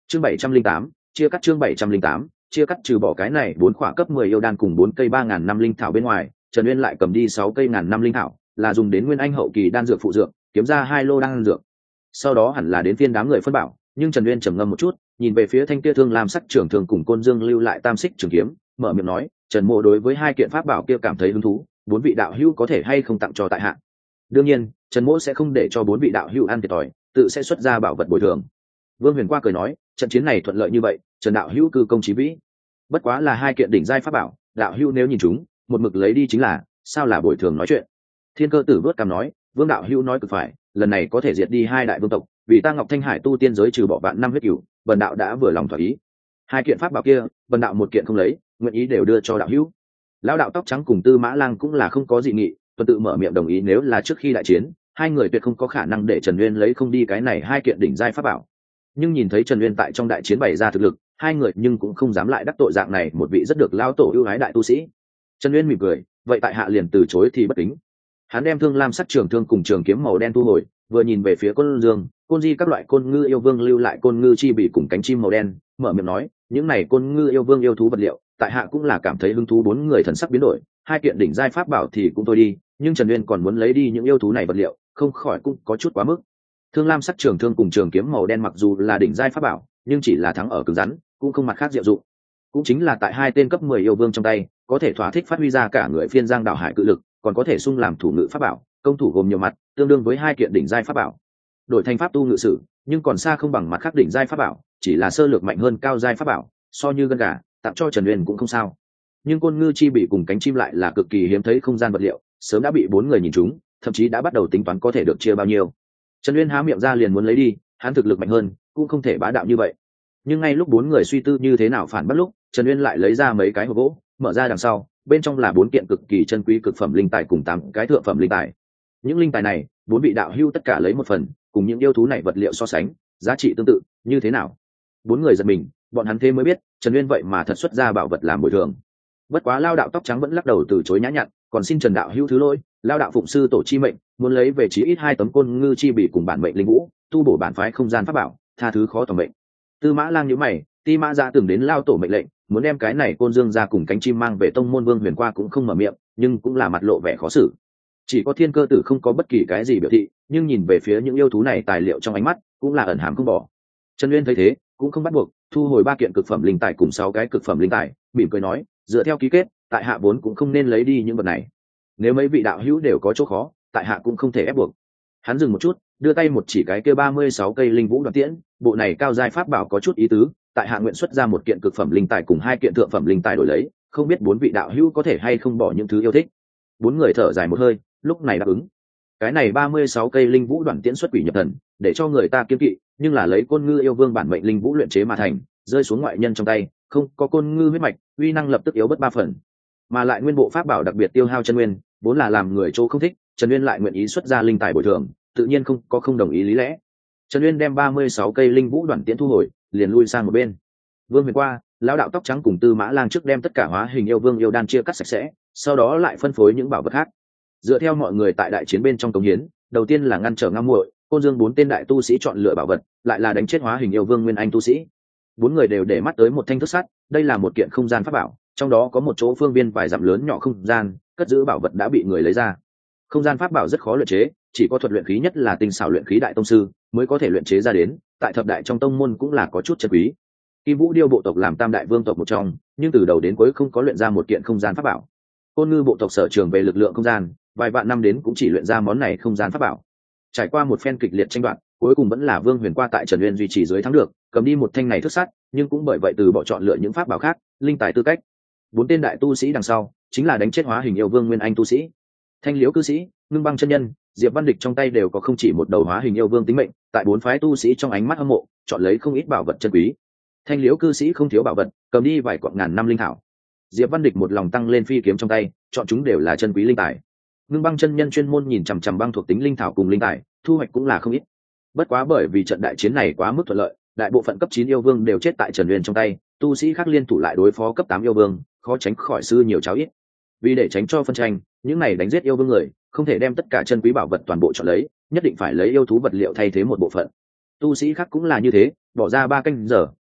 Chương 708, chia cắt chương 708, chia cắt trừ bỏ cái này 4 khỏa cấp 10 yêu đan cùng 4 cây 3000 năm linh thảo bên ngoài, Trần Uyên lại cầm đi 6 cây ngàn năm linh thảo, là dùng đến nguyên anh hậu kỳ đan dược phụ dược, kiếm ra 2 lô đan dược. Sau đó hẳn là đến phiên đám người phân bảo, nhưng Trần Uyên trầm ngâm một chút, nhìn về phía thanh kia thương lam sắc trưởng thường cùng côn dương lưu lại tam xích trường kiếm, mở miệng nói, Trần Mộ đối với 2 kiện pháp bảo kia cảm thấy hứng thú, 4 vị đạo hữu có thể hay không tặng cho tại hạ. Đương nhiên, Trần Mộ sẽ không để cho 4 vị đạo hữu ăn thiệt thòi, tự sẽ xuất ra bảo vật bồi thường. Vương Huyền Qua cười nói, trận chiến này thuận lợi như vậy, Trần đạo hữu cư công chí vĩ. Bất quá là 2 kiện đỉnh giai pháp bảo, đạo hữu nếu nhìn chúng, một mực lấy đi chính là, sao là bồi thường nói chuyện. Thiên Cơ Tử vớt cằm nói, Vương đạo hữu nói cực phải, lần này có thể diệt đi 2 đại vương tộc, vì ta Ngọc Thanh Hải tu tiên giới trừ bỏ vạn năm huyết cửu, bần đạo đã vừa lòng thỏa ý. 2 kiện pháp bảo kia, bần đạo 1 kiện không lấy, nguyện ý đều đưa cho đạo hữu. Lão đạo tóc trắng cùng Tư Mã Lang cũng là không có dị nghị, tuần tự mở miệng đồng ý, nếu là trước khi đại chiến, 2 người tuyệt không có khả năng để Trần Uyên lấy không đi cái này 2 kiện đỉnh giai pháp bảo. Nhưng nhìn thấy Trần Uyên tại trong đại chiến bày ra thực lực, 2 người nhưng cũng không dám lại đắc tội dạng này một vị rất được lão tổ ưu ái đại tu sĩ. Trần Uyên mỉm cười, vậy tại hạ liền từ chối thì bất kính. Hắn đem thương lam sắc trường thương cùng trường kiếm màu đen thu hồi, vừa nhìn về phía Côn Dương, Côn Di các loại côn ngư yêu vương lưu lại côn ngư chi bị cùng cánh chim màu đen, mở miệng nói, những này côn ngư yêu vương yêu thú vật liệu, tại hạ cũng là cảm thấy hứng thú. 4 người thần sắc biến đổi, 2 kiện đỉnh giai pháp bảo thì cũng thôi đi, nhưng Trần Uyên còn muốn lấy đi những yêu thú này vật liệu, không khỏi cũng có chút quá mức. Thương lam sắc trường thương cùng trường kiếm màu đen mặc dù là đỉnh giai pháp bảo, nhưng chỉ là thắng ở cứng rắn, cũng không mặt khác diệu dụng. Cũng chính là tại 2 tên cấp 10 yêu vương trong tay, có thể thỏa thích phát huy ra cả người phiên giang đảo hải cự lực, còn có thể xung làm thủ ngự pháp bảo, công thủ gồm nhiều mặt, tương đương với 2 kiện đỉnh giai pháp bảo. Đổi thành pháp tu ngự sử, nhưng còn xa không bằng mặt khác đỉnh giai pháp bảo, chỉ là sơ lược mạnh hơn cao giai pháp bảo, so như gân gà, tặng cho Trần Uyên cũng không sao. Nhưng côn ngư chi bị cùng cánh chim lại là cực kỳ hiếm thấy không gian vật liệu, sớm đã bị 4 người nhìn trúng, thậm chí đã bắt đầu tính toán có thể được chia bao nhiêu. Trần Uyên há miệng ra liền muốn lấy đi, hắn thực lực mạnh hơn, cũng không thể bá đạo như vậy. Nhưng ngay lúc 4 người suy tư như thế nào phản bắt lúc, Trần Uyên lại lấy ra mấy cái hộp gỗ, mở ra đằng sau, bên trong là 4 kiện cực kỳ chân quý cực phẩm linh tài cùng 8 cái thượng phẩm linh tài. Những linh tài này, 4 vị đạo hữu tất cả lấy 1 phần, cùng những yêu thú này vật liệu so sánh, giá trị tương tự, như thế nào? 4 người giật mình, bọn hắn thế mới biết, Trần Uyên vậy mà thật xuất ra bảo vật làm bồi thường. Bất quá Lao đạo tóc trắng vẫn lắc đầu từ chối nhã nhặn, còn xin Trần đạo hữu thứ lỗi, Lao đạo phụng sư tổ chi mệnh, muốn lấy về chí ít 2 tấm côn ngư chi bị cùng bản mệnh linh vũ, tu bổ bản phái không gian pháp bảo, tha thứ khó tầm mệnh. Tư Mã Lang nhíu mày, Ti Mã Dạ từng đến Lao tổ mệnh lệnh, muốn đem cái này côn dương ra cùng cánh chim mang về tông môn. Vương Huyền Qua cũng không mở miệng, nhưng cũng là mặt lộ vẻ khó xử. Chỉ có Thiên Cơ Tử không có bất kỳ cái gì biểu thị, nhưng nhìn về phía những yêu thú này tài liệu trong ánh mắt cũng là ẩn hàm không bỏ. Trần Uyên thấy thế cũng không bắt buộc, thu hồi 3 kiện cực phẩm linh tài cùng 6 cái cực phẩm linh tài, mỉm cười nói, dựa theo ký kết, tại hạ vốn cũng không nên lấy đi những vật này. Nếu mấy vị đạo hữu đều có chỗ khó, tại hạ cũng không thể ép buộc. Hắn dừng một chút, đưa tay một chỉ cái kia 36 cây linh vũ đoạt tiễn, bộ này cao giai pháp bảo có chút ý tứ, tại hạ nguyện xuất ra 1 kiện cực phẩm linh tài cùng 2 kiện thượng phẩm linh tài đổi lấy, không biết 4 vị đạo hữu có thể hay không bỏ những thứ yêu thích. 4 người thở dài một hơi, lúc này đáp ứng. Cái này 36 cây linh vũ đoạn tiễn xuất quỷ nhập thần, để cho người ta kiêng kỵ, nhưng là lấy côn ngư yêu vương bản mệnh linh vũ luyện chế mà thành, rơi xuống ngoại nhân trong tay, không có côn ngư huyết mạch, uy năng lập tức yếu bớt 3 phần. Mà lại nguyên bộ pháp bảo đặc biệt tiêu hao chân nguyên, vốn là làm người chỗ không thích, Trần Uyên lại nguyện ý xuất ra linh tài bồi thường, tự nhiên không đồng ý lý lẽ. Trần Uyên đem 36 cây linh vũ đoạn tiễn thu hồi, liền lui sang một bên. Vương Huyền Qua, lão đạo tóc trắng cùng Tư Mã Lang trước đem tất cả hóa hình yêu vương yêu đan chia cắt sạch sẽ, sau đó lại phân phối những bảo vật khác. Dựa theo mọi người tại đại chiến bên trong cống hiến, đầu tiên là ngăn trở Ngao Muội, Côn Dương 4 tên đại tu sĩ chọn lựa bảo vật, lại là đánh chết hóa hình yêu vương nguyên anh tu sĩ. 4 người đều để mắt tới một thanh thước sắt, đây là một kiện không gian pháp bảo, trong đó có một chỗ phương viên vài dặm lớn nhỏ không gian, cất giữ bảo vật đã bị người lấy ra. Không gian pháp bảo rất khó luyện chế, chỉ có thuật luyện khí nhất là tinh xảo luyện khí đại tông sư mới có thể luyện chế ra đến, tại thập đại trong tông môn cũng là có chút chân quý. Kim Vũ Điêu bộ tộc làm tam đại vương tộc một trong, nhưng từ đầu đến cuối không có luyện ra một kiện không gian pháp bảo. Côn Ngư bộ tộc sở trường về lực lượng không gian, vài vạn năm đến cũng chỉ luyện ra món này không gian pháp bảo. Trải qua một phen kịch liệt tranh đoạt, cuối cùng vẫn là Vương Huyền Qua tại Trần Uyên duy trì dưới thắng được, cầm đi một thanh này thước sắt, nhưng cũng bởi vậy từ bỏ chọn lựa những pháp bảo khác, linh tài tư cách. 4 tên đại tu sĩ đằng sau, chính là đánh chết hóa hình yêu vương nguyên anh tu sĩ. Thanh Liễu cư sĩ, Ngưng Băng chân nhân, Diệp Văn Địch trong tay đều có không chỉ một đầu hóa hình yêu vương tính mệnh, tại 4 phái tu sĩ trong ánh mắt hâm mộ, chọn lấy không ít bảo vật chân quý. Thanh Liễu cư sĩ không thiếu bảo vật, cầm đi vài quặng ngàn năm linh thảo. Diệp Văn Địch một lòng tăng lên phi kiếm trong tay, chọn chúng đều là chân quý linh tài. Ngưng Băng chân nhân chuyên môn nhìn chằm chằm băng thuộc tính linh thảo cùng linh tài, thu hoạch cũng là không ít. Bất quá bởi vì trận đại chiến này quá mức thuận lợi, đại bộ phận cấp 9 yêu vương đều chết tại Trần Uyên trong tay, tu sĩ khác liên thủ lại đối phó cấp 8 yêu vương, khó tránh khỏi sư nhiều cháu ít. Vì để tránh cho phân tranh, những này đánh giết yêu vương người, không thể đem tất cả chân quý bảo vật toàn bộ chọn lấy, nhất định phải lấy yêu thú vật liệu thay thế một bộ phận. Tu sĩ khác cũng là như thế, bỏ ra 3 canh giờ,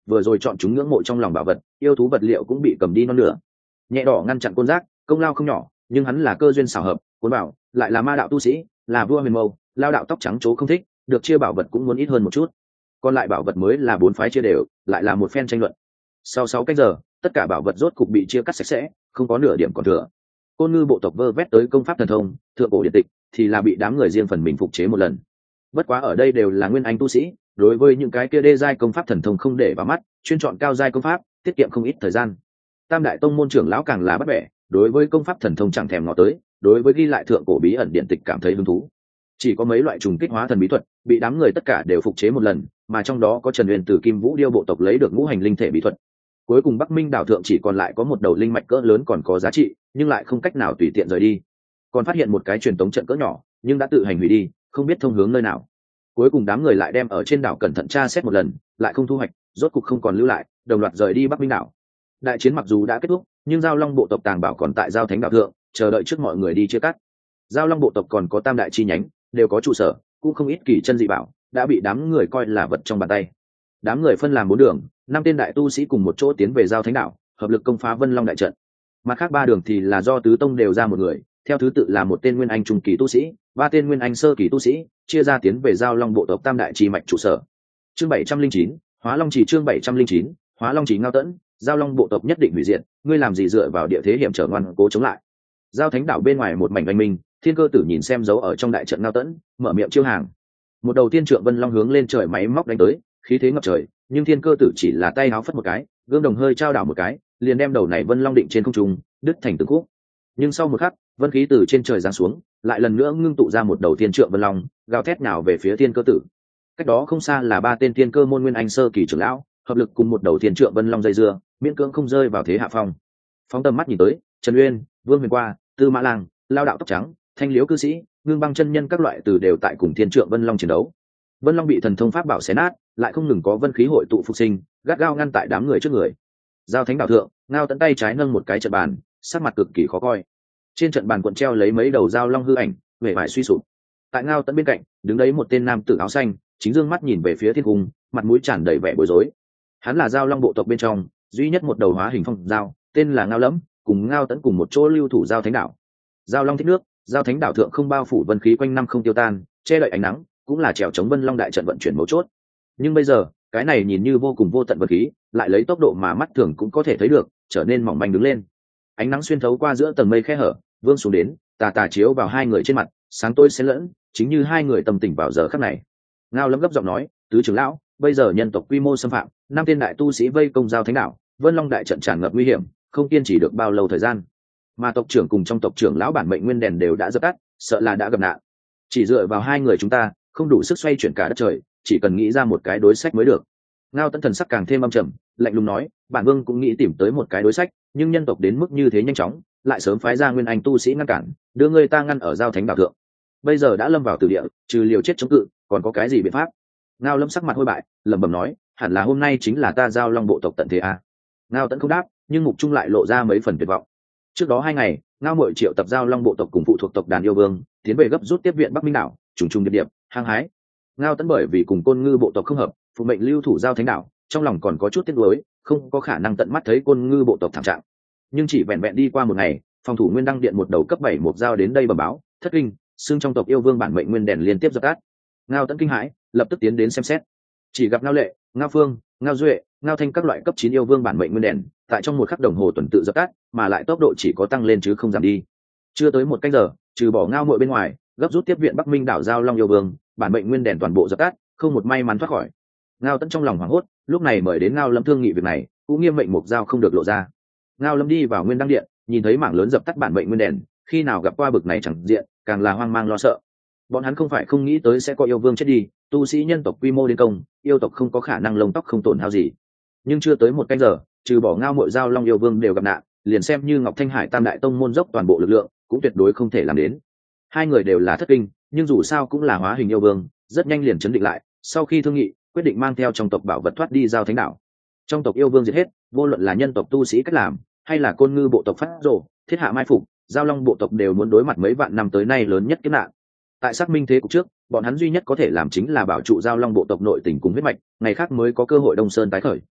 vừa rồi chọn chúng ngưỡng mộ trong lòng bảo vật, yêu thú vật liệu cũng bị cầm đi non nửa. Nhẹ đỏ ngăn chặn côn giác, công lao không nhỏ, nhưng hắn là cơ duyên xảo hợp, cuốn bảo lại là ma đạo tu sĩ, là vua huyền mâu, lao đạo tóc trắng chố không thích, được chia bảo vật cũng muốn ít hơn một chút. Còn lại bảo vật mới là bốn phái chia đều, lại là một phen tranh luận. Sau 6 canh giờ, tất cả bảo vật rốt cục bị chia cắt sạch sẽ, không có nửa điểm còn thừa. Côn Ngư bộ tộc vơ vét tới công pháp thần thông, thượng cổ điện tịch, thì là bị đám người riêng phần mình phục chế một lần. Bất quá ở đây đều là nguyên anh tu sĩ, đối với những cái kia đê giai công pháp thần thông không để vào mắt, chuyên chọn cao giai công pháp, tiết kiệm không ít thời gian. Tam đại tông môn trưởng lão càng là bắt bẻ, đối với công pháp thần thông chẳng thèm ngó tới, đối với ghi lại thượng cổ bí ẩn điện tịch cảm thấy hứng thú. Chỉ có mấy loại trùng kích hóa thần bí thuật, bị đám người tất cả đều phục chế một lần, mà trong đó có Trần Uyên từ Kim Vũ Điêu bộ tộc lấy được ngũ hành linh thể bí thuật. Cuối cùng Bắc Minh đảo thượng chỉ còn lại có một đầu linh mạch cỡ lớn còn có giá trị, nhưng lại không cách nào tùy tiện rời đi. Còn phát hiện một cái truyền tống trận cỡ nhỏ, nhưng đã tự hành hủy đi, không biết thông hướng nơi nào. Cuối cùng đám người lại đem ở trên đảo cẩn thận tra xét một lần, lại không thu hoạch, rốt cục không còn lưu lại, đồng loạt rời đi Bắc Minh đảo. Đại chiến mặc dù đã kết thúc, nhưng Giao Long bộ tộc tàng bảo còn tại Giao Thánh đảo thượng, chờ đợi trước mọi người đi chia cắt. Giao Long bộ tộc còn có tam đại chi nhánh, đều có trụ sở, cũng không ít kỳ chân dị bảo, đã bị đám người coi là vật trong bàn tay. Đám người phân làm 4 đường, 5 tên đại tu sĩ cùng một chỗ tiến về Giao Thánh đảo, hợp lực công phá Vân Long đại trận. Mặt khác 3 đường thì là do tứ tông đều ra một người, theo thứ tự là một tên nguyên anh trung kỳ tu sĩ, 3 tên nguyên anh sơ kỳ tu sĩ, chia ra tiến về Giao Long bộ tộc tam đại chi mạch trụ sở. Chương 709, Hóa Long Chỉ. Chương 709, Hóa Long Chỉ. Ngao Tẫn, Giao Long bộ tộc nhất định hủy diệt, ngươi làm gì dựa vào địa thế hiểm trở ngoan cố chống lại. Giao Thánh đảo bên ngoài một mảnh oanh minh, Thiên Cơ Tử nhìn xem dấu ở trong đại trận Ngao Tẫn, mở miệng chiêu hàng. Một đầu tiên trượng Vân Long hướng lên trời máy móc đánh tới, khí thế ngập trời, nhưng Thiên Cơ Tử chỉ là tay áo phất một cái, gương đồng hơi trao đảo một cái, liền đem đầu này Vân Long định trên không trung, đứt thành từng khúc. Nhưng sau một khắc, vân khí từ trên trời giáng xuống, lại lần nữa ngưng tụ ra một đầu thiên trượng Vân Long, gào thét nào về phía Thiên Cơ Tử. Cách đó không xa là 3 tên Thiên Cơ môn nguyên anh sơ kỳ trưởng lão, hợp lực cùng một đầu thiên trượng Vân Long dây dưa, miễn cưỡng không rơi vào thế hạ phong. Phóng tầm mắt nhìn tới, Trần Uyên, Vương Huyền Qua, Tư Mã Lang, Lao đạo tóc trắng, Thanh Liễu cư sĩ, Ngưng Băng chân nhân các loại từ đều tại cùng thiên trượng Vân Long chiến đấu. Vân Long bị thần thông pháp bảo xé nát, lại không ngừng có vân khí hội tụ phục sinh, gắt gao ngăn tại đám người trước người. Giao Thánh đảo thượng, Ngao Tẫn tay trái nâng một cái trận bàn, sắc mặt cực kỳ khó coi. Trên trận bàn cuộn treo lấy mấy đầu giao long hư ảnh, vẻ vải suy sụp. Tại Ngao Tẫn bên cạnh, đứng đấy một tên nam tử áo xanh, chính dương mắt nhìn về phía thiên cung, mặt mũi tràn đầy vẻ bối rối. Hắn là Giao Long bộ tộc bên trong duy nhất một đầu hóa hình phong giao, tên là Ngao Lẫm, cùng Ngao Tẫn cùng một chỗ lưu thủ Giao Thánh đảo. Giao Long thích nước, Giao Thánh đảo thượng không bao phủ vân khí quanh năm không tiêu tan, che đậy ánh nắng, cũng là trèo chống Vân Long đại trận vận chuyển mấu chốt. Nhưng bây giờ, cái này nhìn như vô cùng vô tận vân khí, lại lấy tốc độ mà mắt thường cũng có thể thấy được, trở nên mỏng manh đứng lên. Ánh nắng xuyên thấu qua giữa tầng mây khe hở, vương xuống đến, tà tà chiếu vào hai người trên mặt, sáng tối xen lẫn, chính như hai người tầm tỉnh vào giờ khắc này. Ngao Lẫm gấp giọng nói, tứ trưởng lão, bây giờ nhân tộc quy mô xâm phạm, 5 tên đại tu sĩ vây công Giao Thánh đảo, Vân Long đại trận tràn ngập nguy hiểm, không kiên trì được bao lâu thời gian. Mà tộc trưởng cùng trong tộc trưởng lão bản mệnh nguyên đèn đều đã dập tắt, sợ là đã gặp nạn. Chỉ dựa vào hai người chúng ta, không đủ sức xoay chuyển cả đất trời, chỉ cần nghĩ ra một cái đối sách mới được. Ngao Tẫn thần sắc càng thêm âm trầm, lạnh lùng nói, bản vương cũng nghĩ tìm tới một cái đối sách, nhưng nhân tộc đến mức như thế nhanh chóng, lại sớm phái ra nguyên anh tu sĩ ngăn cản, đưa người ta ngăn ở Giao Thánh đảo thượng. Bây giờ đã lâm vào tử địa, trừ liều chết chống cự, còn có cái gì biện pháp? Ngao Lẫm sắc mặt hôi bại, lẩm bẩm nói, hẳn là hôm nay chính là ta Giao Long bộ tộc tận thế à? Ngao Tẫn không đáp, nhưng mục trung lại lộ ra mấy phần tuyệt vọng. Trước đó 2 ngày, Ngao Muội triệu tập Giao Long bộ tộc cùng phụ thuộc tộc đàn yêu vương, tiến về gấp rút tiếp viện Bắc Minh đảo, trùng trùng điệp điệp, hăng hái. Ngao Tẫn bởi vì cùng Côn Ngư bộ tộc không hợp, phụ mệnh lưu thủ Giao Thánh đảo, trong lòng còn có chút tiếc nuối, không có khả năng tận mắt thấy Côn Ngư bộ tộc thảm trạng. Nhưng chỉ vẹn vẹn đi qua một ngày, phòng thủ Nguyên Đăng điện một đầu cấp 7 một giao đến đây bẩm báo, thất kinh, xương trong tộc yêu vương bản mệnh nguyên đèn liên tiếp dập tắt. Ngao Tẫn kinh hãi, lập tức tiến đến xem xét. Chỉ gặp Ngao Lệ, Ngao Phương, Ngao Duệ, Ngao Thanh các loại cấp 9 yêu vương bản mệnh nguyên đèn, tại trong một khắc đồng hồ tuần tự dập tắt, mà lại tốc độ chỉ có tăng lên chứ không giảm đi. Chưa tới 1 canh giờ, trừ bỏ Ngao Muội bên ngoài, gấp rút tiếp viện Bắc Minh đảo Giao Long yêu vương, bản mệnh nguyên đèn toàn bộ dập tắt, không một may mắn thoát khỏi. Ngao Tẫn trong lòng hoảng hốt, lúc này mời đến Ngao Lâm thương nghị việc này, cũng nghiêm mệnh mục giao không được lộ ra. Ngao Lâm đi vào Nguyên Đăng điện, nhìn thấy mảng lớn dập tắt bản mệnh nguyên đèn, khi nào gặp qua bực này chẳng diện, càng là hoang mang lo sợ. Bọn hắn không phải không nghĩ tới sẽ có yêu vương chết đi, tu sĩ nhân tộc quy mô đến công, yêu tộc không có khả năng lông tóc không tổn hao gì. Nhưng chưa tới 1 canh giờ, trừ bỏ Ngao Muội Giao Long yêu vương đều gặp nạn, liền xem như Ngọc Thanh Hải Tam đại tông môn dốc toàn bộ lực lượng, cũng tuyệt đối không thể làm đến. Hai người đều là thất kinh, nhưng dù sao cũng là hóa hình yêu vương, rất nhanh liền chấn định lại, sau khi thương nghị, quyết định mang theo trong tộc bảo vật thoát đi Giao Thánh đảo. Trong tộc yêu vương diệt hết, vô luận là nhân tộc tu sĩ cách làm, hay là Côn Ngư bộ tộc phát rồ, thiết hạ mai phục, Giao Long bộ tộc đều muốn đối mặt mấy vạn năm tới nay lớn nhất kiếp nạn. Tại xác minh thế cục trước, bọn hắn duy nhất có thể làm chính là bảo trụ Giao Long bộ tộc nội tình cùng huyết mạch, ngày khác mới có cơ hội Đông Sơn tái khởi.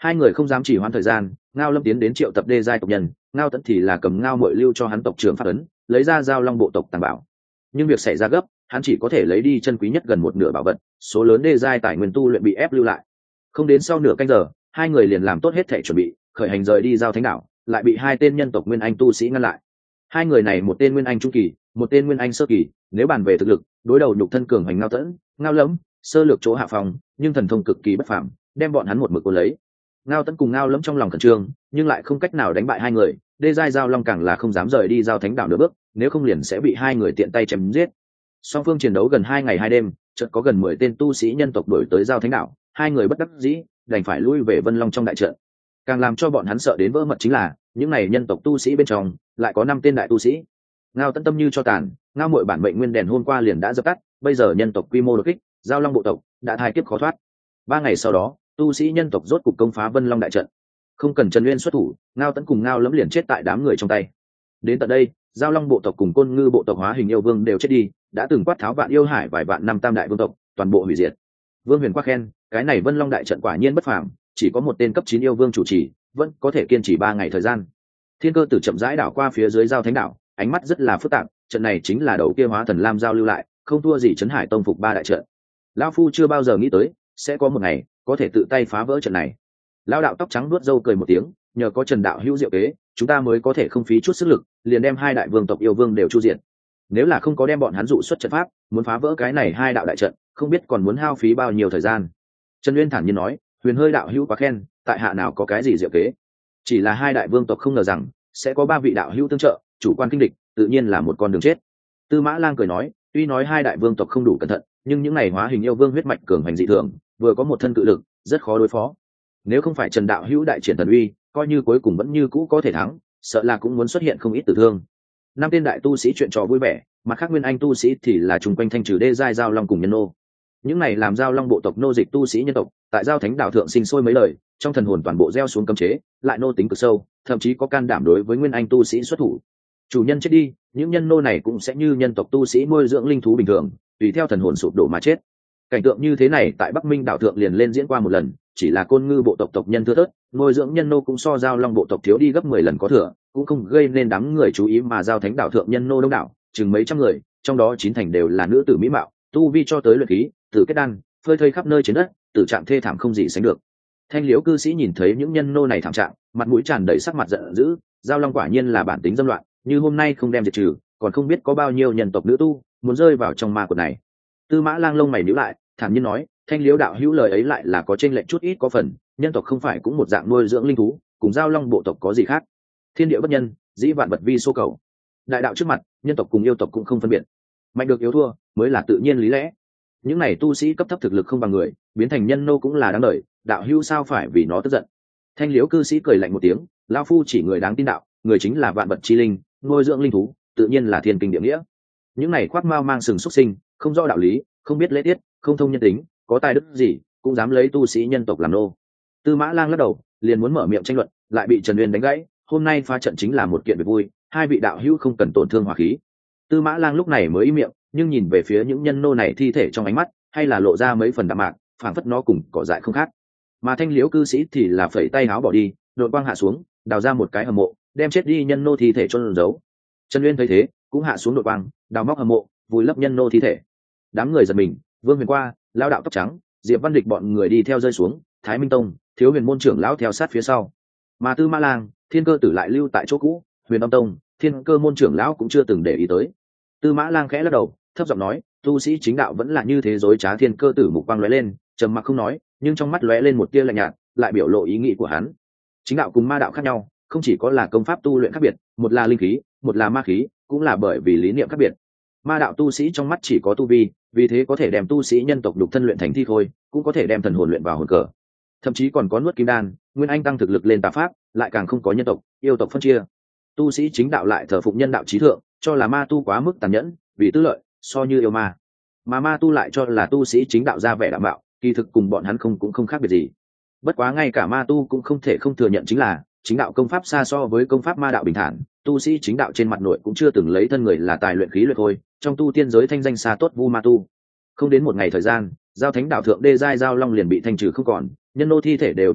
Hai người không dám chỉ hoãn thời gian, Ngao Lâm tiến đến triệu tập đê giai tộc nhân, Ngao Tẫn thì là cầm Ngao Mội lưu cho hắn tộc trưởng phát ấn, lấy ra giao long bộ tộc tàng bảo. Nhưng việc xảy ra gấp, hắn chỉ có thể lấy đi chân quý nhất gần một nửa bảo vật, số lớn đê giai tài nguyên tu luyện bị ép lưu lại. Không đến sau nửa canh giờ, hai người liền làm tốt hết thể chuẩn bị, khởi hành rời đi giao thánh đảo, lại bị hai tên nhân tộc nguyên anh tu sĩ ngăn lại. Hai người này một tên nguyên anh trung kỳ, một tên nguyên anh sơ kỳ, nếu bàn về thực lực, đối đầu nhục thân cường hành Ngao Tẫn, Ngao Lâm, sơ lược chỗ hạ phòng, nhưng thần thông cực kỳ bất phàm, đem bọn hắn một mực cuốn lấy. Ngao Tẫn cùng Ngao Lâm trong lòng khẩn trương, nhưng lại không cách nào đánh bại hai người, đê giai giao long càng là không dám rời đi giao thánh đảo nửa bước, nếu không liền sẽ bị hai người tiện tay chém giết. Song phương chiến đấu gần 2 ngày 2 đêm, chợt có gần 10 tên tu sĩ nhân tộc đuổi tới giao thánh đảo, hai người bất đắc dĩ, đành phải lui về Vân Long trong đại trận. Càng làm cho bọn hắn sợ đến vỡ mật chính là, những này nhân tộc tu sĩ bên trong, lại có 5 tên đại tu sĩ. Ngao Tẫn tâm như cho tàn, Ngao Mội bản mệnh nguyên đèn hôm qua liền đã dập tắt, bây giờ nhân tộc quy mô đột kích, giao long bộ tộc đã thai kiếp khó thoát. 3 ngày sau đó, tu sĩ nhân tộc rốt cục công phá Vân Long đại trận. Không cần Trần Uyên xuất thủ, Ngao Tẫn cùng Ngao Lâm liền chết tại đám người trong tay. Đến tận đây, giao long bộ tộc cùng côn ngư bộ tộc hóa hình yêu vương đều chết đi, đã từng quát tháo vạn yêu hải vài vạn năm tam đại vương tộc, toàn bộ hủy diệt. Vương Huyền quá khen, cái này Vân Long đại trận quả nhiên bất phàm, chỉ có một tên cấp 9 yêu vương chủ trì, vẫn có thể kiên trì 3 ngày thời gian. Thiên Cơ Tử chậm rãi đảo qua phía dưới giao thánh đảo, ánh mắt rất là phức tạp, trận này chính là đầu kia hóa thần lam giao lưu lại, không thua gì Trấn Hải Tông phục 3 đại trận. Lão phu chưa bao giờ nghĩ tới sẽ có một ngày có thể tự tay phá vỡ trận này. Lão đạo tóc trắng nuốt râu cười một tiếng, nhờ có Trần đạo hữu diệu kế, chúng ta mới có thể không phí chút sức lực, liền đem hai đại vương tộc yêu vương đều chu diệt. Nếu là không có đem bọn hắn dụ xuất trận pháp, muốn phá vỡ cái này hai đạo đại trận, không biết còn muốn hao phí bao nhiêu thời gian. Trần Uyên thản nhiên nói, Huyền Hơi đạo hữu quá khen, tại hạ nào có cái gì diệu kế. Chỉ là hai đại vương tộc không ngờ rằng sẽ có 3 vị đạo hữu tương trợ, chủ quan kinh địch, tự nhiên là một con đường chết. Tư Mã Lang cười nói, tuy nói hai đại vương tộc không đủ cẩn thận, nhưng những này hóa hình yêu vương huyết mạch cường hành dị thường, vừa có một thân cự lực, rất khó đối phó. Nếu không phải Trần đạo hữu đại triển thần uy, coi như cuối cùng vẫn như cũ có thể thắng, sợ là cũng muốn xuất hiện không ít tử thương. 5 tên đại tu sĩ chuyện trò vui vẻ, mặt khác nguyên anh tu sĩ thì là chung quanh thanh trừ đê giai giao long cùng nhân nô. Những này làm giao long bộ tộc nô dịch tu sĩ nhân tộc, tại giao thánh đảo thượng sinh sôi mấy lời, trong thần hồn toàn bộ gieo xuống cấm chế, lại nô tính cực sâu, thậm chí có can đảm đối với nguyên anh tu sĩ xuất thủ. Chủ nhân chết đi, những nhân nô này cũng sẽ như nhân tộc tu sĩ nuôi dưỡng linh thú bình thường, tùy theo thần hồn sụp đổ mà chết. Cảnh tượng như thế này tại Bắc Minh đảo thượng liền lên diễn qua một lần, chỉ là côn ngư bộ tộc nhân thưa thớt, nuôi dưỡng nhân nô cũng so giao long bộ tộc thiếu đi gấp 10 lần có thừa, cũng không gây nên đám người chú ý, mà giao thánh đảo thượng nhân nô đông đảo, chừng mấy trăm người, trong đó 9 thành đều là nữ tử mỹ mạo, tu vi cho tới luyện khí, tử kết đan, phơi thây khắp nơi trên đất, tử trạng thê thảm không gì sánh được. Thanh Liễu cư sĩ nhìn thấy những nhân nô này thảm trạng, mặt mũi tràn đầy sắc mặt giận dữ, giao long quả nhiên là bản tính dâm loạn, như hôm nay không đem diệt trừ, còn không biết có bao nhiêu nhân tộc nữ tu muốn rơi vào trong ma quật này. Tư Mã Lang lông mày nhíu lại, thản nhiên nói, Thanh Liễu đạo hữu lời ấy lại là có chênh lệch chút ít có phần, nhân tộc không phải cũng một dạng nuôi dưỡng linh thú, cùng giao long bộ tộc có gì khác? Thiên địa bất nhân, dĩ vạn vật vi số cầu. Đại đạo trước mặt, nhân tộc cùng yêu tộc cũng không phân biệt. Mạnh được yếu thua mới là tự nhiên lý lẽ. Những này tu sĩ cấp thấp thực lực không bằng người, biến thành nhân nô cũng là đáng đời, đạo hữu sao phải vì nó tức giận? Thanh Liễu cư sĩ cười lạnh một tiếng, lão phu chỉ người đáng tin đạo, người chính là vạn vật chi linh, nuôi dưỡng linh thú, tự nhiên là thiên kinh địa nghĩa. Những này khoác mao mang sừng xuất sinh, không rõ đạo lý, không biết lễ tiết, không thông nhân tính, có tài đức gì cũng dám lấy tu sĩ nhân tộc làm nô. Tư Mã Lang lắc đầu, liền muốn mở miệng tranh luận, lại bị Trần Uyên đánh gãy. Hôm nay phá trận chính là một kiện việc vui, hai vị đạo hữu không cần tổn thương hòa khí. Tư Mã Lang lúc này mới im miệng, nhưng nhìn về phía những nhân nô này thi thể trong ánh mắt, hay là lộ ra mấy phần đạm mạc, phảng phất nó cùng cỏ dại không khác. Mà Thanh Liễu cư sĩ thì là phẩy tay áo bỏ đi, đội quang hạ xuống, đào ra một cái hầm mộ, đem chết đi nhân nô thi thể chôn giấu. Trần Uyên thấy thế, cũng hạ xuống đội quang, đào móc hầm mộ, vùi lấp nhân nô thi thể. Đám người giật mình, Vương Huyền qua, Lão đạo tóc trắng, Diệp Văn Địch bọn người đi theo rơi xuống, Thái Minh Tông, Thiếu Huyền môn trưởng lão theo sát phía sau. Mà Tư Mã Lang, Thiên Cơ Tử lại lưu tại chỗ cũ, Huyền Âm Tông, Thiên Cơ môn trưởng lão cũng chưa từng để ý tới. Tư Mã Lang khẽ lắc đầu, thấp giọng nói, tu sĩ chính đạo vẫn là như thế dối trá. Thiên Cơ Tử mục quang lóe lên, trầm mặc không nói, nhưng trong mắt lóe lên một tia lạnh nhạt, lại biểu lộ ý nghĩ của hắn. Chính đạo cùng ma đạo khác nhau, không chỉ có là công pháp tu luyện khác biệt, một là linh khí, một là ma khí, cũng là bởi vì lý niệm khác biệt. Ma đạo tu sĩ trong mắt chỉ có tu vi, vì thế có thể đem tu sĩ nhân tộc đục thân luyện thành thi khôi, cũng có thể đem thần hồn luyện vào hồn cờ, thậm chí còn có nuốt kim đan, nguyên anh tăng thực lực lên tà pháp, lại càng không có nhân tộc, yêu tộc phân chia. Tu sĩ chính đạo lại thờ phụng nhân đạo trí thượng, cho là ma tu quá mức tàn nhẫn, vì tư lợi, so như yêu ma. Mà ma tu lại cho là tu sĩ chính đạo ra vẻ đạm bạo, kỳ thực cùng bọn hắn cũng không khác biệt gì. Bất quá ngay cả ma tu cũng không thể không thừa nhận chính là chính đạo công pháp xa so với công pháp ma đạo bình thản, tu sĩ chính đạo trên mặt nội cũng chưa từng lấy thân người là tài luyện khí luyện thôi, trong tu tiên giới thanh danh xa tốt vu ma tu. Không đến một ngày thời gian, giao thánh đạo thượng đê giai giao long liền bị thanh trừ không còn, nhân nô thi thể đều vùi lấp,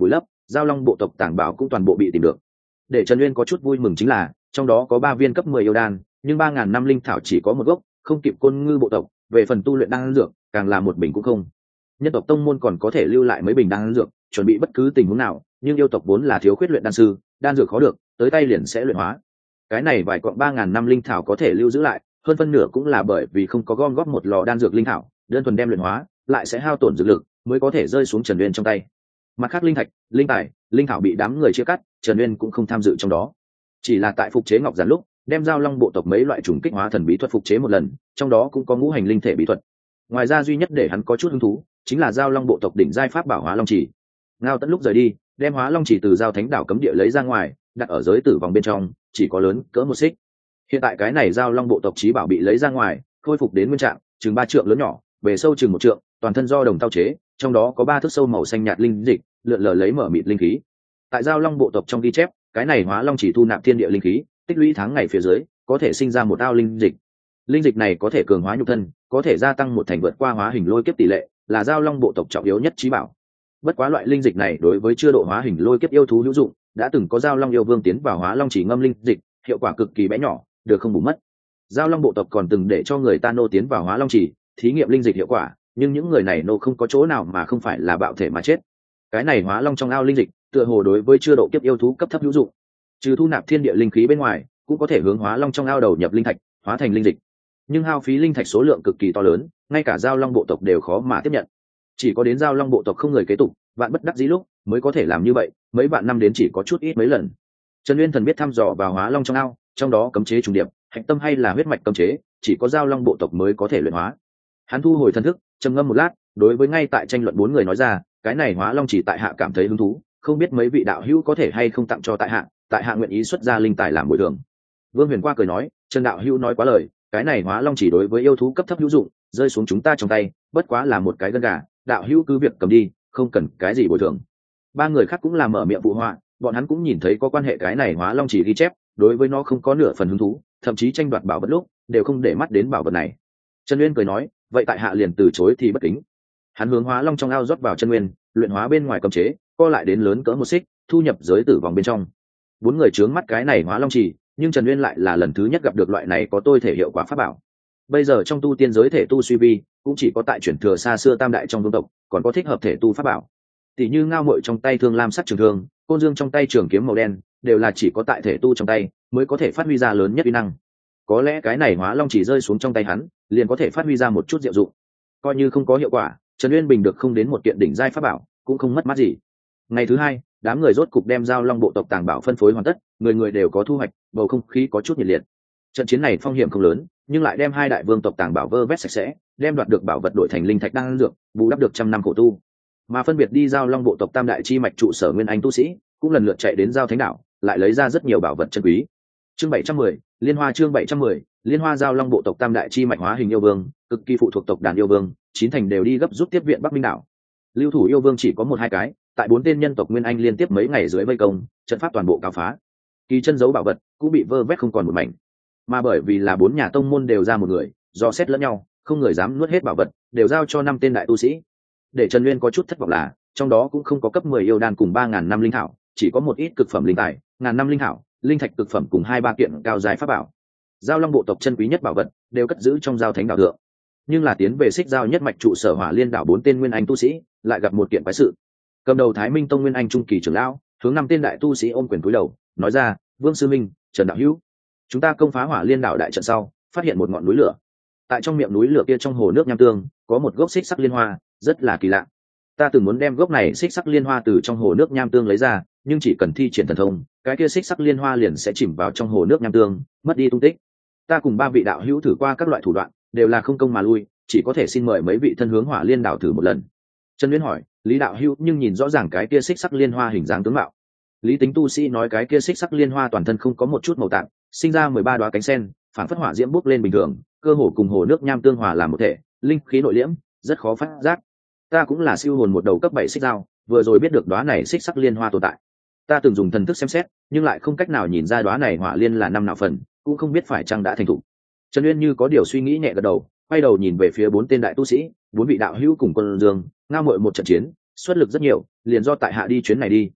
giao long bộ tộc tàng bảo cũng toàn bộ bị tìm được. Để Trần Uyên có chút vui mừng chính là trong đó có 3 viên cấp 10 yêu đan, nhưng 3.000 năm linh thảo chỉ có một gốc, không kịp Côn Ngư bộ tộc. Về phần tu luyện đan dược, càng là một bình cũng không. Nhân tộc tông môn còn có thể lưu lại mấy bình đan dược, chuẩn bị bất cứ tình huống nào, nhưng yêu tộc vốn là thiếu khuyết luyện đan sư, đan dược khó được, tới tay liền sẽ luyện hóa. Cái này vài quặng 3.000 năm linh thảo có thể lưu giữ lại, hơn phân nửa cũng là bởi vì không có gom góp một lò đan dược linh thảo, đơn thuần đem luyện hóa, lại sẽ hao tổn dược lực, mới có thể rơi xuống Trần Uyên trong tay. Mặt khác linh thạch, linh tài, linh thảo bị đám người chia cắt, Trần Uyên cũng không tham dự trong đó. Chỉ là tại phục chế ngọc giản lúc, đem giao long bộ tộc mấy loại trùng kích hóa thần bí thuật phục chế một lần, trong đó cũng có ngũ hành linh thể bí thuật. Ngoài ra duy nhất để hắn có chút hứng thú, chính là giao long bộ tộc đỉnh giai pháp bảo hóa long chỉ. Ngao Tẫn lúc rời đi, đem hóa long chỉ từ giao thánh đảo cấm địa lấy ra ngoài, đặt ở giới tử vòng bên trong, chỉ có lớn cỡ 1 xích. Hiện tại cái này giao long bộ tộc chí bảo bị lấy ra ngoài, khôi phục đến nguyên trạng, chừng 3 trượng lớn nhỏ, bề sâu chừng 1 trượng, toàn thân do đồng thau chế, trong đó có 3 thước sâu màu xanh nhạt linh dịch, lượn lờ lấy mở mịt linh khí. Tại giao long bộ tộc trong ghi chép, cái này hóa long chỉ thu nạp thiên địa linh khí, tích lũy tháng ngày phía dưới, có thể sinh ra một ao linh dịch. Linh dịch này có thể cường hóa nhục thân, có thể gia tăng một thành vượt qua hóa hình lôi kiếp tỷ lệ, là giao long bộ tộc trọng yếu nhất chí bảo. Bất quá loại linh dịch này đối với chưa độ hóa hình lôi kiếp yêu thú hữu dụng, đã từng có giao long yêu vương tiến vào hóa long chỉ ngâm linh dịch, hiệu quả cực kỳ bé nhỏ, được không bù mất. Giao long bộ tộc còn từng để cho người ta nô tiến vào hóa long chỉ, thí nghiệm linh dịch hiệu quả, nhưng những người này nô không có chỗ nào mà không phải là bạo thể mà chết. Cái này hóa long trong ao linh dịch, tựa hồ đối với chưa độ kiếp yêu thú cấp thấp hữu dụng. Trừ thu nạp thiên địa linh khí bên ngoài, cũng có thể hướng hóa long trong ao đầu nhập linh thạch, hóa thành linh dịch. Nhưng hao phí linh thạch số lượng cực kỳ to lớn, ngay cả giao long bộ tộc đều khó mà tiếp nhận. Chỉ có đến giao long bộ tộc không người kế tục, vạn bất đắc dĩ lúc mới có thể làm như vậy, mấy vạn năm đến chỉ có chút ít mấy lần. Trần Uyên thần biết thăm dò vào hóa long trong ao, trong đó cấm chế trùng điệp, hạch tâm hay là huyết mạch cấm chế, chỉ có giao long bộ tộc mới có thể luyện hóa. Hắn thu hồi thần thức, trầm ngâm một lát, đối với ngay tại tranh luận 4 người nói ra, cái này hóa long chỉ tại hạ cảm thấy hứng thú, không biết mấy vị đạo hữu có thể hay không tặng cho tại hạ nguyện ý xuất ra linh tài làm bồi thường. Vương Huyền qua cười nói, Trần đạo hữu nói quá lời, cái này hóa long chỉ đối với yêu thú cấp thấp hữu dụng, rơi xuống chúng ta trong tay, bất quá là một cái gân gà, đạo hữu cứ việc cầm đi, không cần cái gì bồi thường. 3 người khác cũng là mở miệng phụ họa, bọn hắn cũng nhìn thấy có quan hệ cái này hóa long chỉ ghi chép, đối với nó không có nửa phần hứng thú, thậm chí tranh đoạt bảo vật lúc đều không để mắt đến bảo vật này. Trần Uyên cười nói, vậy tại hạ liền từ chối thì bất kính. Hắn hướng hóa long trong ao rót vào chân nguyên, luyện hóa bên ngoài cấm chế, co lại đến lớn cỡ 1 xích, thu nhập giới tử vòng bên trong. 4 người trướng mắt cái này hóa long chỉ, nhưng Trần Uyên lại là lần thứ nhất gặp được loại này có tôi thể hiệu quả pháp bảo. Bây giờ trong tu tiên giới thể tu suy vi, cũng chỉ có tại chuyển thừa xa xưa tam đại trong vương tộc, còn có thích hợp thể tu pháp bảo. Tỷ như Ngao Muội trong tay thương lam sắc trường thương, Côn Dương trong tay trường kiếm màu đen, đều là chỉ có tại thể tu trong tay mới có thể phát huy ra lớn nhất uy năng. Có lẽ cái này hóa long chỉ rơi xuống trong tay hắn, liền có thể phát huy ra một chút diệu dụng. Coi như không có hiệu quả, Trần Uyên bình được không đến một kiện đỉnh giai pháp bảo, cũng không mất mát gì. Ngày thứ 2, đám người rốt cục đem giao long bộ tộc tàng bảo phân phối hoàn tất, người người đều có thu hoạch, bầu không khí có chút nhiệt liệt. Trận chiến này phong hiểm không lớn, nhưng lại đem 2 đại vương tộc tàng bảo vơ vét sạch sẽ, đem đoạt được bảo vật đổi thành linh thạch đan dược, bù đắp được trăm năm khổ tu. Mà phân biệt đi giao long bộ tộc tam đại chi mạch trụ sở nguyên anh tu sĩ, cũng lần lượt chạy đến giao thánh đảo, lại lấy ra rất nhiều bảo vật chân quý. Chương 710, Liên Hoa chương 710, Liên Hoa giao long bộ tộc tam đại chi mạch hóa hình yêu vương, cực kỳ phụ thuộc tộc đàn yêu vương, 9 thành đều đi gấp rút tiếp viện Bắc Minh đảo. Lưu thủ yêu vương chỉ có 1-2 cái, tại 4 tên nhân tộc nguyên anh liên tiếp mấy ngày dưới vây công, trận pháp toàn bộ cáo phá. Kỳ chân giấu bảo vật cũng bị vơ vét không còn một mảnh. Mà bởi vì là 4 nhà tông môn đều ra một người, do xét lẫn nhau, không người dám nuốt hết bảo vật, đều giao cho 5 tên đại tu sĩ. Để Trần Uyên có chút thất vọng là, trong đó cũng không có cấp 10 yêu đan cùng 3.000 năm linh thảo, chỉ có một ít cực phẩm linh tài, ngàn năm linh thảo, linh thạch cực phẩm cùng 2-3 kiện cao dài pháp bảo. Giao long bộ tộc chân quý nhất bảo vật đều cất giữ trong giao thánh đảo thượng. Nhưng là tiến về xích giao nhất mạch trụ sở Hỏa Liên đảo 4 tên nguyên anh tu sĩ, lại gặp một kiện quái sự. Cầm đầu Thái Minh tông nguyên anh trung kỳ trưởng lão, hướng 5 tên đại tu sĩ ôm quyền cúi đầu, nói ra, Vương sư minh, Trần đạo hữu, chúng ta công phá Hỏa Liên đảo đại trận sau, phát hiện một ngọn núi lửa. Tại trong miệng núi lửa kia trong hồ nước nham tương, có một gốc xích sắc liên hoa, rất là kỳ lạ. Ta từng muốn đem gốc này xích sắc liên hoa từ trong hồ nước nham tương lấy ra, nhưng chỉ cần thi triển thần thông, cái kia xích sắc liên hoa liền sẽ chìm vào trong hồ nước nham tương, mất đi tung tích. Ta cùng 3 vị đạo hữu thử qua các loại thủ đoạn, đều là không công mà lui, chỉ có thể xin mời mấy vị thân hướng Hỏa Liên đảo thử một lần. Trần Uyên hỏi, Lý đạo hữu nhưng nhìn rõ ràng cái kia xích sắc liên hoa hình dáng tướng mạo. Lý tính tu sĩ nói cái kia xích sắc liên hoa toàn thân không có một chút màu tạng, sinh ra 13 đóa cánh sen, phản phất hỏa diễm bốc lên bình thường, cơ hồ cùng hồ nước nham tương hòa làm một thể, linh khí nội liễm, rất khó phát giác. Ta cũng là siêu hồn một đầu cấp 7 xích dao, vừa rồi biết được đóa này xích sắc liên hoa tồn tại. Ta từng dùng thần thức xem xét, nhưng lại không cách nào nhìn ra đóa này hỏa liên là năm nào phần, cũng không biết phải chăng đã thành thủ. Trần Uyên như có điều suy nghĩ nhẹ gật đầu, quay đầu nhìn về phía 4 tên đại tu sĩ, 4 vị đạo hữu cùng Quân Dương, Ngao Muội một trận chiến, xuất lực rất nhiều, liền do tại hạ đi chuyến này đi.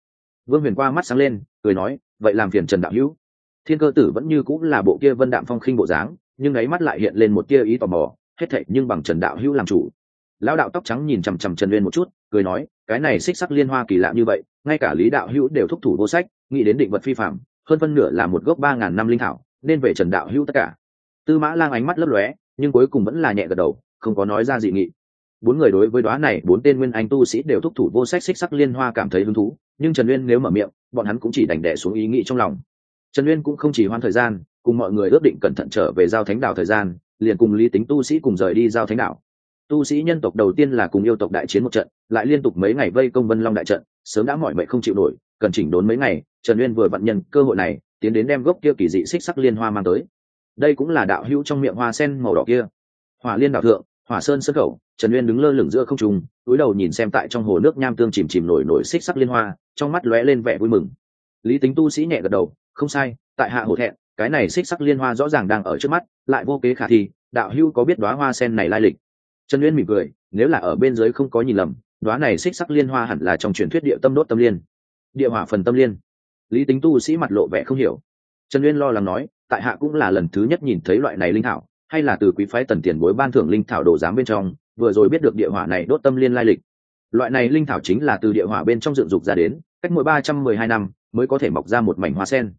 Vương Huyền qua mắt sáng lên cười nói, vậy làm phiền Trần đạo hữu. Thiên Cơ Tử vẫn như cũng là bộ kia vân đạm phong khinh bộ dáng, nhưng ấy mắt lại hiện lên một tia ý tò mò, hết thảy nhưng bằng Trần đạo hữu làm chủ. Lão đạo tóc trắng nhìn chằm chằm Trần Uyên một chút, cười nói, cái này xích sắc liên hoa kỳ lạ như vậy, ngay cả Lý đạo hữu đều thúc thủ vô sách, nghĩ đến định vật phi phạm, hơn phân nửa là một gốc 3000 năm linh thảo, nên về Trần đạo hữu tất cả. Tư Mã Lang ánh mắt lấp lóe, nhưng cuối cùng vẫn là nhẹ gật đầu, không có nói ra dị nghị. Bốn người đối với đóa này bốn tên nguyên anh tu sĩ đều thúc thủ vô sách xích sắc liên hoa cảm thấy hứng thú, nhưng Trần Uyên nếu mở miệng, bọn hắn cũng chỉ đành đè xuống ý nghĩ trong lòng. Trần Uyên cũng không chỉ hoãn thời gian, cùng mọi người ước định cẩn thận trở về giao thánh đảo thời gian, liền cùng Lý Tính tu sĩ cùng rời đi giao thánh đảo. Tu sĩ nhân tộc đầu tiên là cùng yêu tộc đại chiến một trận, lại liên tục mấy ngày vây công Vân Long đại trận, sớm đã mỏi mệt không chịu nổi, cần chỉnh đốn mấy ngày. Trần Uyên vừa vận nhân cơ hội này, tiến đến đem gốc kia kỳ dị xích sắc liên hoa mang tới. Đây cũng là đạo hữu trong miệng hoa sen màu đỏ kia. Hỏa Liên đảo thượng, Hỏa Sơn sơn khẩu, Trần Uyên đứng lơ lửng giữa không trung, cúi đầu nhìn xem tại trong hồ nước nham tương chìm chìm nổi nổi xích sắc liên hoa, trong mắt lóe lên vẻ vui mừng. Lý Tính tu sĩ nhẹ gật đầu, không sai, tại hạ hổ thẹn, cái này xích sắc liên hoa rõ ràng đang ở trước mắt, lại vô kế khả thi. Đạo hữu có biết đóa hoa sen này lai lịch? Trần Uyên mỉm cười, nếu là ở bên dưới không có nhìn lầm, đóa này xích sắc liên hoa hẳn là trong truyền thuyết địa tâm đốt tâm liên, địa hỏa phần tâm liên. Lý Tính tu sĩ mặt lộ vẻ không hiểu. Trần Uyên lo lắng nói, tại hạ cũng là lần thứ nhất nhìn thấy loại này linh thảo, hay là từ quý phái Tần tiền bối ban thưởng linh thảo đồ giám bên trong, vừa rồi biết được địa hỏa này đốt tâm liên lai lịch. Loại này linh thảo chính là từ địa hỏa bên trong dựng dục ra đến, cách mỗi 312 năm mới có thể mọc ra một mảnh hoa sen.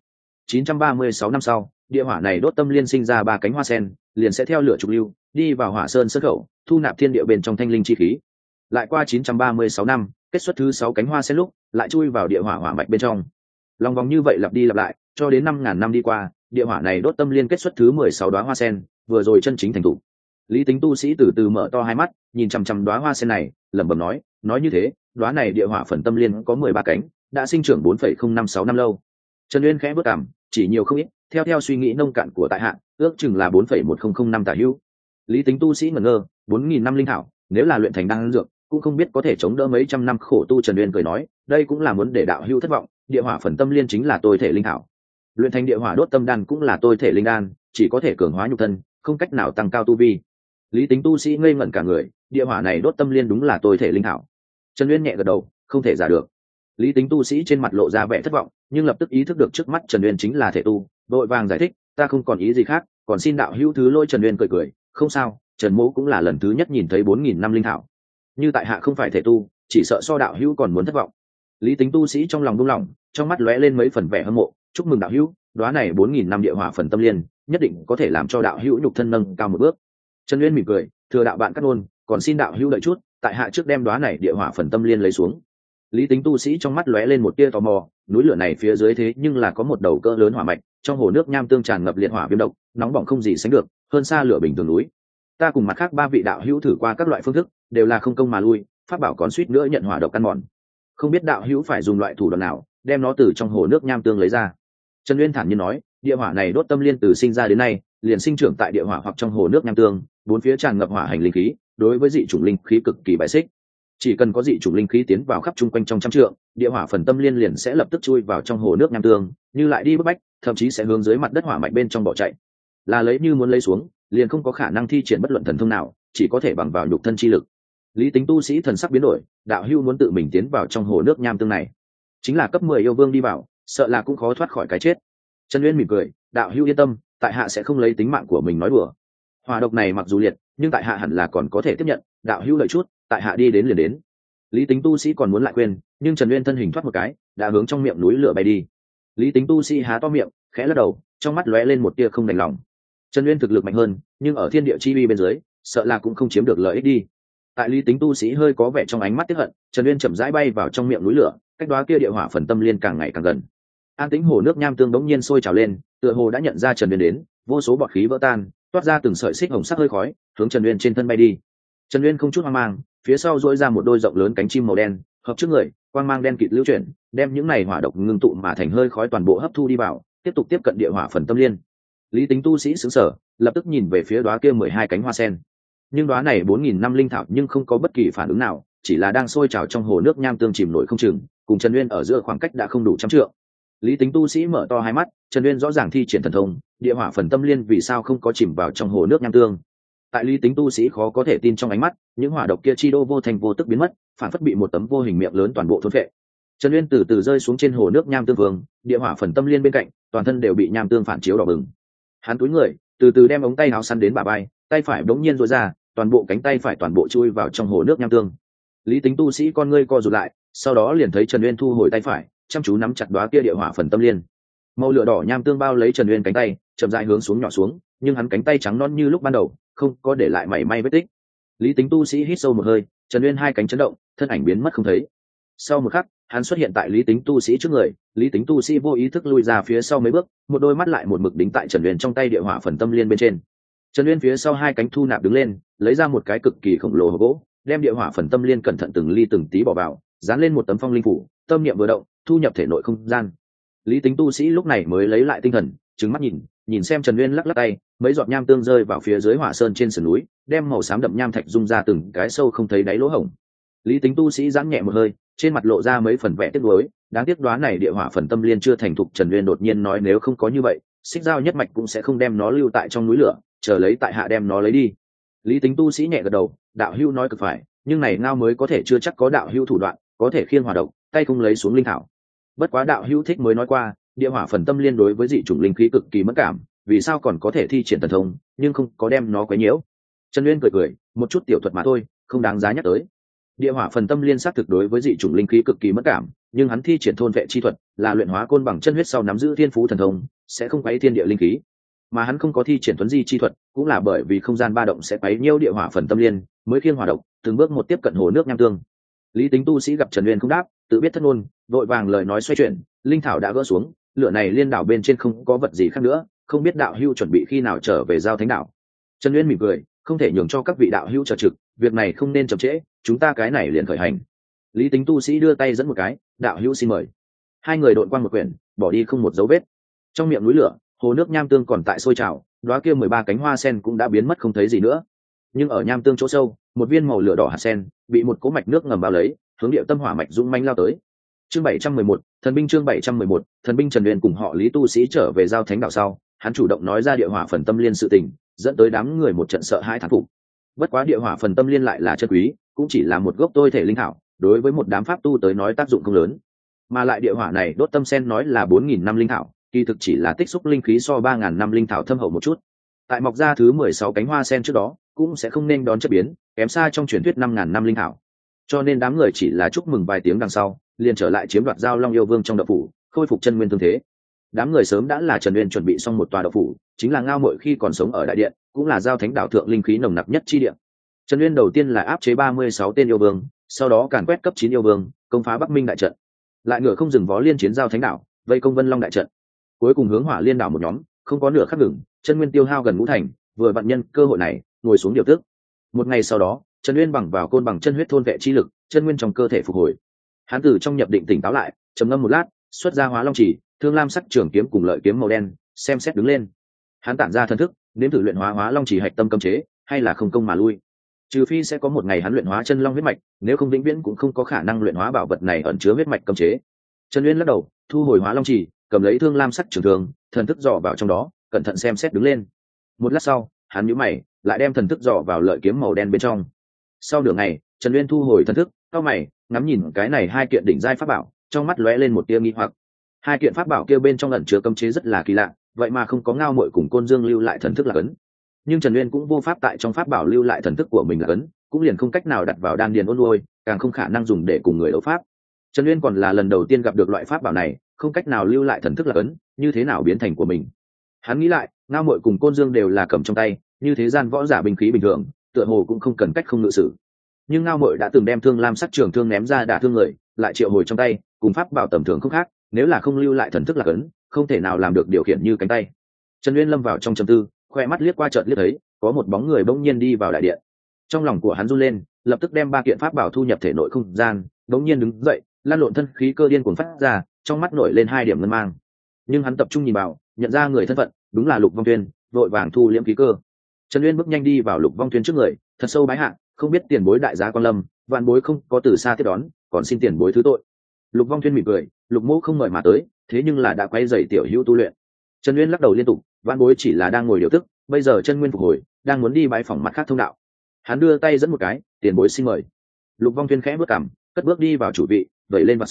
936 năm sau, địa hỏa này đốt tâm liên sinh ra 3 cánh hoa sen, liền sẽ theo lửa trục lưu, đi vào Hỏa Sơn sơn khẩu, thu nạp thiên địa bên trong thanh linh chi khí. Lại qua 936 năm, kết xuất thứ 6 cánh hoa sen lúc, lại chui vào địa hỏa hỏa mạch bên trong. Lòng vòng như vậy lặp đi lặp lại, cho đến 5000 năm đi qua, địa hỏa này đốt tâm liên kết xuất thứ 16 đóa hoa sen, vừa rồi chân chính thành thủ. Lý Tính tu sĩ từ từ mở to hai mắt, nhìn chằm chằm đóa hoa sen này, lẩm bẩm nói như thế, đóa này địa hỏa phần tâm liên có 13 cánh, đã sinh trưởng 4,056 năm lâu. Trần Uyên khẽ bước cằm, chỉ nhiều không ít, theo suy nghĩ nông cạn của tại hạ, ước chừng là 4,1005 năm tả hữu. Lý Tính tu sĩ ngẩn ngơ, 4000 năm linh thảo, nếu là luyện thành đan dược, cũng không biết có thể chống đỡ mấy trăm năm khổ tu. Trần Uyên cười nói, đây cũng là muốn để đạo hữu thất vọng, địa hỏa phần tâm liên chính là tôi thể linh thảo. Luyện thành địa hỏa đốt tâm đan cũng là tôi thể linh đan, chỉ có thể cường hóa nhục thân, không cách nào tăng cao tu vi. Lý Tính tu sĩ ngây ngẩn cả người, địa hỏa này đốt tâm liên đúng là tôi thể linh thảo. Trần Uyên nhẹ gật đầu, không thể giả được. Lý Tính tu sĩ trên mặt lộ ra vẻ thất vọng, nhưng lập tức ý thức được trước mắt Trần Uyên chính là thể tu, vội vàng giải thích, ta không còn ý gì khác, còn xin đạo hữu thứ lỗi. Trần Uyên cười, không sao, Trần mỗ cũng là lần thứ nhất nhìn thấy 4000 năm linh thảo, như tại hạ không phải thể tu, chỉ sợ so đạo hữu còn muốn thất vọng. Lý Tính tu sĩ trong lòng buông lỏng, trong mắt lóe lên mấy phần vẻ hâm mộ, chúc mừng đạo hữu, đóa này 4000 năm địa hỏa phần tâm liên, nhất định có thể làm cho đạo hữu nhục thân nâng cao một bước. Trần Uyên mỉm cười, thừa đạo bạn cắt ngôn, còn xin đạo hữu đợi chút, tại hạ trước đem đóa này địa hỏa phần tâm liên lấy xuống. Lý Tính tu sĩ trong mắt lóe lên một tia tò mò, núi lửa này phía dưới thế nhưng là có một đầu cỡ lớn hỏa mạch, trong hồ nước nham tương tràn ngập liệt hỏa viêm độc, nóng bỏng không gì sánh được, hơn xa lửa bình thường núi. Ta cùng mặt khác 3 vị đạo hữu thử qua các loại phương thức, đều là không công mà lui, pháp bảo còn suýt nữa nhận hỏa độc ăn mòn. Không biết đạo hữu phải dùng loại thủ đoạn nào, đem nó từ trong hồ nước nham tương lấy ra. Trần Uyên thản nhiên nói, địa hỏa này đốt tâm liên từ sinh ra đến nay, liền sinh trưởng tại địa hỏa hoặc trong hồ nước nham tương, bốn phía tràn ngập hỏa hành linh khí, đối với dị chủng linh khí cực kỳ bài xích. Chỉ cần có dị chủng linh khí tiến vào khắp chung quanh trong trăm trượng, địa hỏa phần tâm liên liền sẽ lập tức chui vào trong hồ nước nham tương, như lại đi bức bách, thậm chí sẽ hướng dưới mặt đất hỏa mạch bên trong bỏ chạy. Là lấy như muốn lấy xuống, liền không có khả năng thi triển bất luận thần thông nào, chỉ có thể bằng vào nhục thân chi lực. Lý Tính tu sĩ thần sắc biến đổi, đạo hữu muốn tự mình tiến vào trong hồ nước nham tương này, chính là cấp 10 yêu vương đi vào, sợ là cũng khó thoát khỏi cái chết. Trần Uyên mỉm cười, đạo hữu yên tâm, tại hạ sẽ không lấy tính mạng của mình nói đùa. Hỏa độc này mặc dù liệt, nhưng tại hạ hẳn là còn có thể tiếp nhận, đạo hữu lợi chút, tại hạ đi đến liền đến. Lý Tính tu sĩ còn muốn lại quên, nhưng Trần Uyên thân hình thoát một cái, đã hướng trong miệng núi lửa bay đi. Lý Tính tu sĩ há to miệng, khẽ lắc đầu, trong mắt lóe lên một tia không đành lòng. Trần Uyên thực lực mạnh hơn, nhưng ở thiên địa chi uy bên dưới, sợ là cũng không chiếm được lợi ích đi. Tại Lý Tính tu sĩ hơi có vẻ trong ánh mắt tiếc hận, Trần Uyên chậm rãi bay vào trong miệng núi lửa, cách đó kia địa hỏa phần tâm liên càng ngày càng gần. An tĩnh hồ nước nham tương đống nhiên sôi trào lên, tựa hồ đã nhận ra Trần Uyên đến, vô số bọt khí vỡ tan, toát ra từng sợi xích hồng sắc hơi khói, hướng Trần Uyên trên thân bay đi. Trần Uyên không chút hoang mang, phía sau duỗi ra một đôi rộng lớn cánh chim màu đen, hợp trước người, quang mang đen kịt lưu chuyển, đem những này hỏa độc ngưng tụ mà thành hơi khói toàn bộ hấp thu đi vào, tiếp tục tiếp cận địa hỏa phần tâm liên. Lý Tính tu sĩ sững sờ, lập tức nhìn về phía đóa kia 12 cánh hoa sen. Nhưng đóa này 4000 năm linh thảo nhưng không có bất kỳ phản ứng nào, chỉ là đang sôi trào trong hồ nước nham tương chìm nổi không chừng, cùng Trần Uyên ở giữa khoảng cách đã không đủ trăm trượng. Lý Tính tu sĩ mở to hai mắt, Trần Uyên rõ ràng thi triển thần thông, địa hỏa phần tâm liên vì sao không có chìm vào trong hồ nước nham tương. Tại Lý Tính tu sĩ khó có thể tin trong ánh mắt, những hỏa độc kia chi đô vô thành vô tức biến mất, phản phất bị một tấm vô hình miệng lớn toàn bộ thôn phệ. Trần Uyên từ từ rơi xuống trên hồ nước nham tương vương, địa hỏa phần tâm liên bên cạnh, toàn thân đều bị nham tương phản chiếu đỏ bừng. Hắn cúi người, từ từ đem ống tay áo săn đến bả vai, tay phải bỗng nhiên duỗi ra, toàn bộ cánh tay phải toàn bộ chui vào trong hồ nước nham tương. Lý Tính tu sĩ con ngươi co rụt lại, sau đó liền thấy Trần Uyên thu hồi tay phải, chăm chú nắm chặt đóa kia địa hỏa phần tâm liên. Màu lửa đỏ nham tương bao lấy Trần Uyên cánh tay, chậm rãi hướng xuống nhỏ xuống, nhưng hắn cánh tay trắng non như lúc ban đầu, không có để lại mảy may vết tích. Lý Tính tu sĩ hít sâu một hơi, Trần Uyên hai cánh chấn động, thân ảnh biến mất không thấy. Sau một khắc, hắn xuất hiện tại Lý Tính tu sĩ trước người, Lý Tính tu sĩ vô ý thức lui ra phía sau mấy bước, một đôi mắt lại một mực đính tại Trần Uyên trong tay địa hỏa phần tâm liên bên trên. Trần Uyên phía sau hai cánh thu nạp đứng lên, lấy ra một cái cực kỳ khổng lồ hộp gỗ, đem địa hỏa phần tâm liên cẩn thận từng ly từng tí bỏ vào, dán lên một tấm phong linh phủ, tâm niệm vừa động, thu nhập thể nội không gian. Lý Tính tu sĩ lúc này mới lấy lại tinh thần, trừng mắt nhìn xem Trần Uyên lắc lắc tay, mấy giọt nham tương rơi vào phía dưới hỏa sơn trên sườn núi, đem màu xám đậm nham thạch rung ra từng cái sâu không thấy đáy lỗ hổng. Lý Tính tu sĩ giãn nhẹ một hơi, trên mặt lộ ra mấy phần vẻ tiếc nuối, đáng tiếc đoán này địa hỏa phần tâm liên chưa thành thục. Trần Uyên đột nhiên nói nếu không có như vậy, Xích Dao nhất mạch cũng sẽ không đem nó lưu tại trong núi lửa, chờ lấy tại hạ đem nó lấy đi. Lý Tính tu sĩ nhẹ gật đầu, đạo hữu nói cực phải, nhưng này ngao mới có thể chưa chắc có đạo hữu thủ đoạn, có thể khiêng hỏa độc, tay không lấy xuống linh thảo. Bất quá đạo hữu thích mới nói qua, địa hỏa phần tâm liên đối với dị chủng linh khí cực kỳ mất cảm, vì sao còn có thể thi triển thần thông, nhưng không có đem nó quấy nhiễu. Trần Uyên cười, một chút tiểu thuật mà thôi, không đáng giá nhắc tới. Địa hỏa phần tâm liên xác thực đối với dị chủng linh khí cực kỳ mất cảm, nhưng hắn thi triển thôn vệ chi thuật, là luyện hóa côn bằng chân huyết sau nắm giữ thiên phú thần thông, sẽ không quấy thiên địa linh khí. Mà hắn không có thi triển tuấn di chi thuật, cũng là bởi vì không gian ba động sẽ quấy nhiễu địa hỏa phần tâm liên, mới khiêng hỏa độc, từng bước một tiếp cận hồ nước nham tương. Lý Tính tu sĩ gặp Trần Uyên không đáp, tự biết thất ngôn, vội vàng lời nói xoay chuyển, linh thảo đã gỡ xuống, lửa này liên đảo bên trên không có vật gì khác nữa, không biết đạo hữu chuẩn bị khi nào trở về giao thánh đảo. Trần Uyên mỉm cười, không thể nhường cho các vị đạo hữu chờ trực, việc này không nên chậm trễ, chúng ta cái này liền khởi hành. Lý Tính tu sĩ đưa tay dẫn một cái, đạo hữu xin mời. Hai người đội quang một quyển, bỏ đi không một dấu vết. Trong miệng núi lửa, hồ nước nham tương còn tại sôi trào, đóa kia 13 cánh hoa sen cũng đã biến mất không thấy gì nữa. Nhưng ở nham tương chỗ sâu, một viên màu lửa đỏ hạt sen bị một cỗ mạch nước ngầm bao lấy, hướng địa tâm hỏa mạch dũng mãnh lao tới. Chương 711, thần binh. Chương 711, thần binh. Trần Uyên cùng họ Lý tu sĩ trở về giao thánh đạo sau, hắn chủ động nói ra địa hỏa phần tâm liên sự tình, dẫn tới đám người một trận sợ hãi thán phục. Bất quá địa hỏa phần tâm liên lại là chân quý, cũng chỉ là một gốc tôi thể linh thảo, đối với một đám pháp tu tới nói tác dụng không lớn. Mà lại địa hỏa này đốt tâm sen nói là 4000 năm linh thảo, kỳ thực chỉ là tích xúc linh khí so 3000 năm linh thảo thâm hậu một chút. Tại mọc ra thứ 16 cánh hoa sen trước đó, cũng sẽ không nên đón chất biến, kém xa trong truyền thuyết 5000 năm linh thảo. Cho nên đám người chỉ là chúc mừng vài tiếng đằng sau, liền trở lại chiếm đoạt Giao Long yêu vương trong động phủ, khôi phục chân nguyên thương thế. Đám người sớm đã là Trần Uyên chuẩn bị xong một tòa động phủ, chính là Ngao Muội khi còn sống ở đại điện, cũng là giao thánh đảo thượng linh khí nồng nặc nhất chi điện. Trần Uyên đầu tiên là áp chế 36 tên yêu vương, sau đó càn quét cấp 9 yêu vương, công phá Bắc Minh đại trận. Lại ngựa không dừng vó liên chiến giao thánh đảo, vây công Vân Long đại trận. Cuối cùng hướng Hỏa Liên đảo một nhóm, không có nửa khắc ngừng, chân nguyên tiêu hao gần ngũ thành, vừa vặn nhân cơ hội này, ngồi xuống điều tức. Một ngày sau đó, Trần Uyên bằng vào côn bằng chân huyết thôn vệ chi lực, chân nguyên trong cơ thể phục hồi. Hắn từ trong nhập định tỉnh táo lại, trầm ngâm một lát, xuất ra Hóa Long Chỉ, thương lam sắc trường kiếm cùng lợi kiếm màu đen, xem xét đứng lên. Hắn tản ra thần thức, nếm thử luyện hóa Hóa Long Chỉ hạch tâm cấm chế, hay là không công mà lui. Trừ phi sẽ có một ngày hắn luyện hóa chân long huyết mạch, nếu không vĩnh viễn cũng không có khả năng luyện hóa bảo vật này ẩn chứa huyết mạch cấm chế. Trần Uyên lắc đầu, thu hồi Hóa Long Chỉ, cầm lấy thương lam sắc trường thương, thần thức dò vào trong đó, cẩn thận xem xét đứng lên. Một lát sau, hắn nhíu mày, lại đem thần thức dò vào lợi kiếm màu đen bên trong. Sau nửa ngày, Trần Uyên thu hồi thần thức, cau mày, ngắm nhìn cái này hai kiện đỉnh giai pháp bảo, trong mắt lóe lên một tia nghi hoặc. Hai kiện pháp bảo kia bên trong ẩn chứa cấm chế rất là kỳ lạ, vậy mà không có Ngao Muội cùng Côn Dương lưu lại thần thức là ấn. Nhưng Trần Uyên cũng vô pháp tại trong pháp bảo lưu lại thần thức của mình là ấn, cũng liền không cách nào đặt vào đan điền ôn nuôi, càng không khả năng dùng để cùng người đấu pháp. Trần Uyên còn là lần đầu tiên gặp được loại pháp bảo này, không cách nào lưu lại thần thức là ấn, như thế nào biến thành của mình. Hắn nghĩ lại, Ngao Muội cùng Côn Dương đều là cầm trong tay, như thế gian võ giả binh khí bình thường, tựa hồ cũng không cần cách không ngự sử. Nhưng Ngao Muội đã từng đem thương lam sắc trường thương ném ra đả thương người, lại triệu hồi trong tay, cùng pháp bảo tầm thường không khác, nếu là không lưu lại thần thức là ấn, không thể nào làm được điều khiển như cánh tay. Trần Uyên lâm vào trong trầm tư, khoe mắt liếc qua chợt liếc thấy có một bóng người bỗng nhiên đi vào đại điện. Trong lòng của hắn run lên, lập tức đem ba kiện pháp bảo thu nhập thể nội không gian, bỗng nhiên đứng dậy, lan lộn thân khí cơ điên cuồng phát ra, trong mắt nổi lên hai điểm ngân mang. Nhưng hắn tập trung nhìn vào, nhận ra người thân phận, đúng là Lục Vong Tuyên, vội vàng thu liễm khí cơ. Trần Uyên bước nhanh đi vào Lục Vong Tuyên trước người, thật sâu bái hạ, không biết tiền bối đại giá quan lâm, vạn bối không có từ xa tiếp đón, còn xin tiền bối thứ tội. Lục Vong Tuyên mỉm cười, Lục mỗ không mời mà tới, thế nhưng là đã quay dày tiểu hữu tu luyện. Trần Uyên lắc đầu liên tục, vạn bối chỉ là đang ngồi điều tức, bây giờ chân nguyên phục hồi, đang muốn đi bái phỏng mặt khác thông đạo. Hắn đưa tay dẫn một cái, tiền bối xin mời. Lục Vong Tuyên khẽ bước cằm, cất bước đi vào chủ vị, đẩy lên vào sau,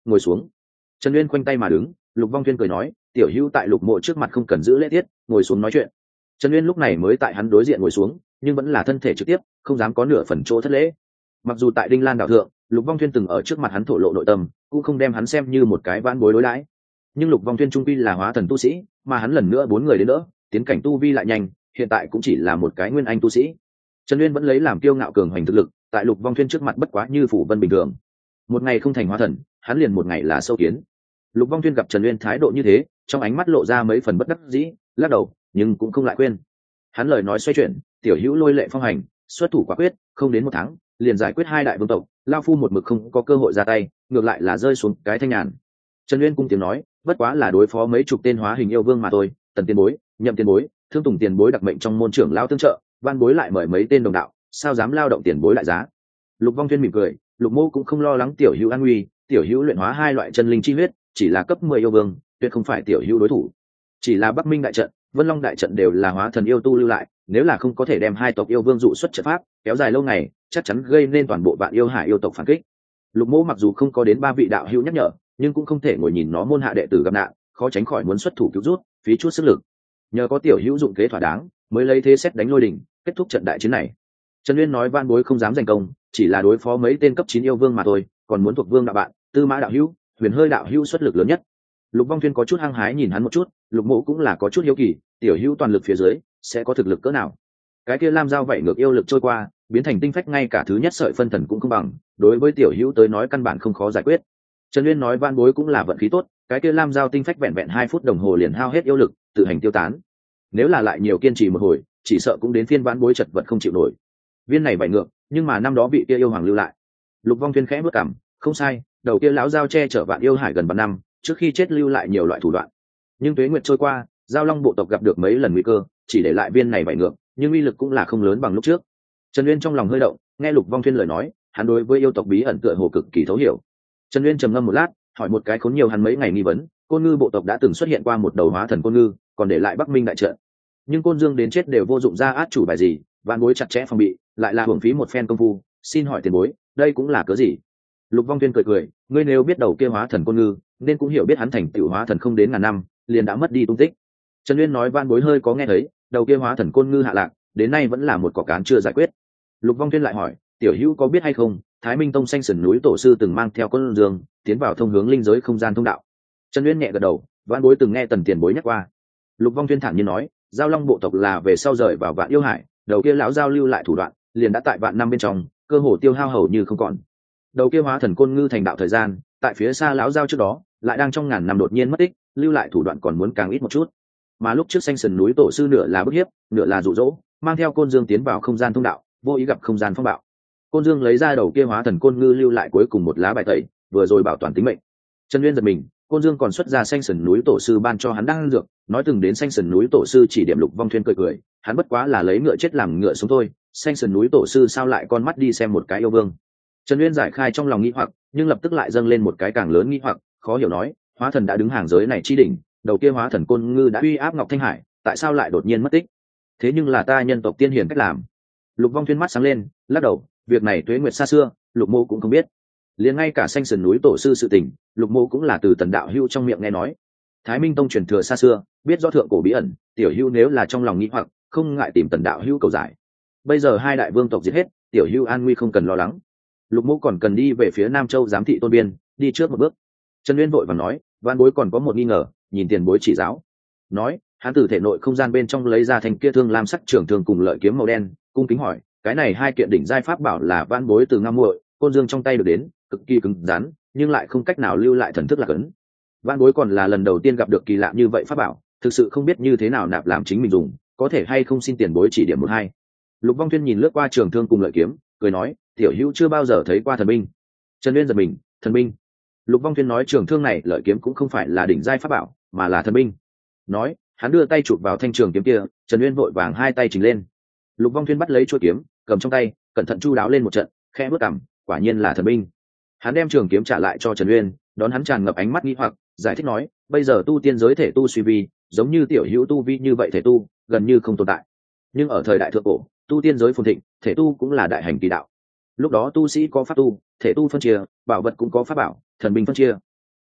ngồi xuống. Trần Uyên khoanh tay mà đứng, Lục Vong Thuyên cười nói, tiểu hữu tại Lục Mộ trước mặt không cần giữ lễ tiết, ngồi xuống nói chuyện. Trần Uyên lúc này mới tại hắn đối diện ngồi xuống, nhưng vẫn là thân thể trực tiếp, không dám có nửa phần chỗ thất lễ. Mặc dù tại Đinh Lan đảo thượng, Lục Vong Thuyên từng ở trước mặt hắn thổ lộ nội tâm, cũng không đem hắn xem như một cái vãn bối đối đãi. Nhưng Lục Vong Thuyên trung quy là hóa thần tu sĩ, mà hắn lần nữa 4 người đến đỡ, tiến cảnh tu vi lại nhanh, hiện tại cũng chỉ là một cái nguyên anh tu sĩ. Trần Uyên vẫn lấy làm kiêu ngạo cường hoành thực lực, tại Lục Vong Thuyên trước mặt bất quá như phủ vân bình thường. Một ngày không thành hóa thần, hắn liền một ngày là sâu kiến. Lục Vong Thuyên gặp Trần Uyên thái độ như thế, trong ánh mắt lộ ra mấy phần bất đắc dĩ, lắc đầu, nhưng cũng không lại quên. Hắn lời nói xoay chuyển, tiểu hữu lôi lệ phong hành, xuất thủ quả quyết, không đến 1 tháng, liền giải quyết 2 đại vương tộc, lao phu một mực không có cơ hội ra tay, ngược lại là rơi xuống cái thanh nhàn. Trần Uyên cung tiếng nói, bất quá là đối phó mấy chục tên hóa hình yêu vương mà thôi, Tần tiền bối, Nhậm tiền bối, Thương Tùng tiền bối đặc mệnh trong môn trưởng lao tương trợ, van bối lại mời mấy tên đồng đạo, sao dám lao động tiền bối lại giá. Lục Vong Thuyên mỉm cười, Lục Mô cũng không lo lắng tiểu hữu an nguy, tiểu hữu luyện hóa 2 loại chân linh chi huyết, chỉ là cấp 10 yêu vương, tuyệt không phải tiểu hữu đối thủ. Chỉ là Bắc Minh đại trận, Vân Long đại trận đều là hóa thần yêu tu lưu lại, nếu là không có thể đem 2 tộc yêu vương dụ xuất trận pháp, kéo dài lâu ngày, chắc chắn gây nên toàn bộ vạn yêu hải yêu tộc phản kích. Lục Mô mặc dù không có đến 3 vị đạo hữu nhắc nhở, nhưng cũng không thể ngồi nhìn nó môn hạ đệ tử gặp nạn, khó tránh khỏi muốn xuất thủ cứu rút, phí chút sức lực. Nhờ có tiểu hữu dụng kế thỏa đáng, mới lấy thế xét đánh lôi đỉnh, kết thúc trận đại chiến này. Trần Uyên nói van bối không dám giành công, chỉ là đối phó mấy tên cấp 9 yêu vương mà thôi, còn muốn thuộc vương đạo bạn, Tư Mã đạo hữu, Huyền Hơi đạo hữu xuất lực lớn nhất. Lục Vong Thuyên có chút hăng hái nhìn hắn một chút, Lục Mộ cũng là có chút hiếu kỳ, tiểu hữu toàn lực phía dưới sẽ có thực lực cỡ nào. Cái kia lam dao vậy ngược yêu lực trôi qua, biến thành tinh phách ngay cả thứ nhất sợi phân thần cũng không bằng, đối với tiểu hữu tới nói căn bản không khó giải quyết. Trần Uyên nói van bối cũng là vận khí tốt, cái kia lam dao tinh phách vẹn vẹn 2 phút đồng hồ liền hao hết yêu lực, tự hành tiêu tán. Nếu là lại nhiều kiên trì một hồi, chỉ sợ cũng đến phiên van bối chật vật không chịu nổi. Viên này vậy ngược, nhưng mà năm đó vị kia yêu hoàng lưu lại. Lục Vong Thuyên khẽ bước cằm, không sai, đầu kia lão giao che chở vạn yêu hải gần 3 năm, trước khi chết lưu lại nhiều loại thủ đoạn. Nhưng tuế nguyệt trôi qua, giao long bộ tộc gặp được mấy lần nguy cơ, chỉ để lại viên này vậy ngược, nhưng uy lực cũng là không lớn bằng lúc trước. Trần Uyên trong lòng hơi động, nghe Lục Vong Thuyên lời nói, hắn đối với yêu tộc bí ẩn tựa hồ cực kỳ thấu hiểu. Trần Uyên trầm ngâm một lát, hỏi một cái khốn nhiều hắn mấy ngày nghi vấn, Côn Ngư bộ tộc đã từng xuất hiện qua một đầu hóa thần côn ngư, còn để lại Bắc Minh đại trận. Nhưng Côn Dương đến chết đều vô dụng ra át chủ bài gì, vạn bối chặt chẽ phòng bị, lại là hưởng phí một phen công phu, xin hỏi tiền bối, đây cũng là cớ gì? Lục Vong Thuyên cười cười, ngươi nếu biết đầu kia hóa thần côn ngư, nên cũng hiểu biết hắn thành tựu hóa thần không đến ngàn năm, liền đã mất đi tung tích. Trần Uyên nói van bối hơi có nghe thấy, đầu kia hóa thần côn ngư hạ lạc, đến nay vẫn là một cỏ cán chưa giải quyết. Lục Vong Thuyên lại hỏi, tiểu hữu có biết hay không, Thái Minh Tông xanh sườn núi tổ sư từng mang theo Côn Dương tiến vào thông hướng linh giới không gian thông đạo. Trần Uyên nhẹ gật đầu, van bối từng nghe Tần tiền bối nhắc qua. Lục Vong Thuyên thản nhiên nói, giao long bộ tộc là về sau rời vào vạn yêu hải, đầu kia lão giao lưu lại thủ đoạn, liền đã tại vạn năm bên trong, cơ hồ tiêu hao hầu như không còn. Đầu kia hóa thần côn ngư thành đạo thời gian, tại phía xa lão giao trước đó, lại đang trong ngàn năm đột nhiên mất tích, lưu lại thủ đoạn còn muốn càng ít một chút. Mà lúc trước xanh sườn núi tổ sư nửa là bức hiếp, nửa là dụ dỗ, mang theo Côn Dương tiến vào không gian thông đạo, vô ý gặp không gian phong bạo. Côn Dương lấy ra đầu kia hóa thần côn ngư lưu lại cuối cùng một lá bài tẩy, vừa rồi bảo toàn tính mệnh. Trần Uyên giật mình, Côn Dương còn xuất ra xanh sườn núi tổ sư ban cho hắn đan dược, nói từng đến xanh sườn núi tổ sư chỉ điểm. Lục Vong Thuyên cười cười, hắn bất quá là lấy ngựa chết làm ngựa sống thôi, xanh sườn núi tổ sư sao lại con mắt đi xem một cái yêu vương. Trần Uyên giải khai trong lòng nghi hoặc, nhưng lập tức lại dâng lên một cái càng lớn nghi hoặc, khó hiểu nói, hóa thần đã đứng hàng giới này chi đỉnh, đầu kia hóa thần côn ngư đã uy áp Ngọc Thanh Hải, tại sao lại đột nhiên mất tích? Thế nhưng là ta nhân tộc tiên hiền cách làm. Lục Vong Thuyên mắt sáng lên, lắc đầu, việc này tuế nguyệt xa xưa, Lục Mô cũng không biết. Liền ngay cả xanh sườn núi tổ sư sự tình, Lục Mô cũng là từ Tần đạo hữu trong miệng nghe nói. Thái Minh Tông truyền thừa xa xưa, biết rõ thượng cổ bí ẩn, tiểu hữu nếu là trong lòng nghi hoặc, không ngại tìm Tần đạo hữu cầu giải. Bây giờ 2 đại vương tộc giết hết, tiểu hữu an nguy không cần lo lắng. Lục Mô còn cần đi về phía Nam Châu giám thị Tôn Biên, đi trước một bước. Trần Uyên vội vàng nói, van bối còn có một nghi ngờ, nhìn tiền bối chỉ giáo. Nói, hắn từ thể nội không gian bên trong lấy ra thành kia thương lam sắc trường thương cùng lợi kiếm màu đen, cung kính hỏi, cái này 2 kiện đỉnh giai pháp bảo là van bối từ Ngam Muội, Côn Dương trong tay được đến, cực kỳ cứng rắn, nhưng lại không cách nào lưu lại thần thức lạc ấn. Van bối còn là lần đầu tiên gặp được kỳ lạ như vậy pháp bảo, thực sự không biết như thế nào nạp làm chính mình dùng, có thể hay không xin tiền bối chỉ điểm một hai. Lục Vong Thuyên nhìn lướt qua trường thương cùng lợi kiếm, cười nói, tiểu hữu chưa bao giờ thấy qua thần binh. Trần Uyên giật mình, thần binh? Lục Vong Thuyên nói trường thương này lợi kiếm cũng không phải là đỉnh giai pháp bảo, mà là thần binh. Nói, hắn đưa tay chụp vào thanh trường kiếm kia, Trần Uyên vội vàng 2 tay chỉnh lên. Lục Vong Thuyên bắt lấy chuôi kiếm, cầm trong tay, cẩn thận chu đáo lên một trận, khẽ bước cằm, quả nhiên là thần binh. Hắn đem trường kiếm trả lại cho Trần Uyên, đón hắn tràn ngập ánh mắt nghi hoặc, giải thích nói, bây giờ tu tiên giới thể tu suy vi, giống như tiểu hữu tu vi như vậy thể tu gần như không tồn tại. Nhưng ở thời đại thượng cổ, tu tiên giới phồn thịnh, thể tu cũng là đại hành kỳ đạo. Lúc đó tu sĩ có pháp tu, thể tu phân chia, bảo vật cũng có pháp bảo, thần binh phân chia,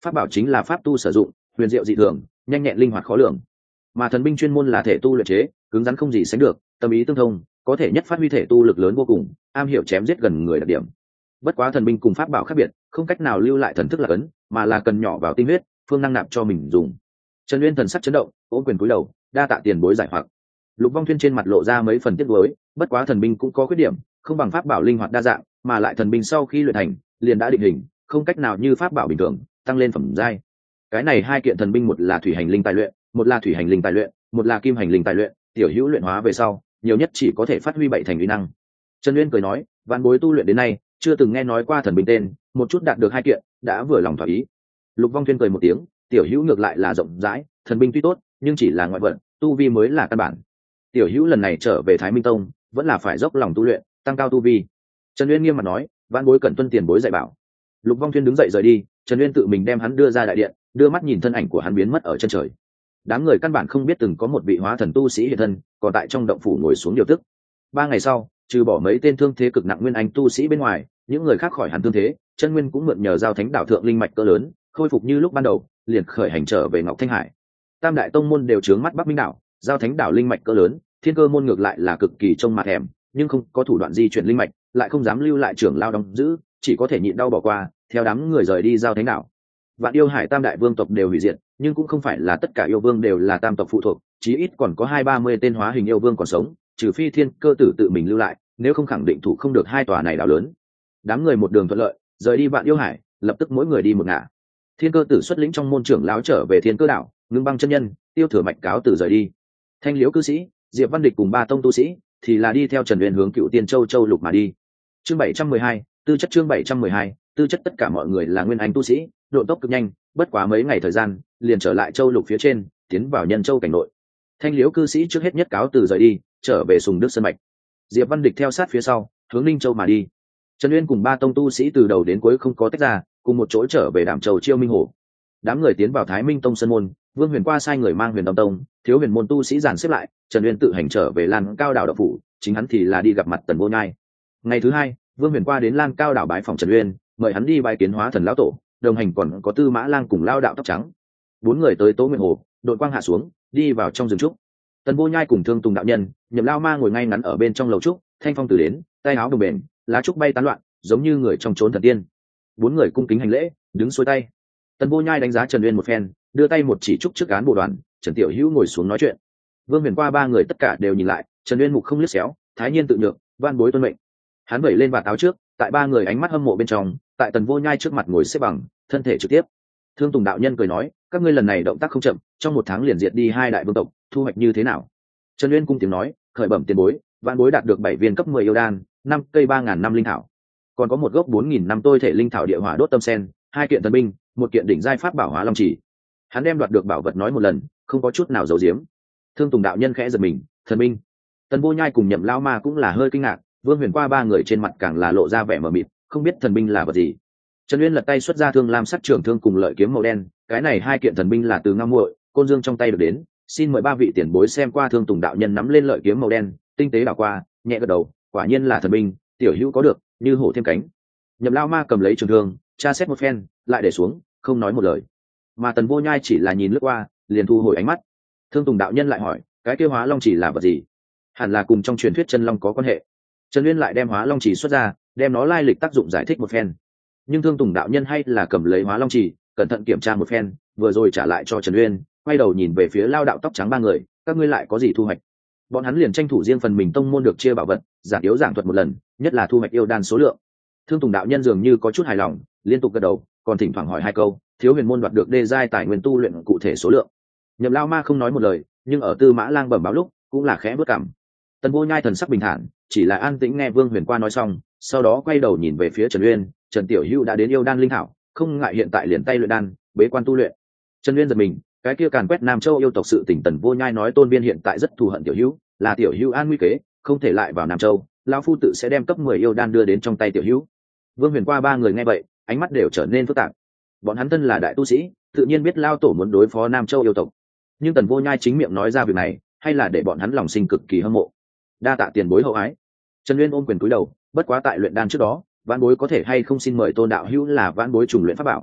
pháp bảo chính là pháp tu sử dụng, huyền diệu dị thường, nhanh nhẹn linh hoạt khó lường. Mà thần binh chuyên môn là thể tu luyện chế, cứng rắn không gì sánh được, tâm ý tương thông, có thể nhất phát huy thể tu lực lớn vô cùng, am hiểu chém giết gần người đặc điểm. Bất quá thần binh cùng pháp bảo khác biệt, không cách nào lưu lại thần thức là cấn, mà là cần nhỏ vào tinh huyết, phương năng nạp cho mình dùng. Trần Uyên thần sắc chấn động, ôm quyền cúi đầu, đa tạ tiền bối giải hoặc. Lục Vong Thuyên trên mặt lộ ra mấy phần tiếc nuối, bất quá thần binh cũng có khuyết điểm, không bằng pháp bảo linh hoạt đa dạng, mà lại thần binh sau khi luyện thành, liền đã định hình, không cách nào như pháp bảo bình thường tăng lên phẩm giai. Cái này hai kiện thần binh, một là thủy hành linh tài luyện, một là thủy hành linh tài luyện, một là kim hành linh tài luyện, tiểu hữu luyện hóa về sau, nhiều nhất chỉ có thể phát huy bảy thành uy năng. Trần Uyên cười nói, vạn bối tu luyện đến nay, chưa từng nghe nói qua thần binh tên, một chút đạt được hai kiện, đã vừa lòng thỏa ý. Lục Vong Thuyên cười một tiếng, tiểu hữu ngược lại là rộng rãi, thần binh tuy tốt, nhưng chỉ là ngoại vận, tu vi mới là căn bản. Tiểu hữu lần này trở về Thái Minh Tông, vẫn là phải dốc lòng tu luyện, tăng cao tu vi. Trần Uyên nghiêm mặt nói, vạn bối cần tuân tiền bối dạy bảo. Lục Vong Thuyên đứng dậy rời đi, Trần Uyên tự mình đem hắn đưa ra đại điện, đưa mắt nhìn thân ảnh của hắn biến mất ở chân trời. Đám người căn bản không biết từng có một vị hóa thần tu sĩ hiện thân, còn tại trong động phủ ngồi xuống điều tức. 3 ngày sau, trừ bỏ mấy tên thương thế cực nặng nguyên anh tu sĩ bên ngoài, những người khác khỏi hẳn thương thế, chân nguyên cũng mượn nhờ giao thánh đảo thượng linh mạch cỡ lớn, khôi phục như lúc ban đầu, liền khởi hành trở về Ngọc Thanh Hải. Tam đại tông môn đều trướng mắt Bắc Minh đảo, giao thánh đảo linh mạch cỡ lớn, Thiên Cơ môn ngược lại là cực kỳ trông mặt thèm, nhưng không có thủ đoạn di chuyển linh mạch, lại không dám lưu lại trưởng lao đóng giữ, chỉ có thể nhịn đau bỏ qua, theo đám người rời đi giao thánh đảo. Vạn Yêu Hải tam đại vương tộc đều hủy diệt, nhưng cũng không phải là tất cả yêu vương đều là tam tộc phụ thuộc, chí ít còn có 20-30 tên hóa hình yêu vương còn sống, trừ phi Thiên Cơ tử tự mình lưu lại, nếu không khẳng định thủ không được hai tòa này đảo lớn. Đám người một đường thuận lợi, rời đi Vạn Yêu Hải, lập tức mỗi người đi một ngả. Thiên Cơ tử xuất lĩnh trong môn trưởng lão trở về Thiên Cơ đảo, Ngưng Băng chân nhân, Tiêu Thừa Mạch cáo từ rời đi. Thanh Liễu cư sĩ, Diệp Văn Địch cùng ba tông tu sĩ thì là đi theo Trần Uyên hướng Cựu Tiên Châu châu lục mà đi. Chương 712, tư chất chương 712, tư chất tất cả mọi người là nguyên anh tu sĩ, độ tốc cực nhanh, bất quá mấy ngày thời gian, liền trở lại châu lục phía trên, tiến vào Nhân Châu cảnh nội. Thanh Liễu cư sĩ trước hết nhất cáo từ rời đi, trở về Sùng Đức Sơn mạch. Diệp Văn Địch theo sát phía sau, hướng Ninh Châu mà đi. Trần Uyên cùng ba tông tu sĩ từ đầu đến cuối không có tách ra, cùng một chỗ trở về Đàm Châu Chiêu Minh Hồ. Đám người tiến vào Thái Minh Tông sân môn, Vương Huyền qua sai người mang Huyền Âm Tông, thiếu huyền môn tu sĩ dàn xếp lại, Trần Uyên tự hành trở về Lan Cao đảo đậu phủ, chính hắn thì là đi gặp mặt Tần Vô Nhai. Ngày thứ hai, Vương Huyền qua đến Lan Cao đảo bái phòng Trần Uyên, mời hắn đi bái kiến hóa thần lão tổ, đồng hành còn có Tư Mã Lang cùng Lao đạo tóc trắng. 4 người tới Tố Nguyệt Hồ, đội quang hạ xuống, đi vào trong rừng trúc. Tần Vô Nhai cùng Thương Tùng đạo nhân, Nhậm Lao Ma ngồi ngay ngắn ở bên trong lầu trúc, thanh phong từ đến, tay áo đồng bền, lá trúc bay tán loạn, giống như người trong chốn thần tiên. 4 người cung kính hành lễ, đứng xuôi tay. Tần Vô Nhai đánh giá Trần Uyên một phen, đưa tay một chỉ trúc trước cán bộ đoàn, Trần Tiểu Hữu ngồi xuống nói chuyện. Vương Huyền qua 3 người tất cả đều nhìn lại, Trần Uyên mục không liếc xéo, thái nhiên tự nhượng, van bối tuân mệnh. Hắn vẩy lên vạt áo trước, tại 3 người ánh mắt hâm mộ bên trong, tại Tần Vô Nhai trước mặt ngồi xếp bằng, thân thể trực tiếp. Thương Tùng đạo nhân cười nói, các ngươi lần này động tác không chậm, trong 1 tháng liền diệt đi 2 đại vương tộc, thu hoạch như thế nào? Trần Uyên cung tiếng nói, khởi bẩm tiền bối, van bối đạt được 7 viên cấp 10 yêu đan, 5 cây 3000 năm linh thảo, còn có một gốc 4000 năm tôi thể linh thảo địa hỏa đốt tâm sen, 2 kiện thần binh, 1 kiện đỉnh giai pháp bảo Hóa Long chỉ. Hắn đem đoạt được bảo vật nói một lần, không có chút nào giấu giếm. Thương Tùng đạo nhân khẽ giật mình, thần binh. Tần Vô Nhai cùng Nhậm Lão Ma cũng là hơi kinh ngạc, Vương Huyền qua 3 người trên mặt càng là lộ ra vẻ mờ mịt, không biết thần binh là vật gì. Trần Uyên lật tay xuất ra thương lam sắc trường thương cùng lợi kiếm màu đen, cái này 2 kiện thần binh là từ Ngao Muội, Côn Dương trong tay được đến, xin mời 3 vị tiền bối xem qua. Thương Tùng đạo nhân nắm lên lợi kiếm màu đen, tinh tế đảo qua, nhẹ gật đầu, quả nhiên là thần binh, tiểu hữu có được, như hổ thêm cánh. Nhậm Lão Ma cầm lấy trường thương, tra xét một phen, lại để xuống, không nói một lời. Mà Tần Vô Nhai chỉ là nhìn lướt qua, liền thu hồi ánh mắt. Thương Tùng đạo nhân lại hỏi, cái kia Hóa Long chỉ là vật gì? Hẳn là cùng trong truyền thuyết chân long có quan hệ. Trần Uyên lại đem Hóa Long chỉ xuất ra, đem nó lai lịch tác dụng giải thích một phen. Nhưng Thương Tùng đạo nhân hay là cầm lấy Hóa Long chỉ, cẩn thận kiểm tra một phen, vừa rồi trả lại cho Trần Uyên, quay đầu nhìn về phía Lao đạo tóc trắng 3 người, các ngươi lại có gì thu hoạch? Bọn hắn liền tranh thủ riêng phần mình tông môn được chia bảo vật, giảng yếu giảng thuật một lần, nhất là thu hoạch yêu đan số lượng. Thương Tùng đạo nhân dường như có chút hài lòng, liên tục gật đầu, còn thỉnh thoảng hỏi 2 câu, thiếu huyền môn đoạt được đê giai tài nguyên tu luyện cụ thể số lượng. Nhậm Lao Ma không nói một lời, nhưng ở Tư Mã Lang bẩm báo lúc, cũng là khẽ bước cằm. Tần Vô Nhai thần sắc bình thản, chỉ là an tĩnh nghe Vương Huyền qua nói xong, sau đó quay đầu nhìn về phía Trần Uyên, Trần Tiểu Hữu đã đến yêu đan linh thảo, không ngại hiện tại liền tay luyện đan, bế quan tu luyện. Trần Uyên giật mình, cái kia càn quét Nam Châu yêu tộc sự tình Tần Vô Nhai nói Tôn Biên hiện tại rất thù hận Tiểu Hữu, là Tiểu Hữu an nguy kế, không thể lại vào Nam Châu, lão phu tự sẽ đem cấp 10 yêu đan đưa đến trong tay Tiểu Hữu. Vương Huyền qua 3 người nghe vậy, ánh mắt đều trở nên phức tạp. Bọn hắn thân là đại tu sĩ, tự nhiên biết Lao tổ muốn đối phó Nam Châu yêu tộc, nhưng Tần Vô Nhai chính miệng nói ra việc này, hay là để bọn hắn lòng sinh cực kỳ hâm mộ. Đa tạ tiền bối hậu ái. Trần Uyên ôm quyền cúi đầu, bất quá tại luyện đan trước đó, vãn bối có thể hay không xin mời Tôn đạo hữu là vãn bối trùng luyện pháp bảo.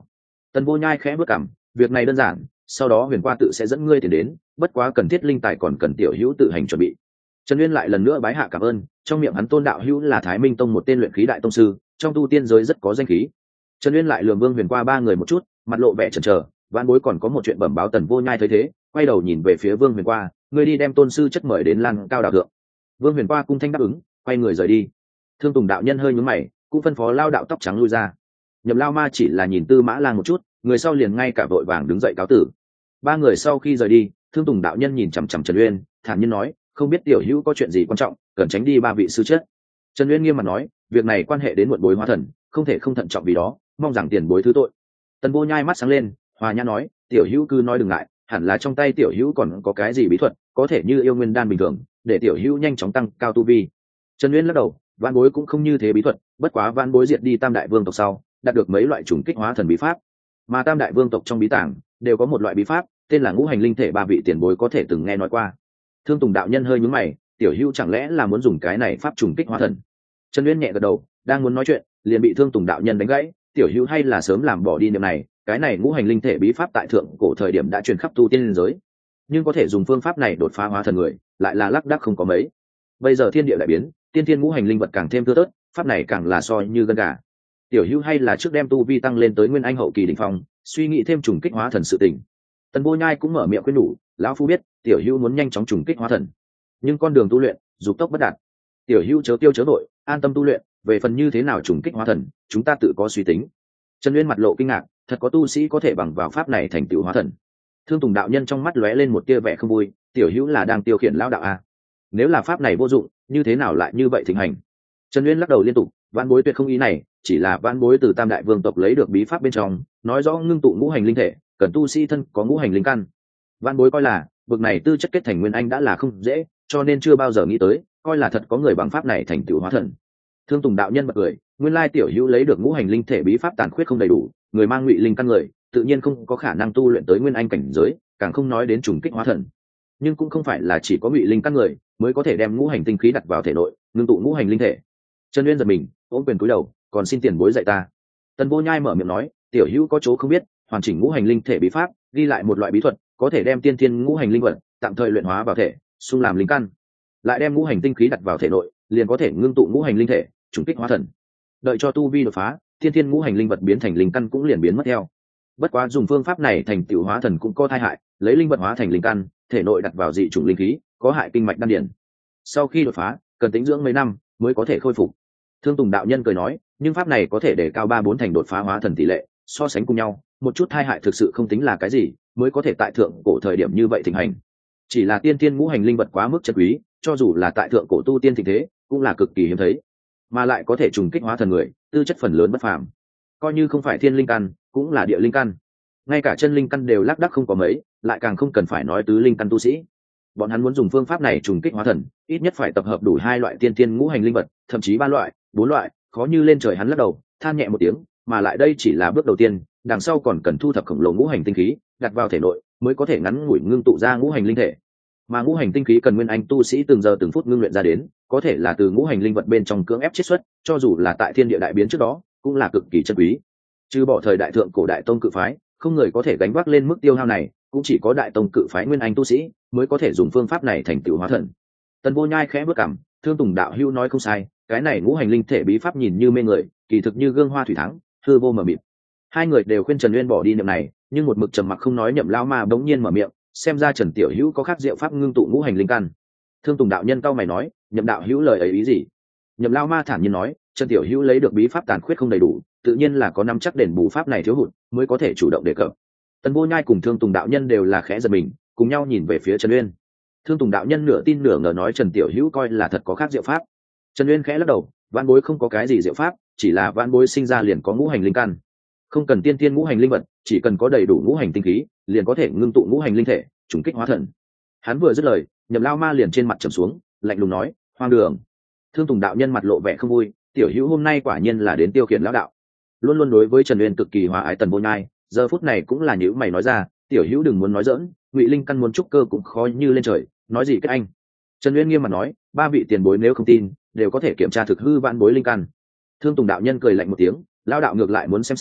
Tần Vô Nhai khẽ bước cằm, việc này đơn giản, sau đó Huyền Qua tự sẽ dẫn ngươi tiền đến, bất quá cần thiết linh tài còn cần tiểu hữu tự hành chuẩn bị. Trần Uyên lại lần nữa bái hạ cảm ơn, trong miệng hắn tôn đạo hữu là Thái Minh Tông một tên luyện khí đại tông sư, trong tu tiên giới rất có danh khí. Trần Uyên lại lườm Vương Huyền Qua ba người một chút, mặt lộ vẻ chần chờ, vãn bối còn có một chuyện bẩm báo. Tần Vô Nhai thấy thế, quay đầu nhìn về phía Vương Huyền Qua, ngươi đi đem tôn sư chất mời đến Lan Cao đạo thượng. Vương Huyền Qua cung thanh đáp ứng, quay người rời đi. Thương Tùng đạo nhân hơi nhướng mày, cũng phân phó lao đạo tóc trắng lui ra. Nhậm Lao Ma chỉ là nhìn Tư Mã Lang một chút, người sau liền ngay cả vội vàng đứng dậy cáo tử. Ba người sau khi rời đi, Thương Tùng đạo nhân nhìn chằm chằm Trần Uyên, thản nhiên nói, không biết tiểu hữu có chuyện gì quan trọng, cần tránh đi ba vị sư chất. Trần Uyên nghiêm mặt nói, việc này quan hệ đến muộn bối hóa thần, không thể không thận trọng vì đó, mong rằng tiền bối thứ tội. Tần Vô Nhai mắt sáng lên, hòa nhã nói, tiểu hữu cứ nói đừng ngại, hẳn là trong tay tiểu hữu còn có cái gì bí thuật, có thể như yêu nguyên đan bình thường, để tiểu hữu nhanh chóng tăng cao tu vi. Trần Uyên lắc đầu, vãn bối cũng không như thế bí thuật, bất quá vãn bối diệt đi Tam Đại Vương tộc sau, đạt được mấy loại trùng kích hóa thần bí pháp, mà Tam Đại Vương tộc trong bí tàng đều có một loại bí pháp, tên là Ngũ Hành Linh Thể, ba vị tiền bối có thể từng nghe nói qua. Thương Tùng đạo nhân hơi nhướng mày, tiểu hữu chẳng lẽ là muốn dùng cái này pháp trùng kích hóa thần? Trần Uyên nhẹ gật đầu, đang muốn nói chuyện, liền bị Thương Tùng đạo nhân đánh gãy, tiểu hữu hay là sớm làm bỏ đi niệm này, cái này Ngũ Hành Linh Thể bí pháp tại thượng cổ thời điểm đã truyền khắp tu tiên giới, nhưng có thể dùng phương pháp này đột phá hóa thần người, lại là lác đác không có mấy. Bây giờ thiên địa đại biến, tiên thiên ngũ hành linh vật càng thêm thưa thớt, pháp này càng là soi như gân gà. Tiểu hữu hay là trước đem tu vi tăng lên tới nguyên anh hậu kỳ đỉnh phong, suy nghĩ thêm trùng kích hóa thần sự tình. Tần Vô Nhai cũng mở miệng khuyên nhủ, lão phu biết tiểu hữu muốn nhanh chóng trùng kích hóa thần, nhưng con đường tu luyện dục tốc bất đạt, tiểu hữu chớ tiêu chớ vội, an tâm tu luyện, về phần như thế nào trùng kích hóa thần, chúng ta tự có suy tính. Trần Uyên mặt lộ kinh ngạc, thật có tu sĩ có thể bằng vào pháp này thành tựu hóa thần. Thương Tùng đạo nhân trong mắt lóe lên một tia vẻ không vui, tiểu hữu là đang tiêu khiển lão đạo à? Nếu là pháp này vô dụng, như thế nào lại như vậy thịnh hành? Trần Uyên lắc đầu liên tục, vãn bối tuyệt không ý này, chỉ là vãn bối từ Tam Đại Vương tộc lấy được bí pháp bên trong, nói rõ ngưng tụ ngũ hành linh thể, cần tu sĩ thân có ngũ hành linh căn. Vãn bối coi là bực này tư chất kết thành nguyên anh đã là không dễ, cho nên chưa bao giờ nghĩ tới, coi là thật có người bằng pháp này thành tựu hóa thần. Thương Tùng đạo nhân bật cười, nguyên lai tiểu hữu lấy được ngũ hành linh thể bí pháp tàn khuyết không đầy đủ, người mang ngụy linh căn người, tự nhiên không có khả năng tu luyện tới nguyên anh cảnh giới, càng không nói đến trùng kích hóa thần. Nhưng cũng không phải là chỉ có ngụy linh căn người mới có thể đem ngũ hành tinh khí đặt vào thể nội, ngưng tụ ngũ hành linh thể. Trần Uyên giật mình, ôm quyền cúi đầu, còn xin tiền bối dạy ta. Tần Vô Nhai mở miệng nói, tiểu hữu có chỗ không biết, hoàn chỉnh ngũ hành linh thể bí pháp ghi lại một loại bí thuật, có thể đem tiên thiên ngũ hành linh vật tạm thời luyện hóa vào thể, xung làm linh căn, lại đem ngũ hành tinh khí đặt vào thể nội, liền có thể ngưng tụ ngũ hành linh thể, trùng kích hóa thần. Đợi cho tu vi đột phá, tiên thiên ngũ hành linh vật biến thành linh căn cũng liền biến mất theo. Bất quá dùng phương pháp này thành tựu hóa thần cũng có tai hại, lấy linh vật hóa thành linh căn, thể nội đặt vào dị chủng linh khí, có hại kinh mạch đan điển. Sau khi đột phá, cần tĩnh dưỡng mấy năm mới có thể khôi phục. Thương Tùng đạo nhân cười nói, nhưng pháp này có thể để cao 3-4 thành đột phá hóa thần tỷ lệ, so sánh cùng nhau, một chút tai hại thực sự không tính là cái gì, mới có thể tại thượng cổ thời điểm như vậy thịnh hành. Chỉ là tiên tiên ngũ hành linh vật quá mức chất quý, cho dù là tại thượng cổ tu tiên thịnh thế, cũng là cực kỳ hiếm thấy, mà lại có thể trùng kích hóa thần người, tư chất phần lớn bất phàm. Coi như không phải thiên linh căn, cũng là địa linh căn. Ngay cả chân linh căn đều lác đác không có mấy, lại càng không cần phải nói tứ linh căn tu sĩ. Bọn hắn muốn dùng phương pháp này trùng kích hóa thần, ít nhất phải tập hợp đủ 2 loại tiên tiên ngũ hành linh vật, thậm chí 3 loại, 4 loại, khó như lên trời. Hắn lắc đầu, than nhẹ một tiếng, mà lại đây chỉ là bước đầu tiên, đằng sau còn cần thu thập khổng lồ ngũ hành tinh khí, đặt vào thể nội, mới có thể ngắn ngủi ngưng tụ ra ngũ hành linh thể. Mà ngũ hành tinh khí cần nguyên anh tu sĩ từng giờ từng phút ngưng luyện ra đến, có thể là từ ngũ hành linh vật bên trong cưỡng ép chiết xuất, cho dù là tại thiên địa đại biến trước đó, cũng là cực kỳ chân quý. Trừ bỏ thời đại thượng cổ đại tông cự phái, không người có thể gánh vác lên mức tiêu hao này, cũng chỉ có đại tông cự phái nguyên anh tu sĩ mới có thể dùng phương pháp này thành tựu hóa thần. Tần Vô Nhai khẽ bước cằm, Thương Tùng đạo hữu nói không sai, cái này ngũ hành linh thể bí pháp nhìn như mê người, kỳ thực như gương hoa thủy thắng, hư vô mờ mịt. Hai người đều khuyên Trần Uyên bỏ đi niệm này, nhưng một mực trầm mặc không nói. Nhậm Lão Ma bỗng nhiên mở miệng, xem ra Trần tiểu hữu có khác diệu pháp ngưng tụ ngũ hành linh căn. Thương Tùng đạo nhân cau mày nói, Nhậm đạo hữu lời ấy ý gì? Nhậm Lão Ma thản nhiên nói, Trần tiểu hữu lấy được bí pháp tàn khuyết không đầy đủ, tự nhiên là có nắm chắc đền bù pháp này thiếu hụt, mới có thể chủ động đề cập. Tần Vô Nhai cùng Thương Tùng đạo nhân đều là khẽ giật mình, cùng nhau nhìn về phía Trần Uyên. Thương Tùng đạo nhân nửa tin nửa ngờ nói, Trần tiểu hữu coi là thật có khác diệu pháp. Trần Uyên khẽ lắc đầu, vãn bối không có cái gì diệu pháp, chỉ là vãn bối sinh ra liền có ngũ hành linh căn, không cần tiên tiên ngũ hành linh vật, chỉ cần có đầy đủ ngũ hành tinh khí, liền có thể ngưng tụ ngũ hành linh thể, trùng kích hóa thần. Hắn vừa dứt lời, Nhậm Lão Ma liền trên mặt trầm xuống, lạnh lùng nói, hoang đường. Thương Tùng đạo nhân mặt lộ vẻ không vui, tiểu hữu hôm nay quả nhiên là đến tiêu khiển lão đạo. Luôn luôn đối với Trần Uyên cực kỳ hòa ái Tần Vô Nhai, giờ phút này cũng là nhữ mày nói ra, tiểu hữu đừng muốn nói giỡn, ngụy linh căn muốn trúc cơ cũng khó như lên trời, nói gì các anh. Trần Uyên nghiêm mặt nói, 3 vị tiền bối nếu không tin, đều có thể kiểm tra thực hư vãn bối linh căn. Thương Tùng đạo nhân cười lạnh một tiếng, lão đạo ngược lại muốn xem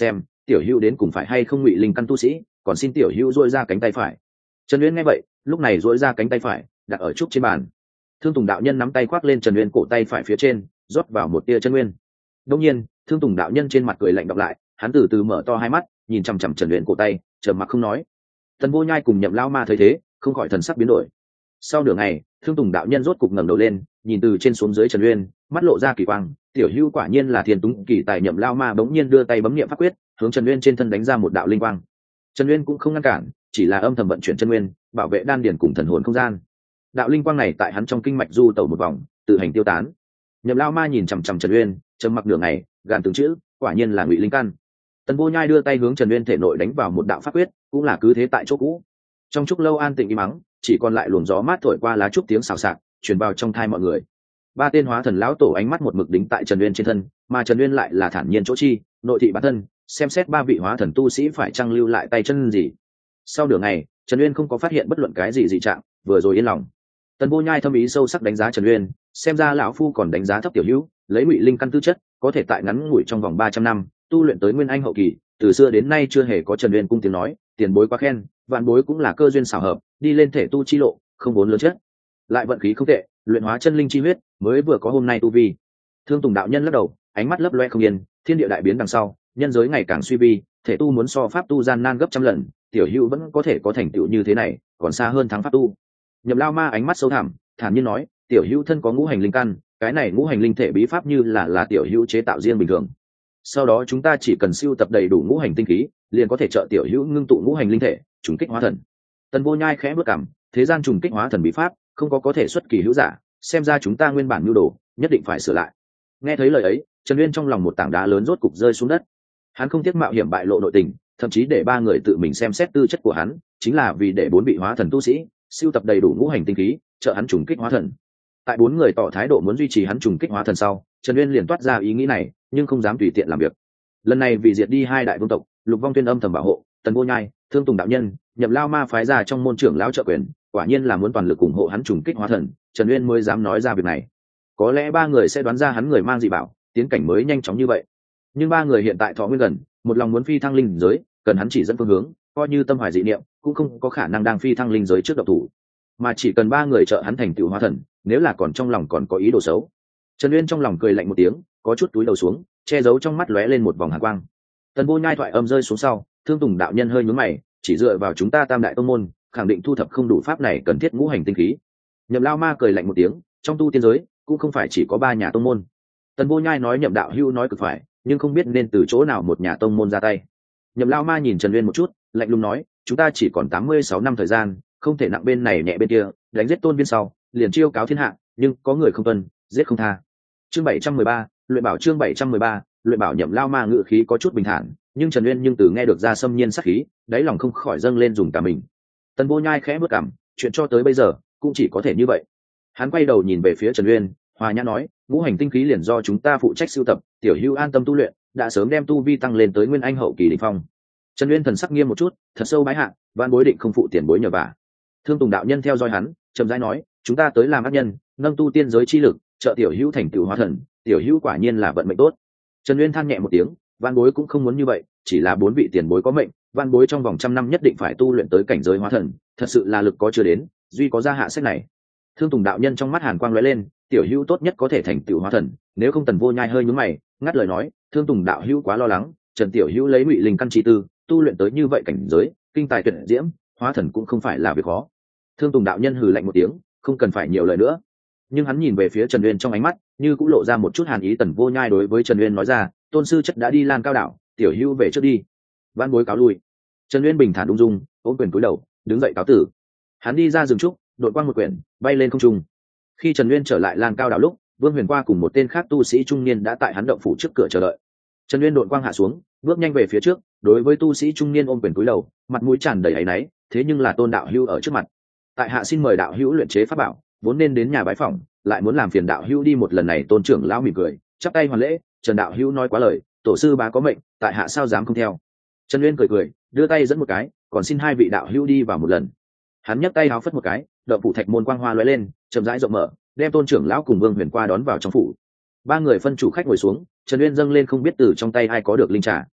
tiểu hữu đến cùng phải hay không ngụy linh căn tu sĩ, còn xin tiểu hữu dội ra cánh tay phải. Trần Uyên nghe vậy lúc này dội ra cánh tay phải đặt ở trúc trên bàn. Thương Tùng đạo nhân nắm tay khoác lên Trần Uyên cổ tay phải phía trên, rót vào một tia chân nguyên. Đương nhiên Thương Tùng đạo nhân trên mặt cười lạnh đọc lại, hắn từ từ mở to hai mắt nhìn chằm chằm Trần Uyên cổ tay, trầm mặc không nói. Tần Vô Nhai cùng Nhậm Lão Ma thấy thế không khỏi thần sắc biến đổi. Sau nửa ngày Thương Tùng đạo nhân rốt cục ngẩng đầu lên, nhìn từ trên xuống dưới Trần Uyên, mắt lộ ra kỳ quang. Tiểu hữu quả nhiên là thiên túng kỳ tài. Nhậm Lão Ma bỗng nhiên đưa tay bấm niệm pháp quyết, hướng Trần Uyên trên thân đánh ra một đạo linh quang. Trần Uyên cũng không ngăn cản, chỉ là âm thầm vận chuyển chân nguyên, bảo vệ đan điền cùng thần hồn không gian. Đạo linh quang này tại hắn trong kinh mạch du tẩu một vòng, tự hành tiêu tán. Nhậm Lão Ma nhìn chằm chằm Trần Uyên, trầm mặc nửa ngày, gàn từng chữ, quả nhiên là ngụy linh căn. Tần Vô Nhai đưa tay hướng Trần Uyên thể nội đánh vào một đạo pháp quyết, cũng là cứ thế tại chỗ cũ. Trong chốc lâu an tĩnh im mắng, chỉ còn lại luồng gió mát thổi qua lá trúc tiếng xào xạc truyền vào trong thai mọi người. Ba tên hóa thần lão tổ ánh mắt một mực đính tại Trần Uyên trên thân, mà Trần Uyên lại là thản nhiên chỗ chi, nội thị bản thân, xem xét ba vị hóa thần tu sĩ phải chăng lưu lại tay chân gì. Sau nửa ngày Trần Uyên không có phát hiện bất luận cái gì dị trạng, vừa rồi yên lòng. Tần Vô Nhai thâm ý sâu sắc đánh giá Trần Uyên, xem ra lão phu còn đánh giá thấp tiểu hữu, lấy ngụy linh căn tư chất có thể tại ngắn ngủi trong vòng 300 năm tu luyện tới nguyên anh hậu kỳ, từ xưa đến nay chưa hề có. Trần Uyên cung tiếng nói, tiền bối quá khen, vạn bối cũng là cơ duyên xảo hợp, đi lên thể tu chi lộ, không vốn lớn chất, lại vận khí không tệ, luyện hóa chân linh chi huyết, mới vừa có hôm nay tu vi. Thương Tùng đạo nhân lắc đầu, ánh mắt lấp loe không yên, thiên địa đại biến đằng sau, nhân giới ngày càng suy vi, thể tu muốn so pháp tu gian nan gấp trăm lần, tiểu hữu vẫn có thể có thành tựu như thế này, còn xa hơn thắng pháp tu. Nhậm Lao Ma ánh mắt sâu thẳm, thản nhiên nói, tiểu hữu thân có ngũ hành linh căn, cái này ngũ hành linh thể bí pháp như là tiểu hữu chế tạo riêng bình thường. Sau đó chúng ta chỉ cần sưu tập đầy đủ ngũ hành tinh khí, liền có thể trợ tiểu hữu ngưng tụ ngũ hành linh thể, trùng kích hóa thần. Tần Vô Nhai khẽ bước cằm, thế gian trùng kích hóa thần bí pháp không có thể xuất kỳ hữu giả, xem ra chúng ta nguyên bản nhu đồ nhất định phải sửa lại. Nghe thấy lời ấy, Trần Uyên trong lòng một tảng đá lớn rốt cục rơi xuống đất. Hắn không tiếc mạo hiểm bại lộ nội tình, thậm chí để ba người tự mình xem xét tư chất của hắn, chính là vì để bốn vị hóa thần tu sĩ sưu tập đầy đủ ngũ hành tinh khí, trợ hắn trùng kích hóa thần. Tại bốn người tỏ thái độ muốn duy trì hắn trùng kích hóa thần sau, Trần Uyên liền toát ra ý nghĩ này, nhưng không dám tùy tiện làm việc. Lần này vì diệt đi hai đại vương tộc, Lục Vong Tuyên âm thầm bảo hộ, Tần Vô Nhai, Thương Tùng đạo nhân, Nhậm Lao Ma phái ra trong môn trưởng lão trợ quyền, quả nhiên là muốn toàn lực ủng hộ hắn trùng kích hóa thần, Trần Uyên mới dám nói ra việc này. Có lẽ ba người sẽ đoán ra hắn người mang dị bảo, tiến cảnh mới nhanh chóng như vậy. Nhưng ba người hiện tại thọ nguyên gần, một lòng muốn phi thăng linh giới, cần hắn chỉ dẫn phương hướng, coi như tâm hoài dị niệm, cũng không có khả năng đang phi thăng linh giới trước độc thủ, mà chỉ cần ba người trợ hắn thành tựu hóa thần, nếu là còn trong lòng còn có ý đồ xấu. Trần Uyên trong lòng cười lạnh một tiếng, có chút túi đầu xuống, che giấu trong mắt lóe lên một vòng hàn quang. Tần Vô Nhai thoại âm rơi xuống sau, Thương Tùng đạo nhân hơi nhướng mày, chỉ dựa vào chúng ta Tam đại tông môn, khẳng định thu thập không đủ pháp này cần thiết ngũ hành tinh khí. Nhậm Lao Ma cười lạnh một tiếng, trong tu tiên giới cũng không phải chỉ có ba nhà tông môn. Tần Vô Nhai nói Nhậm đạo hữu nói cực phải, nhưng không biết nên từ chỗ nào một nhà tông môn ra tay. Nhậm Lao Ma nhìn Trần Uyên một chút, lạnh lùng nói, chúng ta chỉ còn 86 năm thời gian, không thể nặng bên này nhẹ bên kia, đánh giết tôn viên sau liền chiêu cáo thiên hạ, nhưng có người không tuân, giết không tha. Chương 713, luyện bảo. Chương 713, luyện bảo. Nhậm Lao Ma ngự khí có chút bình thản, nhưng Trần Uyên từ nghe được ra xâm nhiên sát khí, đáy lòng không khỏi dâng lên dùng cả mình. Tần Vô Nhai khẽ bước cằm, chuyện cho tới bây giờ cũng chỉ có thể như vậy. Hắn quay đầu nhìn về phía Trần Uyên, hòa nhã nói, ngũ hành tinh khí liền do chúng ta phụ trách sưu tập, tiểu hữu an tâm tu luyện, đã sớm đem tu vi tăng lên tới nguyên anh hậu kỳ đỉnh phong. Trần Uyên thần sắc nghiêm một chút, thật sâu bái hạ, van bối định không phụ tiền bối nhờ vả. Thương Tùng đạo nhân theo dõi hắn, trầm rãi nói, chúng ta tới làm ác nhân, nâng tu tiên giới chi lực, trợ tiểu hữu thành tựu hóa thần, tiểu hữu quả nhiên là vận mệnh tốt. Trần Uyên than nhẹ một tiếng, van bối cũng không muốn như vậy, chỉ là bốn vị tiền bối có mệnh, van bối trong vòng trăm năm nhất định phải tu luyện tới cảnh giới hóa thần, thật sự là lực có chưa đến, duy có gia hạ sách này. Thương Tùng đạo nhân trong mắt hàn quang lóe lên, tiểu hữu tốt nhất có thể thành tựu hóa thần, nếu không. Tần Vô Nhai hơi nhướng mày, ngắt lời nói, Thương Tùng đạo hữu quá lo lắng, Trần tiểu hữu lấy ngụy linh căn chi tư, tu luyện tới như vậy cảnh giới, kinh tài tuyệt diễm, hóa thần cũng không phải là việc khó. Thương Tùng đạo nhân hừ lạnh một tiếng, không cần phải nhiều lời nữa. Nhưng hắn nhìn về phía Trần Uyên trong ánh mắt, như cũng lộ ra một chút hàn ý. Tần Vô Nhai đối với Trần Uyên nói ra, tôn sư chất đã đi Lan Cao đảo, tiểu hữu về trước đi. Vãn bối cáo lui. Trần Uyên bình thản ung dung, ôm quyền cúi đầu, đứng dậy cáo tử. Hắn đi ra rừng trúc, đội quang một quyển, bay lên không trung. Khi Trần Uyên trở lại Lan Cao đảo lúc, Vương Huyền Qua cùng một tên khác tu sĩ trung niên đã tại hắn động phủ trước cửa chờ đợi. Trần Uyên đội quang hạ xuống, bước nhanh về phía trước, đối với tu sĩ trung niên ôm quyền cúi đầu, mặt mũi tràn đầy áy náy, thế nhưng là Tôn đạo hữu ở trước mặt. Tại hạ xin mời đạo hữu luyện chế pháp bảo, vốn nên đến nhà bái phỏng, lại muốn làm phiền đạo hữu đi một lần này. Tôn trưởng lão mỉm cười, chắp tay hoàn lễ, Trần đạo hữu nói quá lời, tổ sư bá có mệnh, tại hạ sao dám không theo. Trần Uyên cười cười, đưa tay dẫn một cái, còn xin hai vị đạo hữu đi vào một lần. Hắn nhấc tay háo phất một cái, động phủ thạch môn quang hoa lóe lên, chậm rãi rộng mở, đem Tôn trưởng lão cùng Vương Huyền Qua đón vào trong phủ. Ba người phân chủ khách ngồi xuống, Trần Uyên dâng lên không biết từ trong tay ai có được linh trà.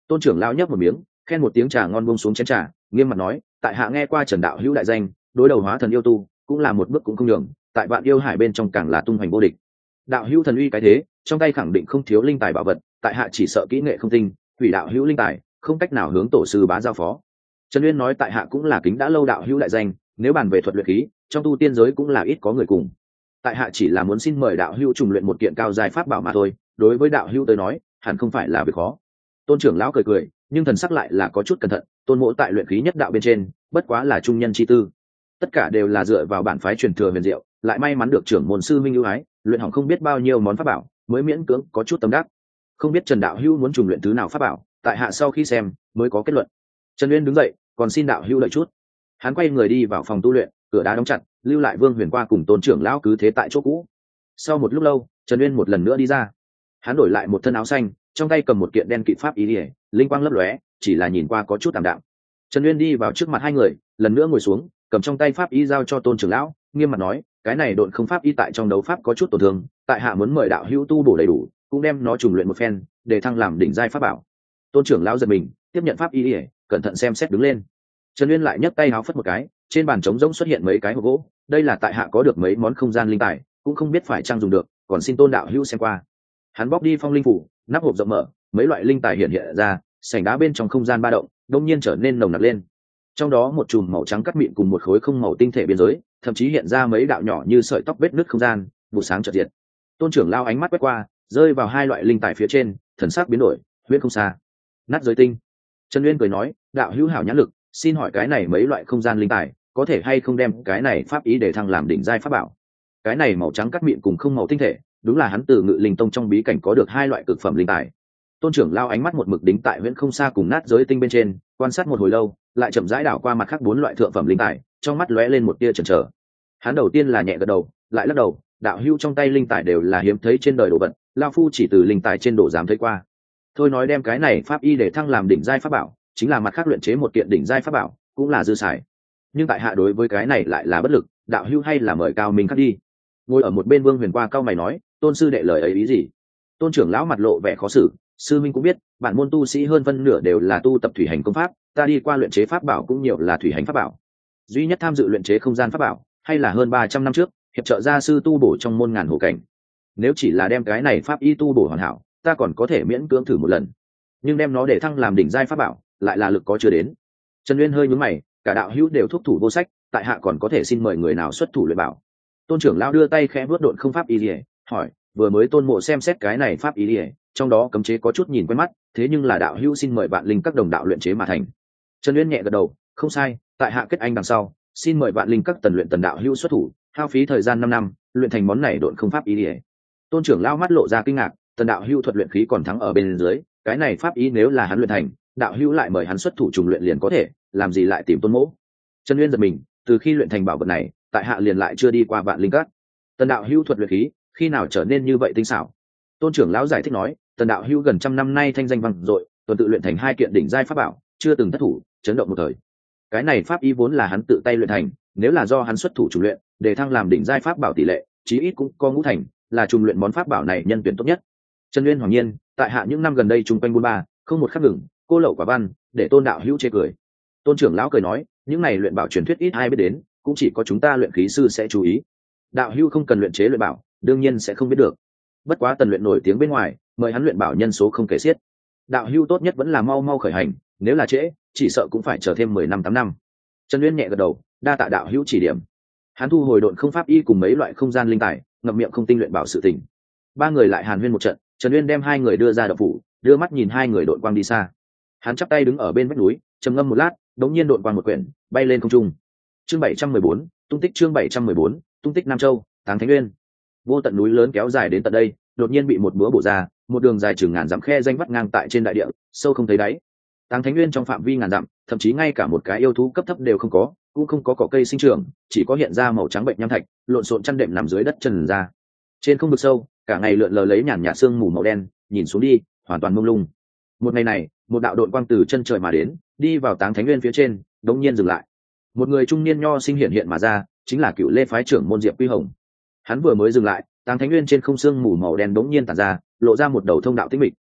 Tôn trưởng lão nhấp một miếng, khen một tiếng trà ngon buông xuống chén trà, nghiêm mặt nói, tại hạ nghe qua Trần đạo hữu đại danh, đối đầu hóa thần yêu tu cũng là một bước cũng không nhường, tại vạn yêu hải bên trong càng là tung hoành vô địch. Đạo hữu thần uy cái thế, trong tay khẳng định không thiếu linh tài bảo vật, tại hạ chỉ sợ kỹ nghệ không tinh, hủy đạo hữu linh tài không cách nào hướng tổ sư bá giao phó. Trần Uyên nói tại hạ cũng là kính đã lâu đạo hữu đại danh, nếu bàn về thuật luyện khí, trong tu tiên giới cũng là ít có người cùng. Tại hạ chỉ là muốn xin mời đạo hữu trùng luyện một kiện cao giai pháp bảo mà thôi, đối với đạo hữu tới nói, hẳn không phải là việc khó. Tôn trưởng lão cười cười, nhưng thần sắc lại là có chút cẩn thận, Tôn mỗ tại luyện khí nhất đạo bên trên, bất quá là trung nhân chi tư. Tất cả đều là dựa vào bản phái truyền thừa huyền diệu, lại may mắn được trưởng môn sư minh ưu ái, luyện hỏng không biết bao nhiêu món pháp bảo, mới miễn cưỡng có chút tâm đắc. Không biết Trần đạo hữu muốn trùng luyện thứ nào pháp bảo, tại hạ sau khi xem mới có kết luận. Trần Uyên đứng dậy, còn xin đạo hữu đợi chút. Hắn quay người đi vào phòng tu luyện, cửa đá đóng chặt, lưu lại Vương Huyền qua cùng Tôn trưởng lão cứ thế tại chỗ cũ. Sau một lúc lâu, Trần Uyên một lần nữa đi ra. Hắn đổi lại một thân áo xanh, trong tay cầm một kiện đen kịt pháp ý ỉa, linh quang lấp lóe, chỉ là nhìn qua có chút tạm đạm. Trần Uyên đi vào trước mặt hai người, lần nữa ngồi xuống, cầm trong tay pháp ý giao cho Tôn trưởng lão, nghiêm mặt nói, cái này độn không pháp ý tại trong đấu pháp có chút tổn thương, tại hạ muốn mời đạo hữu tu bổ đầy đủ, cũng đem nó trùng luyện một phen, để thăng làm đỉnh giai pháp bảo. Tôn trưởng lão giật mình, tiếp nhận pháp ý ỉa, cẩn thận xem xét đứng lên. Trần Uyên lại nhấc tay háo phất một cái, trên bàn trống rỗng xuất hiện mấy cái hộp gỗ, đây là tại hạ có được mấy món không gian linh tài, cũng không biết phải trang dùng được, còn xin Tôn đạo hữu xem qua. Hắn bóc đi phong linh phủ, nắp hộp rộng mở, mấy loại linh tài hiện ra, sảnh đá bên trong không gian ba động, đột nhiên trở nên nồng nặc lên. Trong đó một chùm màu trắng cắt mịn cùng một khối không màu tinh thể biên giới, thậm chí hiện ra mấy đạo nhỏ như sợi tóc vết nứt không gian, vụ sáng chợt diệt. Tôn trưởng lao ánh mắt quét qua, rơi vào hai loại linh tài phía trên, thần sắc biến đổi, huyết không xa. Nát giới tinh. Trần Uyên cười nói, đạo hữu hảo nhãn lực, xin hỏi cái này mấy loại không gian linh tài, có thể hay không đem cái này pháp ý để thăng làm đỉnh giai pháp bảo? Cái này màu trắng cắt mịn cùng không màu tinh thể, đúng là hắn từ Ngự Linh Tông trong bí cảnh có được hai loại cực phẩm linh tài. Tôn trưởng lao ánh mắt một mực đính tại huyễn không xa cùng nát giới tinh bên trên, quan sát một hồi lâu, lại chậm rãi đảo qua mặt khác bốn loại thượng phẩm linh tài, trong mắt lóe lên một tia chần chờ. Hắn đầu tiên là nhẹ gật đầu, lại lắc đầu, đạo hữu trong tay linh tài đều là hiếm thấy trên đời đồ vật, lao phu chỉ từ linh tài trên đồ dám thấy qua. Thôi nói đem cái này pháp y để thăng làm đỉnh giai pháp bảo, chính là mặt khác luyện chế một kiện đỉnh giai pháp bảo, cũng là dư xài. Nhưng tại hạ đối với cái này lại là bất lực, đạo hữu hay là mời cao minh khắc đi. Ngồi ở một bên Vương Huyền qua cao mày nói, Tôn sư đệ lời ấy ý gì? Tôn trưởng lão mặt lộ vẻ khó xử, sư minh cũng biết, bản môn tu sĩ hơn phân nửa đều là tu tập thủy hành công pháp, ta đi qua luyện chế pháp bảo cũng nhiều là thủy hành pháp bảo. Duy nhất tham dự luyện chế không gian pháp bảo, hay là hơn 300 năm trước, hiệp trợ gia sư tu bổ trong môn ngàn hộ cảnh. Nếu chỉ là đem cái này pháp y tu bổ hoàn hảo, ta còn có thể miễn cưỡng thử một lần. Nhưng đem nó để thăng làm đỉnh giai pháp bảo, lại là lực có chưa đến. Trần Uyên hơi nhướng mày, cả đạo hữu đều thúc thủ vô sách, tại hạ còn có thể xin mời người nào xuất thủ luyện bảo. Tôn trưởng lão đưa tay khẽ vuốt độn không pháp y liễu, hỏi, vừa mới Tôn mộ xem xét cái này pháp y liễu, trong đó cấm chế có chút nhìn quen mắt, thế nhưng là đạo hữu xin mời vạn linh các đồng đạo luyện chế mà thành. Trần Uyên nhẹ gật đầu, không sai, tại hạ kết anh đằng sau, xin mời vạn linh các tần luyện tần đạo hữu xuất thủ, hao phí thời gian 5 năm, luyện thành món này độn không pháp y liễu. Tôn trưởng lão mắt lộ ra kinh ngạc, tần đạo hữu thuật luyện khí còn thắng ở bên dưới, cái này pháp ý nếu là hắn luyện thành, đạo hữu lại mời hắn xuất thủ trùng luyện liền có thể, làm gì lại tìm Tôn mỗ? Trần Uyên giật mình, từ khi luyện thành bảo vật này, tại hạ liền lại chưa đi qua vạn linh các. Tần đạo hữu thuật luyện khí, khi nào trở nên như vậy tinh xảo? Tôn trưởng lão giải thích nói, tần đạo hữu gần trăm năm nay thanh danh vang dội, tuần tự luyện thành 2 kiện đỉnh giai pháp bảo, chưa từng thất thủ, chấn động một thời. Cái này pháp ý vốn là hắn tự tay luyện thành, nếu là do hắn xuất thủ trùng luyện, để thăng làm đỉnh giai pháp bảo tỷ lệ, chí ít cũng có ngũ thành, là trùng luyện món pháp bảo này nhân tuyển tốt nhất. Trần Uyên hoàng nhiên, tại hạ những năm gần đây chung quanh buôn ba, không một khắc ngừng, cô lậu quả văn, để Tôn đạo hữu chê cười. Tôn trưởng lão cười nói, những này luyện bảo truyền thuyết ít ai biết đến, cũng chỉ có chúng ta luyện khí sư sẽ chú ý. Đạo hữu không cần luyện chế luyện bảo, đương nhiên sẽ không biết được. Bất quá tần luyện nổi tiếng bên ngoài, mời hắn luyện bảo nhân số không kể xiết. Đạo hữu tốt nhất vẫn là mau mau khởi hành, nếu là trễ, chỉ sợ cũng phải chờ thêm 10 năm 8 năm. Trần Uyên nhẹ gật đầu, đa tạ đạo hữu chỉ điểm. Hắn thu hồi độn không pháp y cùng mấy loại không gian linh tài, ngậm miệng không tinh luyện bảo sự tình. Ba người lại hàn huyên một trận, Trần Uyên đem hai người đưa ra động phủ, đưa mắt nhìn hai người đội quang đi xa. Hắn chắp tay đứng ở bên vách núi, trầm ngâm một lát, đống nhiên đội quang một quyển, bay lên không trung. Chương 714, tung tích chương 714, tung tích Nam Châu, Táng Thánh Nguyên. Vô tận núi lớn kéo dài đến tận đây, đột nhiên bị một búa bổ ra, một đường dài chừng ngàn dặm khe danh vắt ngang tại trên đại địa, sâu không thấy đáy. Táng Thánh Nguyên trong phạm vi ngàn dặm, thậm chí ngay cả một cái yêu thú cấp thấp đều không có, cũng không có cỏ cây sinh trưởng, chỉ có hiện ra màu trắng bệnh nham thạch, lộn xộn chăn đệm nằm dưới đất trần ra. Trên không vực sâu, cả ngày lượn lờ lấy nhàn nhạt sương mù màu đen, nhìn xuống đi, hoàn toàn mông lung. Một ngày này, một đạo đội quang từ chân trời mà đến, đi vào Táng Thánh Nguyên phía trên, đống nhiên dừng lại. Một người trung niên nho sinh hiện mà ra, chính là Cựu Lê phái trưởng môn Diệp Quy Hồng. Hắn vừa mới dừng lại, Táng Thánh Nguyên trên không sương mù màu đen đống nhiên tản ra, lộ ra một đầu thông đạo tĩnh mịch.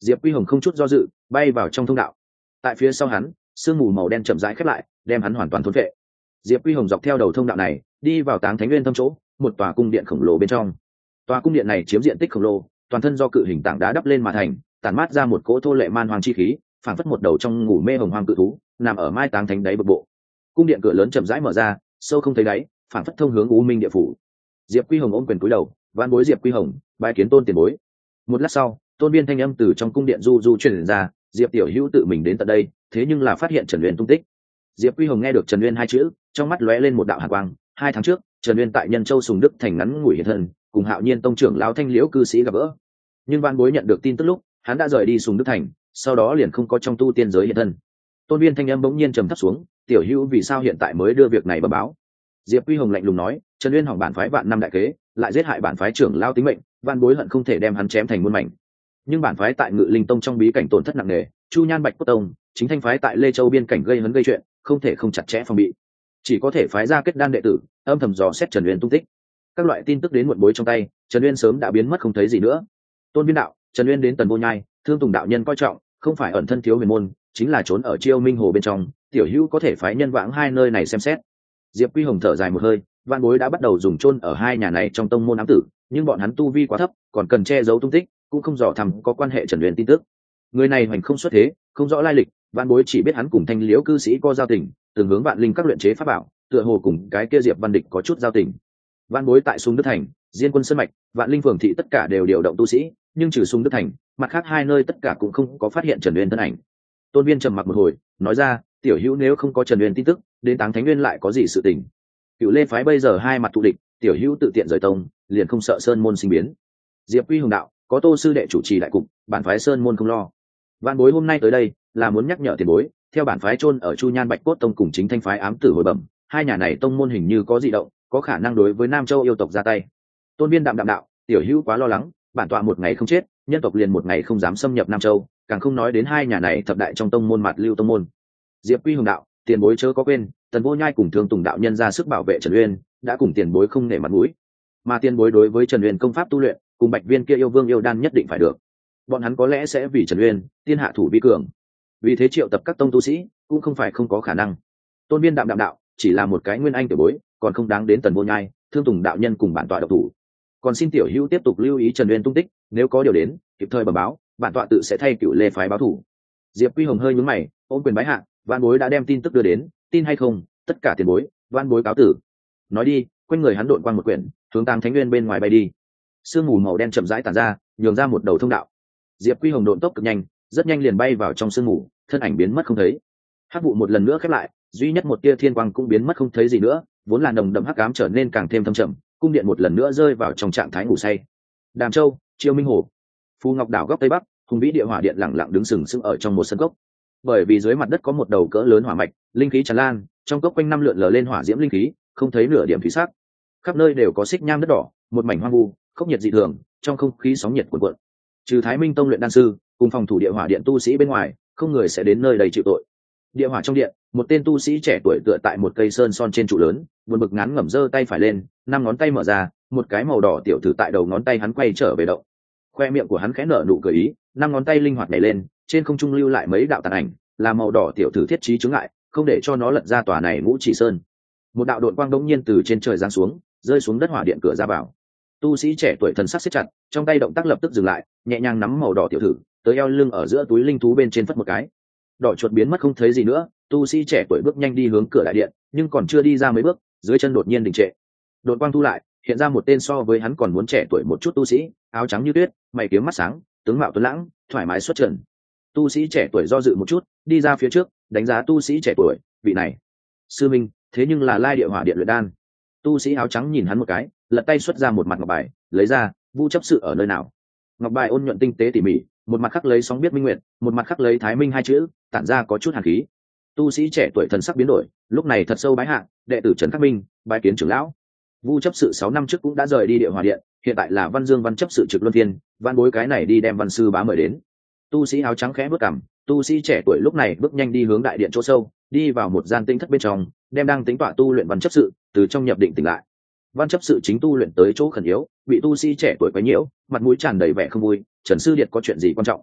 Diệp Quy Hồng không chút do dự bay vào trong thông đạo. Tại phía sau hắn, sương mù màu đen chậm rãi khép lại, đem hắn hoàn toàn thôn phệ. Diệp Quy Hồng dọc theo đầu thông đạo này đi vào Táng Thánh Nguyên thâm chỗ, một tòa cung điện khổng lồ bên trong. Tòa cung điện này chiếm diện tích khổng lồ, toàn thân do cự hình tảng đá đắp lên mà thành, tản mát ra một cỗ thô lệ man hoang chi khí, phảng phất một đầu trong ngủ mê hồng hoang cự thú nằm ở mai táng thánh đáy bực bộ. Cung điện cửa lớn chậm rãi mở ra, sâu không thấy đáy, phảng phất thông hướng u minh địa phủ. Diệp Quy Hồng ôm quyền cúi đầu, vạn bối Diệp Quy Hồng, bái kiến Tôn tiền bối. Một lát sau, tôn biên thanh âm từ trong cung điện du du truyền ra, Diệp tiểu hữu tự mình đến tận đây, thế nhưng là phát hiện Trần Uyên tung tích. Diệp Quy Hồng nghe được Trần Uyên hai chữ, trong mắt lóe lên một đạo hàn quang. 2 tháng trước, Trần Uyên tại Nhân Châu Sùng Đức thành ngắn ngủi hiện thân, cùng Hạo Nhiên tông trưởng lão Thanh Liễu cư sĩ gặp gỡ. Nhưng vạn bối nhận được tin tức lúc, hắn đã rời đi Sùng Đức thành, sau đó liền không có trong tu tiên giới hiện thân. Tôn biên thanh âm bỗng nhiên trầm thấp xuống, tiểu hữu vì sao hiện tại mới đưa việc này bẩm báo? Diệp Quy Hồng lạnh lùng nói, Trần Uyên hỏng bản phái vạn năm đại kế, lại giết hại bản phái trưởng lao tính mệnh, vạn bối hận không thể đem hắn chém thành muôn mảnh. Nhưng bản phái tại Ngự Linh tông trong bí cảnh tổn thất nặng nề, Chu Nhan Bạch Cốt tông, chính thanh phái tại Lê Châu biên cảnh gây hấn gây chuyện, không thể không chặt chẽ phòng bị, chỉ có thể phái ra kết đan đệ tử, âm thầm dò xét Trần Uyên tung tích. Các loại tin tức đến muộn bối trong tay, Trần Uyên sớm đã biến mất không thấy gì nữa. Tôn biên đạo, Trần Uyên đến Tần Vô Nhai, Thương Tùng đạo nhân coi trọng, không phải ẩn thân thiếu huyền môn, chính là trốn ở Chiêu Minh hồ bên trong, tiểu hữu có thể phái nhân vãng hai nơi này xem xét. Diệp Quy Hồng thở dài một hơi, vạn bối đã bắt đầu dùng chôn ở hai nhà này trong tông môn ám tử, nhưng bọn hắn tu vi quá thấp, còn cần che giấu tung tích, cũng không dò thăm có quan hệ Trần Uyên tin tức. Người này hoành không xuất thế, không rõ lai lịch, vạn bối chỉ biết hắn cùng Thanh Liễu cư sĩ có giao tình, từng hướng vạn linh các luyện chế pháp bảo, tựa hồ cùng cái kia Diệp Văn Địch có chút giao tình. Vạn bối tại Sùng Đức thành, Diên Quân Sơn mạch, Vạn Linh phường thị tất cả đều điều động tu sĩ, nhưng trừ Sùng Đức thành, mặt khác hai nơi tất cả cũng không có phát hiện Trần Uyên thân ảnh. Tôn Viên trầm mặc một hồi, nói ra, tiểu hữu nếu không có Trần Uyên tin tức, đến Táng Thánh Nguyên lại có gì sự tình? Cựu Lê phái bây giờ hai mặt thù địch, tiểu hữu tự tiện rời tông, liền không sợ sơn môn sinh biến. Diệp Quy Hồng đạo, có Tô sư đệ chủ trì đại cục, bản phái sơn môn không lo. Vạn bối hôm nay tới đây là muốn nhắc nhở tiền bối, theo bản phái chôn ở Chu Nhan Bạch Cốt tông cùng chính thanh phái ám tử hồi bẩm, hai nhà này tông môn hình như có dị động, có khả năng đối với Nam Châu yêu tộc ra tay. Tôn Biên đạm đạm đạo, tiểu hữu quá lo lắng, bản tọa một ngày không chết, nhân tộc liền một ngày không dám xâm nhập Nam Châu, càng không nói đến hai nhà này thập đại trong tông môn mặt lưu tông môn. Diệp Quy Hồng đạo, tiền bối chớ có quên, Tần Vô Nhai cùng Thương Tùng đạo nhân ra sức bảo vệ Trần Uyên, đã cùng tiền bối không nể mặt mũi, mà tiền bối đối với Trần Uyên công pháp tu luyện, cùng Bạch Viên kia yêu vương yêu đan nhất định phải được. Bọn hắn có lẽ sẽ vì Trần Uyên tiên hạ thủ vi cường, vì thế triệu tập các tông tu sĩ cũng không phải không có khả năng. Tôn Biên đạm đạm đạo, chỉ là một cái nguyên anh tiểu bối, còn không đáng đến Tần Vô Nhai, Thương Tùng đạo nhân cùng bản tọa độc thủ. Còn xin tiểu hữu tiếp tục lưu ý Trần Uyên tung tích, nếu có điều đến, kịp thời bẩm báo, bản tọa tự sẽ thay Cửu Lê phái báo thủ. Diệp Quy Hồng hơi nhướng mày, ôm quyền bái hạ, vạn bối đã đem tin tức đưa đến, tin hay không, tất cả tiền bối, vạn bối cáo tử. Nói đi, quanh người hắn độn quang một quyển, hướng Táng Thánh Nguyên bên ngoài bay đi. Sương mù màu đen chậm rãi tản ra, nhường ra một đầu thông đạo. Diệp Quy Hồng độn tốc cực nhanh, rất nhanh liền bay vào trong sương mù, thân ảnh biến mất không thấy. Hắc vụ một lần nữa khép lại, duy nhất một tia thiên quang cũng biến mất không thấy gì nữa, vốn là nồng đậm hắc ám trở nên càng thêm thâm trầm, cung điện một lần nữa rơi vào trong trạng thái ngủ say. Đàm Châu, Chiêu Minh Hồ, Phù Ngọc đảo góc tây bắc, hùng vĩ địa hỏa điện lặng lặng đứng sừng sững ở trong một sân cốc. Bởi vì dưới mặt đất có một đầu cỡ lớn hỏa mạch, linh khí tràn lan, trong cốc quanh năm lượn lờ lên hỏa diễm linh khí, không thấy nửa điểm thủy sắc. Khắp nơi đều có xích nham đất đỏ, một mảnh hoang vu, khốc nhiệt dị thường, trong không khí sóng nhiệt cuộn cuộn. Trừ Thái Minh tông luyện đan sư, cùng phòng thủ địa hỏa điện tu sĩ bên ngoài, không người sẽ đến nơi đây chịu tội. Địa hỏa trong điện, một tên tu sĩ trẻ tuổi tựa tại một cây sơn son trên trụ lớn, buồn bực ngắn ngẩm giơ tay phải lên, 5 ngón tay mở ra, một cái màu đỏ tiểu thử tại đầu ngón tay hắn quay trở về động. Khoe miệng của hắn khẽ nở nụ cười ý, 5 ngón tay linh hoạt nhảy lên, trên không trung lưu lại mấy đạo tàn ảnh, là màu đỏ tiểu thử thiết trí chướng ngại, không để cho nó lật ra tòa này Ngũ Chỉ Sơn. Một đạo độn quang đống nhiên từ trên trời giáng xuống, rơi xuống đất hỏa điện cửa ra vào. Tu sĩ trẻ tuổi thần sắc siết chặt, trong tay động tác lập tức dừng lại, nhẹ nhàng nắm màu đỏ tiểu thử, tới eo lưng ở giữa túi linh thú bên trên phất một cái. Đỏ chuột biến mất không thấy gì nữa, tu sĩ trẻ tuổi bước nhanh đi hướng cửa đại điện, nhưng còn chưa đi ra mấy bước, dưới chân đột nhiên đình trệ. Đột quang thu lại, hiện ra một tên so với hắn còn muốn trẻ tuổi một chút tu sĩ, áo trắng như tuyết, mày kiếm mắt sáng, tướng mạo tuấn lãng, thoải mái xuất trần. Tu sĩ trẻ tuổi do dự một chút, đi ra phía trước, đánh giá tu sĩ trẻ tuổi, vị này, sư minh, thế nhưng là Lai Địa Hỏa Điện luyện đan. Tu sĩ áo trắng nhìn hắn một cái, lật tay xuất ra một mặt ngọc bài, lấy ra, Vu chấp sự ở nơi nào? Ngọc bài ôn nhuận tinh tế tỉ mỉ, một mặt khắc lấy sóng biết minh nguyện, một mặt khắc lấy Thái Minh hai chữ, tản ra có chút hàn khí. Tu sĩ trẻ tuổi thần sắc biến đổi, lúc này thật sâu bái hạ, đệ tử Trần Khắc Minh, bái kiến trưởng lão. Vu chấp sự 6 năm trước cũng đã rời đi Địa Hỏa Điện, hiện tại là Văn Dương Văn chấp sự trực luân phiên, văn bối cái này đi đem văn sư bá mời đến. Tu sĩ áo trắng khẽ bước cằm, tu sĩ trẻ tuổi lúc này bước nhanh đi hướng đại điện chỗ sâu, đi vào một gian tinh thất bên trong, đem đang tính tọa tu luyện văn chấp sự từ trong nhập định tỉnh lại. Văn chấp sự chính tu luyện tới chỗ khẩn yếu, bị tu sĩ trẻ tuổi quấy nhiễu, mặt mũi tràn đầy vẻ không vui. Trần sư điệt có chuyện gì quan trọng?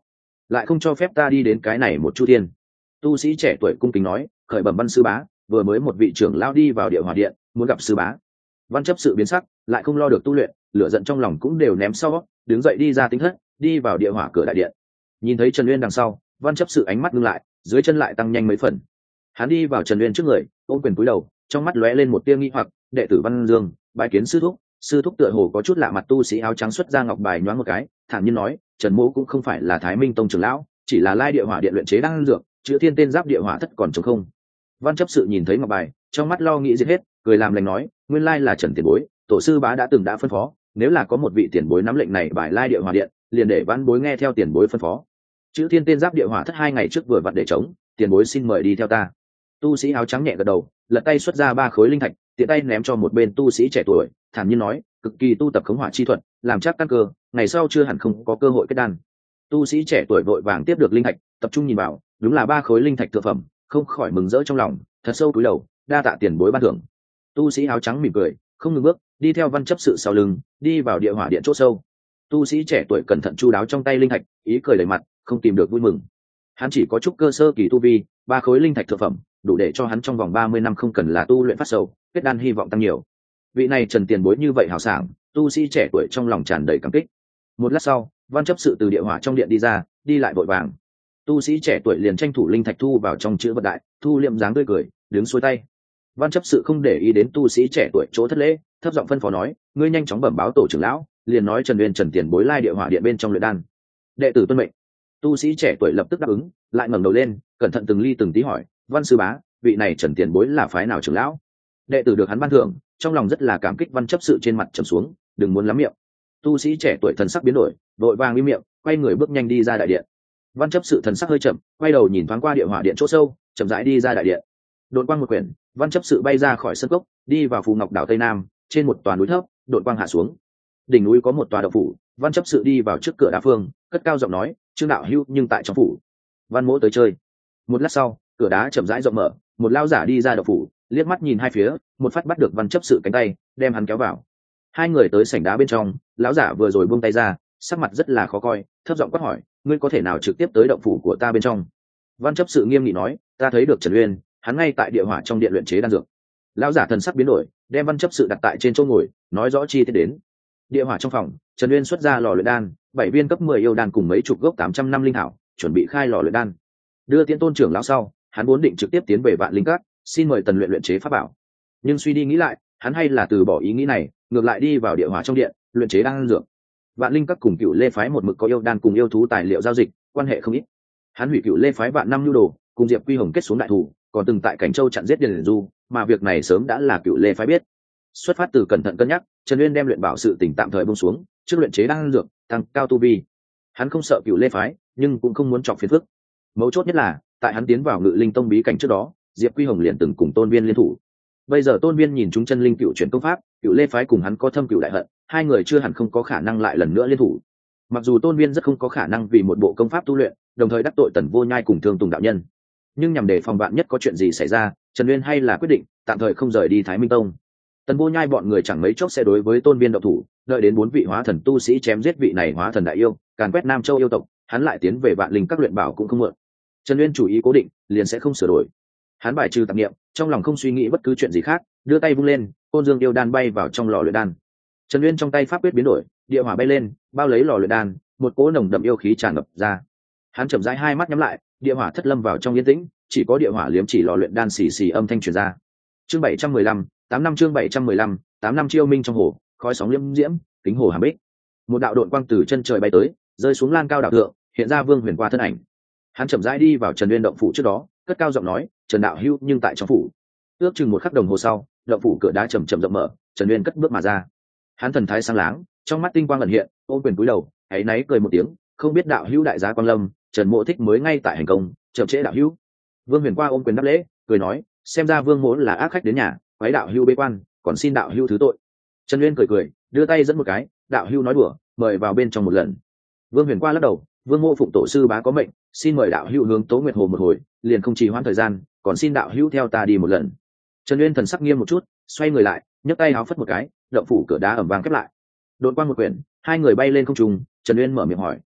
lại không cho phép ta đi đến cái này một chu thiên. Tu sĩ trẻ tuổi cung kính nói, khởi bẩm văn sư bá, vừa mới một vị trưởng lao đi vào địa hỏa điện muốn gặp sư bá. Văn chấp sự biến sắc, lại không lo được tu luyện, lửa giận trong lòng cũng đều ném sau, đứng dậy đi ra tính thất, đi vào địa hỏa cửa đại điện. Nhìn thấy Trần Uyên đằng sau, văn chấp sự ánh mắt ngưng lại, dưới chân lại tăng nhanh mấy phần. Hắn đi vào Trần Uyên trước người, ôm quyền cúi đầu, trong mắt lóe lên một tia nghi hoặc, đệ tử Văn Dương, bái kiến sư thúc. Sư thúc tựa hồ có chút lạ mặt, tu sĩ áo trắng xuất ra ngọc bài nhoáng một cái, thản nhiên nói, Trần Mỗ cũng không phải là Thái Minh tông trưởng lão, chỉ là lai địa hỏa điện luyện chế đan dược, chữa thiên tên giáp địa hỏa thất còn trống không. Văn chấp sự nhìn thấy ngọc bài, trong mắt lo nghĩ giết hết, cười làm lành nói, nguyên lai là Trần tiền bối, tổ sư bá đã từng đã phân phó, nếu là có một vị tiền bối nắm lệnh này bài lai địa hỏa điện, liền để văn bối nghe theo tiền bối phân phó. Chữ thiên tên giáp địa hỏa thất 2 ngày trước vừa vặn để chống, tiền bối xin mời đi theo ta. Tu sĩ áo trắng nhẹ gật đầu, lật tay xuất ra 3 khối linh thạch, tiện tay ném cho một bên tu sĩ trẻ tuổi, thản nhiên nói, cực kỳ tu tập khống hỏa chi thuật, làm chắc căn cơ, ngày sau chưa hẳn không có cơ hội kết đan. Tu sĩ trẻ tuổi vội vàng tiếp được linh thạch, tập trung nhìn vào, đúng là 3 khối linh thạch thượng phẩm, không khỏi mừng rỡ trong lòng, thật sâu cúi đầu, đa tạ tiền bối ban thưởng. Tu sĩ áo trắng mỉm cười, không ngừng bước, đi theo văn chấp sự sau lưng, đi vào địa hỏa điện chỗ sâu. Tu sĩ trẻ tuổi cẩn thận chu đáo trong tay linh thạch, ý cười đầy mặt, không tìm được vui mừng. Hắn chỉ có chút cơ sơ kỳ tu vi, 3 khối linh thạch thượng phẩm, đủ để cho hắn trong vòng 30 năm không cần là tu luyện phát sầu, kết đan hy vọng tăng nhiều. Vị này Trần tiền bối như vậy hào sảng, tu sĩ trẻ tuổi trong lòng tràn đầy cảm kích. Một lát sau, văn chấp sự từ địa hỏa trong điện đi ra, đi lại vội vàng. Tu sĩ trẻ tuổi liền tranh thủ linh thạch thu vào trong chữ vật đại, thu liệm dáng tươi cười, đứng xuôi tay. Văn chấp sự không để ý đến tu sĩ trẻ tuổi chỗ thất lễ, thấp giọng phân phó nói, ngươi nhanh chóng bẩm báo tổ trưởng lão, liền nói Trần Uyên Trần tiền bối lai địa hỏa điện bên trong luyện đan. Đệ tử tuân mệnh. Tu sĩ trẻ tuổi lập tức đáp ứng, lại ngẩng đầu lên, cẩn thận từng ly từng tí hỏi, văn sư bá, vị này Trần tiền bối là phái nào trưởng lão? Đệ tử được hắn ban thưởng, trong lòng rất là cảm kích, văn chấp sự trên mặt trầm xuống, đừng muốn lắm miệng. Tu sĩ trẻ tuổi thần sắc biến đổi, vội vàng im miệng, quay người bước nhanh đi ra đại điện. Văn chấp sự thần sắc hơi chậm, quay đầu nhìn thoáng qua địa hỏa điện chỗ sâu, chậm rãi đi ra đại điện. Đột quang một quyển, văn chấp sự bay ra khỏi sân cốc, đi vào Phù Ngọc đảo Tây Nam, trên một tòa núi thấp, đột quang hạ xuống. Đỉnh núi có một tòa động phủ, văn chấp sự đi vào trước cửa đá phương, cất cao giọng nói, Trương đạo hữu nhưng tại trong phủ. Văn mỗ tới chơi. Một lát sau, cửa đá chậm rãi rộng mở, một lao giả đi ra động phủ, liếc mắt nhìn hai phía, một phát bắt được văn chấp sự cánh tay, đem hắn kéo vào. Hai người tới sảnh đá bên trong, lão giả vừa rồi buông tay ra, sắc mặt rất là khó coi, thấp giọng quát hỏi, ngươi có thể nào trực tiếp tới động phủ của ta bên trong? Văn chấp sự nghiêm nghị nói, ta thấy được Trần Uyên, hắn ngay tại địa hỏa trong điện luyện chế đan dược. Lão giả thần sắc biến đổi, đem văn chấp sự đặt tại trên chỗ ngồi, nói rõ chi tiết đến. Địa hỏa trong phòng, Trần Uyên xuất ra lò luyện đan, 7 viên cấp 10 yêu đan cùng mấy chục gốc 800 năm linh thảo, chuẩn bị khai lò luyện đan. Đưa Tiễn Tôn trưởng lão sau, hắn vốn định trực tiếp tiến về Vạn Linh Các, xin mời Tần luyện luyện chế pháp bảo. Nhưng suy đi nghĩ lại, hắn hay là từ bỏ ý nghĩ này, ngược lại đi vào địa hỏa trong điện, luyện chế đan dược. Vạn Linh Các cùng Cựu Lê phái một mực có yêu đan cùng yêu thú tài liệu giao dịch, quan hệ không ít. Hắn hủy Cựu Lê phái Vạn Năm nhu đồ, cùng Diệp Quy Hồng kết xuống đại thủ, còn từng tại Cảnh Châu chặn giết Điền Du, mà việc này sớm đã là Cựu Lê phái biết. Xuất phát từ cẩn thận cân nhắc, Trần Uyên đem luyện bảo sự tỉnh tạm thời buông xuống, trước luyện chế đan dược, tăng cao tu vi. Hắn không sợ Cựu Lê phái, nhưng cũng không muốn chọc phiền phức. Mấu chốt nhất là, tại hắn tiến vào Ngự Linh Tông bí cảnh trước đó, Diệp Quy Hồng liền từng cùng Tôn Viên liên thủ. Bây giờ Tôn Viên nhìn chúng chân linh cựu chuyển công pháp, Cựu Lê phái cùng hắn có thâm cựu đại hận, hai người chưa hẳn không có khả năng lại lần nữa liên thủ. Mặc dù Tôn Viên rất không có khả năng vì một bộ công pháp tu luyện, đồng thời đắc tội Tần Vô Nhai cùng Thương Tùng đạo nhân, nhưng nhằm để phòng vạn nhất có chuyện gì xảy ra, Trần Uyên hay là quyết định tạm thời không rời đi Thái Minh Tông. Tần Vô Nhai bọn người chẳng mấy chốc sẽ đối với Tôn Viên động thủ, đợi đến 4 vị hóa thần tu sĩ chém giết vị này hóa thần đại yêu, càn quét Nam Châu yêu tộc, hắn lại tiến về Vạn Linh các luyện bảo cũng không muộn. Trần Uyên chủ ý cố định, liền sẽ không sửa đổi. Hắn bài trừ tạp niệm, trong lòng không suy nghĩ bất cứ chuyện gì khác, đưa tay vung lên, côn dương yêu đan bay vào trong lò luyện đan. Trần Uyên trong tay pháp quyết biến đổi, địa hỏa bay lên, bao lấy lò luyện đan, một cỗ nồng đậm yêu khí tràn ngập ra. Hắn chậm rãi hai mắt nhắm lại, địa hỏa thất lâm vào trong yên tĩnh, chỉ có địa hỏa liếm chỉ lò luyện đan xì xì âm thanh truyền ra. Chương 715, 8 năm chương 715, 8 năm chiêu minh trong hồ, khói sóng liễm diễm, kính hồ hàm bích. Một đạo độn quang từ chân trời bay tới, rơi xuống lan cao đạo thượng, hiện ra Vương Huyền qua thân ảnh. Hắn chậm rãi đi vào Trần Uyên động phủ trước đó, cất cao giọng nói, Trần đạo hữu nhưng tại trong phủ. Ước chừng một khắc đồng hồ sau, động phủ cửa đá chậm chậm rộng mở, Trần Uyên cất bước mà ra. Hắn thần thái sáng láng, trong mắt tinh quang ẩn hiện, ôm quyền cúi đầu, áy náy cười một tiếng, không biết đạo hữu đại giá quang lâm, Trần Mộ thích mới ngay tại hành công, chậm trễ đạo hữu. Vương Huyền qua ôm quyền đáp lễ, cười nói, xem ra Vương Mỗ là ác khách đến nhà, quấy đạo hữu bế quan, còn xin đạo hữu thứ tội. Trần Uyên cười cười, đưa tay dẫn một cái, đạo hữu nói đùa, mời vào bên trong một lần. Vương Huyền qua lắc đầu, Vương Mộ phụng tổ sư bá có mệnh, xin mời đạo hữu hướng Tố Nguyệt Hồ một hồi, liền không trì hoãn thời gian, còn xin đạo hữu theo ta đi một lần. Trần Uyên thần sắc nghiêm một chút, xoay người lại, nhấc tay áo phất một cái, động phủ cửa đá ầm vang khép lại. Đột quang một quyển, hai người bay lên không trung, Trần Uyên mở miệng hỏi,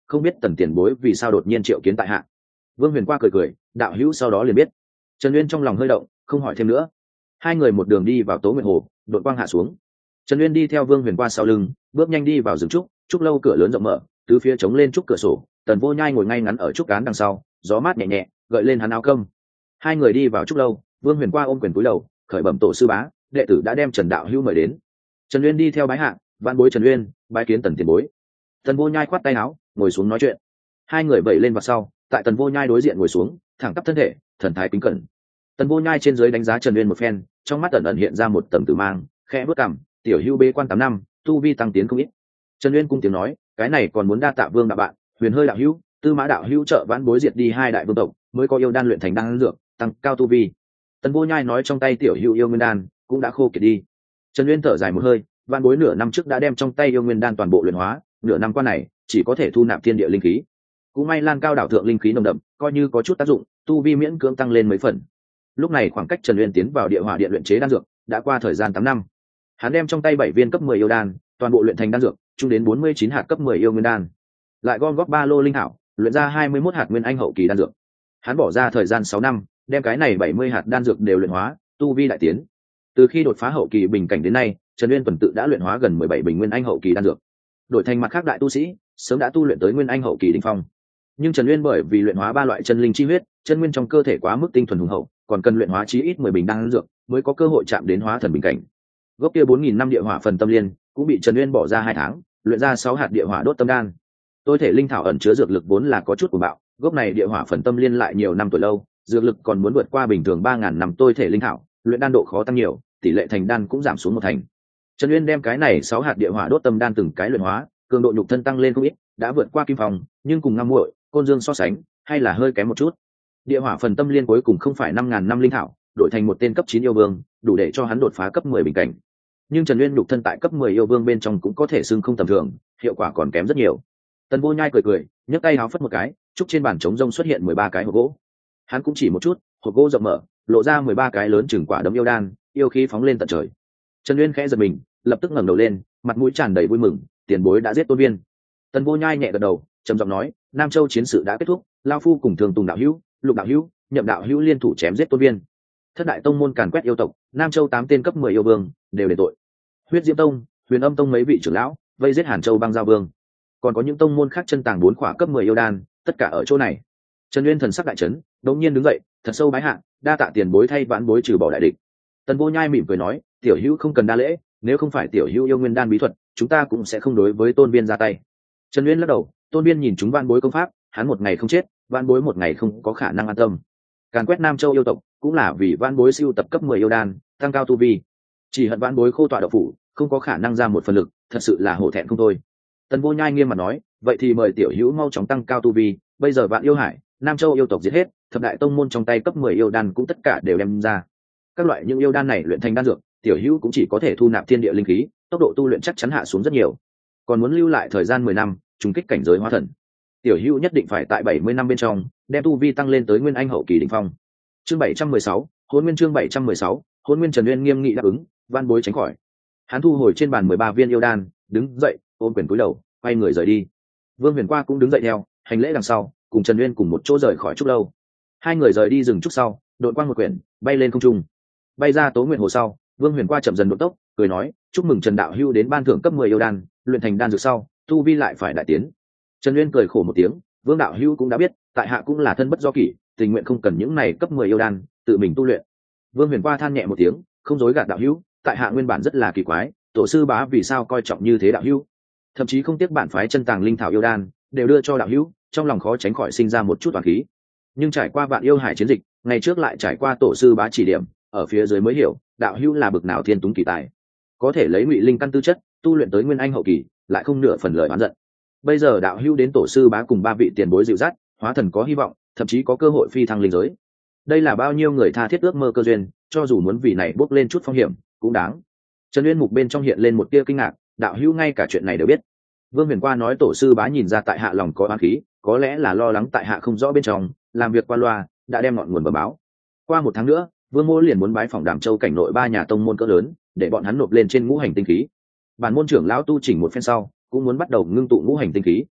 không biết tần tiền bối vì sao đột nhiên triệu kiến tại hạ. Vương Huyền qua cười, đạo hữu sau đó liền biết. Trần Uyên trong lòng hơi động, không hỏi thêm nữa. Hai người một đường đi vào Tố Nguyệt Hồ, đội quang hạ xuống. Trần Uyên đi theo Vương Huyền qua sau lưng, bước nhanh đi vào rừng trúc lâu cửa lớn rộng mở, tứ phía chống lên trúc cửa sổ. Tần Vô Nhai ngồi ngay ngắn ở trúc cán đằng sau, gió mát nhẹ nhẹ gợi lên hắn áo cơm. Hai người đi vào trúc lâu, Vương Huyền qua ôm quyền cúi đầu, khởi bẩm tổ sư bá, đệ tử đã đem Trần đạo hữu mời đến. Trần Uyên đi theo bái hạ, vạn bối Trần Uyên, bái kiến Tần tiền bối. Tần Vô Nhai khoát tay áo, ngồi xuống nói chuyện. Hai người vẩy lên vào sau, tại Tần Vô Nhai đối diện ngồi xuống, thẳng tắp thân thể, thần thái kính cẩn. Tần Vô Nhai trên dưới đánh giá Trần Uyên một phen, trong mắt ẩn ẩn hiện ra một tầng tử mang, khẽ bước cằm, tiểu hữu bế quan 8 năm, tu vi tăng tiến không ít. Trần Uyên cung tiếng nói, cái này còn muốn đa tạ Vương đạo bạn, Huyền Hơi đạo hữu, Tư Mã đạo hữu trợ vãn bối diệt đi hai đại vương tộc, mới có yêu đan luyện thành đan dược, tăng cao tu vi. Tần Vô Nhai nói trong tay tiểu hữu yêu nguyên đan cũng đã khô kiệt đi. Trần Uyên thở dài một hơi, vãn bối nửa năm trước đã đem trong tay yêu nguyên đan toàn bộ luyện hóa, nửa năm qua này chỉ có thể thu nạp thiên địa linh khí. Cũng may Lan Cao đảo thượng linh khí nồng đậm, coi như có chút tác dụng, tu vi miễn cưỡng tăng lên mấy phần. Lúc này khoảng cách Trần Uyên tiến vào địa hỏa điện luyện chế đan dược đã qua thời gian 8 năm. Hắn đem trong tay 7 viên cấp 10 yêu đan, toàn bộ luyện thành đan dược, chung đến 49 hạt cấp 10 yêu nguyên đan. Lại gom góp 3 lô linh thảo, luyện ra 21 hạt nguyên anh hậu kỳ đan dược. Hắn bỏ ra thời gian 6 năm, đem cái này 70 hạt đan dược đều luyện hóa, tu vi đại tiến. Từ khi đột phá hậu kỳ bình cảnh đến nay, Trần Uyên tuần tự đã luyện hóa gần 17 bình nguyên anh hậu kỳ đan dược. Đổi thành mặt khác đại tu sĩ, sớm đã tu luyện tới nguyên anh hậu kỳ đỉnh phong. Nhưng Trần Uyên bởi vì luyện hóa 3 loại chân linh chi huyết, chân nguyên trong cơ thể quá mức tinh thuần hùng hậu, còn cần luyện hóa chí ít 10 bình đan dược mới có cơ hội chạm đến hóa thần bình cảnh. Gốc kia 4000 năm địa hỏa phần tâm liên cũng bị Trần Uyên bỏ ra 2 tháng, luyện ra 6 hạt địa hỏa đốt tâm đan. Tôi thể linh thảo ẩn chứa dược lực vốn là có chút cuồng bạo, gốc này địa hỏa phần tâm liên lại nhiều năm tuổi lâu, dược lực còn muốn vượt qua bình thường 3000 năm tôi thể linh thảo, luyện đan độ khó tăng nhiều, tỷ lệ thành đan cũng giảm xuống 1 thành. Trần Uyên đem cái này 6 hạt địa hỏa đốt tâm đan từng cái luyện hóa, cường độ nhục thân tăng lên không ít, đã vượt qua kim phong, nhưng cùng Ngăm Muội, Côn Dương so sánh, hay là hơi kém một chút. Địa hỏa phần tâm liên cuối cùng không phải 5000 năm linh thảo, đổi thành một tên cấp 9 yêu vương, đủ để cho hắn đột phá cấp 10 bình cảnh. Nhưng Trần Uyên nhục thân tại cấp 10 yêu vương bên trong cũng có thể xưng không tầm thường, hiệu quả còn kém rất nhiều. Tần Vô Nhai cười, nhấc tay háo phất một cái, trúc trên bàn trống rông xuất hiện 13 cái hộp gỗ. Hắn cũng chỉ một chút, hộp gỗ rộng mở, lộ ra 13 cái lớn chừng quả đấm yêu đan, yêu khí phóng lên tận trời. Trần Uyên khẽ giật mình, lập tức ngẩng đầu lên, mặt mũi tràn đầy vui mừng, tiền bối đã giết Tôn Viên. Tần Vô Nhai nhẹ gật đầu, trầm giọng nói, Nam Châu chiến sự đã kết thúc, lão phu cùng Thường Tùng đạo hữu, Lục đạo hữu, Nhậm đạo hữu liên thủ chém giết Tôn Viên. Thất đại tông môn càn quét yêu tộc, Nam Châu 8 tên cấp 10 yêu vương đều đền tội. Huyết Diễm Tông, Huyền Âm Tông mấy vị trưởng lão vây giết Hàn Châu Băng Giao Vương, còn có những tông môn khác chân tàng 4 khỏa cấp 10 yêu đan, tất cả ở chỗ này. Trần Uyên thần sắc đại chấn, đột nhiên đứng dậy, thật sâu bái hạ, đa tạ tiền bối thay vãn bối trừ bỏ đại địch. Tần Vô Nhai mỉm cười nói, tiểu hữu không cần đa lễ, nếu không phải tiểu hữu yêu nguyên đan bí thuật, chúng ta cũng sẽ không đối với Tôn Viên ra tay. Trần Uyên lắc đầu, Tôn Viên nhìn chúng vãn bối công pháp, hắn một ngày không chết, vãn bối một ngày không có khả năng an tâm. Càn quét Nam Châu yêu tộc, cũng là vì vãn bối siêu tập cấp 10 yêu đan, tăng cao tu vi. Chỉ hận vãn bối khô tọa độc phủ, không có khả năng ra một phần lực, thật sự là hổ thẹn không thôi. Tần Vô Nhai nghiêm mặt nói, vậy thì mời tiểu hữu mau chóng tăng cao tu vi, bây giờ Vạn Yêu Hải, Nam Châu yêu tộc giết hết, thập đại tông môn trong tay cấp 10 yêu đan cũng tất cả đều đem ra. Các loại những yêu đan này luyện thành đan dược, tiểu hữu cũng chỉ có thể thu nạp thiên địa linh khí, tốc độ tu luyện chắc chắn hạ xuống rất nhiều. Còn muốn lưu lại thời gian 10 năm, trùng kích cảnh giới hóa thần. Tiểu hữu nhất định phải tại 70 năm bên trong, đem tu vi tăng lên tới nguyên anh hậu kỳ đỉnh phong. Chương 716, Hỗn Nguyên chương 716, Hỗn Nguyên. Trần Uyên nghiêm nghị đáp ứng, van bối tránh khỏi. Hắn thu hồi trên bàn 13 viên yêu đan, đứng dậy, ôm quyền cúi đầu, quay người rời đi. Vương Huyền Qua cũng đứng dậy theo, hành lễ đằng sau, cùng Trần Uyên cùng một chỗ rời khỏi trúc lâu. Hai người rời đi rừng trúc sau, đội quang một quyển, bay lên không trung. Bay ra Tố Nguyệt Hồ sau, Vương Huyền Qua chậm dần độ tốc, cười nói, chúc mừng Trần đạo hữu đến ban thưởng cấp 10 yêu đan, luyện thành đan dược sau, tu vi lại phải đại tiến. Trần Uyên cười khổ một tiếng, Vương đạo hữu cũng đã biết, tại hạ cũng là thân bất do kỷ, tình nguyện không cần những này cấp 10 yêu đan, tự mình tu luyện. Vương Huyền Qua than nhẹ một tiếng, không dối gạt đạo hữu, tại hạ nguyên bản rất là kỳ quái, tổ sư bá vì sao coi trọng như thế đạo hữu, thậm chí không tiếc bản phái chân tàng linh thảo yêu đan đều đưa cho đạo hữu, trong lòng khó tránh khỏi sinh ra một chút toàn khí. Nhưng trải qua Vạn Yêu Hải chiến dịch, ngày trước lại trải qua tổ sư bá chỉ điểm, ở phía dưới mới hiểu đạo hữu là bực nào thiên túng kỳ tài, có thể lấy ngụy linh căn tư chất tu luyện tới nguyên anh hậu kỳ, lại không nửa phần lời oán giận. Bây giờ đạo hữu đến tổ sư bá cùng 3 vị tiền bối dịu dắt, hóa thần có hy vọng, thậm chí có cơ hội phi thăng linh giới. Đây là bao nhiêu người tha thiết ước mơ cơ duyên, cho dù muốn vì này bước lên chút phong hiểm cũng đáng. Trần Uyên mục bên trong hiện lên một tia kinh ngạc, đạo hữu ngay cả chuyện này đều biết. Vương Huyền Qua nói tổ sư bá nhìn ra tại hạ lòng có oán khí, có lẽ là lo lắng tại hạ không rõ bên trong, làm việc qua loa, đã đem ngọn nguồn bẩm báo. Qua 1 tháng nữa, Vương Mỗ liền muốn bái phỏng Đàm Châu cảnh nội 3 nhà tông môn cỡ lớn, để bọn hắn nộp lên trên ngũ hành tinh khí. Bản môn trưởng lão tu chỉnh một phen sau, cũng muốn bắt đầu ngưng tụ ngũ hành tinh khí.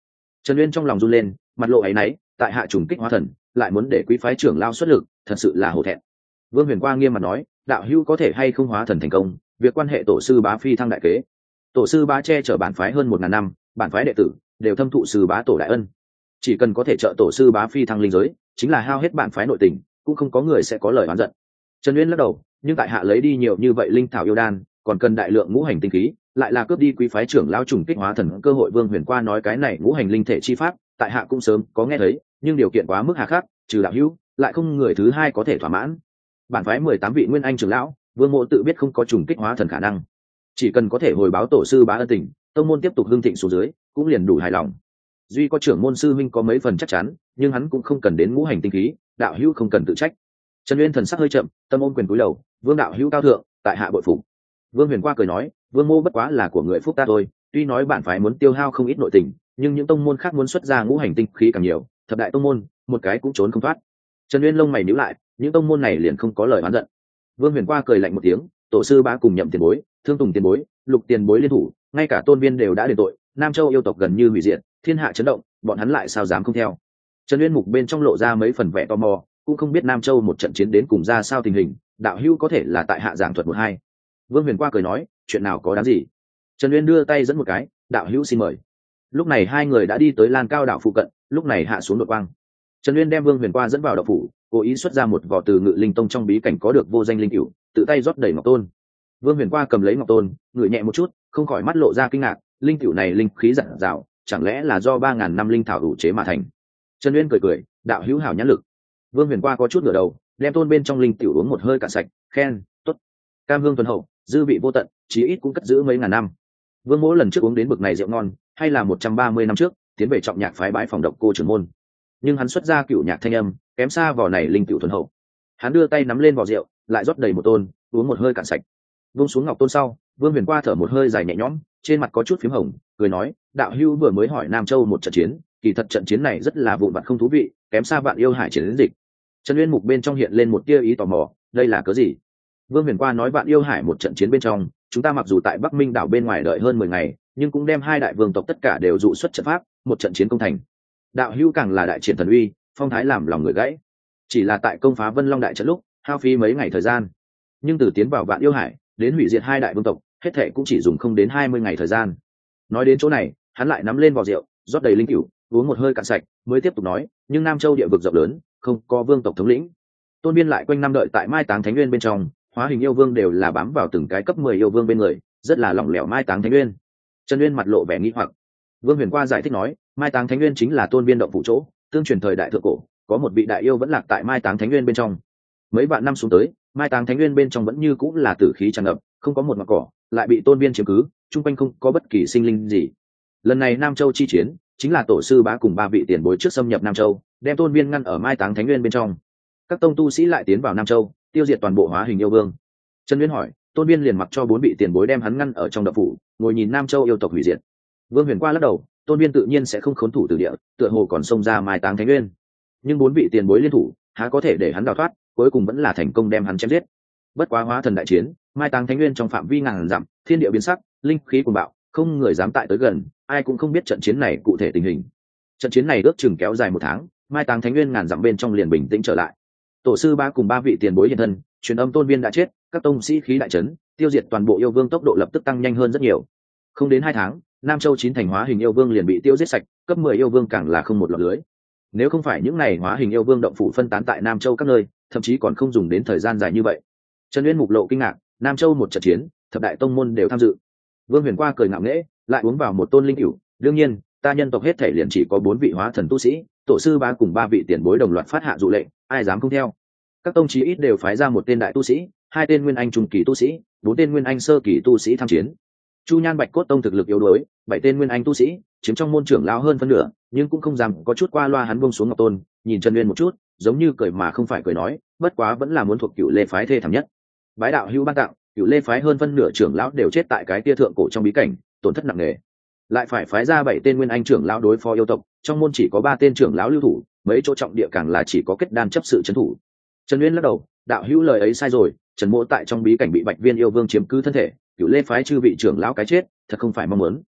Trần Uyên trong lòng run lên, mặt lộ áy náy, tại hạ trùng kích hóa thần lại muốn để quý phái trưởng lao xuất lực, thật sự là hổ thẹn. Vương Huyền Qua nghiêm mặt nói, đạo hữu có thể hay không hóa thần thành công, việc quan hệ tổ sư bá phi thăng đại kế. Tổ sư bá che chở bản phái hơn 1000 năm, bản phái đệ tử đều thâm thụ sư bá tổ đại ân, chỉ cần có thể trợ tổ sư bá phi thăng linh giới, chính là hao hết bản phái nội tình, cũng không có người sẽ có lời oán giận. Trần Uyên lắc đầu, nhưng tại hạ lấy đi nhiều như vậy linh thảo yêu đan, còn cần đại lượng ngũ hành tinh khí, lại là cướp đi quý phái trưởng lão trùng kích hóa thần cơ hội. Vương Huyền Qua nói cái này ngũ hành linh thể chi pháp, tại hạ cũng sớm có nghe thấy, nhưng điều kiện quá mức hà khắc, trừ đạo hữu, lại không người thứ hai có thể thỏa mãn. Bản phái 18 vị nguyên anh trưởng lão, Vương Mộ tự biết không có trùng kích hóa thần khả năng, chỉ cần có thể hồi báo tổ sư bá ân tình, tông môn tiếp tục hưng thịnh xuống dưới, cũng liền đủ hài lòng. Duy có trưởng môn sư minh có mấy phần chắc chắn, nhưng hắn cũng không cần đến ngũ hành tinh khí, đạo hữu không cần tự trách. Trần Uyên thần sắc hơi chậm, tâm ôn quyền cúi đầu, Vương đạo hữu cao thượng, tại hạ bội phục. Vương Huyền Qua cười nói, Vương mô bất quá là của người phúc ta thôi, tuy nói bản phái muốn tiêu hao không ít nội tình, nhưng những tông môn khác muốn xuất ra ngũ hành tinh khí càng nhiều, thập đại tông môn một cái cũng trốn không thoát. Trần Uyên lông mày nhíu lại, những tông môn này liền không có lời oán giận. Vương Huyền Qua cười lạnh một tiếng, tổ sư bá cùng Nhậm tiền bối, Thương Tùng tiền bối, Lục tiền bối liên thủ, ngay cả tôn viên đều đã đền tội, Nam Châu yêu tộc gần như hủy diệt, thiên hạ chấn động, bọn hắn lại sao dám không theo. Trần Uyên mục bên trong lộ ra mấy phần vẻ tò mò, cũng không biết Nam Châu một trận chiến đến cùng ra sao tình hình, đạo hữu có thể là tại hạ giảng thuật một hai. Vương Huyền Qua cười nói, chuyện nào có đáng gì. Trần Uyên đưa tay dẫn một cái, đạo hữu xin mời. Lúc này hai người đã đi tới Lan Cao đảo phụ cận, lúc này hạ xuống đột quang. Trần Uyên đem Vương Huyền Qua dẫn vào động phủ, cố ý xuất ra một vỏ từ Ngự Linh Tông trong bí cảnh có được vô danh linh cửu, tự tay rót đầy ngọc tôn. Vương Huyền Qua cầm lấy ngọc tôn, ngửi nhẹ một chút, không khỏi mắt lộ ra kinh ngạc, linh cửu này linh khí dặn dào, chẳng lẽ là do 3000 năm linh thảo ủ chế mà thành. Trần Uyên cười cười, đạo hữu hảo nhãn lực. Vương Huyền Qua có chút ngửa đầu, đem tôn bên trong linh cửu uống một hơi cạn sạch, khen, tốt. Cam hương thuần hậu, dư vị vô tận, chí ít cũng cất giữ mấy ngàn năm. Vương Mỗ lần trước uống đến bực này rượu ngon, hay là 130 năm trước, tiến về trọng nhạc phái bái phòng độc cô trưởng môn. Nhưng hắn xuất ra cửu nhạc thanh âm, kém xa vỏ này linh cửu thuần hậu. Hắn đưa tay nắm lên vỏ rượu, lại rót đầy một tôn, uống một hơi cạn sạch. Vung xuống ngọc tôn sau, Vương Huyền Qua thở một hơi dài nhẹ nhõm, trên mặt có chút phím hồng, cười nói, đạo hữu vừa mới hỏi Nam Châu một trận chiến, kỳ thật trận chiến này rất là vụn vặt không thú vị, kém xa Vạn Yêu Hải chiến dịch. Trần Uyên mục bên trong hiện lên một tia ý tò mò, đây là cớ gì? Vương Huyền Qua nói, Vạn Yêu Hải một trận chiến bên trong, chúng ta mặc dù tại Bắc Minh đảo bên ngoài đợi hơn 10 ngày, nhưng cũng đem hai đại vương tộc tất cả đều dụ xuất trận pháp, một trận chiến công thành. Đạo hữu càng là đại triển thần uy, phong thái làm lòng người gãy. Chỉ là tại công phá Vân Long đại trận lúc, hao phí mấy ngày thời gian, nhưng từ tiến vào Vạn Yêu Hải đến hủy diệt hai đại vương tộc, hết thệ cũng chỉ dùng không đến 20 ngày thời gian. Nói đến chỗ này, hắn lại nắm lên vò rượu, rót đầy linh cửu, uống một hơi cạn sạch, mới tiếp tục nói, nhưng Nam Châu địa vực rộng lớn, không có vương tộc thống lĩnh. Tôn Biên lại quanh năm đợi tại Mai Táng Thánh Nguyên bên trong, hóa hình yêu vương đều là bám vào từng cái cấp 10 yêu vương bên người, rất là lỏng lẻo Mai Táng Thánh Nguyên. Trần Uyên mặt lộ vẻ nghi hoặc. Vương Huyền Qua giải thích nói, Mai Táng Thánh Nguyên chính là Tôn Biên động phủ chỗ, tương truyền thời đại thượng cổ, có một vị đại yêu vẫn lạc tại Mai Táng Thánh Nguyên bên trong. Mấy vạn năm xuống tới, Mai Táng Thánh Nguyên bên trong vẫn như cũng là tử khí tràn ngập, không có một ngọn cỏ, lại bị Tôn Biên chiếm cứ, chung quanh không có bất kỳ sinh linh gì. Lần này Nam Châu chi chiến, chính là tổ sư bá cùng ba vị tiền bối trước xâm nhập Nam Châu, đem Tôn Biên ngăn ở Mai Táng Thánh Nguyên bên trong. Các tông tu sĩ lại tiến vào Nam Châu, tiêu diệt toàn bộ hóa hình yêu vương. Trần Uyên hỏi, Tôn Biên liền mặc cho 4 vị tiền bối đem hắn ngăn ở trong động phủ, ngồi nhìn Nam Châu yêu tộc hủy diệt. Vương Huyền Qua lắc đầu, Tôn Biên tự nhiên sẽ không khốn thủ từ địa, tựa hồ còn xông ra Mai Táng Thánh Nguyên. Nhưng 4 vị tiền bối liên thủ, há có thể để hắn đào thoát, cuối cùng vẫn là thành công đem hắn chém giết. Bất quá hóa thần đại chiến, Mai Táng Thánh Nguyên trong phạm vi ngàn dặm, thiên địa biến sắc, linh khí cuồng bạo, không người dám tại tới gần, ai cũng không biết trận chiến này cụ thể tình hình. Trận chiến này ước chừng kéo dài 1 tháng, Mai Táng Thánh Nguyên ngàn dặm bên trong liền bình tĩnh trở lại. Tổ sư ba cùng 3 vị tiền bối hiện thân, truyền âm Tôn Biên đã chết, các tông sĩ khí đại chấn, tiêu diệt toàn bộ yêu vương tốc độ lập tức tăng nhanh hơn rất nhiều. Không đến 2 tháng, Nam Châu 9 thành hóa hình yêu vương liền bị tiêu giết sạch, cấp 10 yêu vương càng là không một lọt lưới. Nếu không phải những này hóa hình yêu vương động phủ phân tán tại Nam Châu các nơi, thậm chí còn không dùng đến thời gian dài như vậy. Trần Uyên mục lộ kinh ngạc, Nam Châu một trận chiến, thập đại tông môn đều tham dự. Vương Huyền Qua cười ngạo nghễ, lại uống vào một tôn linh cửu, đương nhiên, ta nhân tộc hết thể liền chỉ có 4 vị hóa thần tu sĩ, tổ sư bá cùng 3 vị tiền bối đồng loạt phát hạ dụ lệnh, ai dám không theo. Các tông chí ít đều phái ra một tên đại tu sĩ, 2 tên nguyên anh trung kỳ tu sĩ, 4 tên nguyên anh sơ kỳ tu sĩ tham chiến. Chu Nhan Bạch Cốt tông thực lực yếu đuối, 7 tên nguyên anh tu sĩ, chiếm trong môn trưởng lão hơn phân nửa, nhưng cũng không dám có chút qua loa. Hắn buông xuống ngọc tôn, nhìn Trần Uyên một chút, giống như cười mà không phải cười nói, bất quá vẫn là muốn thuộc Cửu Lê phái thê thảm nhất. Bái đạo hữu ban tặng, Cửu Lê phái hơn phân nửa trưởng lão đều chết tại cái tia thượng cổ trong bí cảnh, tổn thất nặng nề. Lại phải phái ra 7 tên nguyên anh trưởng lão đối phó yêu tộc, trong môn chỉ có 3 tên trưởng lão lưu thủ, mấy chỗ trọng địa càng là chỉ có kết đan chấp sự trấn thủ. Trần Uyên lắc đầu, đạo hữu lời ấy sai rồi, Trần Mỗ tại trong bí cảnh bị Bạch Viên yêu vương chiếm cứ thân thể, Cửu Lê phái chư vị trưởng lão cái chết, thật không phải mong muốn.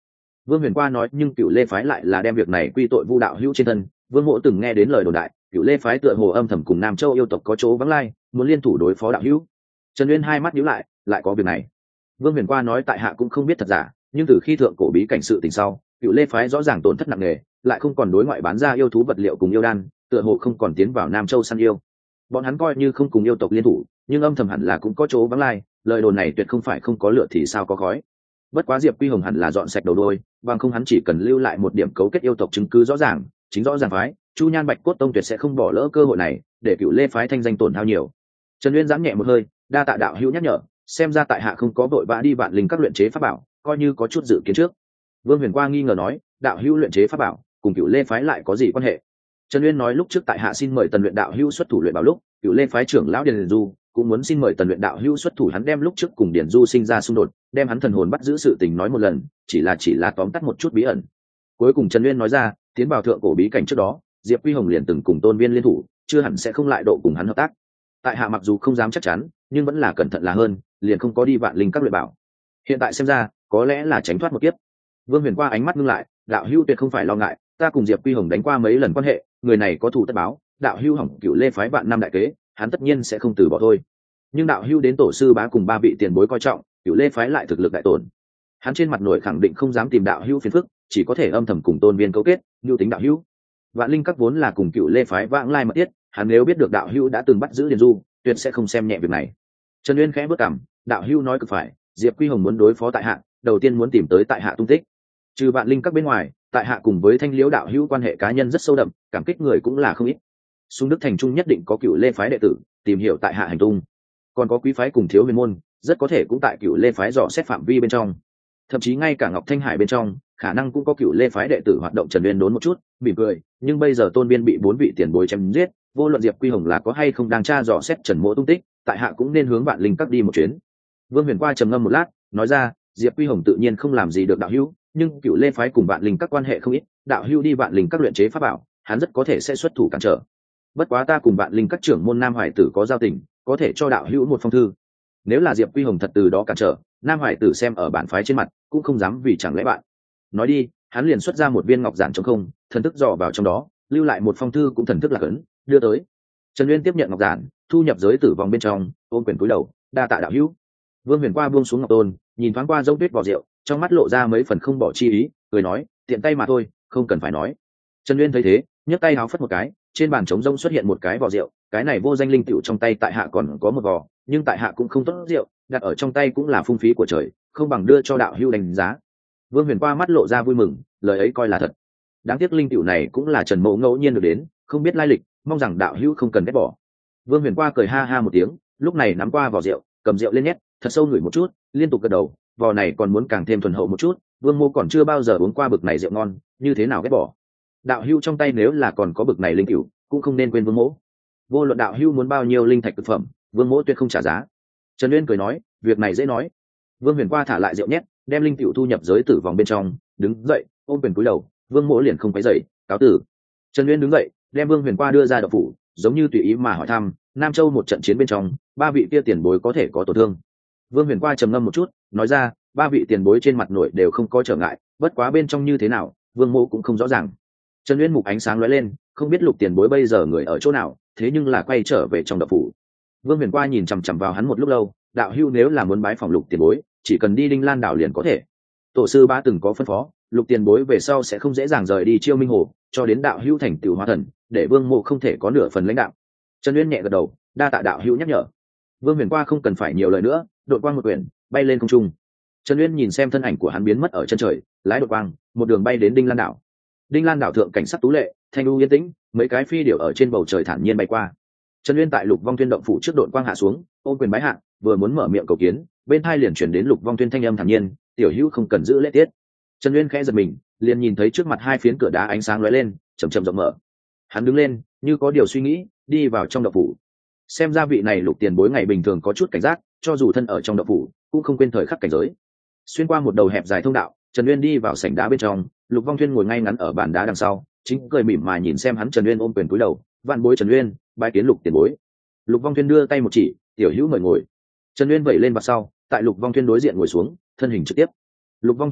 Vương Huyền Qua nói, nhưng Cựu Lê phái lại là đem việc này quy tội Vu đạo hữu trên thân. Vương Mỗ từng nghe đến lời đồn đại, Cựu Lê phái tựa hồ âm thầm cùng Nam Châu yêu tộc có chỗ vắng lai, muốn liên thủ đối phó đạo hữu. Trần Uyên hai mắt nhíu lại có việc này. Vương Huyền Qua nói, tại hạ cũng không biết thật giả, nhưng từ khi thượng cổ bí cảnh sự tình sau, Cựu Lê phái rõ ràng tổn thất nặng nề, lại không còn đối ngoại bán ra yêu thú vật liệu cùng yêu đan, tựa hồ không còn tiến vào Nam Châu săn yêu. Bọn hắn coi như không cùng yêu tộc liên thủ, nhưng âm thầm hẳn là cũng có chỗ vắng lai, lời đồn này tuyệt không phải không có lửa thì sao có khói. Bất quá Diệp Quy Hồng hẳn là dọn sạch đầu đôi, bằng không hắn chỉ cần lưu lại một điểm cấu kết yêu tộc chứng cứ rõ ràng, chính rõ ràng phái, Chu Nhan Bạch Cốt Tông tuyệt sẽ không bỏ lỡ cơ hội này, để Cựu Lê phái thanh danh tổn hao nhiều. Trần Uyên giãn nhẹ một hơi, đa tạ đạo hữu nhắc nhở, xem ra tại hạ không có vội vã đi vạn linh các luyện chế pháp bảo, coi như có chút dự kiến trước. Vương Huyền Qua nghi ngờ nói, đạo hữu luyện chế pháp bảo cùng Cựu Lê phái lại có gì quan hệ? Trần Uyên nói, lúc trước tại hạ xin mời Tần luyện đạo hữu xuất thủ luyện bảo lúc, Cựu Lê phái trưởng lão Điền Du cũng muốn xin mời Tần luyện đạo hữu xuất thủ, hắn đem lúc trước cùng Điền Du sinh ra xung đột, đem hắn thần hồn bắt giữ sự tình nói một lần, chỉ là tóm tắt một chút bí ẩn. Cuối cùng Trần Uyên nói ra, tiến vào thượng cổ bí cảnh trước đó, Diệp Quy Hồng liền từng cùng Tôn Viên liên thủ, chưa hẳn sẽ không lại độ cùng hắn hợp tác. Tại hạ mặc dù không dám chắc chắn, nhưng vẫn là cẩn thận là hơn, liền không có đi vạn linh các luyện bảo. Hiện tại xem ra, có lẽ là tránh thoát một kiếp. Vương Huyền Qua ánh mắt ngưng lại, đạo hữu tuyệt không phải lo ngại, ta cùng Diệp Quy Hồng đánh qua mấy lần quan hệ, người này có thù tất báo, đạo hữu hỏng Cựu Lê phái vạn năm đại kế, hắn tất nhiên sẽ không từ bỏ thôi. Nhưng đạo hữu đến tổ sư bá cùng ba vị tiền bối coi trọng, Cựu Lê phái lại thực lực đại tổn. Hắn trên mặt nổi khẳng định không dám tìm đạo hữu phiền phức, chỉ có thể âm thầm cùng Tôn Viên cấu kết, nhu tính đạo hữu. Vạn linh các vốn là cùng Cựu Lê phái vãng lai mật thiết, hắn nếu biết được đạo hữu đã từng bắt giữ Điền Du, tuyệt sẽ không xem nhẹ việc này. Trần Uyên khẽ bước cằm, đạo hữu nói cực phải, Diệp Quy Hồng muốn đối phó tại hạ, đầu tiên muốn tìm tới tại hạ tung tích. Trừ vạn linh các bên ngoài, tại hạ cùng với Thanh Liễu đạo hữu quan hệ cá nhân rất sâu đậm, cảm kích người cũng là không ít. Xung Đức thành trung nhất định có Cựu Lê phái đệ tử tìm hiểu tại hạ hành tung, còn có quý phái cùng Thiếu Huyền môn, rất có thể cũng tại Cựu Lê phái dò xét phạm vi bên trong, thậm chí ngay cả Ngọc Thanh Hải bên trong, khả năng cũng có Cựu Lê phái đệ tử hoạt động. Trần Uyên đốn một chút, mỉm cười, nhưng bây giờ Tôn Viên bị 4 vị tiền bối chém giết, vô luận Diệp Quy Hồng là có hay không đang tra dò xét Trần Mỗ tung tích, tại hạ cũng nên hướng vạn linh các đi một chuyến. Vương Huyền Qua trầm ngâm một lát, nói ra, Diệp Quy Hồng tự nhiên không làm gì được đạo hữu, nhưng Cựu Lê phái cùng vạn linh các quan hệ không ít, đạo hữu đi vạn linh các luyện chế pháp bảo, hắn rất có thể sẽ xuất thủ cản trở. Bất quá ta cùng vạn linh các trưởng môn Nam Hải Tử có giao tình, có thể cho đạo hữu một phong thư. Nếu là Diệp Quy Hồng thật từ đó cản trở, Nam Hải Tử xem ở bản phái trên mặt, cũng không dám vì chẳng lẽ bạn. Nói đi, hắn liền xuất ra một viên ngọc giản trống không, thần thức dò vào trong đó, lưu lại một phong thư cũng thần thức lạc ấn, đưa tới. Trần Uyên tiếp nhận ngọc giản, thu nhập giới tử vong bên trong, ôm quyền cúi đầu, đa tạ đạo hữu. Vương Huyền Qua buông xuống ngọc tôn, nhìn thoáng qua dông tuyết vỏ rượu, trong mắt lộ ra mấy phần không bỏ chi ý, cười nói, tiện tay mà thôi, không cần phải nói. Trần Uyên thấy thế, nhấc tay háo phất một cái, trên bàn trống rông xuất hiện một cái vỏ rượu, cái này vô danh linh tựu trong tay tại hạ còn có một vỏ, nhưng tại hạ cũng không tốt rượu, đặt ở trong tay cũng là phung phí của trời, không bằng đưa cho đạo hữu đánh giá. Vương Huyền Qua mắt lộ ra vui mừng, lời ấy coi là thật. Đáng tiếc linh tựu này cũng là Trần Mộ ngẫu nhiên được đến, không biết lai lịch, mong rằng đạo hữu không cần ghét bỏ. Vương Huyền Qua cười ha ha một tiếng, lúc này nắm qua vỏ rượu, cầm rượu lên nhét, thật sâu ngửi một chút, liên tục gật đầu, vò này còn muốn càng thêm thuần hậu một chút, Vương Mô còn chưa bao giờ uống qua bực này rượu ngon, như thế nào ghét bỏ. Đạo hữu trong tay nếu là còn có bực này linh cửu, cũng không nên quên Vương Mỗ. Vô luận đạo hữu muốn bao nhiêu linh thạch thực phẩm, Vương Mỗ tuyệt không trả giá. Trần Uyên cười nói, việc này dễ nói. Vương Huyền Qua thả lại rượu nhét, đem linh cửu thu nhập giới tử vòng bên trong, đứng dậy, ôm quyền cúi đầu, Vương Mỗ liền không quấy rầy, cáo tử. Trần Uyên đứng dậy, đem Vương Huyền Qua đưa ra đậu phủ, giống như tùy ý mà hỏi thăm, Nam Châu một trận chiến bên trong, 3 vị kia tiền bối có thể có tổn thương. Vương Huyền Qua trầm ngâm một chút, nói ra, 3 vị tiền bối trên mặt nội đều không có trở ngại, bất quá bên trong như thế nào, Vương Mỗ cũng không rõ ràng. Trần Uyên mục ánh sáng lóe lên, không biết Lục tiền bối bây giờ người ở chỗ nào, thế nhưng là quay trở về trong đậu phủ. Vương Huyền Qua nhìn chằm chằm vào hắn một lúc lâu, đạo hữu nếu là muốn bái phòng Lục tiền bối, chỉ cần đi Đinh Lan đảo liền có thể. Tổ sư bá từng có phân phó, Lục tiền bối về sau sẽ không dễ dàng rời đi Chiêu Minh Hồ, cho đến đạo hữu thành tựu hóa thần, để Vương Mộ không thể có nửa phần lãnh đạo. Trần Uyên nhẹ gật đầu, đa tạ đạo hữu nhắc nhở. Vương Huyền Qua không cần phải nhiều lời nữa, đội quang một quyển, bay lên không trung. Trần Uyên nhìn xem thân ảnh của hắn biến mất ở chân trời, lái đội quang, một đường bay đến Đinh Lan đảo. Đinh Lan đảo thượng cảnh sắc tú lệ, thanh u yên tĩnh, mấy cái phi điểu ở trên bầu trời thản nhiên bay qua. Trần Uyên tại Lục Vong Tuyên động phủ trước đội quang hạ xuống, ôm quyền bái hạ, vừa muốn mở miệng cầu kiến, bên hai liền chuyển đến Lục Vong Tuyên thanh âm thản nhiên, tiểu hữu không cần giữ lễ tiết. Trần Uyên khẽ giật mình, liền nhìn thấy trước mặt hai phiến cửa đá ánh sáng lóe lên, chậm chậm rộng mở. Hắn đứng lên, như có điều suy nghĩ, đi vào trong động phủ. Xem ra vị này Lục tiền bối ngày bình thường có chút cảnh giác, cho dù thân ở trong động phủ, cũng không quên thời khắc cảnh giới. Xuyên qua một đầu hẹp dài thông đạo, Trần Uyên đi vào sảnh đá bên trong, Lục Vong Tuyên ngồi ngay ngắn ở bàn đá đằng sau, chính cười mỉm mà nhìn xem hắn. Trần Uyên ôm quyền cúi đầu, vạn bối Trần Uyên, bái kiến Lục tiền bối. Lục Vong Tuyên đưa tay một chỉ, tiểu hữu mời ngồi. Trần Uyên vẩy lên mặt sau, tại Lục Vong Tuyên đối diện ngồi xuống, thân hình trực tiếp. Lục Vong Tuyên hỏi,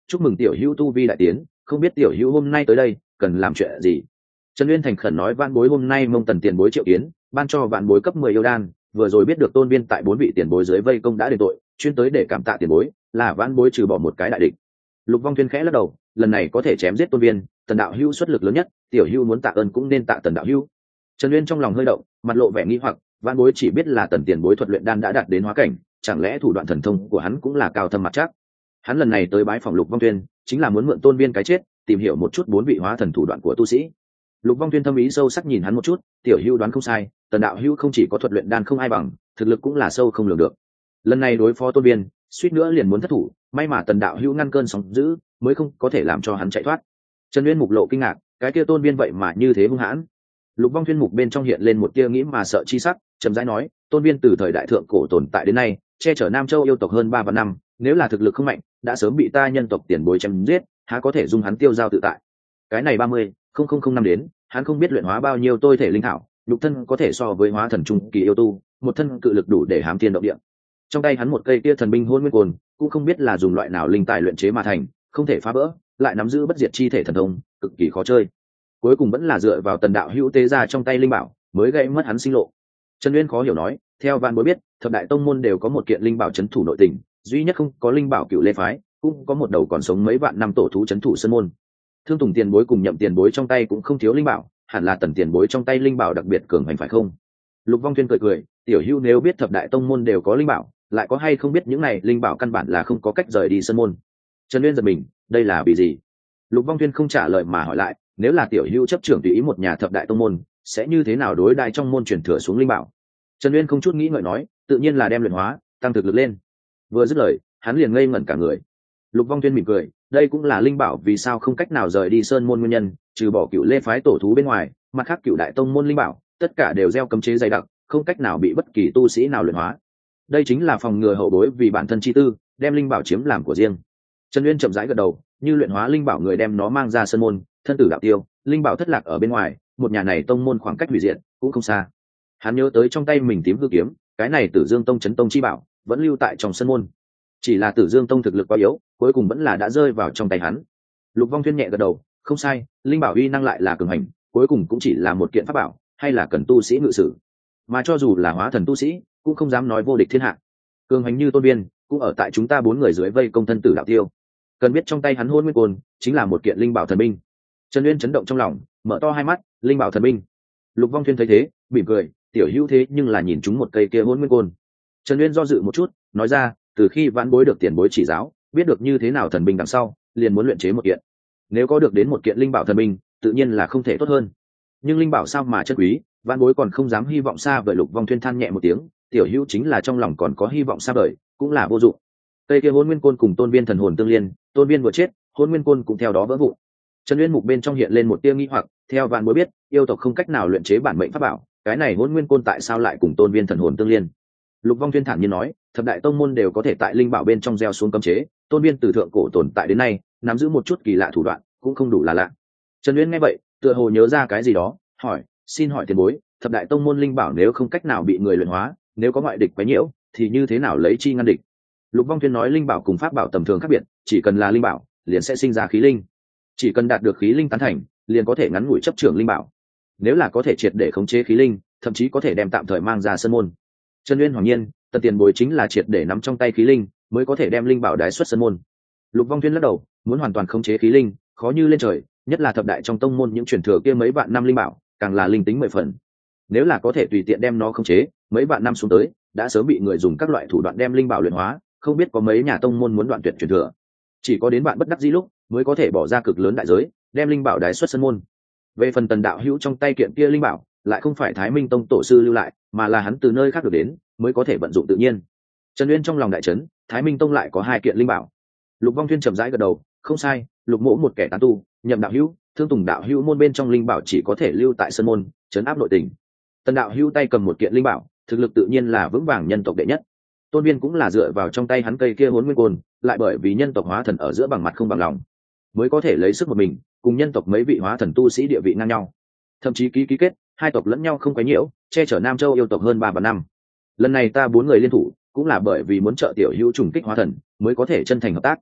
chúc mừng tiểu hữu tu vi đại tiến, không biết tiểu hữu hôm nay tới đây cần làm chuyện gì. Trần Uyên thành khẩn nói vạn bối hôm nay mông tần tiền bối triệu kiến, ban cho vạn bối cấp 10 yêu đan, vừa rồi biết được tôn viên tại 4 vị tiền bối dưới vây công đã đền tội, chuyên tới để cảm tạ tiền bối, là vạn bối trừ bỏ một cái đại địch. Lục Vong Tuyên khẽ lắc đầu, lần này có thể chém giết tôn viên, tần đạo hữu xuất lực lớn nhất, tiểu hữu muốn tạ ơn cũng nên tạ tần đạo hữu. Trần Uyên trong lòng hơi động, mặt lộ vẻ nghi hoặc, vạn bối chỉ biết là tần tiền bối thuật luyện đan đã đạt đến hóa cảnh, chẳng lẽ thủ đoạn thần thông của hắn cũng là cao thâm mặt chắc. Hắn lần này tới bái phòng Lục Vong Tuyên chính là muốn mượn tôn viên cái chết, tìm hiểu một chút 4 vị hóa thần thủ đoạn của tu sĩ. Lục Vong Tuyên thâm ý sâu sắc nhìn hắn một chút, tiểu hữu đoán không sai, tần đạo hữu không chỉ có thuật luyện đan không ai bằng, thực lực cũng là sâu không lường được. Lần này đối phó tôn viên, suýt nữa liền muốn thất thủ, may mà tần đạo hữu ngăn cơn sóng dữ, mới không có thể làm cho hắn chạy thoát. Trần Uyên mục lộ kinh ngạc, cái kia tôn viên vậy mà như thế hung hãn. Lục Vong Tuyên mục bên trong hiện lên một tia nghĩ mà sợ chi sắc, chậm rãi nói, tôn viên từ thời đại thượng cổ tồn tại đến nay, che chở Nam Châu yêu tộc hơn 3 vạn năm, nếu là thực lực không mạnh, đã sớm bị ta nhân tộc tiền bối chém giết, há có thể dung hắn tiêu dao tự tại. Cái này 30,000 năm đến, hắn không biết luyện hóa bao nhiêu tôi thể linh thảo, lục thân có thể so với hóa thần trung kỳ yêu tu, một thân cự lực đủ để hám thiên động địa. Trong tay hắn một cây kia thần binh hôn nguyên cồn, cũng không biết là dùng loại nào linh tài luyện chế mà thành, không thể phá vỡ, lại nắm giữ bất diệt chi thể thần thông, cực kỳ khó chơi. Cuối cùng vẫn là dựa vào tần đạo hữu tế ra trong tay linh bảo, mới gây mất hắn sinh lộ. Trần Uyên khó hiểu nói, theo vạn bối biết, thập đại tông môn đều có một kiện linh bảo chấn thủ nội tình, duy nhất không có linh bảo Cựu Lê phái, cũng có một đầu còn sống mấy vạn năm tổ thú chấn thủ sơn môn. Thương Tùng tiền bối cùng Nhậm tiền bối trong tay cũng không thiếu linh bảo, hẳn là tần tiền bối trong tay linh bảo đặc biệt cường hành phải không? Lục Vong Tuyên cười cười, tiểu hữu nếu biết thập đại tông môn đều có linh bảo, lại có hay không biết những này linh bảo căn bản là không có cách rời đi sơn môn. Trần Uyên giật mình, đây là vì gì? Lục Vong Tuyên không trả lời mà hỏi lại, nếu là tiểu hữu chấp trưởng tùy ý một nhà thập đại tông môn, sẽ như thế nào đối đại trong môn truyền thừa xuống linh bảo? Trần Uyên không chút nghĩ ngợi nói, tự nhiên là đem luyện hóa, tăng thực lực lên. Vừa dứt lời, hắn liền ngây ngẩn cả người. Lục Vong Tuyên mỉm cười, đây cũng là linh bảo vì sao không cách nào rời đi sơn môn nguyên nhân, trừ bỏ Cựu Lê phái tổ thú bên ngoài, mặt khác Cựu đại tông môn linh bảo, tất cả đều gieo cấm chế dày đặc, không cách nào bị bất kỳ tu sĩ nào luyện hóa. Đây chính là phòng ngừa hậu bối vì bản thân chi tư, đem linh bảo chiếm làm của riêng. Trần Uyên chậm rãi gật đầu, như luyện hóa linh bảo người đem nó mang ra sơn môn, thân tử đạo tiêu, linh bảo thất lạc ở bên ngoài, một nhà này tông môn khoảng cách hủy diệt cũng không xa. Hắn nhớ tới trong tay mình tím hư kiếm, cái này Tử Dương Tông chấn tông chi bảo, vẫn lưu tại trong sơn môn. Chỉ là Tử Dương Tông thực lực quá yếu, cuối cùng vẫn là đã rơi vào trong tay hắn. Lục Vong Tuyên nhẹ gật đầu, không sai, linh bảo uy năng lại là cường hành, cuối cùng cũng chỉ là một kiện pháp bảo, hay là cần tu sĩ ngự sử. Mà cho dù là hóa thần tu sĩ, cũng không dám nói vô địch thiên hạ. Cường hành như tôn viên, cũng ở tại chúng ta 4 người dưới vây công thân tử đạo tiêu. Cần biết trong tay hắn hôn nguyên côn, chính là một kiện linh bảo thần binh. Trần Uyên chấn động trong lòng, mở to hai mắt, linh bảo thần binh. Lục Vong Tuyên thấy thế, mỉm cười, tiểu hữu thế nhưng là nhìn chúng một cây kia hôn nguyên côn. Trần Uyên do dự một chút, nói ra, từ khi vãn bối được tiền bối chỉ giáo, biết được như thế nào thần binh đằng sau, liền muốn luyện chế một kiện. Nếu có được đến một kiện linh bảo thần binh, tự nhiên là không thể tốt hơn. Nhưng linh bảo sao mà chân quý, vãn bối còn không dám hy vọng xa vời. Lục Vong Tuyên than nhẹ một tiếng, tiểu hữu chính là trong lòng còn có hy vọng xa vời, cũng là vô dụng. Cây kia hôn nguyên côn cùng tôn viên thần hồn tương liên, tôn viên vừa chết, hôn nguyên côn cũng theo đó vỡ vụn. Trần Uyên mục bên trong hiện lên một tia nghi hoặc, theo vạn bối biết, yêu tộc không cách nào luyện chế bản mệnh pháp bảo, cái này hôn nguyên côn tại sao lại cùng tôn viên thần hồn tương liên? Lục Vong Tuyên thản nhiên nói, thập đại tông môn đều có thể tại linh bảo bên trong gieo xuống cấm chế, tôn viên từ thượng cổ tồn tại đến nay, nắm giữ một chút kỳ lạ thủ đoạn, cũng không đủ là lạ. Trần Uyên nghe vậy, tựa hồ nhớ ra cái gì đó, hỏi, xin hỏi tiền bối, thập đại tông môn linh bảo nếu không cách nào bị người luyện hóa, nếu có ngoại địch quấy nhiễu, thì như thế nào lấy chi ngăn địch? Lục Vong Tuyên nói linh bảo cùng pháp bảo tầm thường khác biệt, chỉ cần là linh bảo, liền sẽ sinh ra khí linh. Chỉ cần đạt được khí linh tán thành, liền có thể ngắn ngủi chấp trưởng linh bảo. Nếu là có thể triệt để khống chế khí linh, thậm chí có thể đem tạm thời mang ra sân môn. Trần Uyên hoàng nhiên, tần tiền bối chính là triệt để nắm trong tay khí linh, mới có thể đem linh bảo đái xuất sân môn. Lục Vong Tuyên lắc đầu, muốn hoàn toàn khống chế khí linh, khó như lên trời, nhất là thập đại trong tông môn những truyền thừa kia mấy vạn năm linh bảo, càng là linh tính 10 phần. Nếu là có thể tùy tiện đem nó khống chế, mấy vạn năm xuống tới, đã sớm bị người dùng các loại thủ đoạn đem linh bảo luyện hóa, không biết có mấy nhà tông môn muốn đoạn tuyệt truyền thừa. Chỉ có đến bạn bất đắc dĩ lúc, mới có thể bỏ ra cực lớn đại giới, đem linh bảo đái xuất sân môn. Về phần tần đạo hữu trong tay kiện kia linh bảo, lại không phải Thái Minh Tông tổ sư lưu lại, mà là hắn từ nơi khác được đến, mới có thể vận dụng tự nhiên. Trần Uyên trong lòng đại chấn, Thái Minh Tông lại có 2 kiện linh bảo. Lục Vong Tuyên chậm rãi gật đầu, không sai, Lục mỗ một kẻ tán tu, Nhậm đạo hữu, Thương Tùng đạo hữu môn bên trong linh bảo chỉ có thể lưu tại sân môn, trấn áp nội tình. Tần đạo hữu tay cầm một kiện linh bảo, thực lực tự nhiên là vững vàng nhân tộc đệ nhất. Tôn Viên cũng là dựa vào trong tay hắn cây kia hỗn nguyên côn, lại bởi vì nhân tộc hóa thần ở giữa bằng mặt không bằng lòng, mới có thể lấy sức một mình, cùng nhân tộc mấy vị hóa thần tu sĩ địa vị ngang nhau. Thậm chí ký kết, 2 tộc lẫn nhau không quấy nhiễu, che chở Nam Châu yêu tộc hơn 3 vạn năm. Lần này ta 4 người liên thủ, cũng là bởi vì muốn trợ tiểu hữu trùng kích hóa thần, mới có thể chân thành hợp tác.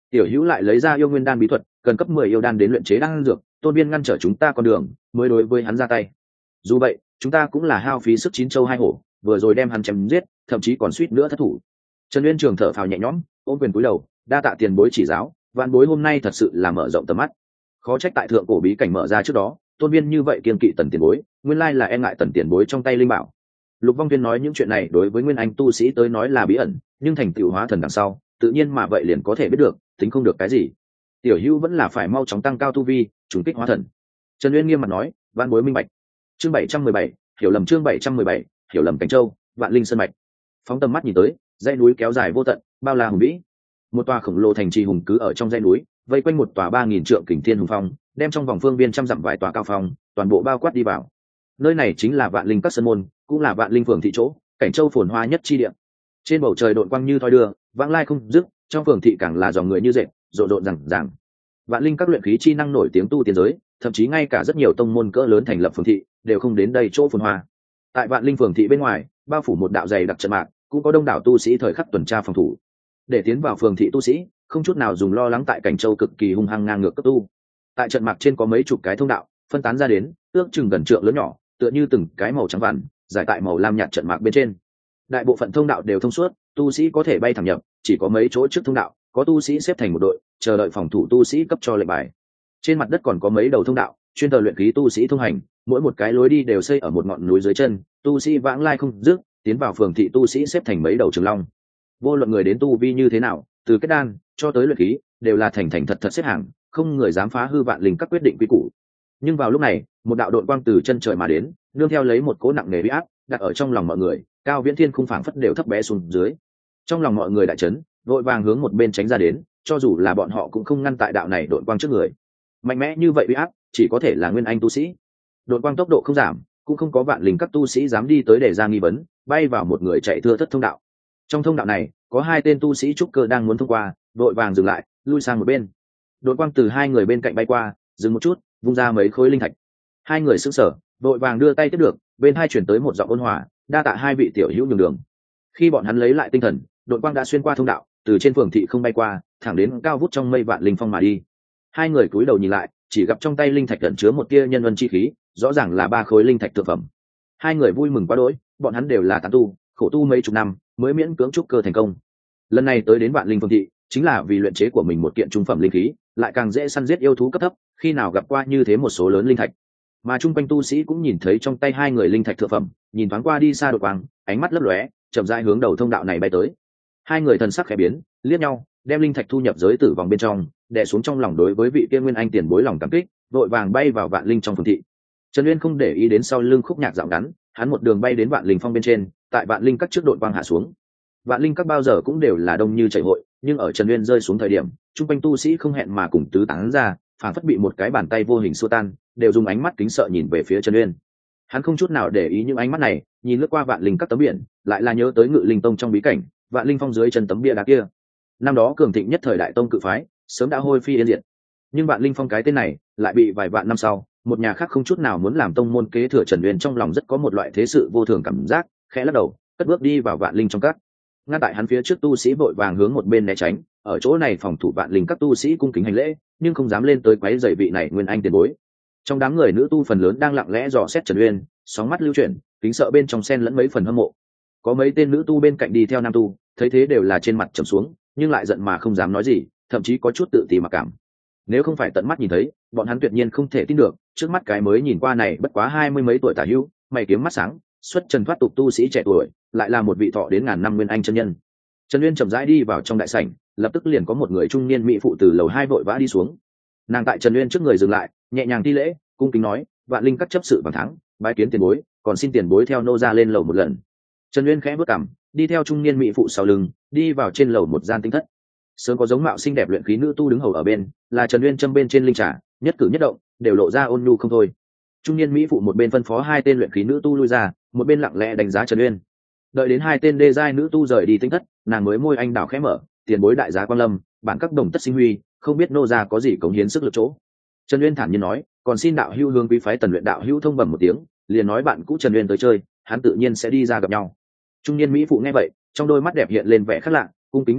Tiểu Hữu lại lấy ra yêu nguyên đan bí thuật, cần cấp 10 yêu đan đến luyện chế đan dược, Tôn Viên ngăn trở chúng ta con đường, mới đối với hắn ra tay. Dù vậy, chúng ta cũng là hao phí sức chín châu hai hổ, vừa rồi đem hắn chém giết, thậm chí còn suýt nữa thất thủ. Trần Uyên Trường thở phào nhẹ nhõm, ôm quyền cúi đầu, đa tạ tiền bối chỉ giáo, vạn bối hôm nay thật sự là mở rộng tầm mắt. Khó trách tại thượng cổ bí cảnh mở ra trước đó, Tôn Viên như vậy kiên kỵ Tần tiền bối, nguyên lai là e ngại Tần tiền bối trong tay linh bảo. Lục Vong Viên nói những chuyện này đối với nguyên anh tu sĩ tới nói là bí ẩn, nhưng thành tựu hóa thần đằng sau, tự nhiên mà vậy liền có thể biết được, tính không được cái gì. Tiểu Hữu vẫn là phải mau chóng tăng cao tu vi, trùng kích hóa thần. Trần Uyên nghiêm mặt nói, vạn bối minh bạch. Chương 717, hiểu lầm chương 717, hiểu lầm Cảnh Châu, Vạn Linh Sơn mạch. Phóng tầm mắt nhìn tới, dãy núi kéo dài vô tận, bao la hùng vĩ. Một tòa khổng lồ thành trì hùng cứ ở trong dãy núi, vây quanh một tòa 3000 trượng Kình Thiên hùng phong, đem trong vòng phương viên trăm dặm vài tòa cao phong, toàn bộ bao quát đi vào. Nơi này chính là Vạn Linh các sơn môn, cũng là Vạn Linh phường thị chỗ, Cảnh Châu phồn hoa nhất chi địa. Trên bầu trời độn quang như thoi đưa, vãng lai không dứt, trong phường thị càng là dòng người như dệt, rộn rộn rằng ràng. Vạn Linh các luyện khí chi năng nổi tiếng tu tiên giới, thậm chí ngay cả rất nhiều tông môn cỡ lớn thành lập phường thị đều không đến đây chỗ phồn hoa. Tại Vạn Linh phường thị bên ngoài, bao phủ một đạo dày đặc trận mạc, cũng có đông đảo tu sĩ thời khắc tuần tra phòng thủ. Để tiến vào phường thị tu sĩ, không chút nào dùng lo lắng tại Cảnh Châu cực kỳ hung hăng ngang ngược cấp tu. Tại trận mạc trên có mấy chục cái thông đạo, phân tán ra đến, ước chừng gần trượng lớn nhỏ, tựa như từng cái màu trắng vằn, giải tại màu lam nhạt trận mạc bên trên. Đại bộ phận thông đạo đều thông suốt, tu sĩ có thể bay thẳng nhập, chỉ có mấy chỗ trước thông đạo, có tu sĩ xếp thành một đội, chờ đợi phòng thủ tu sĩ cấp cho lệnh bài. Trên mặt đất còn có mấy đầu thông đạo, chuyên tờ luyện khí tu sĩ thông hành, mỗi một cái lối đi đều xây ở một ngọn núi dưới chân, tu sĩ vãng lai không dứt, tiến vào phường thị tu sĩ xếp thành mấy đầu trường long. Vô luận người đến tu vi như thế nào, từ kết đan cho tới luyện khí, đều là thành thành thật thật xếp hàng, không người dám phá hư Vạn Linh các quyết định quy củ. Nhưng vào lúc này, một đạo độn quang từ chân trời mà đến, nương theo lấy một cỗ nặng nề uy áp, đặt ở trong lòng mọi người, cao viễn thiên khung phảng phất đều thấp bé xuống dưới. Trong lòng mọi người đại chấn, vội vàng hướng một bên tránh ra đến, cho dù là bọn họ cũng không ngăn tại đạo này độn quang trước người. Mạnh mẽ như vậy uy áp, chỉ có thể là nguyên anh tu sĩ. Độn quang tốc độ không giảm, cũng không có Vạn Linh các tu sĩ dám đi tới để ra nghi vấn, bay vào một người chạy thưa thất thông đạo. Trong thông đạo này, có hai tên tu sĩ trúc cơ đang muốn thông qua, vội vàng dừng lại, lui sang một bên. Độn quang từ hai người bên cạnh bay qua, dừng một chút, vung ra mấy khối linh thạch. Hai người sững sờ, vội vàng đưa tay tiếp được, bên hai chuyển tới một giọng ôn hòa, đa tạ hai vị tiểu hữu nhường đường. Khi bọn hắn lấy lại tinh thần, độn quang đã xuyên qua thông đạo, từ trên phường thị không bay qua, thẳng đến cao vút trong mây Vạn Linh phong mà đi. Hai người cúi đầu nhìn lại, chỉ gặp trong tay linh thạch ẩn chứa một tia nhân ân chi khí, rõ ràng là 3 khối linh thạch thượng phẩm. Hai người vui mừng quá đỗi, bọn hắn đều là tán tu, khổ tu mấy chục năm mới miễn cưỡng trúc cơ thành công. Lần này tới đến Vạn Linh phương thị, chính là vì luyện chế của mình một kiện trung phẩm linh khí, lại càng dễ săn giết yêu thú cấp thấp, khi nào gặp qua như thế một số lớn linh thạch. Mà trung quanh tu sĩ cũng nhìn thấy trong tay hai người linh thạch thượng phẩm, nhìn thoáng qua đi xa đột quang, ánh mắt lấp lóe, chậm rãi hướng đầu thông đạo này bay tới. Hai người thần sắc khẽ biến, liếc nhau, đem linh thạch thu nhập giới tử vòng bên trong, đè xuống trong lòng đối với vị kia nguyên anh tiền bối lòng cảm kích, vội vàng bay vào Vạn Linh trong phường thị. Trần Uyên không để ý đến sau lưng khúc nhạc dạo ngắn, hắn một đường bay đến Vạn Linh phong bên trên, tại Vạn Linh các trước đội quang hạ xuống. Vạn Linh các bao giờ cũng đều là đông như chảy hội, nhưng ở Trần Uyên rơi xuống thời điểm, trung quanh tu sĩ không hẹn mà cùng tứ tán ra, phản phất bị một cái bàn tay vô hình xua tan, đều dùng ánh mắt kính sợ nhìn về phía Trần Uyên. Hắn không chút nào để ý những ánh mắt này, nhìn lướt qua Vạn Linh các tấm biển, lại là nhớ tới Ngự Linh tông trong bí cảnh, Vạn Linh phong dưới chân tấm bia đá kia. Năm đó cường thịnh nhất thời đại tông cự phái, sớm đã hôi phi yên diệt. Nhưng Vạn Linh phong cái tên này, lại bị vài vạn năm sau, một nhà khác không chút nào muốn làm tông môn kế thừa Trần Uyên trong lòng rất có một loại thế sự vô thường cảm giác, khẽ lắc đầu, cất bước đi vào Vạn Linh trong các. Ngay tại hắn phía trước tu sĩ vội vàng hướng một bên né tránh, ở chỗ này phòng thủ Vạn Linh các tu sĩ cung kính hành lễ, nhưng không dám lên tới quấy rầy vị này nguyên anh tiền bối. Trong đám người nữ tu phần lớn đang lặng lẽ dò xét Trần Uyên, sóng mắt lưu chuyển, kính sợ bên trong xen lẫn mấy phần hâm mộ. Có mấy tên nữ tu bên cạnh đi theo nam tu, thấy thế đều là trên mặt trầm xuống, nhưng lại giận mà không dám nói gì, thậm chí có chút tự ti mặc cảm. Nếu không phải tận mắt nhìn thấy, bọn hắn tuyệt nhiên không thể tin được, trước mắt cái mới nhìn qua này bất quá 20 mấy tuổi tả hữu, mày kiếm mắt sáng, xuất trần thoát tục tu sĩ trẻ tuổi, lại là một vị thọ đến ngàn năm nguyên anh chân nhân. Trần Uyên chậm rãi đi vào trong đại sảnh, lập tức liền có một người trung niên mỹ phụ từ lầu 2 vội vã đi xuống. Nàng tại Trần Uyên trước người dừng lại, nhẹ nhàng thi lễ, cung kính nói, Vạn Linh các chấp sự bằng thắng, bái kiến tiền bối, còn xin tiền bối theo nô ra lên lầu một lần. Trần Uyên khẽ bước cằm, đi theo trung niên mỹ phụ sau lưng, đi vào trên lầu một gian tinh thất. Sớm có giống mạo xinh đẹp luyện khí nữ tu đứng hầu ở bên, là Trần Uyên châm bên trên linh trà, nhất cử nhất động đều lộ ra ôn nhu không thôi. Trung niên mỹ phụ một bên phân phó hai tên luyện khí nữ tu lui ra, một bên lặng lẽ đánh giá Trần Uyên. Đợi đến hai tên đê giai nữ tu rời đi tinh thất, nàng mới môi anh đào khẽ mở, tiền bối đại giá quan lâm, bản các đồng tất sinh huy, không biết nô gia có gì cống hiến sức lực chỗ. Trần Uyên thản nhiên nói, còn xin đạo hữu hướng quý phái Tần luyện đạo hữu thông bẩm một tiếng, liền nói bạn cũ Trần Uyên tới chơi, hắn tự nhiên sẽ đi ra gặp nhau. Trung niên mỹ phụ nghe vậy, trong đôi mắt đẹp hiện lên vẻ khác lạ, cung kính đáp ứng,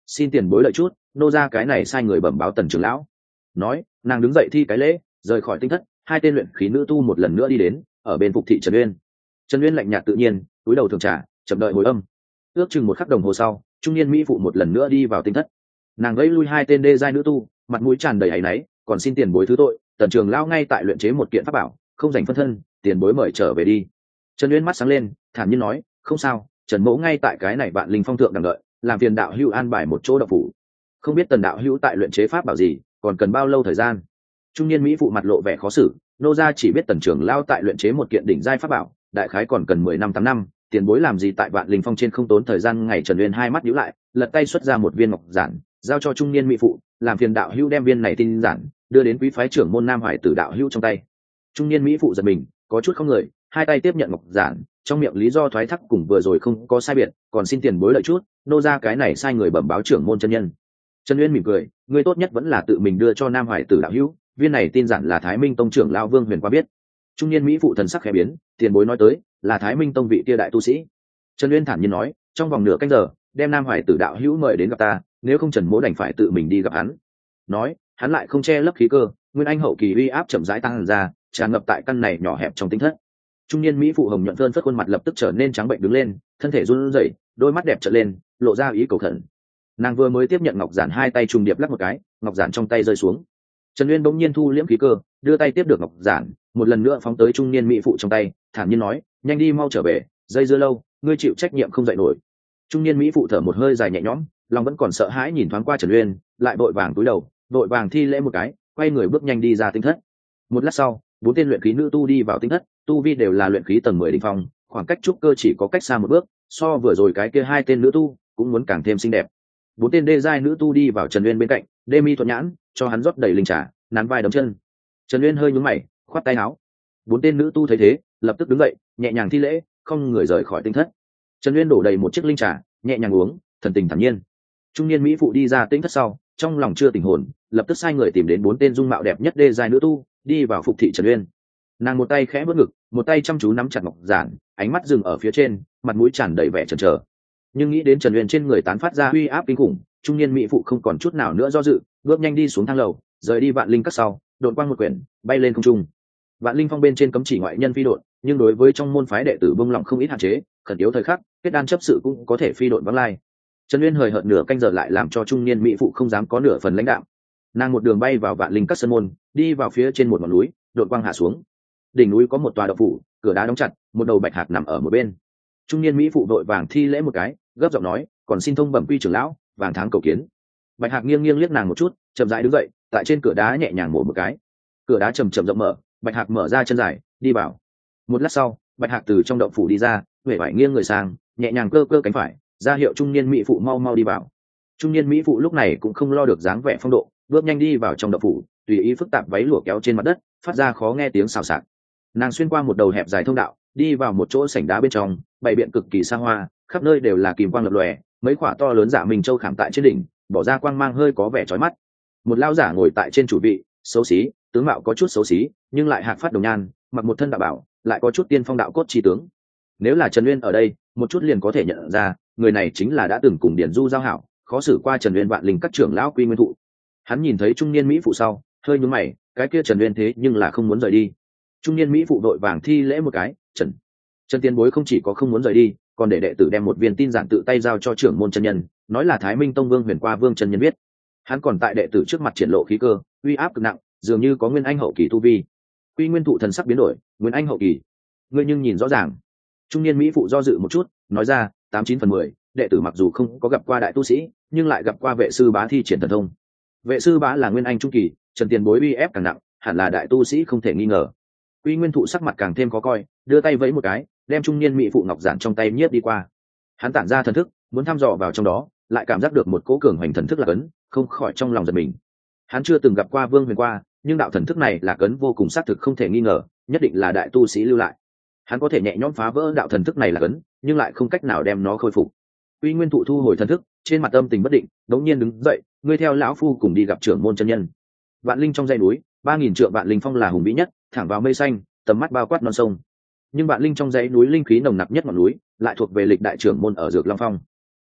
xin tiền bối lợi chút, nô ra cái này sai người bẩm báo Tần trưởng lão. Nói, nàng đứng dậy thi cái lễ, rời khỏi tinh thất. Hai tên luyện khí nữ tu một lần nữa đi đến, ở bên phục thị Trần Uyên. Trần Uyên lạnh nhạt tự nhiên, cúi đầu thưởng trà, chậm đợi hồi âm. Ước chừng một khắc đồng hồ sau, trung niên mỹ phụ một lần nữa đi vào tinh thất. Nàng vẫy lui hai tên đê giai nữ tu, mặt mũi tràn đầy áy náy, còn xin tiền bối thứ tội. Tần trường lão ngay tại luyện chế một kiện pháp bảo, không dành phân thân, tiền bối mời trở về đi. Trần Uyên mắt sáng lên, thản nhiên nói, không sao, Trần mỗ ngay tại cái này Vạn Linh Phong thượng đằng đợi, làm phiền đạo hữu an bài một chỗ đậu phủ. Không biết Tần đạo hữu tại luyện chế pháp bảo gì, còn cần bao lâu thời gian? Trung niên mỹ phụ mặt lộ vẻ khó xử, nô gia chỉ biết Tần trưởng lao tại luyện chế một kiện đỉnh giai pháp bảo, đại khái còn cần 10 năm 8 năm, tiền bối làm gì tại Vạn Linh Phong trên không tốn thời gian ngày. Trần Uyên hai mắt nhíu lại, lật tay xuất ra một viên ngọc giản, giao cho trung niên mỹ phụ, làm phiền đạo hữu đem viên này tin giản đưa đến quý phái trưởng môn Nam Hải Tử đạo hữu trong tay. Trung niên mỹ phụ giật mình, có chút không người, hai tay tiếp nhận ngọc giản, trong miệng lý do thoái thác cùng vừa rồi không có sai biệt, còn xin tiền bối lợi chút, nô ra cái này sai người bẩm báo trưởng môn chân nhân. Trần Uyên mỉm cười, ngươi tốt nhất vẫn là tự mình đưa cho Nam Hải Tử đạo hữu, viên này tin giản là Thái Minh tông trưởng lão Vương Huyền qua biết. Trung niên mỹ phụ thần sắc khẽ biến, tiền bối nói tới là Thái Minh tông vị kia đại tu sĩ. Trần Uyên thản nhiên nói, trong vòng nửa canh giờ đem Nam Hải Tử đạo hữu mời đến gặp ta, nếu không Trần mỗ đành phải tự mình đi gặp hắn. Nói, hắn lại không che lấp khí cơ, nguyên anh hậu kỳ uy áp chậm rãi tăng ra, tràn ngập tại căn này nhỏ hẹp trong tinh thất. Trung niên mỹ phụ hồng nhuận phơn phất khuôn mặt lập tức trở nên trắng bệnh đứng lên, thân thể run rẩy, đôi mắt đẹp trợn lên, lộ ra ý cầu khẩn. Nàng vừa mới tiếp nhận ngọc giản, hai tay trùng điệp lắc một cái, ngọc giản trong tay rơi xuống. Trần Uyên bỗng nhiên thu liễm khí cơ, đưa tay tiếp được ngọc giản, một lần nữa phóng tới trung niên mỹ phụ trong tay, thản nhiên nói, nhanh đi mau trở về, dây dưa lâu, ngươi chịu trách nhiệm không dậy nổi. Trung niên mỹ phụ thở một hơi dài nhẹ nhõm, lòng vẫn còn sợ hãi nhìn thoáng qua Trần Uyên, lại vội vàng cúi đầu, vội vàng thi lễ một cái, quay người bước nhanh đi ra tinh thất. Một lát sau, bốn tên luyện khí nữ tu đi vào tinh thất, tu vi đều là luyện khí tầng 10 đỉnh phong, khoảng cách trúc cơ chỉ có cách xa một bước, so vừa rồi cái kia hai tên nữ tu cũng muốn càng thêm xinh đẹp. Bốn tên đê giai nữ tu đi vào Trần Uyên bên cạnh, đê mi thuận nhãn, cho hắn rót đầy linh trà, nắn vai đấm chân. Trần Uyên hơi nhướng mày, khoát tay áo. Bốn tên nữ tu thấy thế, lập tức đứng dậy, nhẹ nhàng thi lễ, không người rời khỏi tinh thất. Trần Uyên đổ đầy một chiếc linh trà, nhẹ nhàng uống, thần tình thản nhiên. Trung niên mỹ phụ đi ra tinh thất sau, trong lòng chưa tỉnh hồn, lập tức sai người tìm đến bốn tên dung mạo đẹp nhất đê giai nữ tu, đi vào phục thị Trần Uyên. Nàng một tay khẽ bước ngực, một tay chăm chú nắm chặt ngọc giản, ánh mắt dừng ở phía trên, mặt mũi tràn đầy vẻ chần chờ. Nhưng nghĩ đến Trần Uyên trên người tán phát ra uy áp kinh khủng, trung niên mỹ phụ không còn chút nào nữa do dự, bước nhanh đi xuống thang lầu, rời đi Vạn Linh Các sau, đột quang một quyển, bay lên không trung. Vạn Linh Phong bên trên cấm chỉ ngoại nhân phi độn, nhưng đối với trong môn phái đệ tử bông lỏng không ít hạn chế, khẩn yếu thời khắc, kết đan chấp sự cũng có thể phi độn vắng lai. Trần Uyên hời hợt nửa canh giờ lại làm cho trung niên mỹ phụ không dám có nửa phần lãnh đạm. Nàng một đường bay vào Vạn Linh Các sơn môn, đi vào phía trên một ngọn núi, đột quang hạ xuống. Đỉnh núi có một tòa động phủ, cửa đá đóng chặt, một đầu bạch hạc nằm ở một bên. Trung niên mỹ phụ đội vàng thi lễ một cái, gấp giọng nói, còn xin thông bẩm quy trưởng lão, vàng tháng cầu kiến. Bạch hạc nghiêng nghiêng liếc nàng một chút, chậm rãi đứng dậy, tại trên cửa đá nhẹ nhàng mổ một cái. Cửa đá chầm chậm rộng mở, bạch hạc mở ra chân dài, đi vào. Một lát sau, bạch hạc từ trong động phủ đi ra, huệ vải nghiêng người sang, nhẹ nhàng cơ cơ cánh phải, ra hiệu trung niên mỹ phụ mau mau đi vào. Trung niên mỹ phụ lúc này cũng không lo được dáng vẻ phong độ, bước nhanh đi vào trong động phủ, tùy ý phức tạp váy lụa kéo trên mặt đất, phát ra khó nghe tiếng xào xạc. Nàng xuyên qua một đầu hẹp dài thông đạo, đi vào một chỗ sảnh đá bên trong, bày biện cực kỳ xa hoa, khắp nơi đều là kìm quang lập lòe, mấy quả to lớn dạ minh châu khảm tại trên đỉnh, bỏ ra quang mang hơi có vẻ chói mắt. Một lão giả ngồi tại trên chủ vị, xấu xí, tướng mạo có chút xấu xí, nhưng lại hạc phát đồng nhan, mặc một thân đạo bảo, lại có chút tiên phong đạo cốt chi tướng. Nếu là Trần Uyên ở đây, một chút liền có thể nhận ra, người này chính là đã từng cùng Điển Du giao hảo, khó xử qua Trần Uyên Vạn Linh Các trưởng lão Quy Nguyên Thụ. Hắn nhìn thấy trung niên mỹ phụ sau, hơi nhướng mày, cái kia Trần Uyên thế nhưng là không muốn rời đi. Trung niên mỹ phụ đội vàng thi lễ một cái, Trần Tiên bối không chỉ có không muốn rời đi, còn để đệ tử đem một viên tin giản tự tay giao cho trưởng môn chân nhân, nói là Thái Minh Tông Vương Huyền qua Vương chân nhân viết. Hắn còn tại đệ tử trước mặt triển lộ khí cơ, uy áp cực nặng, dường như có nguyên anh hậu kỳ tu vi. Quy Nguyên Thụ thần sắc biến đổi, nguyên anh hậu kỳ, ngươi nhưng nhìn rõ ràng. Trung niên mỹ phụ do dự một chút, nói ra, 89/10, đệ tử mặc dù không có gặp qua đại tu sĩ, nhưng lại gặp qua vệ sư bá thi triển thần thông. Vệ sư bá là nguyên anh trung kỳ, Trần Tiền bối uy ép càng nặng, hẳn là đại tu sĩ không thể nghi ngờ. Quy Nguyên Thụ sắc mặt càng thêm khó coi, đưa tay vẫy một cái, đem trung niên mỹ phụ ngọc giản trong tay nhiếp đi qua. Hắn tản ra thần thức, muốn thăm dò vào trong đó, lại cảm giác được một cỗ cường hoành thần thức là cấn, không khỏi trong lòng giật mình. Hắn chưa từng gặp qua Vương Huyền qua, nhưng đạo thần thức này là cấn vô cùng xác thực không thể nghi ngờ, nhất định là đại tu sĩ lưu lại. Hắn có thể nhẹ nhõm phá vỡ đạo thần thức này là cấn, nhưng lại không cách nào đem nó khôi phục. Quy Nguyên Thụ thu hồi thần thức, trên mặt âm tình bất định, đống nhiên đứng dậy, ngươi theo lão phu cùng đi gặp trưởng môn chân nhân. Vạn Linh trong dãy núi, 3000 trượng Vạn Linh Phong là hùng vĩ nhất, thẳng vào mây xanh, tầm mắt bao quát non sông. Nhưng Vạn Linh trong dãy núi linh khí nồng nặc nhất ngọn núi, lại thuộc về lịch đại trưởng môn ở Dược Long Phong.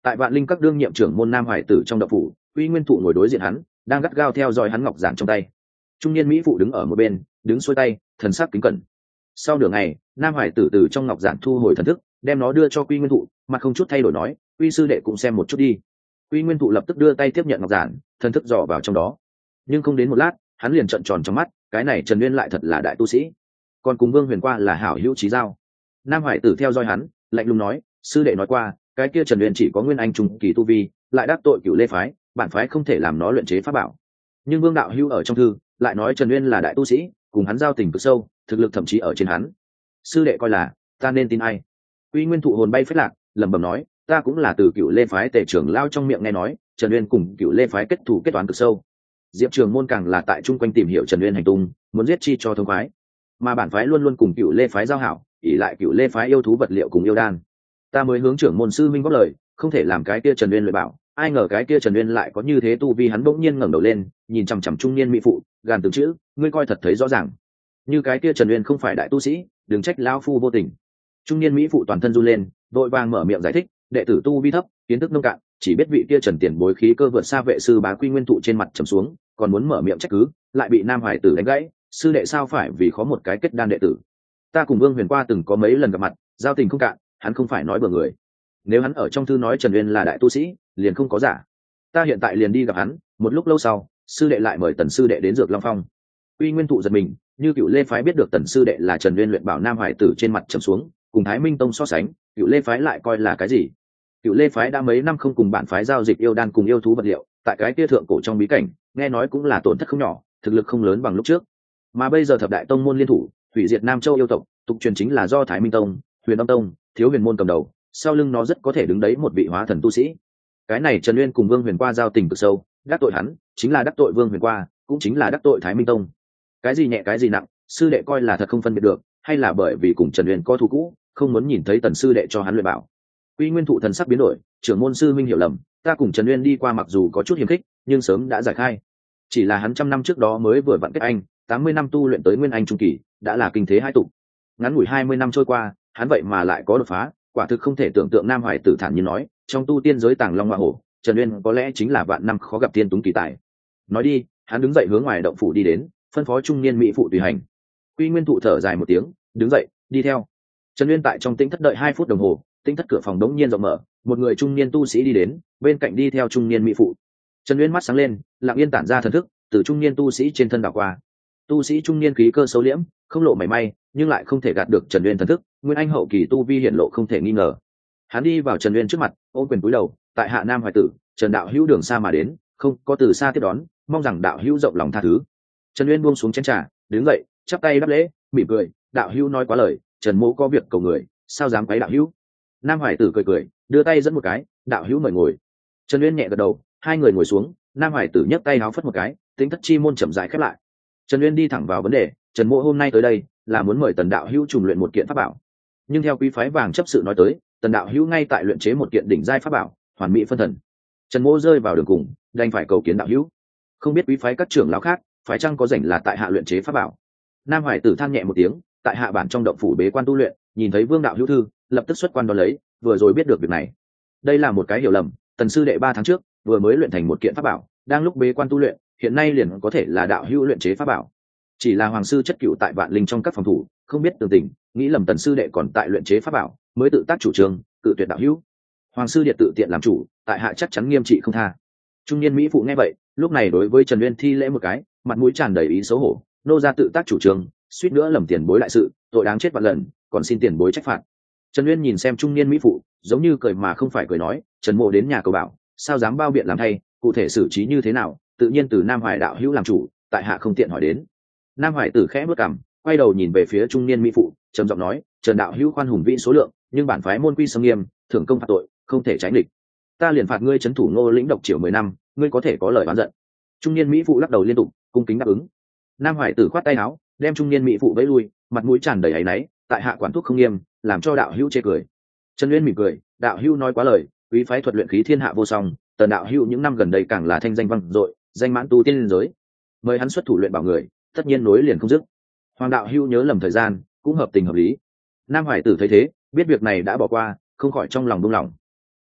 Tại Vạn Linh các đương nhiệm trưởng môn Nam Hải Tử trong động phủ, Uy Nguyên Thụ ngồi đối diện hắn, đang gắt gao theo dõi hắn ngọc giản trong tay. Trung niên mỹ phụ đứng ở một bên, đứng xuôi tay, thần sắc kính cẩn. Sau nửa ngày, Nam Hải Tử từ trong ngọc giản thu hồi thần thức, đem nó đưa cho Quy Nguyên Thụ, mặt không chút thay đổi nói, "Quy sư đệ cũng xem một chút đi." Quy Nguyên Thụ lập tức đưa tay tiếp nhận ngọc giản, thần thức dò vào trong đó. Nhưng không đến một lát, hắn liền trợn tròn trong mắt, cái này Trần Uyên lại thật là đại tu sĩ, còn cùng Vương Huyền qua là hảo hữu chí giao. Nam Hải Tử theo dõi hắn, lạnh lùng nói, "Sư đệ nói qua, cái kia Trần Uyên chỉ có nguyên anh trung kỳ tu vi, lại đắc tội Cửu Lê phái, bản phái không thể làm nó luyện chế pháp bảo." Nhưng Vương đạo hữu ở trong thư lại nói Trần Uyên là đại tu sĩ, cùng hắn giao tình cực sâu, thực lực thậm chí ở trên hắn. Sư đệ coi là ta nên tin ai? Uy Nguyên Thụ hồn bay phết lạc, lẩm bẩm nói, ta cũng là từ Cửu Lê phái Tề trưởng lao trong miệng nghe nói, Trần Uyên cùng Cửu Lê phái kết thù kết toán cực sâu. Diệp Trường môn càng là tại chung quanh tìm hiểu Trần Uyên hành tung, muốn giết chi cho thông khoái. Mà bản phái luôn luôn cùng Cửu Lê phái giao hảo, ỷ lại Cửu Lê phái yêu thú vật liệu cùng yêu đan. Ta mới hướng trưởng môn sư minh góp lời, không thể làm cái kia Trần Uyên lợi bảo, ai ngờ cái kia Trần Uyên lại có như thế tu vi. Hắn bỗng nhiên ngẩng đầu lên, nhìn chằm chằm trung niên mỹ phụ, gàn từng chữ, ngươi coi thật thấy rõ ràng. Như cái kia Trần Uyên không phải đại tu sĩ, đừng trách lão phu vô tình. Trung niên mỹ phụ toàn thân run lên, vội vàng mở miệng giải thích, đệ tử tu vi thấp, kiến thức nông cạn, chỉ biết vị kia Trần tiền bối khí cơ vượt xa vệ sư Bá Quy Nguyên Thụ trên mặt trầm xuống, còn muốn mở miệng trách cứ, lại bị Nam Hải Tử đánh gãy, sư đệ sao phải vì khó một cái kết đan đệ tử. Ta cùng Vương Huyền qua từng có mấy lần gặp mặt, giao tình không cạn, hắn không phải nói bừa người. Nếu hắn ở trong thư nói Trần Uyên là đại tu sĩ, liền không có giả. Ta hiện tại liền đi gặp hắn. Một lúc lâu sau, sư đệ lại mời Tần sư đệ đến Dược Long Phong. Uy Nguyên Thụ giật mình, như Cửu Lê phái biết được Tần sư đệ là Trần Uyên luyện bảo, Nam Hải Tử trên mặt trầm xuống, cùng Thái Minh tông so sánh, Cửu Lê phái lại coi là cái gì? Cửu Lê phái đã mấy năm không cùng bản phái giao dịch yêu đan cùng yêu thú vật liệu, tại cái kia thượng cổ trong bí cảnh, nghe nói cũng là tổn thất không nhỏ, thực lực không lớn bằng lúc trước. Mà bây giờ thập đại tông môn liên thủ, hủy diệt Nam Châu yêu tộc, tục truyền chính là do Thái Minh tông, Huyền Âm tông, Thiếu Huyền môn cầm đầu, sau lưng nó rất có thể đứng đấy một vị hóa thần tu sĩ. Cái này Trần Uyên cùng Vương Huyền qua giao tình cực sâu, đắc tội hắn chính là đắc tội Vương Huyền qua, cũng chính là đắc tội Thái Minh tông. Cái gì nhẹ cái gì nặng, sư đệ coi là thật không phân biệt được, hay là bởi vì cùng Trần Uyên có thù cũ, không muốn nhìn thấy Tần sư đệ cho hắn luyện bảo. Quy Nguyên Thụ thần sắc biến đổi, trưởng môn sư minh hiểu lầm, ta cùng Trần Uyên đi qua mặc dù có chút hiềm khích, nhưng sớm đã giải khai. Chỉ là hắn 100 năm trước đó mới vừa vặn kết anh, 80 năm tu luyện tới nguyên anh trung kỳ, đã là kinh thế hai tụ. Ngắn ngủi 20 năm trôi qua, hắn vậy mà lại có đột phá, quả thực không thể tưởng tượng. Nam Hải Tử thản nhiên nói, trong tu tiên giới tàng long hoa hổ, Trần Uyên có lẽ chính là vạn năm khó gặp tiên túng kỳ tài. Nói đi, hắn đứng dậy hướng ngoài động phủ đi đến, phân phó trung niên mỹ phụ tùy hành. Quy Nguyên Thụ thở dài một tiếng, đứng dậy đi theo. Trần Uyên tại trong tĩnh thất đợi 2 phút đồng hồ, tĩnh thất cửa phòng đống nhiên rộng mở, một người trung niên tu sĩ đi đến, bên cạnh đi theo trung niên mỹ phụ. Trần Uyên mắt sáng lên, lặng yên tản ra thần thức, từ trung niên tu sĩ trên thân đảo qua. Tu sĩ trung niên khí cơ xấu liễm, không lộ mảy may, nhưng lại không thể gạt được Trần Uyên thần thức, nguyên anh hậu kỳ tu vi hiển lộ không thể nghi ngờ. Hắn đi vào Trần Uyên trước mặt, ôm quyền cúi đầu, tại hạ Nam Hoài Tử, Trần đạo hữu đường xa mà đến, không có từ xa tiếp đón, mong rằng đạo hữu rộng lòng tha thứ. Trần Uyên buông xuống chén trà, đứng dậy, chắp tay đáp lễ, mỉm cười, đạo hữu nói quá lời, Trần mỗ có việc cầu người, sao dám quấy đạo hữu. Nam Hoài Tử cười cười, đưa tay dẫn một cái, đạo hữu mời ngồi. Trần Uyên nhẹ gật đầu, hai người ngồi xuống. Nam Hoài Tử nhấc tay háo phất một cái, tính thất chi môn chậm rãi khép lại. Trần Uyên đi thẳng vào vấn đề, Trần mỗ hôm nay tới đây là muốn mời Tần đạo hữu trùng luyện một kiện pháp bảo. Nhưng theo quý phái vàng chấp sự nói tới, Tần đạo hữu ngay tại luyện chế một kiện đỉnh giai pháp bảo, hoàn mỹ phân thần. Trần mỗ rơi vào đường cùng, đành phải cầu kiến đạo hữu. Không biết quý phái các trưởng lão khác phải chăng có rảnh là tại hạ luyện chế pháp bảo. Nam Hoài Tử than nhẹ một tiếng, tại hạ bản trong động phủ bế quan tu luyện, nhìn thấy Vương đạo hữu thư, lập tức xuất quan đón lấy, vừa rồi biết được việc này. Đây là một cái hiểu lầm, Tần sư đệ 3 tháng trước vừa mới luyện thành một kiện pháp bảo, đang lúc bế quan tu luyện, hiện nay liền có thể là đạo hữu luyện chế pháp bảo. Chỉ là hoàng sư chất cựu tại Vạn Linh trong các phòng thủ, không biết tường tình, nghĩ lầm Tần sư đệ còn tại luyện chế pháp bảo, mới tự tác chủ trương, cự tuyệt đạo hữu. Hoàng sư điện tự tiện làm chủ, tại hạ chắc chắn nghiêm trị không tha. Trung niên mỹ phụ nghe vậy, lúc này đối với Trần Uyên thi lễ một cái, mặt mũi tràn đầy ý xấu hổ, nô ra tự tác chủ trương, suýt nữa lầm tiền bối lại sự, tội đáng chết vạn lần, còn xin tiền bối trách phạt. Trần Uyên nhìn xem trung niên mỹ phụ, giống như cười mà không phải cười nói, Trần mộ đến nhà cầu bảo, sao dám bao biện làm thay, cụ thể xử trí như thế nào, tự nhiên từ Nam Hoài đạo hữu làm chủ, tại hạ không tiện hỏi đến. Nam Hoài Tử khẽ bước cằm, quay đầu nhìn về phía trung niên mỹ phụ, trầm giọng nói, Trần đạo hữu khoan hùng vĩ số lượng, nhưng bản phái môn quy sâm nghiêm, thưởng công phạt tội, không thể tránh địch. Ta liền phạt ngươi trấn thủ Ngô lĩnh độc triều 10 năm, ngươi có thể có lời oán giận. Trung niên mỹ phụ lắc đầu liên tục, cung kính đáp ứng. Nam Hoài Tử khoát tay áo, đem trung niên mỹ phụ vẫy lui, mặt mũi tràn đầy áy náy, tại hạ quản thúc không nghiêm, làm cho đạo hữu chê cười. Trần Uyên mỉm cười, đạo hữu nói quá lời, quý phái thuật luyện khí thiên hạ vô song, Tần đạo hữu những năm gần đây càng là thanh danh vang dội, danh mãn tu tiên giới. Mời hắn xuất thủ luyện bảo người, tất nhiên nối liền không dứt. Hoàng đạo hữu nhớ lầm thời gian, cũng hợp tình hợp lý. Nam Hoài Tử thấy thế, biết việc này đã bỏ qua, không khỏi trong lòng buông lỏng.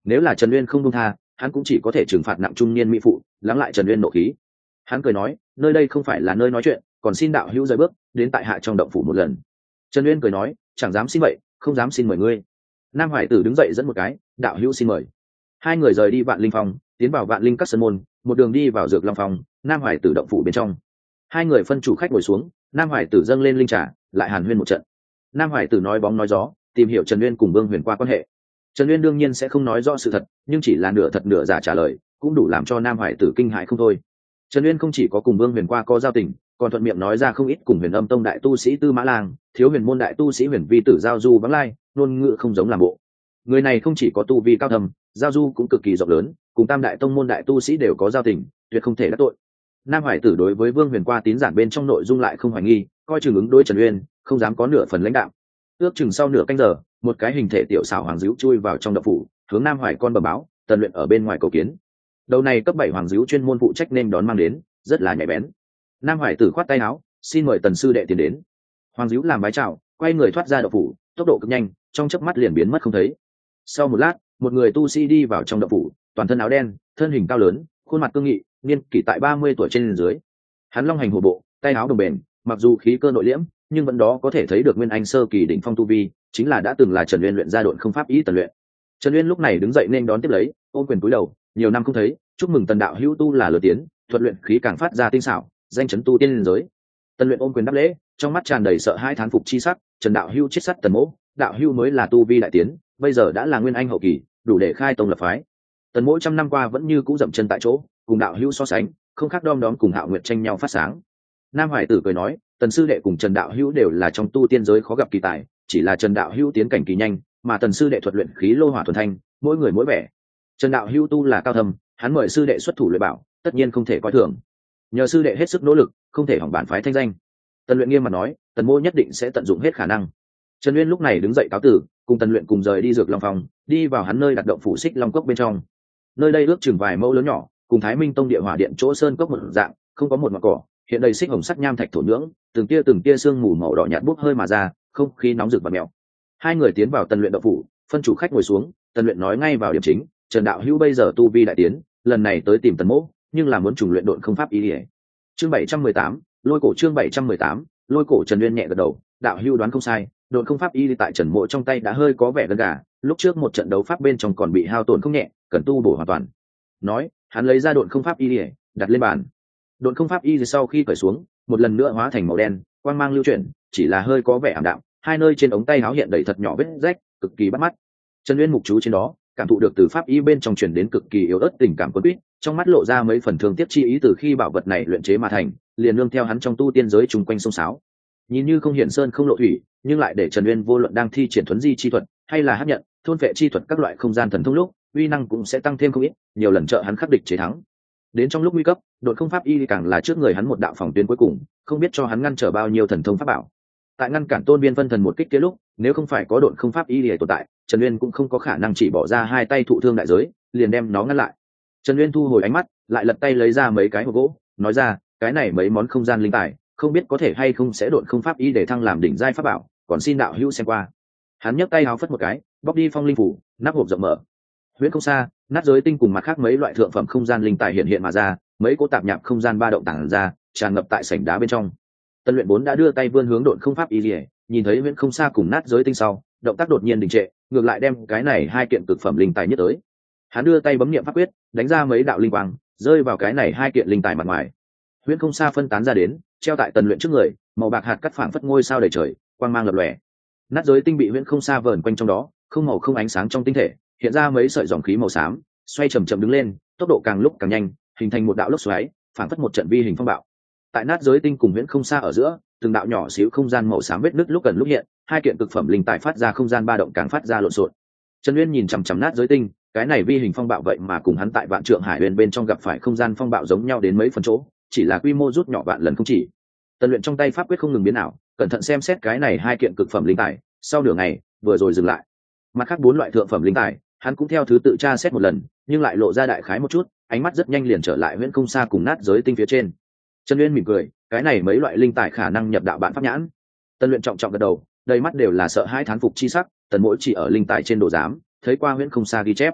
Nếu là Trần Uyên không buông tha, hắn cũng chỉ có thể trừng phạt nặng trung niên mỹ phụ, lắng lại Trần Uyên nộ khí. Hắn cười nói, nơi đây không phải là nơi nói chuyện, còn xin đạo hữu rời bước, đến tại hạ trong động phủ một lần. Trần Uyên cười nói, chẳng dám xin vậy, không dám xin mời ngươi. Nam Hải Tử đứng dậy dẫn một cái, đạo hữu xin mời. Hai người rời đi Vạn Linh Phong, tiến vào Vạn Linh các sân môn, một đường đi vào Dược Long Phong, Nam Hải Tử động phủ bên trong. Hai người phân chủ khách ngồi xuống, Nam Hải Tử dâng lên linh trà, lại hàn huyên một trận. Nam Hải Tử nói bóng nói gió, tìm hiểu Trần Uyên cùng Vương Huyền qua quan hệ. Trần Uyên đương nhiên sẽ không nói rõ sự thật, nhưng chỉ là nửa thật nửa giả trả lời, cũng đủ làm cho Nam Hải Tử kinh hãi không thôi. Trần Uyên không chỉ có cùng Vương Huyền qua có giao tình, còn thuận miệng nói ra không ít cùng Huyền Âm Tông đại tu sĩ Tư Mã Lang, Thiếu Huyền môn đại tu sĩ Huyền Vi Tử giao du vắng lai, ngôn ngữ không giống làm bộ. Người này không chỉ có tu vi cao thâm, giao du cũng cực kỳ rộng lớn, cùng Tam đại tông môn đại tu sĩ đều có giao tình, tuyệt không thể đắc tội. Nam Hải Tử đối với Vương Huyền qua tín giản bên trong nội dung lại không hoài nghi, coi chừng ứng đối Trần Uyên, không dám có nửa phần lãnh đạo. Ước chừng sau nửa canh giờ, một cái hình thể tiểu xảo hoàng dữ chui vào trong động phủ, hướng Nam Hoài con bẩm báo, Tần Luyện ở bên ngoài cầu kiến. Đầu này cấp 7 hoàng dữ chuyên môn phụ trách nên đón mang đến, rất là nhạy bén. Nam Hoài Tử khoát tay áo, xin mời Tần sư đệ tiến đến. Hoàng dữ làm bái chào, quay người thoát ra động phủ, tốc độ cực nhanh, trong chớp mắt liền biến mất không thấy. Sau một lát, một người tu sĩ đi vào trong động phủ, toàn thân áo đen, thân hình cao lớn, khuôn mặt cương nghị, niên kỷ tại 30 tuổi trên dưới. Hắn long hành hổ bộ, tay áo đồng bền, mặc dù khí cơ nội liễm, nhưng vẫn đó có thể thấy được nguyên anh sơ kỳ đỉnh phong tu vi, chính là đã từng là Trần Uyên luyện ra độn không pháp ý Tần Luyện. Trần Uyên lúc này đứng dậy nên đón tiếp lấy, ôm quyền cúi đầu, nhiều năm không thấy, chúc mừng Tần đạo hữu tu là lửa tiến, thuật luyện khí càng phát ra tinh xảo, danh chấn tu tiên liên giới. Tần Luyện ôm quyền đáp lễ, trong mắt tràn đầy sợ hãi thán phục chi sắc, Trần đạo hữu chết sắt Tần mỗ, đạo hữu mới là tu vi đại tiến, bây giờ đã là nguyên anh hậu kỳ, đủ để khai tông lập phái. Tần mỗ trăm năm qua vẫn như cũ dậm chân tại chỗ, cùng đạo hữu so sánh, không khác đom đóm cùng Hạo Nguyệt tranh nhau phát sáng. Nam Hải Tử cười nói, Tần sư đệ cùng Trần đạo hữu đều là trong tu tiên giới khó gặp kỳ tài, chỉ là Trần đạo hữu tiến cảnh kỳ nhanh, mà Tần sư đệ thuật luyện khí lô hỏa thuần thanh, mỗi người mỗi vẻ. Trần đạo hữu tu là cao thâm, hắn mời sư đệ xuất thủ luyện bảo, tất nhiên không thể coi thường. Nhờ sư đệ hết sức nỗ lực, không thể hỏng bản phái thanh danh. Tần Luyện nghiêm mặt nói, Tần mô nhất định sẽ tận dụng hết khả năng. Trần Uyên lúc này đứng dậy cáo tử, cùng Tần Luyện cùng rời đi Dược Long Phòng, đi vào hắn nơi đặt động phủ Xích Long Cốc bên trong. Nơi đây ước chừng vài mẫu lớn nhỏ, cùng Thái Minh Tông địa hỏa điện chỗ sơn cốc một dạng, không có một ngọn cỏ, hiện đầy xích hồng sắc nham thạch thổ nhưỡng, từng tia sương mù màu đỏ nhạt bốc hơi mà ra, không khí nóng rực và mèo. Hai người tiến vào Tần Luyện động phủ, phân chủ khách ngồi xuống, Tần Luyện nói ngay vào điểm chính, Trần đạo hữu bây giờ tu vi đại tiến, lần này tới tìm Tần mỗ, nhưng là muốn trùng luyện độn không pháp ý liễu. Chương 718, lôi cổ chương 718, lôi cổ. Trần Uyên nhẹ gật đầu, đạo hữu đoán không sai, độn không pháp y tại Trần mộ trong tay đã hơi có vẻ gần gà, lúc trước một trận đấu pháp bên trong còn bị hao tổn không nhẹ, cần tu bổ hoàn toàn. Nói, hắn lấy ra độn không pháp y đặt lên bàn. Độn không pháp y sau khi cởi xuống, một lần nữa hóa thành màu đen, quang mang lưu chuyển, chỉ là hơi có vẻ ảm đạm, hai nơi trên ống tay áo hiện đầy thật nhỏ vết rách, cực kỳ bắt mắt. Trần Uyên mục chú trên đó, cảm thụ được từ pháp y bên trong truyền đến cực kỳ yếu ớt tình cảm cuốn quýt, trong mắt lộ ra mấy phần thương tiếc chi ý từ khi bảo vật này luyện chế mà thành, liền nương theo hắn trong tu tiên giới chung quanh sông sáo. Nhìn như không hiển sơn không lộ thủy, nhưng lại để Trần Uyên vô luận đang thi triển thuấn di chi thuật, hay là hấp nhận, thôn phệ chi thuật các loại không gian thần thông lúc, uy năng cũng sẽ tăng thêm không ít, nhiều lần trợ hắn khắc địch chế thắng. Đến trong lúc nguy cấp, độn không pháp y càng là trước người hắn một đạo phòng tuyến cuối cùng, không biết cho hắn ngăn trở bao nhiêu thần thông pháp bảo. Tại ngăn cản Tôn Biên phân thần một kích kia lúc, nếu không phải có độn không pháp y để tồn tại, Trần Uyên cũng không có khả năng chỉ bỏ ra hai tay thụ thương đại giới, liền đem nó ngăn lại. Trần Uyên thu hồi ánh mắt, lại lật tay lấy ra mấy cái hộp gỗ, nói ra, cái này mấy món không gian linh tài, không biết có thể hay không sẽ độn không pháp y để thăng làm đỉnh giai pháp bảo, còn xin đạo hữu xem qua. Hắn nhấc tay háo phất một cái, bóc đi phong linh phủ, nắp hộp rộng mở. Huyễn không xa, nát giới tinh cùng mặt khác mấy loại thượng phẩm không gian linh tài hiện hiện mà ra, mấy cỗ tạp nhạp không gian ba động tản ra, tràn ngập tại sảnh đá bên trong. Tân Luyện 4 đã đưa tay vươn hướng độn không pháp y liễu, nhìn thấy huyễn không xa cùng nát giới tinh sau, động tác đột nhiên đình trệ, ngược lại đem cái này hai kiện cực phẩm linh tài nhất tới. Hắn đưa tay bấm niệm pháp quyết, đánh ra mấy đạo linh quang, rơi vào cái này hai kiện linh tài mặt ngoài. Huyễn không xa phân tán ra đến, treo tại Tần Luyện trước người, màu bạc hạt cắt phảng phất ngôi sao đầy trời, quang mang lập lòe. Nát giới tinh bị huyễn không xa vờn quanh trong đó, không màu không ánh sáng trong tinh thể, hiện ra mấy sợi dòng khí màu xám, xoay chậm chậm đứng lên, tốc độ càng lúc càng nhanh, hình thành một đạo lốc xoáy, phảng phất một trận vi hình phong bạo. Tại nát giới tinh cùng huyễn không xa ở giữa, từng đạo nhỏ xíu không gian màu xám vết nứt lúc gần lúc hiện, hai kiện cực phẩm linh tài phát ra không gian ba động càng phát ra lộn xộn. Trần Uyên nhìn chằm chằm nát giới tinh, cái này vi hình phong bạo vậy mà cùng hắn tại Vạn Trượng Hải Huyền bên trong gặp phải không gian phong bạo giống nhau đến mấy phần chỗ, chỉ là quy mô rút nhỏ vạn lần không chỉ. Tần Luyện trong tay pháp quyết không ngừng biến ảo, cẩn thận xem xét cái này hai kiện cực phẩm linh tài, sau nửa ngày, vừa rồi dừng lại. Mặt khác bốn loại thượng phẩm linh tài, hắn cũng theo thứ tự tra xét một lần, nhưng lại lộ ra đại khái một chút, ánh mắt rất nhanh liền trở lại huyễn không xa cùng nát giới tinh phía trên. Trần Uyên mỉm cười, cái này mấy loại linh tài khả năng nhập đạo bạn pháp nhãn. Tần Luyện trọng trọng gật đầu, đầy mắt đều là sợ hãi thán phục chi sắc, tần mỗi chỉ ở linh tài trên đồ giám, thấy qua huyễn không xa ghi chép.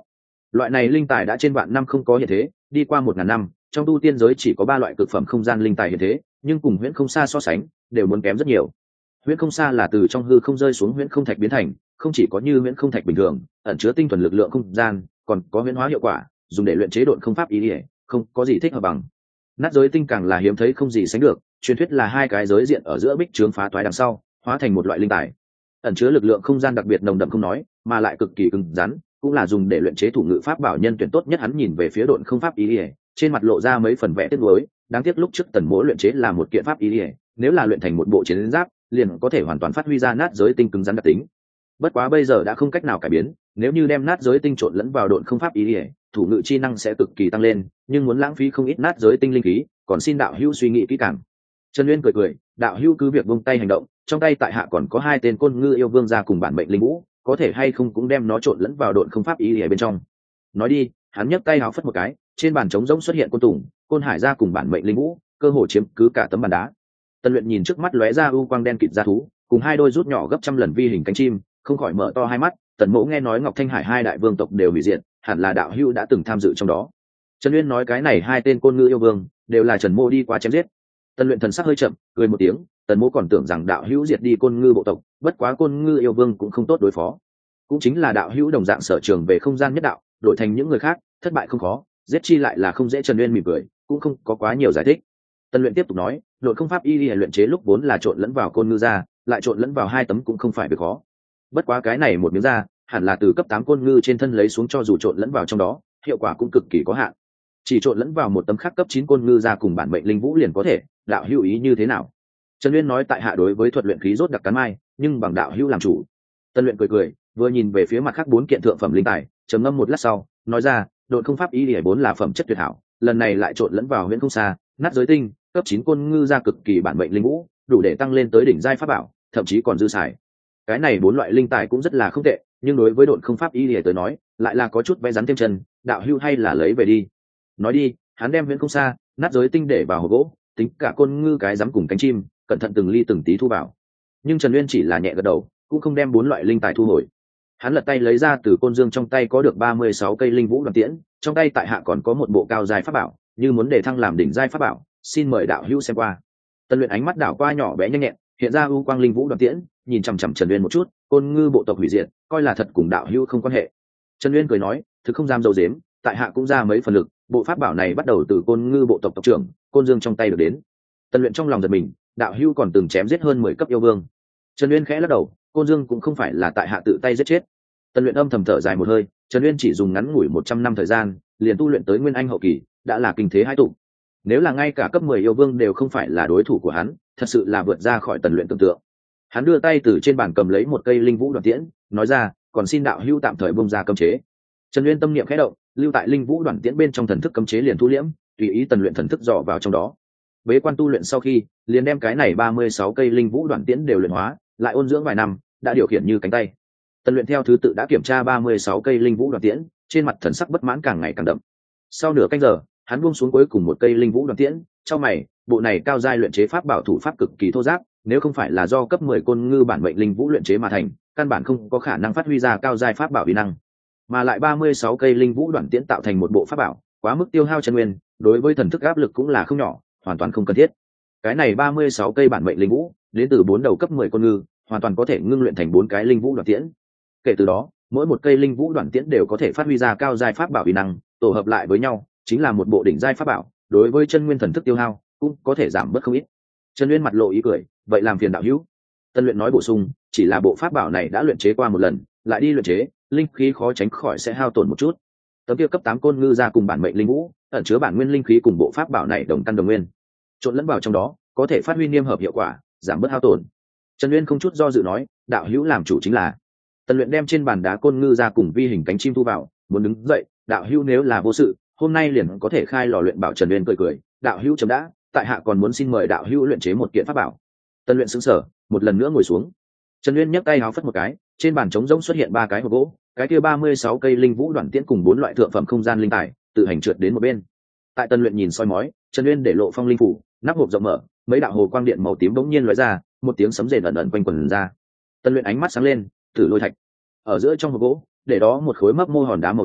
Loại này linh tài đã trên vạn năm không có hiện thế, đi qua 1000 năm, trong tu tiên giới chỉ có 3 loại cực phẩm không gian linh tài hiện thế, nhưng cùng huyễn không xa so sánh, đều muốn kém rất nhiều. Huyễn không xa là từ trong hư không rơi xuống huyễn không thạch biến thành, không chỉ có như huyễn không thạch bình thường, ẩn chứa tinh thuần lực lượng không gian, còn có huyễn hóa hiệu quả, dùng để luyện chế độn không pháp ý nghĩa, không có gì thích hợp bằng. Nát giới tinh càng là hiếm thấy không gì sánh được, truyền thuyết là hai cái giới diện ở giữa bích trướng phá toái đằng sau, hóa thành một loại linh tài, ẩn chứa lực lượng không gian đặc biệt nồng đậm không nói, mà lại cực kỳ cứng rắn, cũng là dùng để luyện chế thủ ngự pháp bảo nhân tuyển tốt nhất. Hắn nhìn về phía độn không pháp ý ỉa, trên mặt lộ ra mấy phần vẻ tiếc nuối, đáng tiếc lúc trước Tần Mỗ luyện chế là một kiện pháp ý ỉa, nếu là luyện thành một bộ chiến giáp, liền có thể hoàn toàn phát huy ra nát giới tinh cứng rắn đặc tính. Bất quá bây giờ đã không cách nào cải biến, nếu như đem nát giới tinh trộn lẫn vào độn không pháp ý ỉa, thủ ngự chi năng sẽ cực kỳ tăng lên, nhưng muốn lãng phí không ít nát giới tinh linh khí, còn xin đạo hữu suy nghĩ kỹ càng. Trần Uyên cười cười, đạo hữu cứ việc buông tay hành động, trong tay tại hạ còn có 2 tên côn ngư yêu vương gia cùng bản mệnh linh vũ, có thể hay không cũng đem nó trộn lẫn vào độn không pháp ý ở bên trong. Nói đi, hắn nhấc tay háo phất một cái, trên bàn trống rỗng xuất hiện côn tùng, côn hải gia cùng bản mệnh linh vũ, cơ hồ chiếm cứ cả tấm bàn đá. Tân Luyện nhìn trước mắt lóe ra u quang đen kịt ra thú, cùng 2 đôi rút nhỏ gấp trăm lần vi hình cánh chim, không khỏi mở to hai mắt. Tần Mỗ nghe nói Ngọc Thanh Hải 2 đại vương tộc đều hủy diệt, hẳn là đạo hữu đã từng tham dự trong đó. Trần Uyên nói cái này 2 tên côn ngư yêu vương đều là Trần Mỗ đi qua chém giết. Tân Luyện thần sắc hơi chậm, cười một tiếng, Tần Mỗ còn tưởng rằng đạo hữu diệt đi côn ngư bộ tộc, bất quá côn ngư yêu vương cũng không tốt đối phó. Cũng chính là đạo hữu đồng dạng sở trường về không gian nhất đạo, đổi thành những người khác, thất bại không khó, giết chi lại là không dễ. Trần Uyên mỉm cười, cũng không có quá nhiều giải thích. Tân Luyện tiếp tục nói, đội không pháp y luyện chế lúc vốn là trộn lẫn vào côn ngư ra, lại trộn lẫn vào 2 tấm cũng không phải việc khó. Bất quá cái này một miếng da, hẳn là từ cấp 8 côn ngư trên thân lấy xuống, cho dù trộn lẫn vào trong đó, hiệu quả cũng cực kỳ có hạn. Chỉ trộn lẫn vào một tấm khác cấp 9 côn ngư ra cùng bản mệnh linh vũ liền có thể, đạo hữu ý như thế nào? Trần Uyên nói tại hạ đối với thuật luyện khí rốt đặc cắn mai, nhưng bằng đạo hữu làm chủ. Tân Luyện cười cười, vừa nhìn về phía mặt khác 4 kiện thượng phẩm linh tài, trầm ngâm một lát sau, nói ra, độn không pháp ý liễu 4 là phẩm chất tuyệt hảo, lần này lại trộn lẫn vào huyễn không xa, nát giới tinh, cấp 9 côn ngư ra cực kỳ bản mệnh linh vũ, đủ để tăng lên tới đỉnh giai pháp bảo, thậm chí còn dư xài. Cái này 4 loại linh tài cũng rất là không tệ, nhưng đối với độn không pháp ý liễu tới nói, lại là có chút vẽ rắn thêm chân, đạo hữu hay là lấy về đi. Nói đi, hắn đem huyễn không xa, nát giới tinh để vào hộp gỗ, tính cả côn ngư cái rắm cùng cánh chim, cẩn thận từng ly từng tí thu vào. Nhưng Trần Uyên chỉ là nhẹ gật đầu, cũng không đem 4 loại linh tài thu hồi. Hắn lật tay lấy ra từ côn dương trong tay có được 36 cây linh vũ đoàn tiễn, trong tay tại hạ còn có một bộ cao giai pháp bảo, như muốn để thăng làm đỉnh giai pháp bảo, xin mời đạo hữu xem qua. Tân Luyện ánh mắt đảo qua nhỏ bé nhanh nhẹn, hiện ra u quang linh vũ đoàn tiễn, nhìn chằm chằm Trần Uyên một chút, côn ngư bộ tộc hủy diệt, coi là thật cùng đạo hữu không quan hệ. Trần Uyên cười nói, thực không dám dầu dếm, tại hạ cũng ra mấy phần lực, bộ pháp bảo này bắt đầu từ côn ngư bộ tộc tộc trưởng côn dương trong tay được đến. Tân Luyện trong lòng giật mình, đạo hữu còn từng chém giết hơn 10 cấp yêu vương. Trần Uyên khẽ lắc đầu, côn dương cũng không phải là tại hạ tự tay giết chết. Tân Luyện âm thầm thở dài một hơi, Trần Uyên chỉ dùng ngắn ngủi 100 năm thời gian, liền tu luyện tới nguyên anh hậu kỳ, đã là kinh thế hai tụ. Nếu là ngay cả cấp 10 yêu vương đều không phải là đối thủ của hắn, thật sự là vượt ra khỏi Tần Luyện tưởng tượng. Hắn đưa tay từ trên bàn cầm lấy một cây linh vũ đoàn tiễn, nói ra, còn xin đạo hữu tạm thời bông ra cấm chế. Trần Uyên tâm niệm khẽ động, lưu tại linh vũ đoàn tiễn bên trong thần thức cấm chế liền thu liễm, tùy ý Tần Luyện thần thức dò vào trong đó. Bế quan tu luyện sau khi, liền đem cái này 36 cây linh vũ đoàn tiễn đều luyện hóa, lại ôn dưỡng vài năm, đã điều khiển như cánh tay. Tần Luyện theo thứ tự đã kiểm tra 36 cây linh vũ đoàn tiễn, trên mặt thần sắc bất mãn càng ngày càng đậm. Sau nửa canh giờ, hắn buông xuống cuối cùng một cây linh vũ đoàn tiễn, chau mày, bộ này cao giai luyện chế pháp bảo thủ pháp cực kỳ thô ráp, nếu không phải là do cấp 10 côn ngư bản mệnh linh vũ luyện chế mà thành, căn bản không có khả năng phát huy ra cao giai pháp bảo uy năng. Mà lại 36 cây linh vũ đoàn tiễn tạo thành một bộ pháp bảo, quá mức tiêu hao chân nguyên, đối với thần thức áp lực cũng là không nhỏ, hoàn toàn không cần thiết. Cái này 36 cây bản mệnh linh vũ, đến từ 4 đầu cấp 10 côn ngư, hoàn toàn có thể ngưng luyện thành 4 cái linh vũ đoàn tiễn. Kể từ đó, mỗi một cây linh vũ đoàn tiễn đều có thể phát huy ra cao giai pháp bảo uy năng, tổ hợp lại với nhau, chính là một bộ đỉnh giai pháp bảo, đối với chân nguyên thần thức tiêu hao, cũng có thể giảm bớt không ít. Trần Uyên mặt lộ ý cười, vậy làm phiền đạo hữu. Tân Luyện nói bổ sung, chỉ là bộ pháp bảo này đã luyện chế qua một lần, lại đi luyện chế, linh khí khó tránh khỏi sẽ hao tổn một chút. Tấm kia cấp 8 côn ngư ra cùng bản mệnh linh vũ, ẩn chứa bản nguyên linh khí cùng bộ pháp bảo này đồng căn đồng nguyên, trộn lẫn vào trong đó, có thể phát huy niêm hợp hiệu quả, giảm bớt hao tổn. Trần Uyên không chút do dự nói, đạo hữu làm chủ chính là. Tân Luyện đem trên bàn đá côn ngư ra cùng vi hình cánh chim thu vào, muốn đứng dậy, đạo hữu nếu là vô sự, hôm nay liền có thể khai lò luyện bảo. Trần Uyên cười cười, đạo hữu chấm đã, tại hạ còn muốn xin mời đạo hữu luyện chế một kiện pháp bảo. Tân Luyện sững sờ, một lần nữa ngồi xuống. Trần Uyên nhấc tay háo phất một cái, trên bàn trống rỗng xuất hiện 3 cái hộp gỗ, cái kia 36 cây linh vũ đoàn tiễn cùng 4 loại thượng phẩm không gian linh tài, tự hành trượt đến một bên. Tại Tân Luyện nhìn soi mói, Trần Uyên để lộ phong linh phủ, nắp hộp rộng mở, mấy đạo hồ quang điện màu tím bỗng nhiên lóe ra, một tiếng sấm rền ẩn ẩn quanh quẩn ra. Tân Luyện ánh mắt sáng lên, Tử Lôi Thạch. Ở giữa trong hộp gỗ, để đó một khối mấp mô hòn đá màu tím,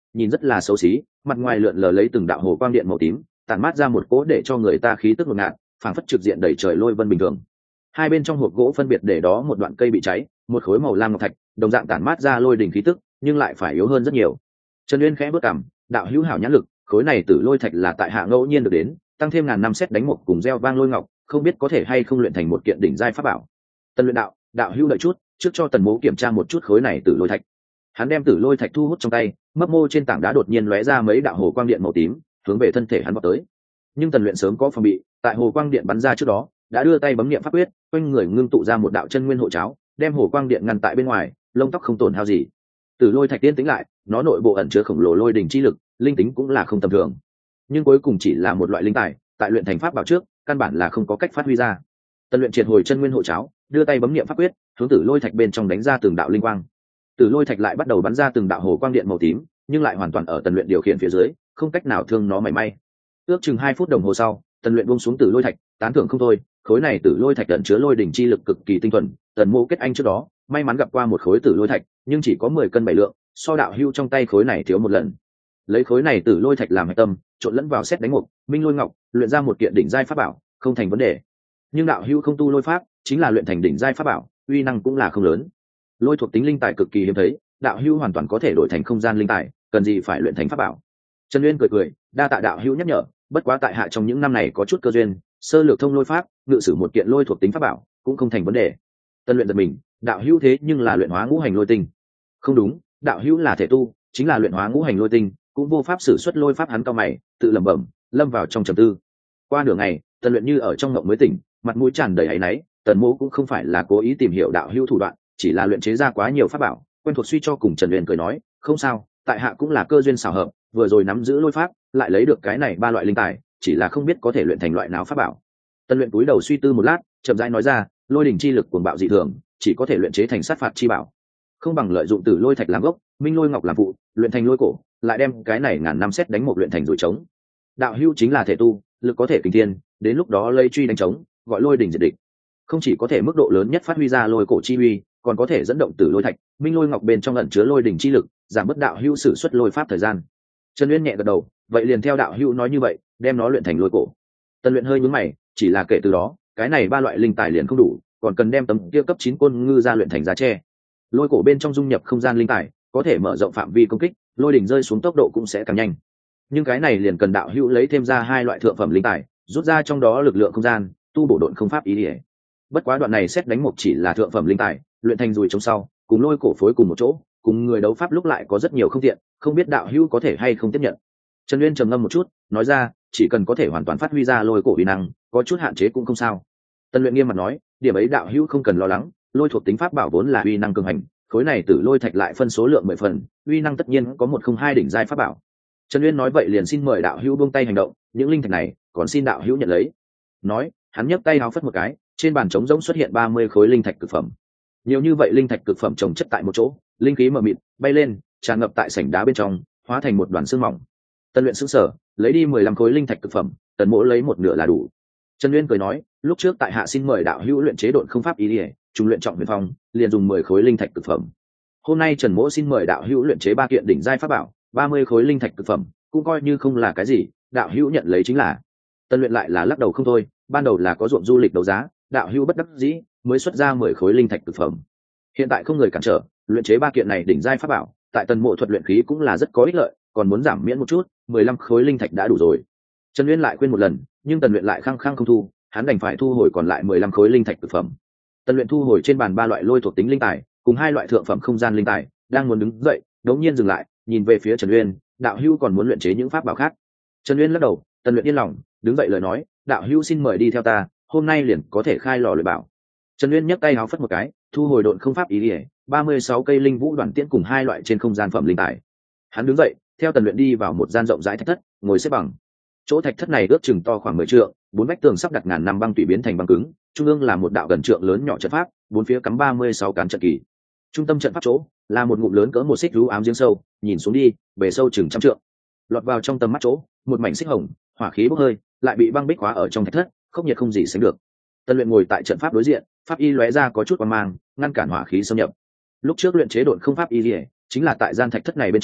nhìn rất là xấu xí, mặt ngoài lượn lờ lấy từng đạo hồ quang điện màu tím, tản mát ra một cỗ để cho người ta khí tức ngột ngạt, phảng phất trực diện đầy trời lôi vân bình thường. Hai bên trong hộp gỗ phân biệt để đó một đoạn cây bị cháy, một khối màu lam ngọc thạch, đồng dạng tản mát ra lôi đỉnh khí tức, nhưng lại phải yếu hơn rất nhiều. Trần Uyên khẽ bước cằm, đạo hữu hảo nhãn lực, khối này tử lôi thạch là tại hạ ngẫu nhiên được đến, tăng thêm ngàn năm xét đánh một cùng gieo vang lôi ngọc, không biết có thể hay không luyện thành một kiện đỉnh giai pháp bảo. Tần Luyện đạo, đạo hữu đợi chút, trước cho Tần Mỗ kiểm tra một chút khối này tử lôi thạch. Hắn đem tử lôi thạch thu hút trong tay, mấp mô trên tảng đá đột nhiên lóe ra mấy đạo hồ quang điện màu tím, hướng về thân thể hắn vọt tới. Nhưng Tần Luyện sớm có phòng bị, tại hồ quang điện bắn ra trước đó, đã đưa tay bấm niệm pháp quyết, quanh người ngưng tụ ra một đạo chân nguyên hộ cháo, đem hồ quang điện ngăn tại bên ngoài, lông tóc không tổn hao gì. Tử lôi thạch tiên tính lại, nó nội bộ ẩn chứa khổng lồ lôi đỉnh chi lực, linh tính cũng là không tầm thường. Nhưng cuối cùng chỉ là một loại linh tài, tại luyện thành pháp bảo trước, căn bản là không có cách phát huy ra. Tần Luyện triệt hồi chân nguyên hộ cháo, đưa tay bấm niệm pháp quyết, hướng tử lôi thạch bên trong đánh ra từng đạo linh quang. Tử lôi thạch lại bắt đầu bắn ra từng đạo hồ quang điện màu tím, nhưng lại hoàn toàn ở Tần Luyện điều khiển phía dưới, không cách nào thương nó mảy may. Ước chừng 2 phút đồng hồ sau, Tần Luyện buông xuống tử lôi thạch, tán thưởng không thôi, khối này tử lôi thạch ẩn chứa lôi đỉnh chi lực cực kỳ tinh thuần. Tần Mộ kết anh trước đó, may mắn gặp qua một khối tử lôi thạch, nhưng chỉ có 10 cân 7 lượng, so đạo hưu trong tay khối này thiếu một lần. Lấy khối này tử lôi thạch làm hạch tâm, trộn lẫn vào xét đánh mục, minh lôi ngọc, luyện ra một kiện đỉnh giai pháp bảo, không thành vấn đề. Nhưng đạo hưu không tu lôi pháp, chính là luyện thành đỉnh giai pháp bảo, uy năng cũng là không lớn. Lôi thuộc tính linh tài cực kỳ hiếm thấy, đạo hưu hoàn toàn có thể đổi thành không gian linh tài, cần gì phải luyện thành pháp bảo. Trần Uyên cười cười, đa tạ đạo hưu nhắc nhở, bất quá tại hạ trong những năm này có chút cơ duyên, sơ lược thông lôi pháp, ngự sử một kiện lôi thuộc tính pháp bảo, cũng không thành vấn đề. Tân Luyện giật mình, đạo hưu thế nhưng là luyện hóa ngũ hành lôi tinh. Không đúng, đạo hưu là thể tu, chính là luyện hóa ngũ hành lôi tinh, cũng vô pháp sử xuất lôi pháp. Hắn cao mày, tự lẩm bẩm, lâm vào trong trầm tư. Qua nửa ngày, Tần Luyện như ở trong ngộng mới tỉnh, mặt mũi tràn đầy áy náy. Tần Mỗ cũng không phải là cố ý tìm hiểu đạo hưu thủ đoạn, chỉ là luyện chế ra quá nhiều pháp bảo, quen thuộc suy cho cùng. Trần Uyên cười nói, không sao, tại hạ cũng là cơ duyên xảo hợp, vừa rồi nắm giữ lôi pháp, lại lấy được cái này 3 loại linh tài, chỉ là không biết có thể luyện thành loại nào pháp bảo. Tần Luyện cúi đầu suy tư một lát, chậm rãi nói ra, lôi đỉnh chi lực cuồng bạo dị thường, chỉ có thể luyện chế thành sát phạt chi bảo, không bằng lợi dụng tử lôi thạch làm gốc, minh lôi ngọc làm phụ, luyện thành lôi cổ, lại đem cái này ngàn năm xét đánh một luyện thành rồi trống. Đạo hưu chính là thể tu, lực có thể kinh thiên, đến lúc đó lây truy đánh trống, gọi lôi đỉnh diệt địch, không chỉ có thể mức độ lớn nhất phát huy ra lôi cổ chi uy, còn có thể dẫn động tử lôi thạch, minh lôi ngọc bên trong ẩn chứa lôi đỉnh chi lực, giảm bớt đạo hưu sử xuất lôi pháp thời gian. Trần Uyên nhẹ gật đầu, vậy liền theo đạo hưu nói như vậy, đem nó luyện thành lôi cổ. Tần Luyện hơi nhướng mày, chỉ là kể từ đó, cái này 3 loại linh tài liền không đủ, còn cần đem tấm kia cấp 9 côn ngư ra luyện thành giá tre. Lôi cổ bên trong dung nhập không gian linh tài, có thể mở rộng phạm vi công kích, lôi đỉnh rơi xuống tốc độ cũng sẽ càng nhanh. Nhưng cái này liền cần đạo hữu lấy thêm ra 2 loại thượng phẩm linh tài, rút ra trong đó lực lượng không gian, tu bổ độn không pháp ý nghĩa. Bất quá đoạn này xét đánh mục chỉ là thượng phẩm linh tài, luyện thành rồi trong sau, cùng lôi cổ phối cùng một chỗ, cùng người đấu pháp lúc lại có rất nhiều không tiện, không biết đạo hữu có thể hay không tiếp nhận. Trần Uyên trầm ngâm một chút, nói ra, chỉ cần có thể hoàn toàn phát huy ra lôi cổ uy năng, có chút hạn chế cũng không sao. Tân Luyện nghiêm mặt nói, điểm ấy đạo hữu không cần lo lắng, lôi thuộc tính pháp bảo vốn là uy năng cường hành, khối này tử lôi thạch lại phân số lượng 10 phần, uy năng tất nhiên có 102 đỉnh giai pháp bảo. Trần Uyên nói vậy liền xin mời đạo hữu buông tay hành động, những linh thạch này còn xin đạo hữu nhận lấy. Nói, hắn nhấc tay háo phất một cái, trên bàn trống rỗng xuất hiện 30 khối linh thạch cực phẩm. Nhiều như vậy linh thạch cực phẩm chồng chất tại một chỗ, linh khí mờ mịt bay lên, tràn ngập tại sảnh đá bên trong, hóa thành một đoàn xương mỏng. Tân Luyện sững sờ, lấy đi 15 khối linh thạch cực phẩm, Tần Mỗ lấy một nửa là đủ. Trần Uyên cười nói, lúc trước tại hạ xin mời đạo hữu luyện chế độn không pháp ý liễu, trung luyện trọng huyền phong, liền dùng 10 khối linh thạch cực phẩm. Hôm nay Trần Mỗ xin mời đạo hữu luyện chế 3 kiện đỉnh giai pháp bảo, 30 khối linh thạch cực phẩm, cũng coi như không là cái gì, đạo hữu nhận lấy chính là. Tân Luyện lại là lắc đầu không thôi, ban đầu là có ruộng du lịch đấu giá, đạo hữu bất đắc dĩ mới xuất ra 10 khối linh thạch cực phẩm. Hiện tại không người cản trở, luyện chế 3 kiện này đỉnh giai pháp bảo, tại Tần Mộ thuật luyện khí cũng là rất có ích lợi, còn muốn giảm miễn một chút, 15 khối linh thạch đã đủ rồi. Trần Uyên lại khuyên một lần, nhưng Tần Luyện lại khăng khăng không thu, hắn đành phải thu hồi còn lại 15 khối linh thạch cực phẩm. Tần Luyện thu hồi trên bàn 3 loại lôi thuộc tính linh tài, cùng 2 loại thượng phẩm không gian linh tài, đang muốn đứng dậy, đống nhiên dừng lại, nhìn về phía Trần Uyên, đạo hữu còn muốn luyện chế những pháp bảo khác. Trần Uyên lắc đầu, Tần Luyện yên lòng, đứng dậy lời nói, đạo hữu xin mời đi theo ta, hôm nay liền có thể khai lò luyện bảo. Trần Uyên nhấc tay háo phất một cái, thu hồi độn không pháp ý liễu, 36 cây linh vũ đoàn tiễn cùng 2 loại trên không gian phẩm linh tài. Hắn đứng dậy, theo Tần Luyện đi vào một gian rộng rãi thạch thất, ngồi xếp bằng. Chỗ thạch thất này ước chừng to khoảng 10 trượng, 4 vách tường sắp đặt ngàn năm băng tủy biến thành băng cứng, trung ương là một đạo gần trượng lớn nhỏ trận pháp, 4 phía cắm 36 cán trận kỳ. Trung tâm trận pháp chỗ là một ngụm lớn cỡ một xích rú ám giếng sâu, nhìn xuống đi, bề sâu chừng trăm trượng. Lọt vào trong tầm mắt chỗ, một mảnh xích hồng, hỏa khí bốc hơi, lại bị băng bích khóa ở trong thạch thất, không nhiệt không gì sánh được. Tân Luyện ngồi tại trận pháp đối diện, pháp y lóe ra có chút quang mang, ngăn cản hỏa khí xâm nhập. Lúc trước luyện chế độn không pháp y liễu, chính là tại gian thạch thất này bên trong,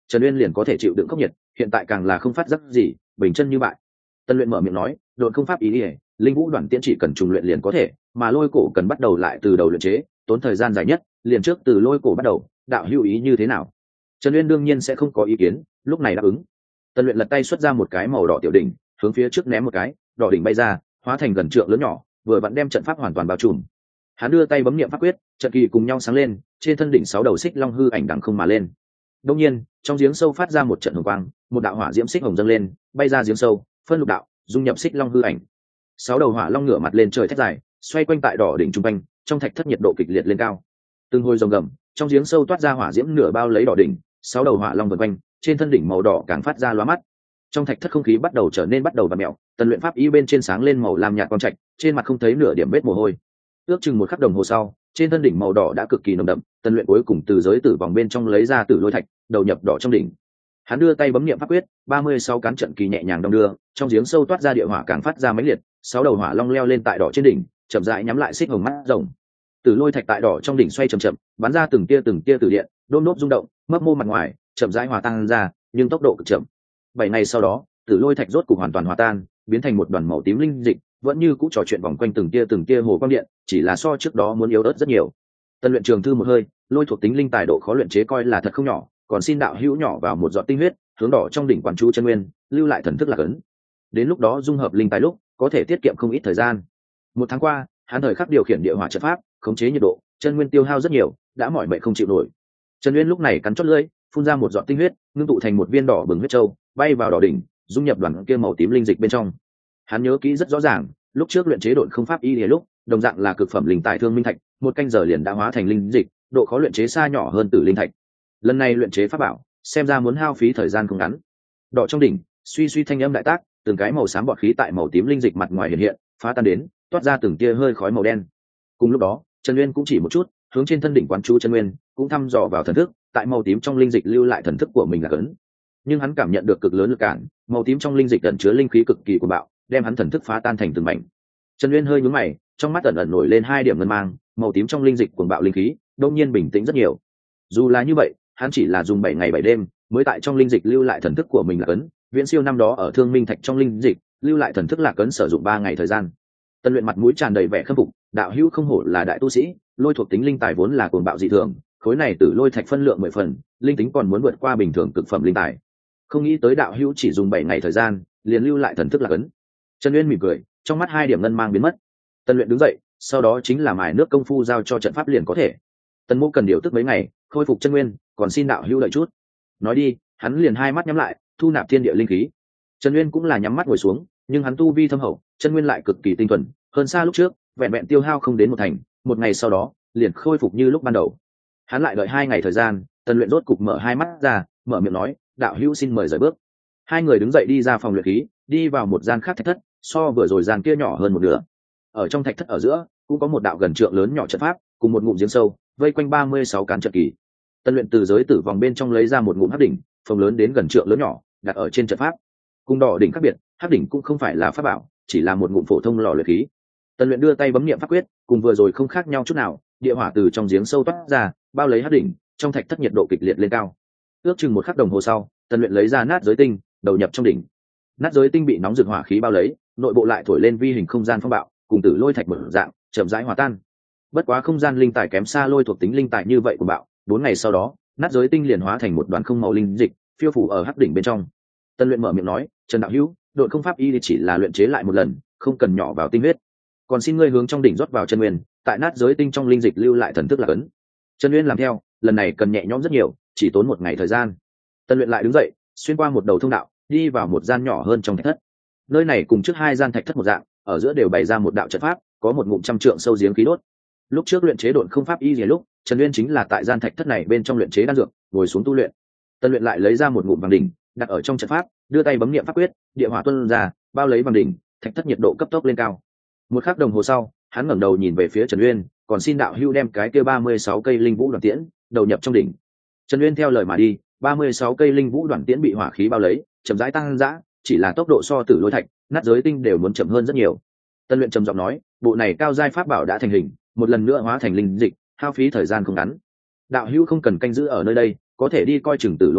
Trần Uyên liền có thể chịu đựng khốc nhiệt, hiện tại càng là không phát giác gì, bình chân như bại. Tân Luyện mở miệng nói, độn không pháp ý ỉa, linh vũ đoàn tiễn chỉ cần trùng luyện liền có thể, mà lôi cổ cần bắt đầu lại từ đầu luyện chế, tốn thời gian dài nhất, liền trước từ lôi cổ bắt đầu, đạo hữu ý như thế nào? Trần Uyên đương nhiên sẽ không có ý kiến, lúc này đáp ứng. Tân Luyện lật tay xuất ra một cái màu đỏ tiểu đỉnh, hướng phía trước ném một cái, đỏ đỉnh bay ra, hóa thành gần trượng lớn nhỏ, vừa vặn đem trận pháp hoàn toàn bao trùm. Hắn đưa tay bấm niệm pháp quyết, trận kỳ cùng nhau sáng lên, trên thân đỉnh 6 đầu xích long hư ảnh đằng không mà lên. Đương nhiên, trong giếng sâu phát ra một trận hồng quang, một đạo hỏa diễm xích hồng dâng lên, bay ra giếng sâu, phân lục đạo, dung nhập xích long hư ảnh. 6 đầu hỏa long ngửa mặt lên trời thét dài, xoay quanh tại đỏ đỉnh trung quanh, trong thạch thất nhiệt độ kịch liệt lên cao. Từng hồi rồng gầm, trong giếng sâu toát ra hỏa diễm nửa bao lấy đỏ đỉnh, 6 đầu hỏa long vần quanh, trên thân đỉnh màu đỏ càng phát ra lóa mắt. Trong thạch thất không khí bắt đầu trở nên và mèo, Tần Luyện pháp y bên trên sáng lên màu lam nhạt quang trạch, trên mặt không thấy nửa điểm vết mồ hôi. Ước chừng một khắc đồng hồ sau, trên thân đỉnh màu đỏ đã cực kỳ nồng đậm, Tần Luyện cuối cùng từ giới tử vòng bên trong lấy ra tử lôi thạch, đầu nhập đỏ trong đỉnh. Hắn đưa tay bấm niệm pháp quyết, 36 cán trận kỳ nhẹ nhàng đong đưa, trong giếng sâu toát ra địa hỏa càng phát ra mãnh liệt, 6 đầu hỏa long leo lên tại đỏ trên đỉnh, chậm rãi nhắm lại xích hồng mắt rồng. Tử lôi thạch tại đỏ trong đỉnh xoay chậm chậm, bắn ra từng tia tử điện, đôm đốp rung động, mấp mô mặt ngoài, chậm rãi hòa tan ra, nhưng tốc độ cực chậm. 7 ngày sau đó, tử lôi thạch rốt cục hoàn toàn hòa tan, biến thành một đoàn màu tím linh dịch, vẫn như cũ trò chuyện vòng quanh từng tia hồ quang điện, chỉ là so trước đó muốn yếu ớt rất nhiều. Tân Luyện trường thư một hơi, lôi thuộc tính linh tài độ khó luyện chế coi là thật không nhỏ, còn xin đạo hữu nhỏ vào một giọt tinh huyết, hướng đỏ trong đỉnh quán chú chân nguyên, lưu lại thần thức lạc ấn. Đến lúc đó dung hợp linh tài lúc, có thể tiết kiệm không ít thời gian. Một tháng qua, hắn thời khắc điều khiển địa hỏa trận pháp, khống chế nhiệt độ, chân nguyên tiêu hao rất nhiều, đã mỏi mệt không chịu nổi. Trần Uyên lúc này cắn chót lưỡi, phun ra một giọt tinh huyết, ngưng tụ thành một viên đỏ bừng huyết châu, bay vào đỏ đỉnh, dung nhập đoàn kia màu tím linh dịch bên trong. Hắn nhớ kỹ rất rõ ràng, lúc trước luyện chế độn không pháp y lúc, đồng dạng là cực phẩm linh tài thương minh thạch, một canh giờ liền đã hóa thành linh dịch, độ khó luyện chế xa nhỏ hơn tử linh thạch. Lần này luyện chế pháp bảo, xem ra muốn hao phí thời gian không ngắn. Đỏ trong đỉnh, suy suy thanh âm đại tác, từng cái màu xám bọt khí tại màu tím linh dịch mặt ngoài hiện hiện, phá tan đến, toát ra từng tia hơi khói màu đen. Cùng lúc đó, Trần Uyên cũng chỉ một chút, hướng trên thân đỉnh quán chú chân nguyên, cũng thăm dò vào thần thức, tại màu tím trong linh dịch lưu lại thần thức của mình là cấn. Nhưng hắn cảm nhận được cực lớn lực cản, màu tím trong linh dịch ẩn chứa linh khí cực kỳ cuồng bạo, đem hắn thần thức phá tan thành từng mảnh. Trần Uyên hơi nhướng mày, trong mắt ẩn ẩn nổi lên 2 điểm ngân mang, màu tím trong linh dịch cuồng bạo linh khí, đột nhiên bình tĩnh rất nhiều. Dù là như vậy, hắn chỉ là dùng 7 ngày 7 đêm, mới tại trong linh dịch lưu lại thần thức của mình là cấn, viễn siêu năm đó ở Thương Minh Thạch trong linh dịch, lưu lại thần thức là cấn sử dụng 3 ngày thời gian. Tân Luyện mặt mũi tràn đầy vẻ khâm phục, đạo hữu không hổ là đại tu sĩ, lôi thuộc tính linh tài vốn là cuồng bạo dị thường, khối này tử lôi thạch phân lượng 10 phần, linh tính còn muốn vượt qua bình thường cực phẩm linh tài. Không nghĩ tới đạo hữu chỉ dùng 7 ngày thời gian, liền lưu lại thần thức là cấn. Trần Uyên mỉm cười, trong mắt 2 điểm ngân mang biến mất. Tân Luyện đứng dậy, sau đó chính là mài nước công phu giao cho trận pháp liền có thể. Tân Mộ cần điều tức mấy ngày, khôi phục chân nguyên, còn xin đạo hữu đợi chút. Nói đi, hắn liền 2 mắt nhắm lại, thu nạp thiên địa linh khí. Trần Uyên cũng là nhắm mắt ngồi xuống, nhưng hắn tu vi thâm hậu, chân nguyên lại cực kỳ tinh thuần, hơn xa lúc trước, vẹn vẹn tiêu hao không đến một thành, một ngày sau đó, liền khôi phục như lúc ban đầu. Hắn lại đợi 2 ngày thời gian, Tân Luyện rốt cục mở 2 mắt ra, mở miệng nói, đạo hữu xin mời rời bước. 2 người đứng dậy đi ra phòng luyện khí, đi vào một gian khác thạch thất, so vừa rồi gian kia nhỏ hơn một nửa. Ở trong thạch thất ở giữa, cũng có một đạo gần trượng lớn nhỏ trận pháp, cùng một ngụm giếng sâu, vây quanh 36 cán trận kỳ. Tân Luyện từ giới tử vòng bên trong lấy ra một ngụm hắc đỉnh, phòng lớn đến gần trượng lớn nhỏ, đặt ở trên trận pháp. Cùng đỏ đỉnh khác biệt, hắc đỉnh cũng không phải là pháp bảo, chỉ là một ngụm phổ thông lò luyện khí. Tân Luyện đưa tay bấm niệm pháp quyết, cùng vừa rồi không khác nhau chút nào, địa hỏa từ trong giếng sâu toát ra, bao lấy hắc đỉnh, trong thạch thất nhiệt độ kịch liệt lên cao. Ước chừng một khắc đồng hồ sau, Tân Luyện lấy ra nát giới tinh, đầu nhập trong đỉnh. Nát giới tinh bị nóng rực hỏa khí bao lấy, nội bộ lại thổi lên vi hình không gian phong bạo, cùng tử lôi thạch mở dạng, chậm rãi hòa tan. Bất quá không gian linh tài kém xa lôi thuộc tính linh tài như vậy của bạo, 4 ngày sau đó, nát giới tinh liền hóa thành một đoàn không màu linh dịch, phiêu phủ ở hắc đỉnh bên trong. Tân Luyện mở miệng nói, Trần đạo hữu, đội không pháp y chỉ là luyện chế lại một lần, không cần nhỏ vào tinh huyết. Còn xin ngươi hướng trong đỉnh rót vào chân nguyên, tại nát giới tinh trong linh dịch lưu lại thần thức là cấn. Trần Uyên làm theo, lần này cần nhẹ nhõm rất nhiều, chỉ tốn 1 ngày thời gian. Tân Luyện lại đứng dậy, xuyên qua một đầu thông đạo, đi vào một gian nhỏ hơn trong thạch thất. Nơi này cùng trước 2 gian thạch thất một dạng, ở giữa đều bày ra một đạo trận pháp, có một ngụm trăm trượng sâu giếng khí đốt. Lúc trước luyện chế độn không pháp y gì lúc, Trần Uyên chính là tại gian thạch thất này bên trong luyện chế đan dược, ngồi xuống tu luyện. Tân Luyện lại lấy ra một ngụm vàng đỉnh, đặt ở trong trận pháp, đưa tay bấm niệm pháp quyết, địa hỏa tuôn ra, bao lấy vàng đỉnh, thạch thất nhiệt độ cấp tốc lên cao. Một khắc đồng hồ sau, hắn ngẩng đầu nhìn về phía Trần Uyên, còn xin đạo hữu đem cái kia 36 cây linh vũ đoàn tiễn đầu nhập trong đỉnh. Trần Uyên theo lời mà đi, 36 cây linh vũ đoàn tiễn bị hỏa khí bao lấy, chậm rãi tăng dã, chỉ là tốc độ so tử lôi thạch, nát giới tinh đều muốn chậm hơn rất nhiều. Tân Luyện trầm giọng nói, bộ này cao giai pháp bảo đã thành hình, một lần nữa hóa thành linh dịch, hao phí thời gian không ngắn. Đạo hữu không cần canh giữ ở nơi đây, có thể đi coi chừng tử lôi thạch,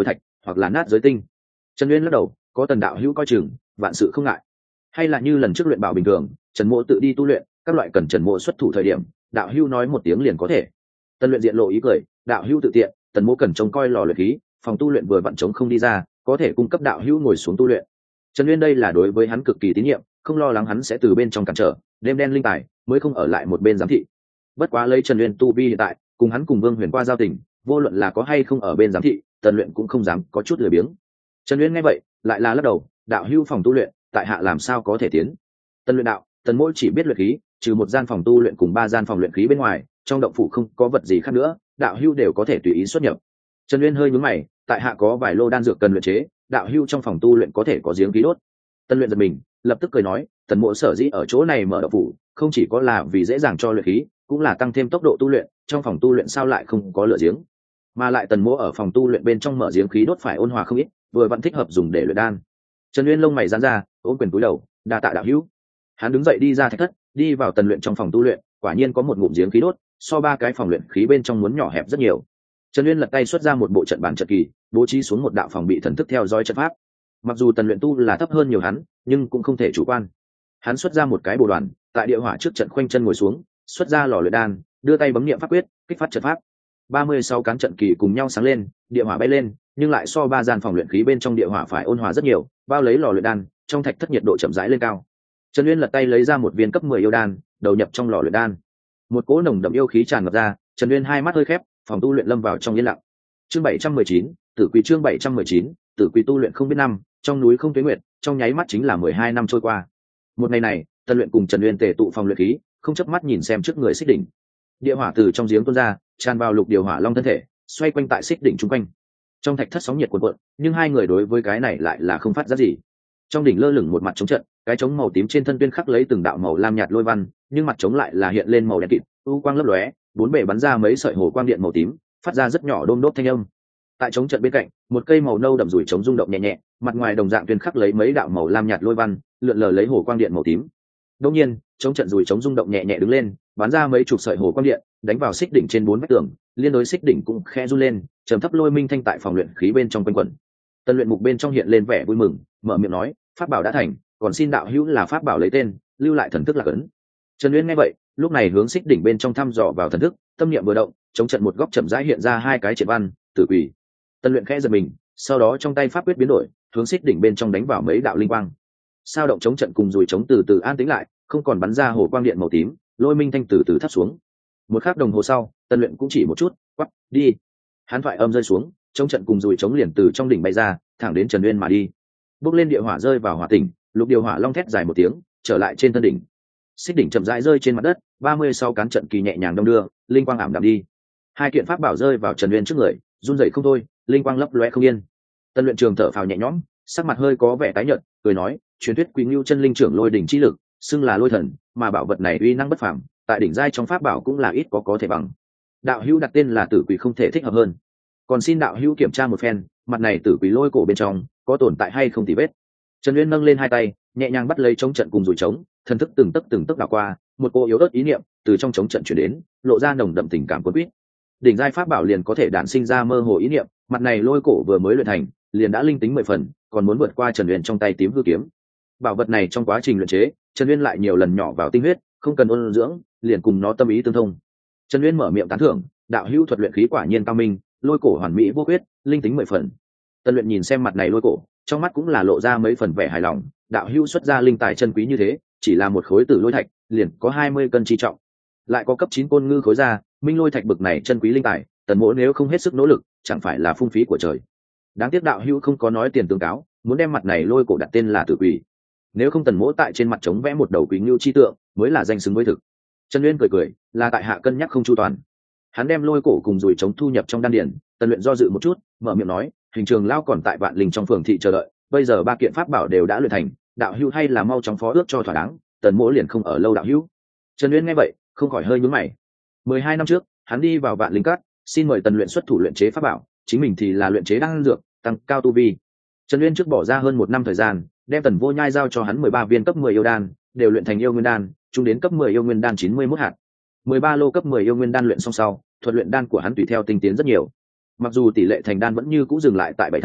hoặc là nát giới tinh. Trần Uyên lắc đầu, có Tần đạo hữu coi chừng, vạn sự không ngại. Hay là như lần trước luyện bảo bình thường, Trần Mộ tự đi tu luyện, các loại cần Trần Mộ xuất thủ thời điểm, đạo hữu nói một tiếng liền có thể. Tân luyện diện lộ ý cười, đạo hữu tự tiện, Tần Mộ cần trông coi lò luyện khí, phòng tu luyện vừa vặn trống không đi ra, có thể cung cấp đạo hữu ngồi xuống tu luyện. Trần Uyên đây là đối với hắn cực kỳ tín nhiệm, không lo lắng hắn sẽ từ bên trong cản trở, đêm đen linh tài mới không ở lại một bên giám thị. Bất quá lấy Trần Uyên tu vi hiện tại, cùng hắn cùng Vương Huyền qua giao tình, vô luận là có hay không ở bên giám thị, Tần luyện cũng không dám có chút lười biếng. Trần Uyên nghe vậy, lại là lắc đầu, đạo hữu phòng tu luyện, tại hạ làm sao có thể tiến. Tần luyện đạo, Tần mỗi chỉ biết luyện khí, trừ một gian phòng tu luyện cùng 3 gian phòng luyện khí bên ngoài, trong động phủ không có vật gì khác nữa, đạo hữu đều có thể tùy ý xuất nhập. Trần Uyên hơi nhướng mày, tại hạ có vài lô đan dược cần luyện chế, đạo hữu trong phòng tu luyện có thể có giếng khí đốt. Tân luyện giật mình, lập tức cười nói, Tần mộ sở dĩ ở chỗ này mở động phủ, không chỉ có là vì dễ dàng cho luyện khí, cũng là tăng thêm tốc độ tu luyện, trong phòng tu luyện sao lại không có lửa giếng. Mà lại Tần mộ ở phòng tu luyện bên trong mở giếng khí đốt phải ôn hòa không ít, vừa vẫn thích hợp dùng để luyện đan. Trần Uyên lông mày giãn ra, ôm quyền cúi đầu, đa tạ đạo hữu. Hắn đứng dậy đi ra thạch thất, đi vào Tần luyện trong phòng tu luyện, quả nhiên có một ngụm giếng khí đốt, so 3 cái phòng luyện khí bên trong muốn nhỏ hẹp rất nhiều. Trần Uyên lật tay xuất ra một bộ trận bàn trận kỳ, bố trí xuống một đạo phòng bị thần thức theo dõi trận pháp. Mặc dù Tần luyện tu là thấp hơn nhiều hắn, nhưng cũng không thể chủ quan. Hắn xuất ra một cái bồ đoàn, tại địa hỏa trước trận khoanh chân ngồi xuống, xuất ra lò luyện đan, đưa tay bấm niệm pháp quyết, kích phát trận pháp. 36 cán trận kỳ cùng nhau sáng lên, địa hỏa bay lên, nhưng lại so 3 gian phòng luyện khí bên trong địa hỏa phải ôn hòa rất nhiều, bao lấy lò luyện đan, trong thạch thất nhiệt độ chậm rãi lên cao. Trần Uyên lật tay lấy ra một viên cấp 10 yêu đan, đầu nhập trong lò luyện đan. Một cỗ nồng đậm yêu khí tràn ngập ra, Trần Uyên hai mắt hơi khép, phòng tu luyện lâm vào trong yên lặng. Chương 719, Tử Quỳ chương 719, Tử Quỳ tu luyện không biết năm, trong núi không tuế nguyệt, trong nháy mắt chính là 12 năm trôi qua. Một ngày này, Tân luyện cùng Trần Uyên tề tụ phòng luyện khí, không chớp mắt nhìn xem trước người xích đỉnh. Địa hỏa từ trong giếng tuôn ra, tràn vào lục điều hỏa long thân thể, xoay quanh tại xích đỉnh trung quanh. Trong thạch thất sóng nhiệt cuộn cuộn, nhưng hai người đối với cái này lại là không phát giác gì. Trong đỉnh lơ lửng một mặt trống trận, cái trống màu tím trên thân tuyên khắc lấy từng đạo màu lam nhạt lôi văn, nhưng mặt trống lại là hiện lên màu đen kịt, u quang lấp lóe, bốn bề bắn ra mấy sợi hồ quang điện màu tím, phát ra rất nhỏ đôm đốp thanh âm. Tại trống trận bên cạnh, một cây màu nâu đậm rủi trống rung động nhẹ nhẹ, mặt ngoài đồng dạng tuyên khắc lấy mấy đạo màu lam nhạt lôi văn, lượn lờ lấy hồ quang điện màu tím. Đương nhiên, trống trận rủi trống rung động nhẹ nhẹ đứng lên, bắn ra mấy chục sợi hồ quang điện, đánh vào xích đỉnh trên 4 vách tường, liên đối xích đỉnh cũng khẽ run lên, trầm thấp lôi minh thanh tại phòng luyện khí bên trong quanh quẩn. Tân luyện mục bên trong hiện lên vẻ vui mừng, mở miệng nói, pháp bảo đã thành, còn xin đạo hữu là pháp bảo lấy tên, lưu lại thần thức là ấn. Trần Uyên nghe vậy, lúc này hướng xích đỉnh bên trong thăm dò vào thần thức, tâm niệm vừa động, chống trận một góc chậm rãi hiện ra 2 cái triện văn, Tử Quỳ. Tân luyện khẽ giật mình, sau đó trong tay pháp quyết biến đổi, hướng xích đỉnh bên trong đánh vào mấy đạo linh quang. Sao động chống trận cùng dùi chống từ từ an tĩnh lại, không còn bắn ra hồ quang điện màu tím, lôi minh thanh từ từ thấp xuống. Một khắc đồng hồ sau, Tân luyện cũng chỉ một chút, quắc, đi. Hắn thoại âm rơi xuống, chống trận cùng dùi chống liền từ trong đỉnh bay ra, thẳng đến Trần Uyên mà đi. Bốc lên địa hỏa rơi vào hỏa tỉnh, lục điều hỏa long thét dài một tiếng, trở lại trên thân đỉnh. Xích đỉnh chậm rãi rơi trên mặt đất, 36 cán trận kỳ nhẹ nhàng đong đưa, linh quang ảm đạm đi. 2 kiện pháp bảo rơi vào Trần Uyên trước người, run rẩy không thôi, linh quang lấp lóe không yên. Tân luyện trường thở phào nhẹ nhõm, sắc mặt hơi có vẻ tái nhợt, cười nói, truyền thuyết Quý Ngưu chân linh trưởng lôi đỉnh chi lực, xưng là lôi thần, mà bảo vật này uy năng bất phàm, tại đỉnh giai trong pháp bảo cũng là ít có thể bằng. Đạo hữu đặt tên là Tử Quỳ không thể thích hợp hơn. Còn xin đạo hữu kiểm tra một phen, mặt này Tử Quỳ lôi cổ bên trong có tồn tại hay không tì vết. Trần Uyên nâng lên 2 tay, nhẹ nhàng bắt lấy chống trận cùng dùi chống, thần thức từng tấc đảo qua, một cô yếu ớt ý niệm từ trong chống trận chuyển đến, lộ ra nồng đậm tình cảm cuốn quýt. Đỉnh giai pháp bảo liền có thể đản sinh ra mơ hồ ý niệm, mặt này lôi cổ vừa mới luyện thành, liền đã linh tính 10 phần, còn muốn vượt qua Trần Uyên trong tay tím hư kiếm. Bảo vật này trong quá trình luyện chế, Trần Uyên lại nhiều lần nhỏ vào tinh huyết, không cần ôn dưỡng, liền cùng nó tâm ý tương thông. Trần Uyên mở miệng tán thưởng, đạo hữu thuật luyện khí quả nhiên cao minh, lôi cổ hoàn mỹ vô khuyết, linh tính 10 phần. Tân luyện nhìn xem mặt này lôi cổ, trong mắt cũng là lộ ra mấy phần vẻ hài lòng, đạo hữu xuất ra linh tài chân quý như thế, chỉ là một khối tử lôi thạch, liền có 20 cân chi trọng. Lại có cấp 9 côn ngư khối ra, minh lôi thạch bực này chân quý linh tài, Tần mỗ nếu không hết sức nỗ lực, chẳng phải là phung phí của trời. Đáng tiếc đạo hữu không có nói tiền tương cáo, muốn đem mặt này lôi cổ đặt tên là Tử Quỳ. Nếu không Tần mỗ tại trên mặt trống vẽ một đầu Quý Ngưu chi tượng, mới là danh xứng với thực. Trần Uyên cười, là tại hạ cân nhắc không chu toàn. Hắn đem lôi cổ cùng dùi trống thu nhập trong đan điển, Tần luyện do dự một chút, mở miệng nói, hình trường lao còn tại Vạn Linh trong phường thị chờ đợi, bây giờ 3 kiện pháp bảo đều đã luyện thành, đạo hữu hay là mau chóng phó ước cho thỏa đáng, Tần mỗ liền không ở lâu đạo hữu. Trần Uyên nghe vậy, không khỏi hơi nhướng mày. 12 năm trước, hắn đi vào Vạn Linh Cát, xin mời Tần luyện xuất thủ luyện chế pháp bảo, chính mình thì là luyện chế đan dược, tăng cao tu vi. Trần Uyên trước bỏ ra hơn 1 năm thời gian, đem Tần Vô Nhai giao cho hắn 13 viên cấp 10 yêu đan, đều luyện thành yêu nguyên đan, chung đến cấp 10 yêu nguyên đan 91 hạt. 13 lô cấp 10 yêu nguyên đan luyện xong sau, thuật luyện đan của hắn tùy theo tinh tiến rất nhiều. Mặc dù tỷ lệ thành đan vẫn như cũ dừng lại tại 7 thành,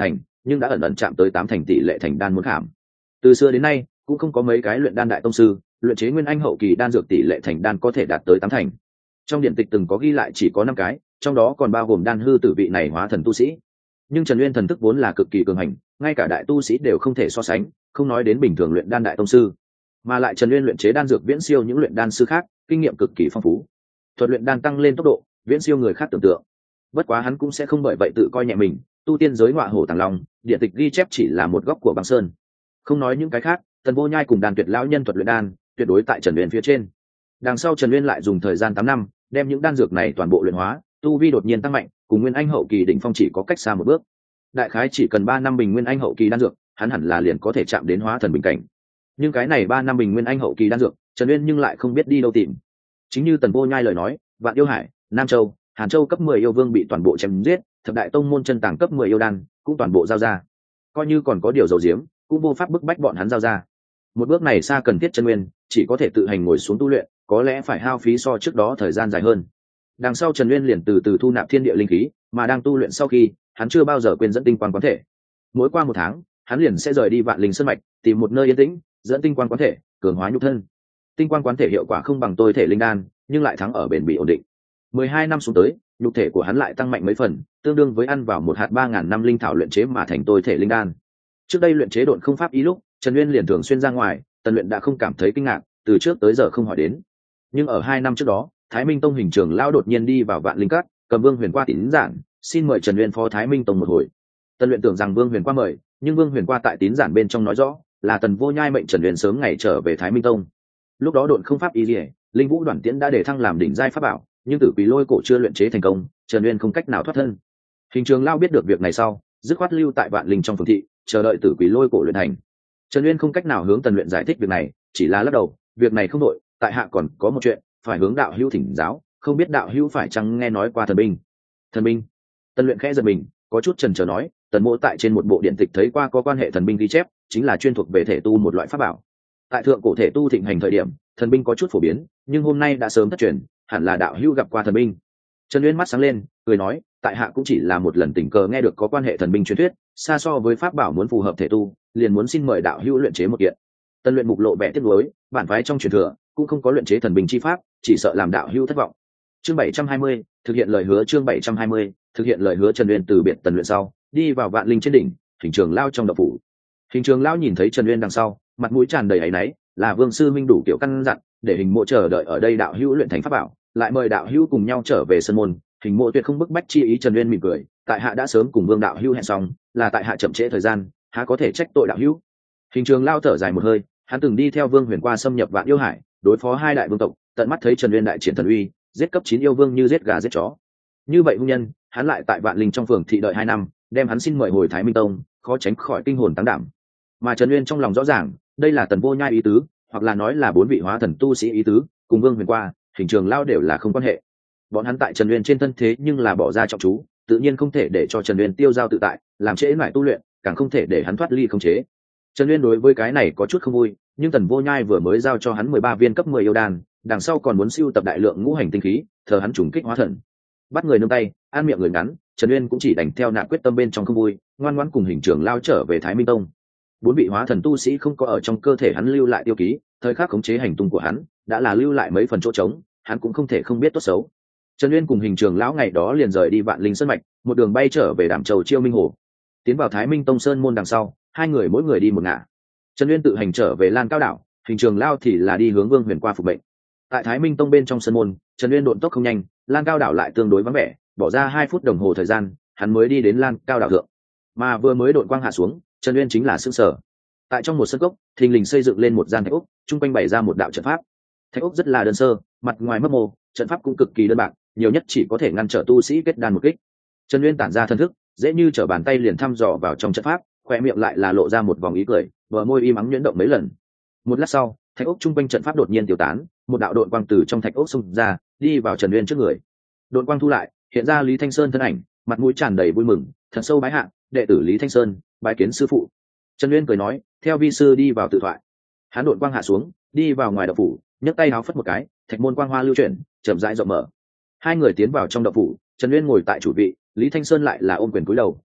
nhưng đã ẩn ẩn chạm tới 8 thành tỷ lệ thành đan muốn khảm. Từ xưa đến nay cũng không có mấy cái luyện đan đại tông sư luyện chế nguyên anh hậu kỳ đan dược tỷ lệ thành đan có thể đạt tới 8 thành. Trong điện tịch từng có ghi lại chỉ có 5 cái, trong đó còn bao gồm đan hư tử vị này hóa thần tu sĩ. Nhưng Trần Uyên thần thức vốn là cực kỳ cường hành, ngay cả đại tu sĩ đều không thể so sánh, không nói đến bình thường luyện đan đại tông sư. Mà lại Trần Uyên luyện chế đan dược viễn siêu những luyện đan sư khác, kinh nghiệm cực kỳ phong phú. Thuật luyện đan tăng lên tốc độ, viễn siêu người khác tưởng tượng. Bất quá hắn cũng sẽ không bởi vậy tự coi nhẹ mình, tu tiên giới ngọa hổ tàng long, điện tịch ghi chép chỉ là một góc của băng sơn. Không nói những cái khác, Tần Vô Nhai cùng Đan Tuyệt lão nhân thuật luyện đan, tuyệt đối tại Trần Uyên phía trên. Đằng sau Trần Uyên lại dùng thời gian 8 năm, đem những đan dược này toàn bộ luyện hóa, tu vi đột nhiên tăng mạnh, cùng nguyên anh hậu kỳ đỉnh phong chỉ có cách xa một bước. Đại khái chỉ cần 3 năm bình nguyên anh hậu kỳ đan dược, hắn hẳn là liền có thể chạm đến hóa thần bình cảnh. Nhưng cái này 3 năm bình nguyên anh hậu kỳ đan dược, Trần Uyên nhưng lại không biết đi đâu tìm. Chính như Tần Vô Nhai lời nói, Vạn Yêu Hải, Nam Châu, Hàn Châu cấp 10 yêu vương bị toàn bộ chém giết, thập đại tông môn chân tàng cấp 10 yêu đan cũng toàn bộ giao ra. Coi như còn có điều dầu diếm, cũng vô pháp bức bách bọn hắn giao ra. Một bước này xa cần thiết chân nguyên, chỉ có thể tự hành ngồi xuống tu luyện, có lẽ phải hao phí so trước đó thời gian dài hơn. Đằng sau Trần Uyên liền từ từ thu nạp thiên địa linh khí, mà đang tu luyện sau khi, hắn chưa bao giờ quên dẫn tinh quang quán thể. Mỗi qua 1 tháng, hắn liền sẽ rời đi Vạn Linh Sơn mạch, tìm một nơi yên tĩnh, dẫn tinh quang quán thể, cường hóa nhục thân. Tinh quang quán thể hiệu quả không bằng tôi thể linh đan, nhưng lại thắng ở bền bỉ ổn định. 12 năm xuống tới, nhục thể của hắn lại tăng mạnh mấy phần, tương đương với ăn vào một hạt 3000 năm linh thảo luyện chế mà thành tôi thể linh đan. Trước đây luyện chế độn không pháp ý lúc, Trần Uyên liền thường xuyên ra ngoài, Tần Luyện đã không cảm thấy kinh ngạc, từ trước tới giờ không hỏi đến. Nhưng ở 2 năm trước đó, Thái Minh Tông hình trưởng lão đột nhiên đi vào Vạn Linh Các, cầm Vương Huyền Qua tín giản, xin mời Trần Uyên phó Thái Minh Tông một hồi. Tần Luyện tưởng rằng Vương Huyền Qua mời, nhưng Vương Huyền Qua tại tín giản bên trong nói rõ, là Tần Vô Nhai mệnh Trần Uyên sớm ngày trở về Thái Minh Tông. Lúc đó độn không pháp ý liễu, Linh Vũ Đoản Tiễn đã để thăng làm đỉnh giai pháp bảo, nhưng Tử Quỷ Lôi cổ chưa luyện chế thành công, Trần Uyên không cách nào thoát thân. Hình trường lão biết được việc này sau, dứt khoát lưu tại Vạn Linh trong phường thị, chờ đợi Tử Quỷ Lôi cổ luyện thành. Trần Uyên không cách nào hướng Tần Luyện giải thích việc này, chỉ là lắc đầu, việc này không đội, tại hạ còn có một chuyện, phải hướng đạo hữu thỉnh giáo, không biết đạo hữu phải chăng nghe nói qua thần binh. Thần binh? Tần Luyện khẽ giật mình, có chút chần chờ nói, Tần mỗ tại trên một bộ điện tịch thấy qua có quan hệ thần binh ghi chép, chính là chuyên thuộc về thể tu một loại pháp bảo. Tại thượng cổ thể tu thịnh hành thời điểm, thần binh có chút phổ biến, nhưng hôm nay đã sớm thất truyền, hẳn là đạo hữu gặp qua thần binh. Trần Uyên mắt sáng lên, cười nói, tại hạ cũng chỉ là một lần tình cờ nghe được có quan hệ thần binh truyền thuyết, xa so với pháp bảo muốn phù hợp thể tu, liền muốn xin mời đạo hữu luyện chế một kiện. Tân Luyện mục lộ vẻ tiếc nuối, bản phái trong truyền thừa cũng không có luyện chế thần binh chi pháp, chỉ sợ làm đạo hữu thất vọng. Chương 720, thực hiện lời hứa. Chương 720, thực hiện lời hứa. Trần Uyên từ biệt Tần Luyện sau, đi vào Vạn Linh trên đỉnh, Hình Trường Lão trong động phủ. Hình Trường Lão nhìn thấy Trần Uyên đằng sau, mặt mũi tràn đầy áy náy, là Vương sư minh đủ kiểu căn dặn, để Hình Mộ chờ đợi ở đây đạo hữu luyện thành pháp bảo, lại mời đạo hữu cùng nhau trở về sân môn. Hình Mộ tuyệt không bức bách chi ý. Trần Uyên mỉm cười, tại hạ đã sớm cùng Vương đạo hữu hẹn xong, là tại hạ chậm trễ thời gian, há có thể trách tội đạo hữu. Hình Trường Lão thở dài một hơi, hắn từng đi theo Vương Huyền Qua xâm nhập Vạn Yêu Hải, đối phó 2 đại vương tộc, tận mắt thấy Trần Uyên đại triển thần uy, giết cấp 9 yêu vương như giết gà giết chó. Như vậy hung nhân, hắn lại tại Vạn Linh trong phường thị đợi 2 năm, đem hắn xin mời hồi Thái Minh Tông, khó tránh khỏi kinh hồn táng đảm. Mà Trần Uyên trong lòng rõ ràng, đây là Tần Vô Nhai ý tứ, hoặc là nói là 4 vị hóa thần tu sĩ ý tứ, cùng Vương Huyền Qua, Hình Trường Lão đều là không quan hệ. Bọn hắn tại Trần Uyên trên thân thế nhưng là bỏ ra trọng chú, tự nhiên không thể để cho Trần Uyên tiêu dao tự tại, làm trễ nải tu luyện, càng không thể để hắn thoát ly khống chế. Trần Uyên đối với cái này có chút không vui, nhưng Tần Vô Nhai vừa mới giao cho hắn 13 viên cấp 10 yêu đan, đằng sau còn muốn siêu tập đại lượng ngũ hành tinh khí, thờ hắn trùng kích hóa thần. Bắt người nương tay, ăn miệng người ngắn, Trần Uyên cũng chỉ đành theo nạp quyết tâm bên trong không vui, ngoan ngoãn cùng Hình Trường Lao trở về Thái Minh Tông. 4 vị hóa thần tu sĩ không có ở trong cơ thể hắn lưu lại tiêu ký, thời khắc khống chế hành tung của hắn, đã là lưu lại mấy phần chỗ trống, hắn cũng không thể không biết tốt xấu. Trần Uyên cùng Hình Trường Lão ngày đó liền rời đi Vạn Linh Sơn mạch, một đường bay trở về Đàm Châu Chiêu Minh Hồ. Tiến vào Thái Minh Tông sơn môn đằng sau, 2 người mỗi người đi một ngả. Trần Uyên tự hành trở về Lan Cao đảo, Hình Trường Lao thì là đi hướng Vương Huyền Qua phục mệnh. Tại Thái Minh Tông bên trong sơn môn, Trần Uyên độn tốc không nhanh, Lan Cao đảo lại tương đối vắng vẻ, bỏ ra 2 phút đồng hồ thời gian, hắn mới đi đến Lan Cao đảo thượng. Mà vừa mới độn quang hạ xuống, Trần Uyên chính là sững sờ. Tại trong một sân cốc, thình lình xây dựng lên một gian thạch ốc, trung quanh bày ra một đạo trận pháp. Thạch ốc rất là đơn sơ, mặt ngoài mấp mô, trận pháp cũng cực kỳ đơn bạc, nhiều nhất chỉ có thể ngăn trở tu sĩ kết đan một kích. Trần Uyên tản ra thân thức, dễ như trở bàn tay liền thăm dò vào trong trận pháp, khoe miệng lại là lộ ra một vòng ý cười, bờ môi im ắng nhuyễn động mấy lần. Một lát sau, thạch ốc trung quanh trận pháp đột nhiên tiêu tán, một đạo độn quang từ trong thạch ốc xông ra, đi vào Trần Uyên trước người. Độn quang thu lại, hiện ra Lý Thanh Sơn thân ảnh, mặt mũi tràn đầy vui mừng, thật sâu bái hạ, đệ tử Lý Thanh Sơn, bái kiến sư phụ. Trần Uyên cười nói, theo vi sư đi vào tự thoại. Hắn độn quang hạ xuống, đi vào ngoài động phủ, nhấc tay áo phất một cái, thạch môn quang hoa lưu chuyển, chậm rãi rộng mở. 2 người tiến vào trong động phủ, Trần Uyên ngồi tại chủ vị, Lý Thanh Sơn lại là ôm quyền cúi đầu,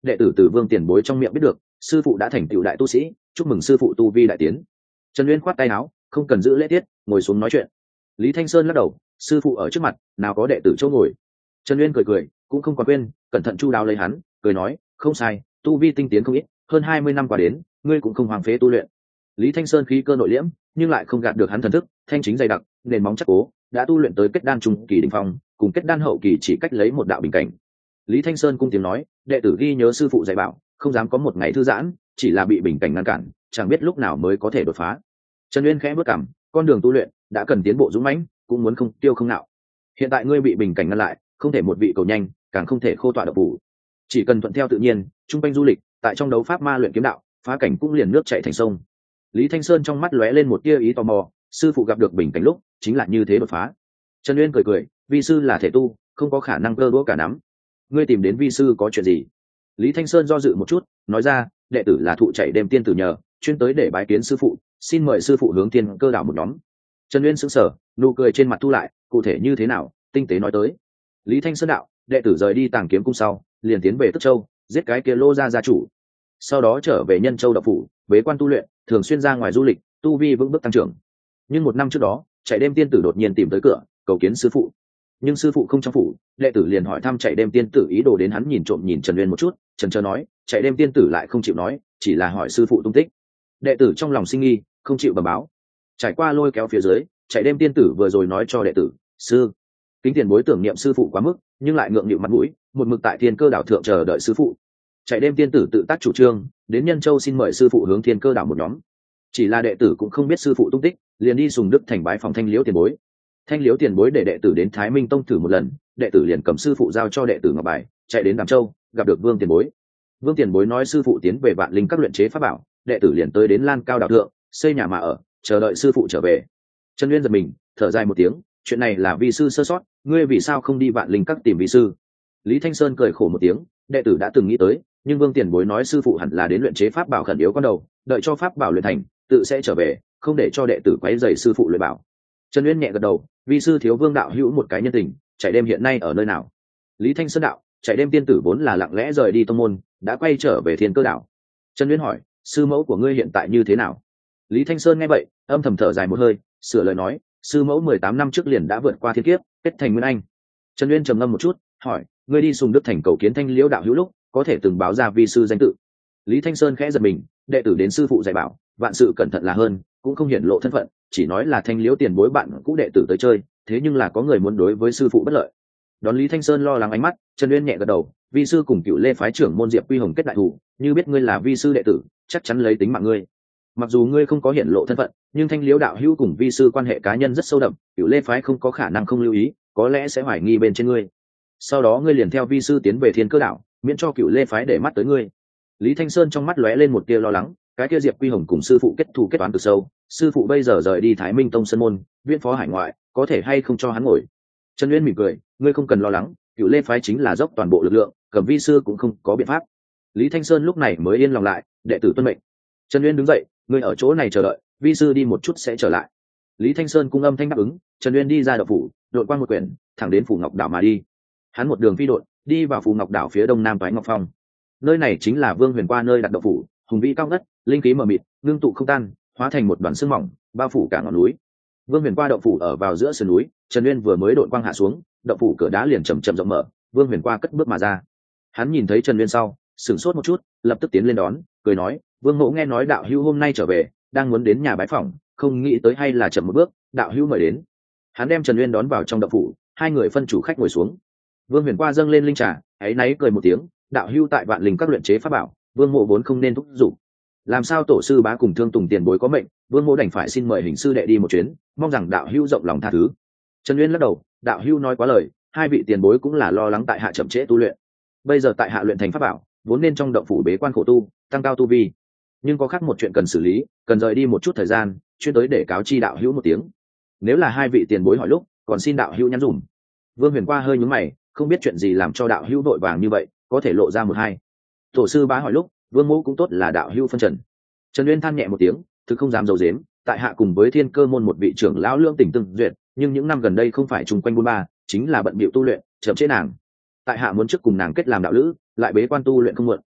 đệ tử từ Vương tiền bối trong miệng biết được sư phụ đã thành tựu đại tu sĩ, chúc mừng sư phụ tu vi đại tiến. Trần Uyên khoát tay áo, không cần giữ lễ tiết, ngồi xuống nói chuyện. Lý Thanh Sơn lắc đầu, sư phụ ở trước mặt nào có đệ tử chỗ ngồi. Trần Uyên cười cười, cũng không có quên, cẩn thận chu đáo lấy hắn, cười nói, không sai, tu vi tinh tiến không ít, hơn 20 năm qua đến, ngươi cũng không hoang phế tu luyện. Lý Thanh Sơn khí cơ nội liễm, nhưng lại không gạt được hắn thần thức, thanh chính dày đặc, nền móng chắc cố, đã tu luyện tới kết đan trung kỳ đỉnh phong, cùng kết đan hậu kỳ chỉ cách lấy một đạo bình cảnh. Lý Thanh Sơn cung tiếng nói, đệ tử ghi nhớ sư phụ dạy bảo, không dám có một ngày thư giãn, chỉ là bị bình cảnh ngăn cản, chẳng biết lúc nào mới có thể đột phá. Trần Uyên khẽ bước cằm, con đường tu luyện đã cần tiến bộ dũng mãnh, cũng muốn không tiêu không nạo. Hiện tại ngươi bị bình cảnh ngăn lại, không thể một vị cầu nhanh, càng không thể khô tọa độc phủ. Chỉ cần thuận theo tự nhiên, trung quanh du lịch, tại trong đấu pháp ma luyện kiếm đạo, phá cảnh cũng liền nước chảy thành sông. Lý Thanh Sơn trong mắt lóe lên một tia ý tò mò, sư phụ gặp được bình cảnh lúc, chính là như thế đột phá. Trần Uyên cười cười, vi sư là thể tu, không có khả năng cơ đũa cả nắm. Ngươi tìm đến vi sư có chuyện gì? Lý Thanh Sơn do dự một chút, nói ra, đệ tử là thụ chạy đêm tiên tử nhờ, chuyên tới để bái kiến sư phụ, xin mời sư phụ hướng thiên cơ đảo một nhóm. Trần Uyên sững sờ, nụ cười trên mặt thu lại, cụ thể như thế nào, tinh tế nói tới. Lý Thanh Sơn đạo, đệ tử rời đi Tàng Kiếm cung sau, liền tiến về Tức Châu, giết cái kia Lô gia chủ. Sau đó trở về Nhân Châu đậu phủ, bế quan tu luyện, thường xuyên ra ngoài du lịch, tu vi vững bước tăng trưởng. Nhưng một năm trước đó, chạy đêm tiên tử đột nhiên tìm tới cửa, cầu kiến sư phụ. Nhưng sư phụ không trong phủ, đệ tử liền hỏi thăm chạy đêm tiên tử ý đồ đến, hắn nhìn trộm nhìn Trần Uyên một chút, chần chờ nói, chạy đêm tiên tử lại không chịu nói, chỉ là hỏi sư phụ tung tích. Đệ tử trong lòng sinh nghi, không chịu bẩm báo. Trải qua lôi kéo phía dưới, chạy đêm tiên tử vừa rồi nói cho đệ tử, sư kính tiền bối tưởng niệm sư phụ quá mức, nhưng lại ngượng nghịu mặt mũi, một mực tại Thiên Cơ đảo thượng chờ đợi sư phụ. Chạy đêm tiên tử tự tác chủ trương, đến Nhân Châu xin mời sư phụ hướng Thiên Cơ đảo một nhóm. Chỉ là đệ tử cũng không biết sư phụ tung tích, liền đi Sùng Đức thành bái phòng Thanh Liễu tiền bối. Thanh Liễu tiền bối để đệ tử đến Thái Minh tông thử một lần, đệ tử liền cầm sư phụ giao cho đệ tử ngọc bài, chạy đến Đàm Châu, gặp được Vương tiền bối. Vương tiền bối nói sư phụ tiến về Vạn Linh các luyện chế pháp bảo, đệ tử liền tới đến Lan Cao đảo thượng, xây nhà mà ở, chờ đợi sư phụ trở về. Trần Uyên giật mình, thở dài một tiếng, chuyện này là vi sư sơ sót, ngươi vì sao không đi Vạn Linh các tìm vi sư? Lý Thanh Sơn cười khổ một tiếng, đệ tử đã từng nghĩ tới, nhưng Vương tiền bối nói sư phụ hẳn là đến luyện chế pháp bảo khẩn yếu con đầu, đợi cho pháp bảo luyện thành, tự sẽ trở về, không để cho đệ tử quấy rầy sư phụ luyện bảo. Trần Uyên nhẹ gật đầu, vi sư thiếu Vương đạo hữu một cái nhân tình, chạy đêm hiện nay ở nơi nào? Lý Thanh Sơn đạo, chạy đêm tiên tử vốn là lặng lẽ rời đi tông môn, đã quay trở về Thiên Cơ đảo. Trần Uyên hỏi, sư mẫu của ngươi hiện tại như thế nào? Lý Thanh Sơn nghe vậy, âm thầm thở dài một hơi, sửa lời nói, sư mẫu 18 năm trước liền đã vượt qua thiên kiếp, kết thành nguyên anh. Trần Uyên trầm ngâm một chút, hỏi, ngươi đi Sùng Đức thành cầu kiến Thanh Liễu đạo hữu lúc, có thể từng báo ra vi sư danh tự? Lý Thanh Sơn khẽ giật mình, đệ tử đến sư phụ dạy bảo, vạn sự cẩn thận là hơn, cũng không hiển lộ thân phận, chỉ nói là Thanh Liễu tiền bối bạn cũ đệ tử tới chơi, thế nhưng là có người muốn đối với sư phụ bất lợi. Đón Lý Thanh Sơn lo lắng ánh mắt, Trần Uyên nhẹ gật đầu, vi sư cùng Cựu Lê phái trưởng môn Diệp Quy Hồng kết đại thủ, như biết ngươi là vi sư đệ tử, chắc chắn lấy tính mạng ngươi. Mặc dù ngươi không có hiển lộ thân phận, nhưng Thanh Liễu đạo hữu cùng vi sư quan hệ cá nhân rất sâu đậm, Cựu Lê phái không có khả năng không lưu ý, có lẽ sẽ hoài nghi bên trên ngươi. Sau đó ngươi liền theo vi sư tiến về Thiên Cơ đảo, miễn cho Cựu Lê phái để mắt tới ngươi. Lý Thanh Sơn trong mắt lóe lên một tia lo lắng, cái kia Diệp Quy Hồng cùng sư phụ kết thù kết toán từ sâu, sư phụ bây giờ rời đi Thái Minh tông sân môn, viễn phó hải ngoại, có thể hay không cho hắn ngồi. Trần Uyên mỉm cười, ngươi không cần lo lắng, Cựu Lê phái chính là dốc toàn bộ lực lượng, cầm vi sư cũng không có biện pháp. Lý Thanh Sơn lúc này mới yên lòng lại, đệ tử tuân mệnh. Trần Uyên đứng dậy, ngươi ở chỗ này chờ đợi, vi sư đi một chút sẽ trở lại. Lý Thanh Sơn cung âm thanh đáp ứng, Trần Uyên đi ra đậu phủ, đội qua một quyển, thẳng đến Phù Ngọc đảo mà đi. Hắn một đường phi đội, đi vào Phù Ngọc đảo phía đông nam Toái Ngọc Phong. Nơi này chính là Vương Huyền qua nơi đặt đậu phủ, hùng vĩ cao ngất, linh khí mờ mịt, ngưng tụ không tan, hóa thành một đoàn sương mỏng, bao phủ cả ngọn núi. Vương Huyền qua đậu phủ ở vào giữa sườn núi, Trần Uyên vừa mới đội quang hạ xuống, đậu phủ cửa đá liền chậm chậm rộng mở, Vương Huyền qua cất bước mà ra. Hắn nhìn thấy Trần Uyên sau, sửng sốt một chút, lập tức tiến lên đón, cười nói, Vương Mẫu nghe nói đạo hữu hôm nay trở về, đang muốn đến nhà bái phỏng, không nghĩ tới hay là chậm một bước, đạo hữu mời đến. Hắn đem Trần Uyên đón vào trong đậu phủ, hai người phân chủ khách ngồi xuống. Vương Huyền qua dâng lên linh trà, áy náy cười một tiếng, đạo hữu tại Vạn Linh các luyện chế pháp bảo, Vương Mộ vốn không nên thúc giục. Làm sao tổ sư bá cùng Thương Tùng tiền bối có mệnh, Vương Mộ đành phải xin mời hình sư đệ đi một chuyến, mong rằng đạo hữu rộng lòng tha thứ. Trần Uyên lắc đầu, đạo hữu nói quá lời, hai vị tiền bối cũng là lo lắng tại hạ chậm trễ tu luyện. Bây giờ tại hạ luyện thành pháp bảo, vốn nên trong động phủ bế quan khổ tu, tăng cao tu vi, nhưng có khác một chuyện cần xử lý, cần rời đi một chút thời gian, chuyên tới để cáo chi đạo hữu một tiếng. Nếu là hai vị tiền bối hỏi lúc, còn xin đạo hữu nhắn dùm. Vương Huyền qua hơi nhướng mày, không biết chuyện gì làm cho đạo hữu vội vàng như vậy, có thể lộ ra một hai. Tổ sư bá hỏi lúc, Vương Mẫu cũng tốt là đạo hữu phân trần. Trần Uyên than nhẹ một tiếng, thực không dám giấu giếm, tại hạ cùng với Thiên Cơ môn một vị trưởng lão lương tình tương duyệt, nhưng những năm gần đây không phải chung quanh buôn ba, chính là bận bịu tu luyện, chậm chế nàng. Tại hạ muốn trước cùng nàng kết làm đạo lữ, lại bế quan tu luyện không muộn,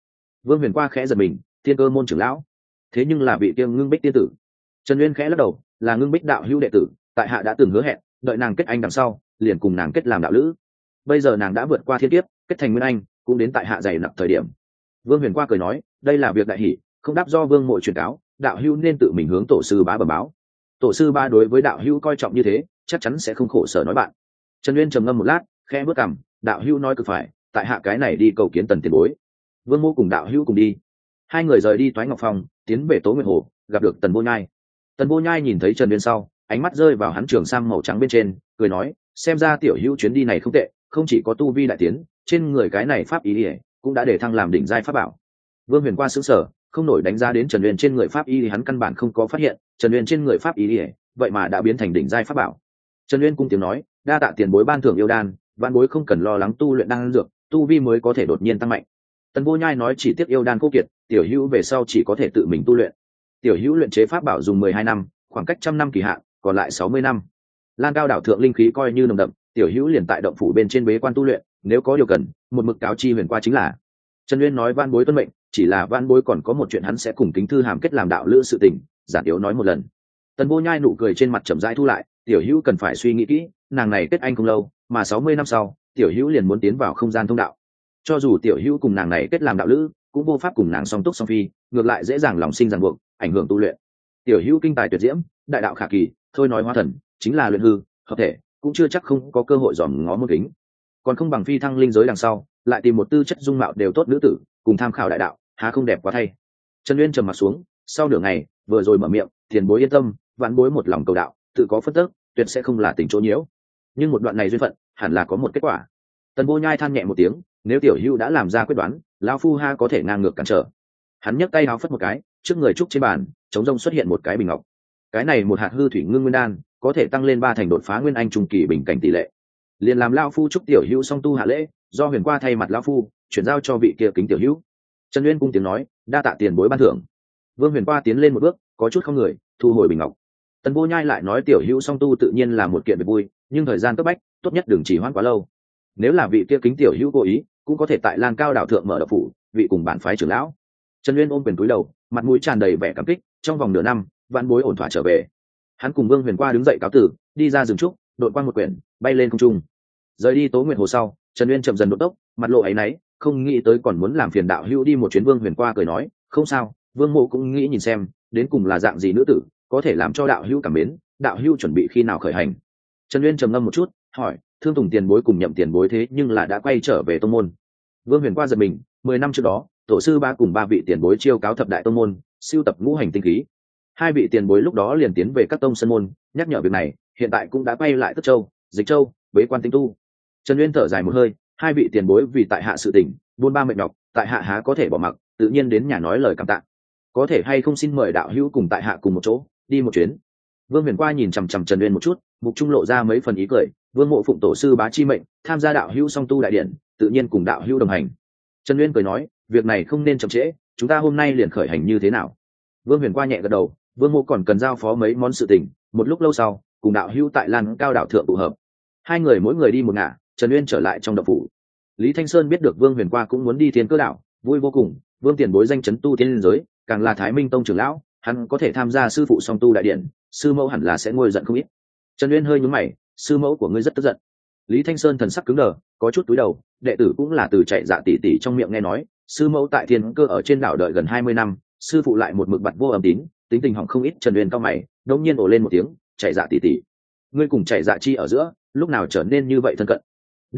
Vương Huyền qua khẽ giật mình, Thiên Cơ môn trưởng lão, thế nhưng là vị tiên Ngưng Bích tiên tử. Trần Uyên khẽ lắc đầu, là Ngưng Bích đạo hữu đệ tử, tại hạ đã từng hứa hẹn, đợi nàng kết anh đằng sau, liền cùng nàng kết làm đạo lữ. Bây giờ nàng đã vượt qua thiên kiếp, kết thành nguyên anh, cũng đến tại hạ dày nặng thời điểm. Vương Huyền qua cười nói, đây là việc đại hỷ, không đáp do Vương mộ truyền cáo, đạo hữu nên tự mình hướng tổ sư bá bẩm báo. Tổ sư bá đối với đạo hữu coi trọng như thế, chắc chắn sẽ không khổ sở nói bạn. Trần Uyên trầm ngâm một lát, khẽ bước cằm, đạo hữu nói cực phải, tại hạ cái này đi cầu kiến Tần tiền bối. Vương mộ cùng đạo hữu cùng đi. Hai người rời đi Toái Ngọc Phong, tiến về Tố Nguyệt Hồ, gặp được Tần Vô Nhai. Tần Vô Nhai nhìn thấy Trần Uyên sau, ánh mắt rơi vào hắn trường sam màu trắng bên trên, cười nói, xem ra tiểu hữu chuyến đi này không tệ, không chỉ có tu vi đại tiến, trên người cái này pháp ý ỉa cũng đã để thăng làm đỉnh giai pháp bảo. Vương Huyền qua sững sờ, không nổi đánh giá đến Trần Uyên trên người pháp y thì hắn căn bản không có phát hiện, Trần Uyên trên người pháp y ỉa vậy mà đã biến thành đỉnh giai pháp bảo. Trần Uyên cung tiếng nói, đa tạ tiền bối ban thưởng yêu đan, vạn bối không cần lo lắng tu luyện đan dược, tu vi mới có thể đột nhiên tăng mạnh. Tần Vô Nhai nói, chỉ tiếc yêu đan khô kiệt, tiểu hữu về sau chỉ có thể tự mình tu luyện. Tiểu hữu luyện chế pháp bảo dùng 12 năm, khoảng cách 100 năm kỳ hạn, còn lại 60 năm. Lan Cao đảo thượng linh khí coi như nồng đậm, tiểu hữu liền tại động phủ bên trên bế quan tu luyện, nếu có điều cần, một mực cáo chi Huyền qua chính là. Trần Uyên nói, van bối tuân mệnh, chỉ là van bối còn có một chuyện hắn sẽ cùng Kính Thư Hàm kết làm đạo lữ sự tình, giản yếu nói một lần. Tần Vô Nhai nụ cười trên mặt chậm rãi thu lại, tiểu hữu cần phải suy nghĩ kỹ, nàng này kết anh không lâu, mà 60 năm sau, tiểu hữu liền muốn tiến vào không gian thông đạo. Cho dù tiểu hữu cùng nàng này kết làm đạo lữ, cũng vô pháp cùng nàng song túc song phi, ngược lại dễ dàng lòng sinh ràng buộc, ảnh hưởng tu luyện. Tiểu hữu kinh tài tuyệt diễm, đại đạo khả kỳ, thôi nói hóa thần, chính là luyện hư, hợp thể, cũng chưa chắc không có cơ hội dòm ngó một kính. Còn không bằng phi thăng linh giới đằng sau, lại tìm một tư chất dung mạo đều tốt nữ tử, cùng tham khảo đại đạo, há không đẹp quá thay. Trần Uyên trầm mặt xuống, sau nửa ngày, vừa rồi mở miệng, tiền bối yên tâm, vãn bối một lòng cầu đạo, tự có phân tức, tuyệt sẽ không là tình chỗ nhiễu. Nhưng một đoạn này duyên phận, hẳn là có một kết quả. Tần Vô Nhai than nhẹ một tiếng, nếu tiểu hữu đã làm ra quyết đoán, lão phu ha có thể ngang ngược cản trở. Hắn nhấc tay háo phất một cái, trước người trúc trên bàn, chống rông xuất hiện một cái bình ngọc. Cái này một hạt hư thủy ngưng nguyên đan, có thể tăng lên 3 thành đột phá nguyên anh trung kỳ bình cảnh tỷ lệ. Liền làm lão phu chúc tiểu hữu song tu hạ lễ, do Huyền qua thay mặt lão phu, chuyển giao cho vị kia Kính tiểu hữu. Trần Uyên cung tiếng nói, đa tạ tiền bối ban thưởng. Vương Huyền qua tiến lên một bước, có chút không người, thu hồi bình ngọc. Tần Vô Nhai lại nói, tiểu hữu song tu tự nhiên là một kiện việc vui, nhưng thời gian cấp bách, tốt nhất đừng chỉ hoãn quá lâu. Nếu là vị kia Kính tiểu hữu cố ý, cũng có thể tại Lan Cao đảo thượng mở đạo phủ, vị cùng bản phái trưởng lão. Trần Uyên ôm quyền cúi đầu, mặt mũi tràn đầy vẻ cảm kích, trong vòng nửa năm, vạn bối ổn thỏa trở về. Hắn cùng Vương Huyền qua đứng dậy cáo tử, đi ra rừng trúc, đội qua một quyển, bay lên không trung. Rời đi Tố Nguyệt Hồ sau, Trần Uyên chậm dần đột tốc, mặt lộ áy náy, không nghĩ tới còn muốn làm phiền đạo hữu đi một chuyến. Vương Huyền qua cười nói, không sao, Vương mộ cũng nghĩ nhìn xem, đến cùng là dạng gì nữ tử, có thể làm cho đạo hữu cảm mến. Đạo hữu chuẩn bị khi nào khởi hành? Trần Uyên trầm ngâm một chút, hỏi, Thương Tùng tiền bối cùng Nhậm tiền bối thế nhưng là đã quay trở về tông môn. Vương Huyền qua giật mình, 10 năm trước đó, tổ sư ba cùng 3 vị tiền bối chiêu cáo thập đại tông môn, siêu tập ngũ hành tinh khí. 2 vị tiền bối lúc đó liền tiến về các tông sân môn, nhắc nhở việc này, hiện tại cũng đã quay lại Tức Châu, Dịch Châu, bế quan tinh tu. Trần Uyên thở dài một hơi, 2 vị tiền bối vì tại hạ sự tình, buôn ba mệt nhọc, tại hạ há có thể bỏ mặc, tự nhiên đến nhà nói lời cảm tạ. Có thể hay không xin mời đạo hữu cùng tại hạ cùng một chỗ, đi một chuyến. Vương Huyền qua nhìn chằm chằm Trần Uyên một chút, mục trung lộ ra mấy phần ý cười, Vương mộ phụng tổ sư bá chi mệnh, tham gia đạo hữu song tu đại điện, tự nhiên cùng đạo hữu đồng hành. Trần Uyên cười nói, việc này không nên chậm trễ, chúng ta hôm nay liền khởi hành như thế nào? Vương Huyền qua nhẹ gật đầu, Vương mộ còn cần giao phó mấy món sự tình, một lúc lâu sau, cùng đạo hữu tại Lan Cao đảo thượng tụ hợp. 2 người mỗi người đi một ngả, Trần Uyên trở lại trong động phủ. Lý Thanh Sơn biết được Vương Huyền qua cũng muốn đi Thiên Cơ đảo, vui vô cùng. Vương tiền bối danh chấn tu tiên giới, càng là Thái Minh tông trưởng lão, hắn có thể tham gia sư phụ song tu đại điện, sư mẫu hẳn là sẽ ngôi giận không ít. Trần Uyên hơi nhướng mày, sư mẫu của ngươi rất tức giận. Lý Thanh Sơn thần sắc cứng đờ, có chút cúi đầu, đệ tử cũng là từ chạy dạ tỷ tỷ trong miệng nghe nói, sư mẫu tại Thiên Cơ ở trên đảo đợi gần 20 năm, sư phụ lại một mực bặt vô âm tín, tính tình hỏng không ít. Trần Uyên cao mày, đột nhiên ồ lên một tiếng, chạy dạ tỷ tỷ, ngươi cùng chạy dạ chi ở giữa, lúc nào trở nên như vậy thân cận?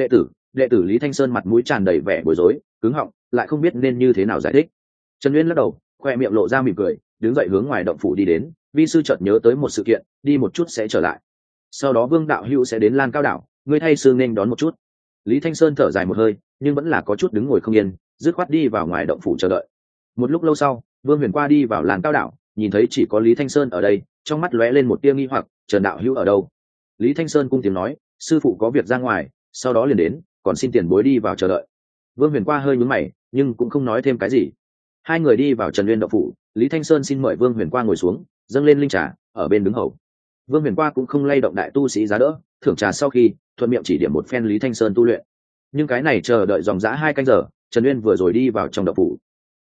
Đệ tử Lý Thanh Sơn mặt mũi tràn đầy vẻ bối rối, cứng họng, lại không biết nên như thế nào giải thích. Trần Uyên lắc đầu, khoe miệng lộ ra mỉm cười, đứng dậy hướng ngoài động phủ đi đến. Vi sư chợt nhớ tới một sự kiện, đi một chút sẽ trở lại. Sau đó Vương đạo hữu sẽ đến Lan Cao đảo, ngươi thay sư nên đón một chút. Lý Thanh Sơn thở dài một hơi, nhưng vẫn là có chút đứng ngồi không yên, dứt khoát đi vào ngoài động phủ chờ đợi. Một lúc lâu sau, Vương Huyền qua đi vào Lan Cao đảo, nhìn thấy chỉ có Lý Thanh Sơn ở đây, trong mắt lóe lên một tia nghi hoặc, Trần đạo hữu ở đâu? Lý Thanh Sơn cung tiếng nói, sư phụ có việc ra ngoài, sau đó liền đến, còn xin tiền bối đi vào chờ đợi. Vương Huyền qua hơi nhướng mày, nhưng cũng không nói thêm cái gì. 2 người đi vào Trần Uyên động phủ, Lý Thanh Sơn xin mời Vương Huyền qua ngồi xuống, dâng lên linh trà, ở bên đứng hầu. Vương Huyền qua cũng không lay động đại tu sĩ giá đỡ, thưởng trà sau khi thuận miệng chỉ điểm một phen Lý Thanh Sơn tu luyện. Nhưng cái này chờ đợi dòng dã 2 canh giờ, Trần Uyên vừa rồi đi vào trong động phủ.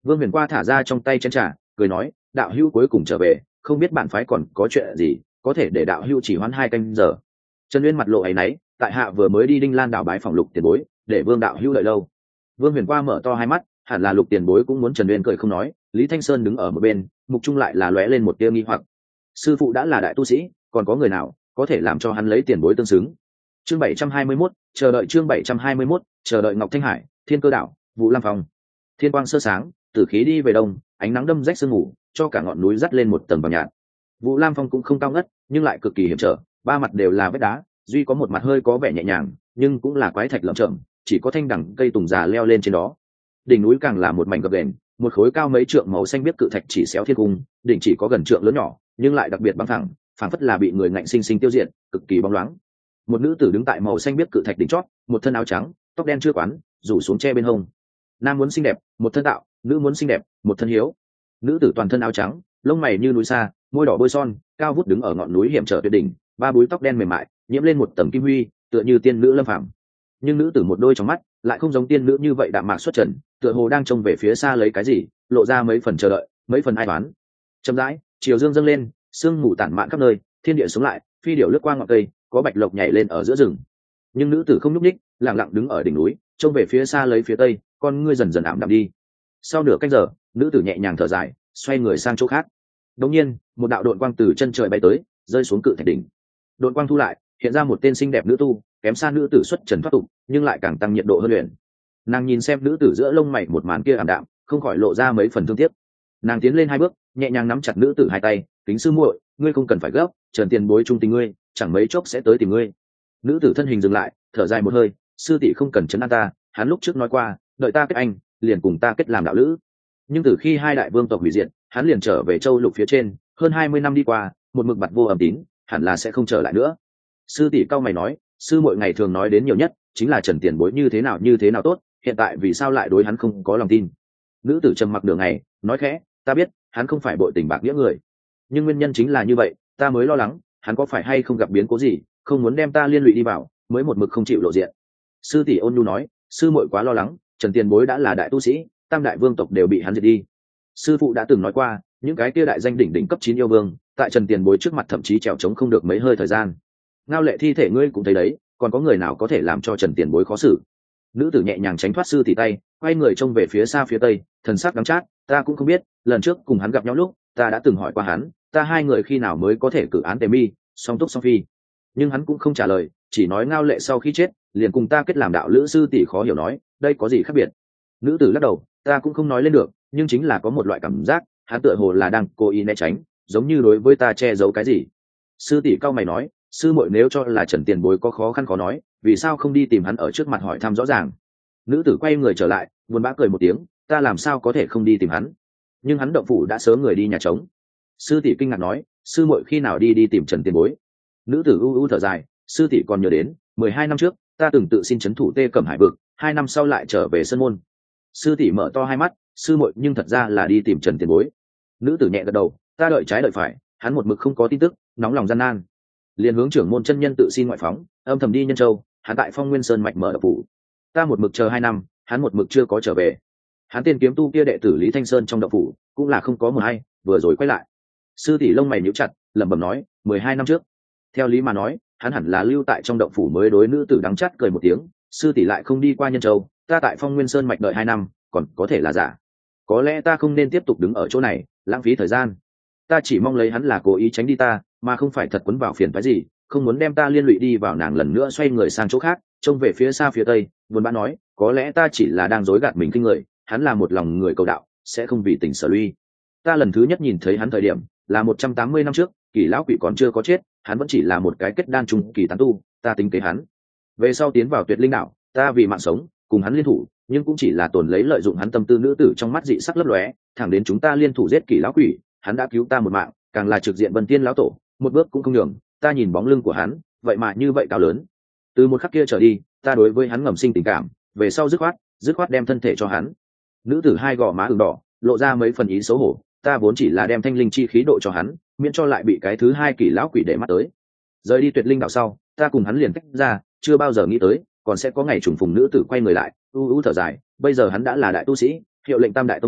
Vương Huyền qua thả ra trong tay chén trà, cười nói, đạo hữu cuối cùng trở về, không biết bạn phái còn có chuyện gì có thể để đạo hữu chỉ hoãn 2 canh giờ. Trần Uyên mặt lộ áy náy, tại hạ vừa mới đi Đinh Lan đảo bái phòng Lục tiền bối, để Vương đạo hữu đợi lâu. Vương Huyền qua mở to hai mắt, hẳn là Lục tiền bối cũng muốn Trần Uyên cười không nói. Lý Thanh Sơn đứng ở một bên, mục trung lại là lóe lên một tia nghi hoặc. Sư phụ đã là đại tu sĩ, còn có người nào có thể làm cho hắn lấy tiền bối tương xứng? Chương 721, chờ đợi chương 721, chờ đợi Ngọc Thanh Hải, Thiên Cơ Đạo, Vũ Lam Phong. Thiên quang sơ sáng, tử khí đi về đông, ánh nắng đâm rách sương mù, cho cả ngọn núi dắt lên một tầng vàng nhạt. Vũ Lam Phong cũng không cao ngất, nhưng lại cực kỳ hiểm trở, ba mặt đều là vách đá, duy có một mặt hơi có vẻ nhẹ nhàng, nhưng cũng là quái thạch lởm chởm, chỉ có thanh đẳng cây tùng già leo lên trên đó. Đỉnh núi càng là một mảnh gập ghềnh, một khối cao mấy trượng màu xanh biếc cự thạch chỉ xéo thiên cung, đỉnh chỉ có gần trượng lớn nhỏ, nhưng lại đặc biệt bằng thẳng, phảng phất là bị người ngạnh sinh sinh tiêu diệt, cực kỳ bóng loáng. Một nữ tử đứng tại màu xanh biếc cự thạch đỉnh chót, một thân áo trắng, tóc đen chưa quắn, rủ xuống che bên hông. Nam muốn xinh đẹp, một thân tạo, nữ muốn xinh đẹp, một thân hiếu. Nữ tử toàn thân áo trắng, lông mày như núi xa, môi đỏ bôi son, cao vút đứng ở ngọn núi hiểm trở tuyệt đỉnh, ba búi tóc đen mềm mại, nhiễm lên một tầng kim huy, tựa như tiên nữ lâm phàm. Nhưng nữ tử một đôi trong mắt lại không giống tiên nữ như vậy đạm mạc xuất trần, tựa hồ đang trông về phía xa lấy cái gì, lộ ra mấy phần chờ đợi, mấy phần ai toán. Chậm rãi, chiều dương dâng lên, sương mù tản mạn khắp nơi, thiên địa sống lại, phi điểu lướt qua ngọn cây, có bạch lộc nhảy lên ở giữa rừng. Nhưng nữ tử không nhúc nhích, lặng lặng đứng ở đỉnh núi, trông về phía xa lấy phía tây, con ngươi dần dần ảm đạm đi. Sau nửa canh giờ, nữ tử nhẹ nhàng thở dài, xoay người sang chỗ khác. Đột nhiên, một đạo độn quang từ chân trời bay tới, rơi xuống cự thạch đỉnh. Độn quang thu lại, hiện ra một tên xinh đẹp nữ tu, kém xa nữ tử xuất trần thoát tục, nhưng lại càng tăng nhiệt độ hơn luyện. Nàng nhìn xem nữ tử giữa lông mày một màn kia ảm đạm, không khỏi lộ ra mấy phần thương tiếc. Nàng tiến lên 2 bước, nhẹ nhàng nắm chặt nữ tử 2 tay, kính sư muội, ngươi không cần phải gấp, Trần tiền bối trung tình ngươi, chẳng mấy chốc sẽ tới tìm ngươi. Nữ tử thân hình dừng lại, thở dài một hơi, sư tỷ không cần chấn an ta, hắn lúc trước nói qua, đợi ta kết anh, liền cùng ta kết làm đạo lữ. Nhưng từ khi 2 đại vương tộc hủy diệt, hắn liền trở về châu lục phía trên, hơn 20 năm đi qua, một mực bặt vô âm tín, hẳn là sẽ không trở lại nữa. Sư tỷ cau mày nói, sư muội ngày thường nói đến nhiều nhất chính là Trần tiền bối như thế nào tốt, hiện tại vì sao lại đối hắn không có lòng tin? Nữ tử trầm mặc đường ngày, nói khẽ, ta biết hắn không phải bội tình bạc nghĩa người, nhưng nguyên nhân chính là như vậy, ta mới lo lắng hắn có phải hay không gặp biến cố gì, không muốn đem ta liên lụy đi vào, mới một mực không chịu lộ diện. Sư tỷ ôn nhu nói, sư muội quá lo lắng, Trần tiền bối đã là đại tu sĩ, tam đại vương tộc đều bị hắn diệt đi. Sư phụ đã từng nói qua, những cái kia đại danh đỉnh đỉnh cấp 9 yêu vương, tại Trần tiền bối trước mặt thậm chí trèo trống không được mấy hơi thời gian. Ngao lệ thi thể ngươi cũng thấy đấy, còn có người nào có thể làm cho Trần tiền bối khó xử? Nữ tử nhẹ nhàng tránh thoát sư tỷ tay, quay người trông về phía xa phía tây, thần sắc đắng chát, ta cũng không biết, lần trước cùng hắn gặp nhau lúc, ta đã từng hỏi qua hắn, ta 2 người khi nào mới có thể cử án tề mi, song túc song phi. Nhưng hắn cũng không trả lời, chỉ nói Ngao lệ sau khi chết, liền cùng ta kết làm đạo lữ. Sư tỷ khó hiểu nói, đây có gì khác biệt? Nữ tử lắc đầu, ta cũng không nói lên được, nhưng chính là có một loại cảm giác, hắn tựa hồ là đang cố ý né tránh, giống như đối với ta che giấu cái gì. Sư tỷ cau mày nói, sư muội nếu cho là Trần tiền bối có khó khăn khó nói, vì sao không đi tìm hắn ở trước mặt hỏi thăm rõ ràng? Nữ tử quay người trở lại, buồn bã cười một tiếng, ta làm sao có thể không đi tìm hắn? Nhưng hắn động phủ đã sớm người đi nhà trống. Sư tỷ kinh ngạc nói, sư muội khi nào đi tìm Trần tiền bối? Nữ tử u u thở dài, sư tỷ còn nhớ đến 12 năm trước, ta từng tự xin trấn thủ Tê Cẩm Hải vực, 2 năm sau lại trở về Sơn Môn. Sư tỷ mở to hai mắt, sư muội nhưng thật ra là đi tìm Trần tiền bối. Nữ tử nhẹ gật đầu, ta đợi trái đợi phải, hắn một mực không có tin tức, nóng lòng gian nan, liền hướng trưởng môn chân nhân tự xin ngoại phóng, âm thầm đi Nhân Châu, hắn tại Phong Nguyên Sơn mạch mở động phủ. Ta một mực chờ 2 năm, hắn một mực chưa có trở về. Hắn tiên kiếm tu kia đệ tử Lý Thanh Sơn trong động phủ cũng là không có một hay, vừa rồi quay lại. Sư tỷ lông mày nhíu chặt, lẩm bẩm nói, 12 năm trước. Theo lý mà nói, hắn hẳn là lưu tại trong động phủ mới đối. Nữ tử đắng chát cười một tiếng, sư tỷ lại không đi qua Nhân Châu, ta tại Phong Nguyên Sơn mạch đợi 2 năm, còn có thể là giả. Có lẽ ta không nên tiếp tục đứng ở chỗ này, lãng phí thời gian. Ta chỉ mong lấy hắn là cố ý tránh đi ta, mà không phải thật quấn vào phiền phái gì, không muốn đem ta liên lụy đi vào. Nàng lần nữa xoay người sang chỗ khác, trông về phía xa phía tây, buồn bã nói, có lẽ ta chỉ là đang dối gạt mình kinh người, hắn là một lòng người cầu đạo, sẽ không vì tình sở lui. Ta lần thứ nhất nhìn thấy hắn thời điểm là 180 năm trước, Kỳ lão quỷ còn chưa có chết, hắn vẫn chỉ là một cái kết đan trung kỳ tán tu, ta tính kế hắn. Về sau tiến vào Tuyệt Linh đảo, ta vì mạng sống cùng hắn liên thủ, nhưng cũng chỉ là tồn lấy lợi dụng hắn tâm tư. Nữ tử trong mắt dị sắc lấp lóe, thẳng đến chúng ta liên thủ giết Kỳ lão quỷ, hắn đã cứu ta một mạng, càng là trực diện Vân Tiên lão tổ, một bước cũng không nhường. Ta nhìn bóng lưng của hắn, vậy mà như vậy cao lớn. Từ một khắc kia trở đi, ta đối với hắn ngầm sinh tình cảm, về sau dứt khoát đem thân thể cho hắn. Nữ tử 2 gò má ửng đỏ, lộ ra mấy phần ý xấu hổ, ta vốn chỉ là đem thanh linh chi khí độ cho hắn, miễn cho lại bị cái thứ 2 Kỳ lão quỷ để mắt tới. Rời đi Tuyệt Linh đảo sau, ta cùng hắn liền tách ra, chưa bao giờ nghĩ tới còn sẽ có ngày trùng phùng. Nữ tử quay người lại, u u thở dài, bây giờ hắn đã là đại tu sĩ, hiệu lệnh tam đại tông môn,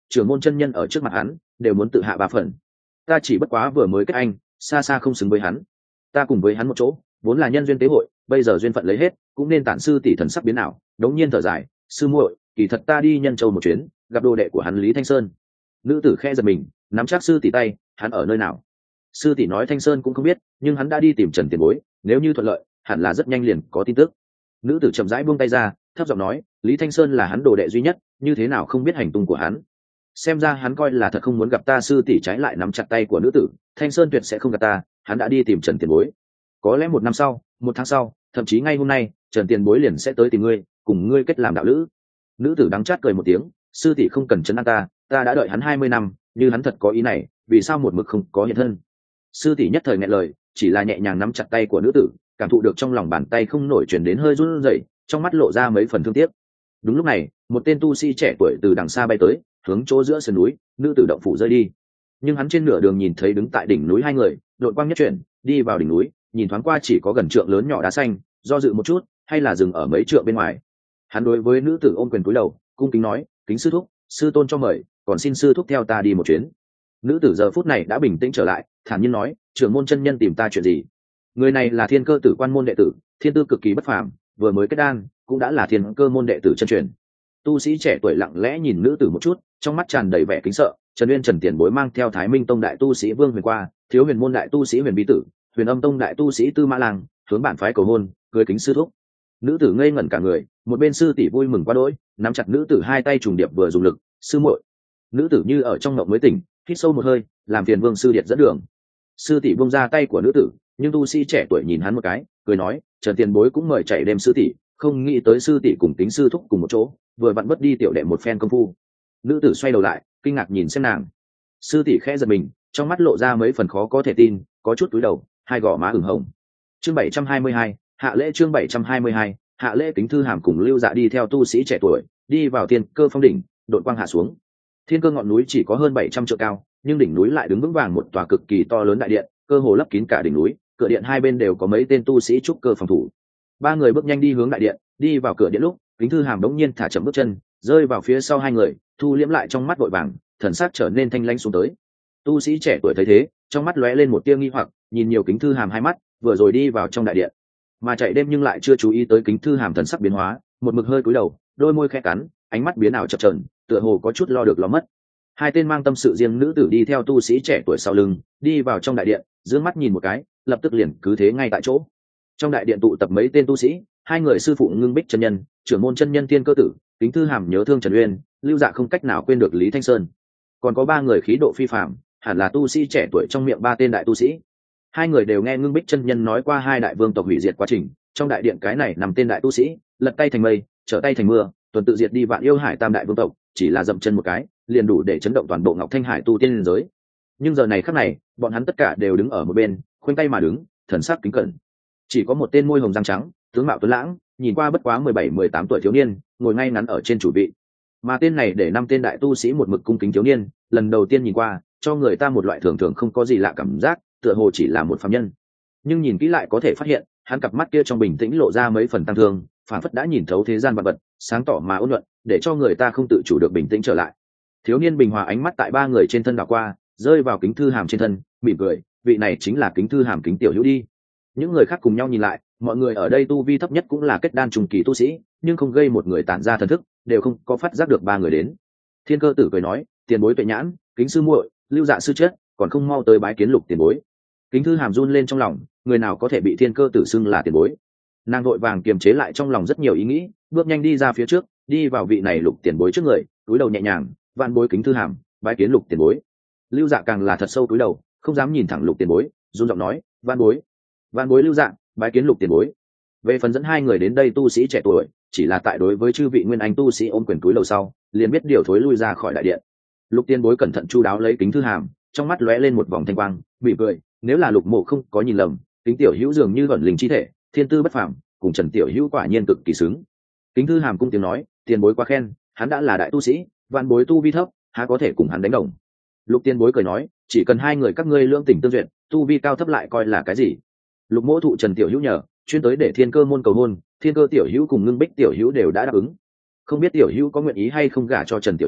trưởng môn chân nhân ở trước mặt hắn đều muốn tự hạ ba phần. Ta chỉ bất quá vừa mới kết anh, xa xa không xứng với hắn. Ta cùng với hắn một chỗ vốn là nhân duyên tế hội, bây giờ duyên phận lấy hết, cũng nên tản sư tỷ thần sắc biến nào. Đống nhiên thở dài, sư muội, kỳ thật ta đi Nhân Châu một chuyến, gặp đồ đệ của hắn Lý Thanh Sơn. Nữ tử khẽ giật mình, nắm chắc sư tỷ tay, hắn ở nơi nào? Sư tỷ nói Thanh Sơn cũng không biết, nhưng hắn đã đi tìm Trần Tiền Bối, nếu như thuận lợi hẳn là rất nhanh liền có tin tức. Nữ tử chậm rãi buông tay ra, thấp giọng nói, Lý Thanh Sơn là hắn đồ đệ duy nhất, như thế nào không biết hành tung của hắn? Xem ra hắn coi là thật không muốn gặp ta. Sư tỷ trái lại nắm chặt tay của nữ tử, Thanh Sơn tuyệt sẽ không gặp ta, hắn đã đi tìm Trần Tiền Bối. Có lẽ 1 năm sau, 1 tháng sau, thậm chí ngay hôm nay, Trần Tiền Bối liền sẽ tới tìm ngươi, cùng ngươi kết làm đạo lữ. Nữ tử đắng chát cười một tiếng, sư tỷ không cần trấn an ta, ta đã đợi hắn 20 năm, như hắn thật có ý này, vì sao một mực không có hiện thân? Sư tỷ nhất thời nghẹn lời, chỉ là nhẹ nhàng nắm chặt tay của nữ tử, cảm thụ được trong lòng bàn tay không nổi chuyển đến hơi run rẩy, trong mắt lộ ra mấy phần thương tiếc. Đúng lúc này, một tên tu sĩ trẻ tuổi từ đằng xa bay tới, hướng chỗ giữa sườn núi, nữ tử động phủ rơi đi. Nhưng hắn trên nửa đường nhìn thấy đứng tại đỉnh núi hai người, đội quang nhất chuyển, đi vào đỉnh núi, nhìn thoáng qua chỉ có gần trượng lớn nhỏ đá xanh, do dự một chút, hay là dừng ở mấy trượng bên ngoài. Hắn đối với nữ tử ôm quyền cúi đầu, cung kính nói, kính sư thúc, sư tôn cho mời, còn xin sư thúc theo ta đi một chuyến. Nữ tử giờ phút này đã bình tĩnh trở lại, thản nhiên nói, trưởng môn chân nhân tìm ta chuyện gì? Người này là Thiên Cơ Tử quan môn đệ tử, thiên tư cực kỳ bất phàm, vừa mới kết đan, cũng đã là Thiên Cơ môn đệ tử chân truyền. Tu sĩ trẻ tuổi lặng lẽ nhìn nữ tử một chút, trong mắt tràn đầy vẻ kính sợ. Trần Uyên Trần Tiền Bối mang theo Thái Minh Tông đại tu sĩ Vương Huyền qua, Thiếu Huyền môn đại tu sĩ Huyền Bí Tử, Huyền Âm Tông đại tu sĩ Tư Mã Lang, hướng bản phái cầu hôn, cưới kính sư thúc. Nữ tử ngây ngẩn cả người, một bên sư tỷ vui mừng quá đỗi, nắm chặt nữ tử hai tay trùng điệp vừa dùng lực, sư muội. Nữ tử như ở trong ngộng mới tỉnh, hít sâu một hơi, làm phiền Vương sư điệt dẫn đường. Sư tỷ buông ra tay của nữ tử, nhưng tu sĩ trẻ tuổi nhìn hắn một cái, cười nói, Trần Tiền Bối cũng mời chạy đêm sư tỷ, không nghĩ tới sư tỷ cùng tính sư thúc cùng một chỗ, vừa vặn mất đi tiểu đệ một phen công phu. Nữ tử xoay đầu lại, kinh ngạc nhìn xem nàng. Sư tỷ khẽ giật mình, trong mắt lộ ra mấy phần khó có thể tin, có chút cúi đầu, hai gò má ửng hồng. Chương 722, hạ lễ. Chương 722, hạ lễ. Kính Thư Hàm cùng Lưu Dạ đi theo tu sĩ trẻ tuổi, đi vào Thiên Cơ phong đỉnh, đội quang hạ xuống. Thiên Cơ ngọn núi chỉ có hơn 700 trượng cao, nhưng đỉnh núi lại đứng vững vàng một tòa cực kỳ to lớn đại điện, cơ hồ lấp kín cả đỉnh núi. Cửa điện hai bên đều có mấy tên tu sĩ trúc cơ phòng thủ. Ba người bước nhanh đi hướng đại điện, đi vào cửa điện lúc, Kính Thư Hàm đống nhiên thả chậm bước chân, rơi vào phía sau hai người, thu liễm lại trong mắt vội vàng, thần sắc trở nên thanh lãnh xuống tới. Tu sĩ trẻ tuổi thấy thế, trong mắt lóe lên một tia nghi hoặc, nhìn nhiều Kính Thư Hàm hai mắt, vừa rồi đi vào trong đại điện, mà chạy đêm nhưng lại chưa chú ý tới Kính Thư Hàm thần sắc biến hóa, một mực hơi cúi đầu, đôi môi khẽ cắn, ánh mắt biến ảo chập chờn, tựa hồ có chút lo được lo mất. Hai tên mang tâm sự riêng nữ tử đi theo tu sĩ trẻ tuổi sau lưng, đi vào trong đại điện, dương mắt nhìn một cái, lập tức liền cứ thế ngay tại chỗ. Trong đại điện tụ tập mấy tên tu sĩ, hai người sư phụ Ngưng Bích chân nhân, trưởng môn chân nhân Thiên Cơ Tử, Kính Thư Hàm nhớ thương Trần Uyên, Lưu Dạ không cách nào quên được Lý Thanh Sơn. Còn có ba người khí độ phi phàm, hẳn là tu sĩ trẻ tuổi trong miệng ba tên đại tu sĩ. Hai người đều nghe Ngưng Bích chân nhân nói qua hai đại vương tộc hủy diệt quá trình, trong đại điện cái này nằm tên đại tu sĩ, lật tay thành mây, trở tay thành mưa, tuần tự diệt đi vạn yêu hải tam đại vương tộc, chỉ là dậm chân một cái, liền đủ để chấn động toàn bộ Ngọc Thanh Hải tu tiên liên giới. Nhưng giờ này khắc này, bọn hắn tất cả đều đứng ở một bên, khoanh tay mà đứng, thần sắc kính cẩn. Chỉ có một tên môi hồng răng trắng, tướng mạo tuấn lãng, nhìn qua bất quá 17-18 tuổi thiếu niên, ngồi ngay ngắn ở trên chủ vị. Mà tên này để 5 tên đại tu sĩ một mực cung kính thiếu niên, lần đầu tiên nhìn qua, cho người ta một loại thường thường không có gì lạ cảm giác, tựa hồ chỉ là một phàm nhân. Nhưng nhìn kỹ lại có thể phát hiện, hắn cặp mắt kia trong bình tĩnh lộ ra mấy phần tăng thương, phản phất đã nhìn thấu thế gian vật vật, sáng tỏ mà ôn nhuận, để cho người ta không tự chủ được bình tĩnh trở lại. Thiếu niên bình hòa ánh mắt tại ba người trên thân đảo qua, rơi vào Kính Thư Hàm trên thân, mỉm cười, vị này chính là Kính Thư Hàm Kính tiểu hữu đi. Những người khác cùng nhau nhìn lại, mọi người ở đây tu vi thấp nhất cũng là kết đan trùng kỳ tu sĩ, nhưng không gây một người tản ra thần thức, đều không có phát giác được ba người đến. Thiên Cơ Tử cười nói, tiền bối tuệ nhãn, Kính sư muội, Lưu Dạ sư chết, còn không mau tới bái kiến Lục tiền bối. Kính Thư Hàm run lên trong lòng, người nào có thể bị Thiên Cơ Tử xưng là tiền bối? Nàng vội vàng kiềm chế lại trong lòng rất nhiều ý nghĩ, bước nhanh đi ra phía trước, đi vào vị này Lục tiền bối trước người, cúi đầu nhẹ nhàng, vạn bối Kính Thư Hàm, bái kiến Lục tiền bối. Lưu Dạ càng là thật sâu cúi đầu, không dám nhìn thẳng Lục tiền bối, run giọng nói, vạn bối Lưu Dạ, bái kiến Lục tiền bối. Về phần dẫn hai người đến đây tu sĩ trẻ tuổi, chỉ là tại đối với chư vị nguyên anh tu sĩ ôm quyền cúi đầu sau, liền biết điều thối lui ra khỏi đại điện. Lục tiền bối cẩn thận chu đáo lấy Kính Thư Hàm, trong mắt lóe lên một vòng thanh quang, mỉm cười, nếu là Lục mộ không có nhìn lầm, Kính tiểu hữu dường như ẩn linh chi thể, thiên tư bất phàm, cùng Trần tiểu hữu quả nhiên cực kỳ xứng. Kính Thư Hàm cung tiếng nói, tiền bối quá khen, hắn đã là đại tu sĩ, vạn bối tu vi thấp, há có thể cùng hắn đánh đồng. Lục tiền bối cười nói, chỉ cần hai người các ngươi lưỡng tình tương duyệt, tu vi cao thấp lại coi là cái gì? Lục mỗ thụ Trần tiểu hữu nhờ, chuyên tới để Thiên Cơ môn cầu hôn, Thiên Cơ tiểu hữu cùng Ngưng Bích tiểu hữu đều đã đáp ứng, không biết tiểu hữu có nguyện ý hay không gả cho Trần tiểu hữu,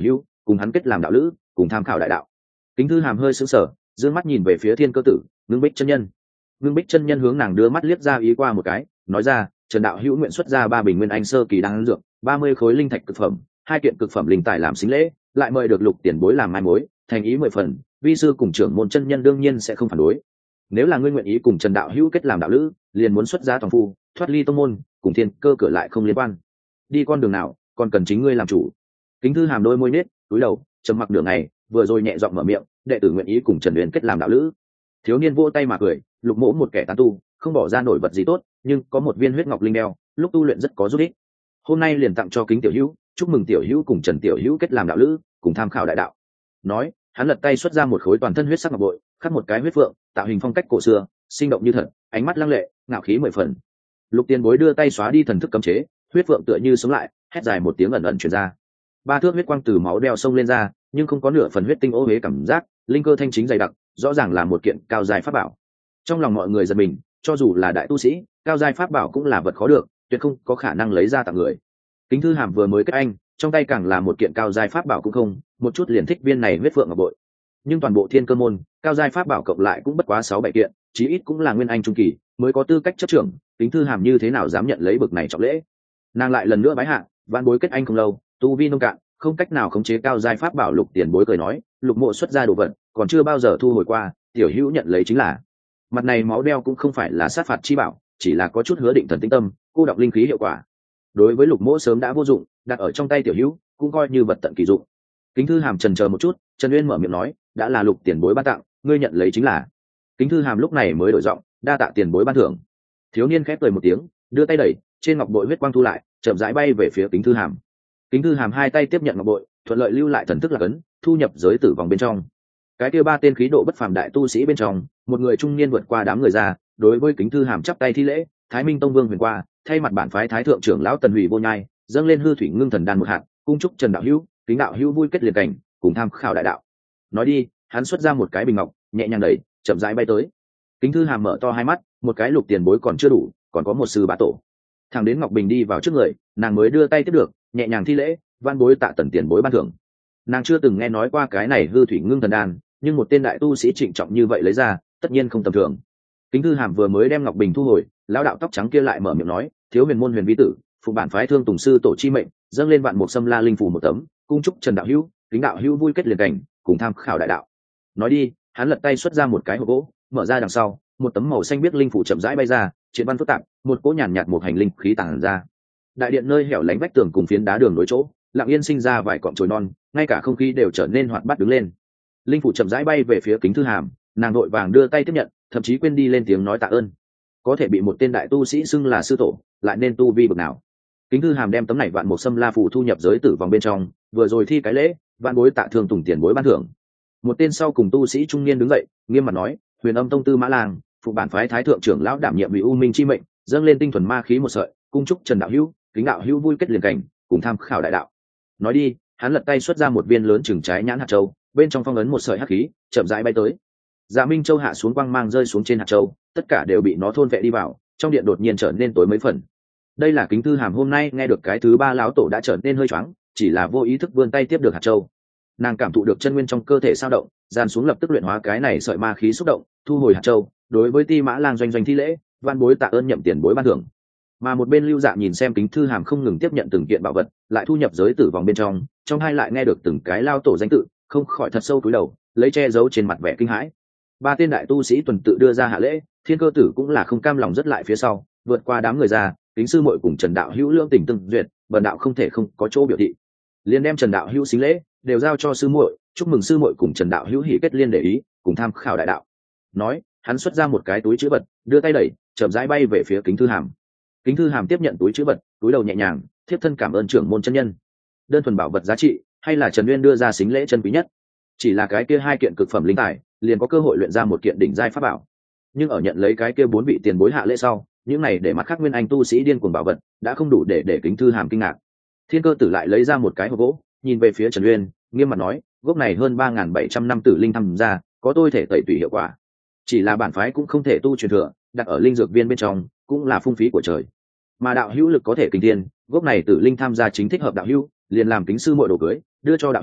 cùng hắn kết làm đạo lữ, cùng tham khảo đại đạo. Kính Thư Hàm hơi sững sờ, dương mắt nhìn về phía Thiên Cơ Tử, Ngưng Bích chân nhân. Ngưng Bích chân nhân hướng nàng đưa mắt liếc ra ý qua một cái, nói ra, Trần đạo hữu nguyện xuất ra 3 bình nguyên anh sơ kỳ đan dược, 30 khối linh thạch cực phẩm, 2 kiện cực phẩm linh tài làm sính lễ, lại mời được Lục tiền bối làm mai mối, thành ý 10 phần, vi sư cùng trưởng môn chân nhân đương nhiên sẽ không phản đối. Nếu là ngươi nguyện ý cùng Trần đạo hữu kết làm đạo lữ, liền muốn xuất gia toàn phu, thoát ly tông môn, cùng Thiên Cơ cửa lại không liên quan. Đi con đường nào, còn cần chính ngươi làm chủ. Kính Thư Hàm đôi môi nết, cúi đầu, trầm mặc nửa ngày, vừa rồi nhẹ giọng mở miệng, đệ tử nguyện ý cùng Trần Uyên kết làm đạo lữ. Thiếu niên vỗ tay mà cười, Lục mỗ một kẻ tán tu, không bỏ ra nổi vật gì tốt, nhưng có một viên huyết ngọc linh đeo, lúc tu luyện rất có giúp ích. Hôm nay liền tặng cho Kính tiểu hữu, chúc mừng tiểu hữu cùng Trần tiểu hữu kết làm đạo lữ, cùng tham khảo đại đạo. Nói, hắn lật tay xuất ra một khối toàn thân huyết sắc ngọc bội, khắc một cái huyết phượng, tạo hình phong cách cổ xưa, sinh động như thật, ánh mắt lăng lệ, ngạo khí 10 phần. Lục tiền bối đưa tay xóa đi thần thức cấm chế, huyết phượng tựa như sống lại, hét dài một tiếng ẩn ẩn truyền ra. 3 thước huyết quang từ máu đeo sông lên ra, nhưng không có nửa phần huyết tinh ô uế cảm giác, linh cơ thanh chính dày đặc, rõ ràng là một kiện cao giai pháp bảo. Trong lòng mọi người giật mình, cho dù là đại tu sĩ, cao giai pháp bảo cũng là vật khó được, tuyệt không có khả năng lấy ra tặng người. Kính Thư Hàm vừa mới kết anh, trong tay càng là một kiện cao giai pháp bảo cũng không, một chút liền thích viên này huyết phượng ngọc bội. Nhưng toàn bộ Thiên Cơ môn, cao giai pháp bảo cộng lại cũng bất quá 6-7 kiện, chí ít cũng là nguyên anh trung kỳ, mới có tư cách chấp trưởng, Kính Thư Hàm như thế nào dám nhận lấy bực này trọng lễ. Nàng lại lần nữa bái hạ, vạn bối kết anh không lâu, tu vi nông cạn, không cách nào khống chế cao giai pháp bảo. Lục tiền bối cười nói, Lục mộ xuất ra đồ vật, còn chưa bao giờ thu hồi qua, tiểu hữu nhận lấy chính là. Mặt này máu đeo cũng không phải là sát phạt chi bảo, chỉ là có chút hứa định thần tĩnh tâm, cô đọng linh khí hiệu quả. Đối với Lục mộ sớm đã vô dụng, đặt ở trong tay tiểu hữu, cũng coi như vật tận kỳ dụng. Kính Thư Hàm chần chờ một chút, Trần Uyên mở miệng nói, đã là Lục tiền bối ban tặng, ngươi nhận lấy chính là. Kính Thư Hàm lúc này mới đổi giọng, đa tạ tiền bối ban thưởng. Thiếu niên khép cười một tiếng, đưa tay đẩy, trên ngọc bội huyết quang thu lại, chậm rãi bay về phía Kính Thư Hàm. Kính Thư Hàm hai tay tiếp nhận ngọc bội, thuận lợi lưu lại thần thức lạc ấn, thu nhập giới tử vòng bên trong. Cái kia 3 tên khí độ bất phàm đại tu sĩ bên trong, một người trung niên vượt qua đám người ra, đối với Kính Thư Hàm chắp tay thi lễ, Thái Minh Tông Vương Huyền qua, thay mặt bản phái Thái thượng trưởng lão Tần Hủy Vô Nhai, dâng lên hư thủy ngưng thần đan một hạt, cung chúc Trần đạo hữu, Kính đạo hữu vui kết liền cảnh, cùng tham khảo đại đạo. Nói đi, hắn xuất ra một cái bình ngọc, nhẹ nhàng đẩy, chậm rãi bay tới. Kính Thư Hàm mở to hai mắt, một cái Lục tiền bối còn chưa đủ, còn có một sư bá tổ. Thằng đến ngọc bình đi vào trước người, nàng mới đưa tay tiếp được, nhẹ nhàng thi lễ, van bối tạ Tần tiền bối ban thưởng. Nàng chưa từng nghe nói qua cái này hư thủy ngưng thần đan, nhưng một tên đại tu sĩ trịnh trọng như vậy lấy ra, tất nhiên không tầm thường. Kính Thư Hàm vừa mới đem ngọc bình thu hồi, lão đạo tóc trắng kia lại mở miệng nói, thiếu huyền môn huyền vi tử, phụ bản phái Thương Tùng sư tổ chi mệnh, dâng lên vạn mục sâm la linh phù một tấm, cung chúc Trần đạo hữu, Kính đạo hữu vui kết liền cảnh, cùng tham khảo đại đạo. Nói đi, hắn lật tay xuất ra một cái hộp gỗ, mở ra đằng sau, một tấm màu xanh biếc linh phủ chậm rãi bay ra, triển văn phức tạp, một cỗ nhàn nhạt một hành linh khí tản ra. Đại điện nơi hẻo lánh vách tường cùng phiến đá đường nối chỗ, lặng yên sinh ra vài cọng chồi non, ngay cả không khí đều trở nên hoạt bát đứng lên. Linh phủ chậm rãi bay về phía Kính Thư Hàm, nàng vội vàng đưa tay tiếp nhận, thậm chí quên đi lên tiếng nói tạ ơn. Có thể bị một tên đại tu sĩ xưng là sư tổ, lại nên tu vi bậc nào? Kính Thư Hàm đem tấm này vạn mục sâm la phù thu nhập giới tử vòng bên trong, vừa rồi thi cái lễ, vạn bối tạ Thương Tùng tiền bối ban thưởng. Một tên sau cùng tu sĩ trung niên đứng dậy, nghiêm mặt nói, Huyền Âm Tông Tư Mã Lang, phụ bản phái Thái thượng trưởng lão đảm nhiệm vị U Minh chi mệnh, dâng lên tinh thuần ma khí một sợi, cung chúc Trần đạo hữu, Kính đạo hữu vui kết liền cảnh, cùng tham khảo đại đạo. Nói đi, hắn lật tay xuất ra một viên lớn chừng trái nhãn hạt châu, bên trong phong ấn một sợi hắc khí, chậm rãi bay tới. Dạ Minh Châu hạ xuống quang mang rơi xuống trên hạt châu, tất cả đều bị nó thôn vệ đi vào, trong điện đột nhiên trở nên tối mấy phần. Đây là Kính Thư Hàm hôm nay nghe được cái thứ 3 lão tổ đã trở nên hơi choáng, chỉ là vô ý thức vươn tay tiếp được hạt châu. Nàng cảm thụ được chân nguyên trong cơ thể sao động, dàn xuống lập tức luyện hóa cái này sợi ma khí xúc động, thu hồi hạt châu, đối với Ti Mã Lang doanh doanh thi lễ, van bối tạ ơn nhậm tiền bối ban thưởng. Mà một bên Lưu Dạ nhìn xem Kính Thư Hàm không ngừng tiếp nhận từng kiện bảo vật, lại thu nhập giới tử vòng bên trong hai lại nghe được từng cái lao tổ danh tự, không khỏi thật sâu cúi đầu, lấy che giấu trên mặt vẻ kinh hãi. 3 tên đại tu sĩ tuần tự đưa ra hạ lễ, Thiên Cơ Tử cũng là không cam lòng rất lại phía sau, vượt qua đám người ra, Kính sư muội cùng Trần đạo hữu lương tình từng duyệt, bần đạo không thể không có chỗ biểu thị. Liên đem Trần đạo hữu xính lễ đều giao cho sư muội, chúc mừng sư muội cùng Trần đạo hữu hỷ kết liên để ý, cùng tham khảo đại đạo. Nói, hắn xuất ra một cái túi trữ vật, đưa tay đẩy, chậm rãi bay về phía Kính Thư Hàm. Kính Thư Hàm tiếp nhận túi trữ vật, túi đầu nhẹ nhàng, thiếp thân cảm ơn trưởng môn chân nhân. Đơn thuần bảo vật giá trị, hay là Trần Uyên đưa ra xính lễ chân quý nhất? Chỉ là cái kia 2 kiện cực phẩm linh tài, liền có cơ hội luyện ra một kiện đỉnh giai pháp bảo. Nhưng ở nhận lấy cái kia 4 vị tiền bối hạ lễ sau, những này để mặt khác nguyên anh tu sĩ điên cuồng bảo vật, đã không đủ để Kính Thư Hàm kinh ngạc. Thiên Cơ Tử lại lấy ra một cái hộp gỗ, nhìn về phía Trần Uyên, nghiêm mặt nói, gốc này hơn 3700 năm tử linh tham gia, có tôi thể tẩy tùy hiệu quả. Chỉ là bản phái cũng không thể tu truyền thừa, đặt ở linh dược viên bên trong, cũng là phung phí của trời. Mà đạo hữu lực có thể kinh thiên, gốc này tử linh tham gia chính thích hợp đạo hữu, liền làm Kính sư muội đồ cưới, đưa cho đạo hữu,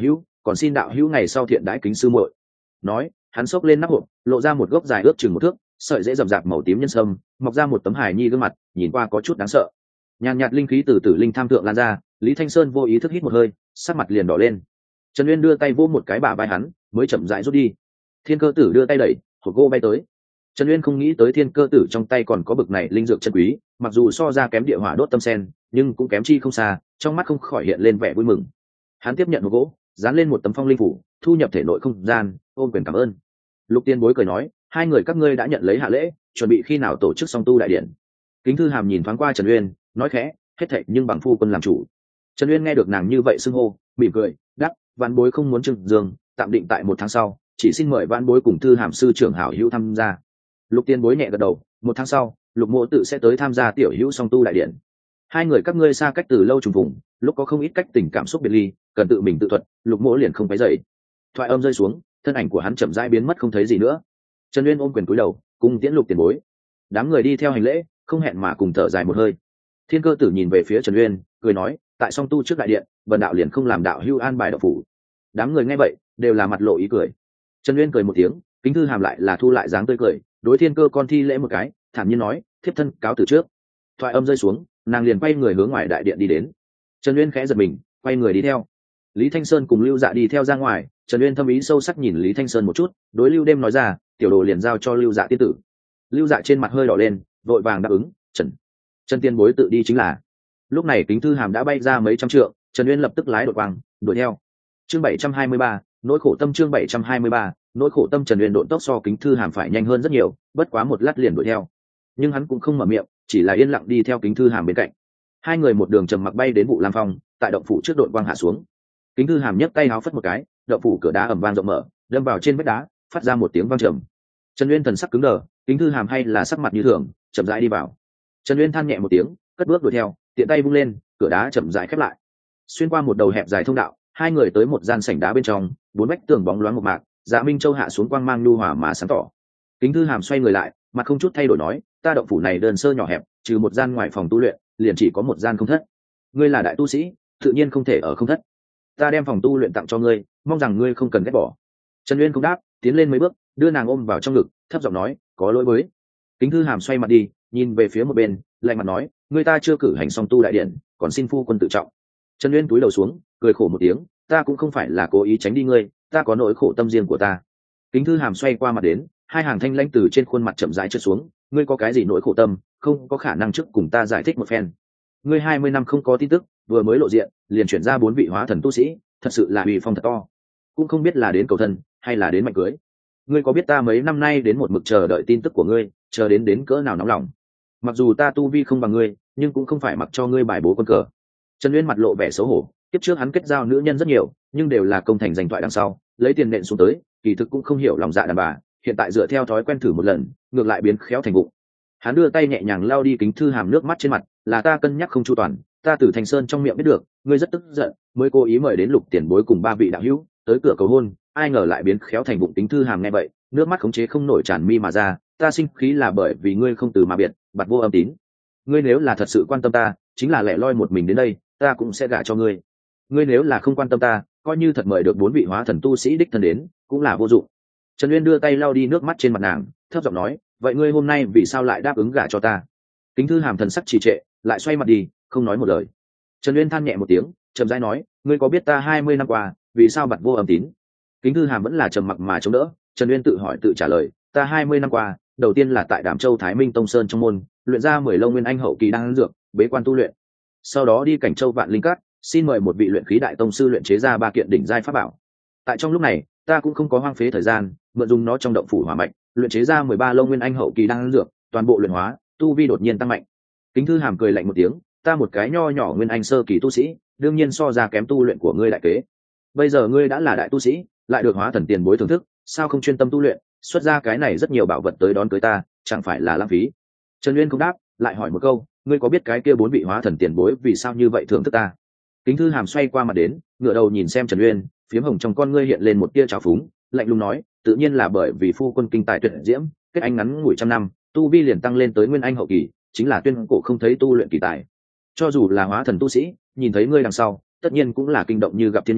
còn xin đạo hữu ngày sau thiện đãi kính sư muội. Nói, hắn xốc lên nắp hộp, lộ ra một gốc dài ước chừng 1 thước, sợi dễ rậm rạp màu tím nhân sâm, mọc ra một tấm hài nhi gương mặt, nhìn qua có chút đáng sợ. Nhàn nhạt linh khí từ tử linh tham thượng lan ra, Lý Thanh Sơn vô ý thức hít một hơi, sắc mặt liền đỏ lên. Trần Uyên đưa tay vỗ một cái bả vai hắn, mới chậm rãi rút đi. Thiên Cơ Tử đưa tay đẩy, hộp gỗ bay tới. Trần Uyên không nghĩ tới Thiên Cơ Tử trong tay còn có bực này linh dược chân quý, mặc dù so ra kém địa hỏa đốt tâm sen, nhưng cũng kém chi không xa, trong mắt không khỏi hiện lên vẻ vui mừng. Hắn tiếp nhận hộp gỗ, dán lên một tấm phong linh phủ, thu nhập thể nội không gian, ôm quyền cảm ơn. Lục Tiên Bối cười nói, hai người các ngươi đã nhận lấy hạ lễ, chuẩn bị khi nào tổ chức song tu đại điện. Kính Thư Hàm nhìn thoáng qua Trần Uyên, nói khẽ, hết thảy nhưng bằng phu quân làm chủ. Trần Uyên nghe được nàng như vậy xưng hô, mỉm cười, đáp, vạn bối không muốn trừng dương, tạm định tại 1 tháng sau, chỉ xin mời vạn bối cùng Thư Hàm sư trưởng hảo hữu tham gia. Lục Tiên Bối nhẹ gật đầu, 1 tháng sau, Lục Mộ tự sẽ tới tham gia tiểu hữu song tu đại điện. Hai người các ngươi xa cách từ lâu trùng phùng, lúc có không ít cách tình cảm xúc biệt ly, cần tự mình tự thuật, Lục Mộ liền không phải dậy. Thoại âm rơi xuống, thân ảnh của hắn chậm rãi biến mất không thấy gì nữa. Trần Uyên ôm quyền cúi đầu, cùng tiễn Lục Tiền Bối. Đám người đi theo hành lễ, không hẹn mà cùng thở dài một hơi. Thiên Cơ Tử nhìn về phía Trần Uyên, cười nói, tại song tu trước đại điện, Vân đạo liền không làm đạo hưu an bài đạo phủ. Đám người nghe vậy, đều là mặt lộ ý cười. Trần Uyên cười một tiếng, Kính Thư Hàm lại là thu lại dáng tươi cười, đối Thiên Cơ con thi lễ một cái, thản nhiên nói, thiếp thân cáo từ trước. Thoại âm rơi xuống, nàng liền quay người hướng ngoài đại điện đi đến. Trần Uyên khẽ giật mình, quay người đi theo. Lý Thanh Sơn cùng Lưu Dạ đi theo ra ngoài. Trần Uyên thâm ý sâu sắc nhìn Lý Thanh Sơn một chút, đối Lưu Đêm nói ra, tiểu đồ liền giao cho Lưu Dạ tiên tử. Lưu Dạ trên mặt hơi đỏ lên, vội vàng đáp ứng, Trần Tiên Bối tự đi chính là. Lúc này Kính Thư Hàm đã bay ra mấy trăm trượng, Trần Uyên lập tức lái đột quang đuổi theo. Chương 723, nỗi khổ tâm. Chương 723, nỗi khổ tâm. Trần Uyên độn tốc so Kính Thư Hàm phải nhanh hơn rất nhiều, bất quá 1 lát liền đuổi theo. Nhưng hắn cũng không mở miệng, chỉ là yên lặng đi theo Kính Thư Hàm bên cạnh. Hai người một đường trầm mặc bay đến Vụ Lam Phong, tại động phủ trước độn quang hạ xuống. Kính Thư Hàm nhấc tay háo phất một cái, động phủ cửa đá ầm vang rộng mở, đâm vào trên vách đá, phát ra một tiếng vang trầm. Trần Uyên thần sắc cứng đờ, Kính Thư Hàm hay là sắc mặt như thường, chậm rãi đi vào. Trần Uyên than nhẹ một tiếng, cất bước đuổi theo, tiện tay vung lên, cửa đá chậm rãi khép lại. Xuyên qua một đầu hẹp dài thông đạo, hai người tới một gian sảnh đá bên trong, 4 vách tường bóng loáng một mạc, Dạ Minh Châu hạ xuống quang mang nhu hòa mà sáng tỏ. Kính Thư Hàm xoay người lại, mặt không chút thay đổi nói, ta động phủ này đơn sơ nhỏ hẹp, trừ một gian ngoài phòng tu luyện, liền chỉ có một gian không thất. Ngươi là đại tu sĩ, tự nhiên không thể ở không thất. Ta đem phòng tu luyện tặng cho ngươi, mong rằng ngươi không cần ghét bỏ. Trần Uyên không đáp, tiến lên mấy bước, đưa nàng ôm vào trong ngực, thấp giọng nói, có lỗi với. Kính Thư Hàm xoay mặt đi, nhìn về phía một bên, lạnh mặt nói, người ta chưa cử hành song tu đại điện, còn xin phu quân tự trọng. Trần Uyên cúi đầu xuống, cười khổ một tiếng, ta cũng không phải là cố ý tránh đi ngươi, ta có nỗi khổ tâm riêng của ta. Kính Thư Hàm xoay qua mặt đến, hai hàng thanh lãnh từ trên khuôn mặt chậm rãi trượt xuống, ngươi có cái gì nỗi khổ tâm, không có khả năng trước cùng ta giải thích một phen. Ngươi 20 năm không có tin tức, vừa mới lộ diện, liền chuyển ra 4 vị hóa thần tu sĩ, thật sự là uy phong thật to. Cũng không biết là đến cầu thân, hay là đến mạnh cưới. Ngươi có biết ta mấy năm nay đến một mực chờ đợi tin tức của ngươi, chờ đến cỡ nào nóng lòng. Mặc dù ta tu vi không bằng ngươi, nhưng cũng không phải mặc cho ngươi bài bố quân cờ. Trần Uyên mặt lộ vẻ xấu hổ, kiếp trước hắn kết giao nữ nhân rất nhiều, nhưng đều là công thành danh thoại đằng sau, lấy tiền nện xuống tới, kỳ thực cũng không hiểu lòng dạ đàn bà, hiện tại dựa theo thói quen thử một lần, ngược lại biến khéo thành vụng. Hắn đưa tay nhẹ nhàng lau đi Kính Thư Hàm nước mắt trên mặt, là ta cân nhắc không chu toàn, ta từ Thành Sơn trong miệng biết được, ngươi rất tức giận, mới cố ý mời đến Lục Tiền Bối cùng 3 vị đạo hữu tới cửa cầu hôn, ai ngờ lại biến khéo thành vụng. Kính Thư Hàm nghe vậy, nước mắt khống chế không nổi tràn mi mà ra, ta sinh khí là bởi vì ngươi không từ mà biệt, bạt vô âm tín. Ngươi nếu là thật sự quan tâm ta, chính là lẻ loi một mình đến đây, ta cũng sẽ gả cho ngươi. Ngươi nếu là không quan tâm ta, coi như thật mời được 4 vị hóa thần tu sĩ đích thân đến, cũng là vô dụng. Trần Uyên đưa tay lau đi nước mắt trên mặt nàng, thấp giọng nói, vậy ngươi hôm nay vì sao lại đáp ứng gả cho ta? Kính Thư Hàm thần sắc trì trệ, lại xoay mặt đi, không nói một lời. Trần Uyên than nhẹ một tiếng, chậm rãi nói, ngươi có biết ta 20 năm qua vì sao bặt vô âm tín? Kính Thư Hàm vẫn là trầm mặc mà chống đỡ. Trần Uyên tự hỏi tự trả lời, ta 20 năm qua, đầu tiên là tại Đàm Châu Thái Minh Tông Sơn trong môn luyện ra 10 lâu nguyên anh hậu kỳ đan dược, bế quan tu luyện. Sau đó đi Cảnh Châu Vạn Linh Các, xin mời một vị luyện khí đại tông sư luyện chế ra 3 kiện đỉnh giai pháp bảo. Tại trong lúc này, ta cũng không có hoang phế thời gian, mượn dùng nó trong động phủ hỏa mạch, luyện chế ra 13 lâu nguyên anh hậu kỳ đan dược, toàn bộ luyện hóa, tu vi đột nhiên tăng mạnh. Kính Thư Hàm cười lạnh một tiếng, ta một cái nho nhỏ nguyên anh sơ kỳ tu sĩ, đương nhiên so ra kém tu luyện của ngươi đại kế. Bây giờ ngươi đã là đại tu sĩ, lại được hóa thần tiền bối thưởng thức, sao không chuyên tâm tu luyện, xuất ra cái này rất nhiều bảo vật tới đón cưới ta, chẳng phải là lãng phí. Trần Uyên không đáp, lại hỏi một câu, ngươi có biết cái kia 4 vị hóa thần tiền bối vì sao như vậy thưởng thức ta? Kính Thư Hàm xoay qua mặt đến, ngửa đầu nhìn xem Trần Uyên, phiếm hồng trong con ngươi hiện lên một tia trào phúng, lạnh lùng nói, tự nhiên là bởi vì phu quân kinh tài tuyệt diễm, kết anh ngắn ngủi trăm năm, tu vi liền tăng lên tới nguyên anh hậu kỳ, chính là tuyên cổ không thấy tu luyện kỳ tài. Cho dù là hóa thần tu sĩ, nhìn thấy ngươi đằng sau, tất nhiên cũng là kinh động như gặp thiên nhân,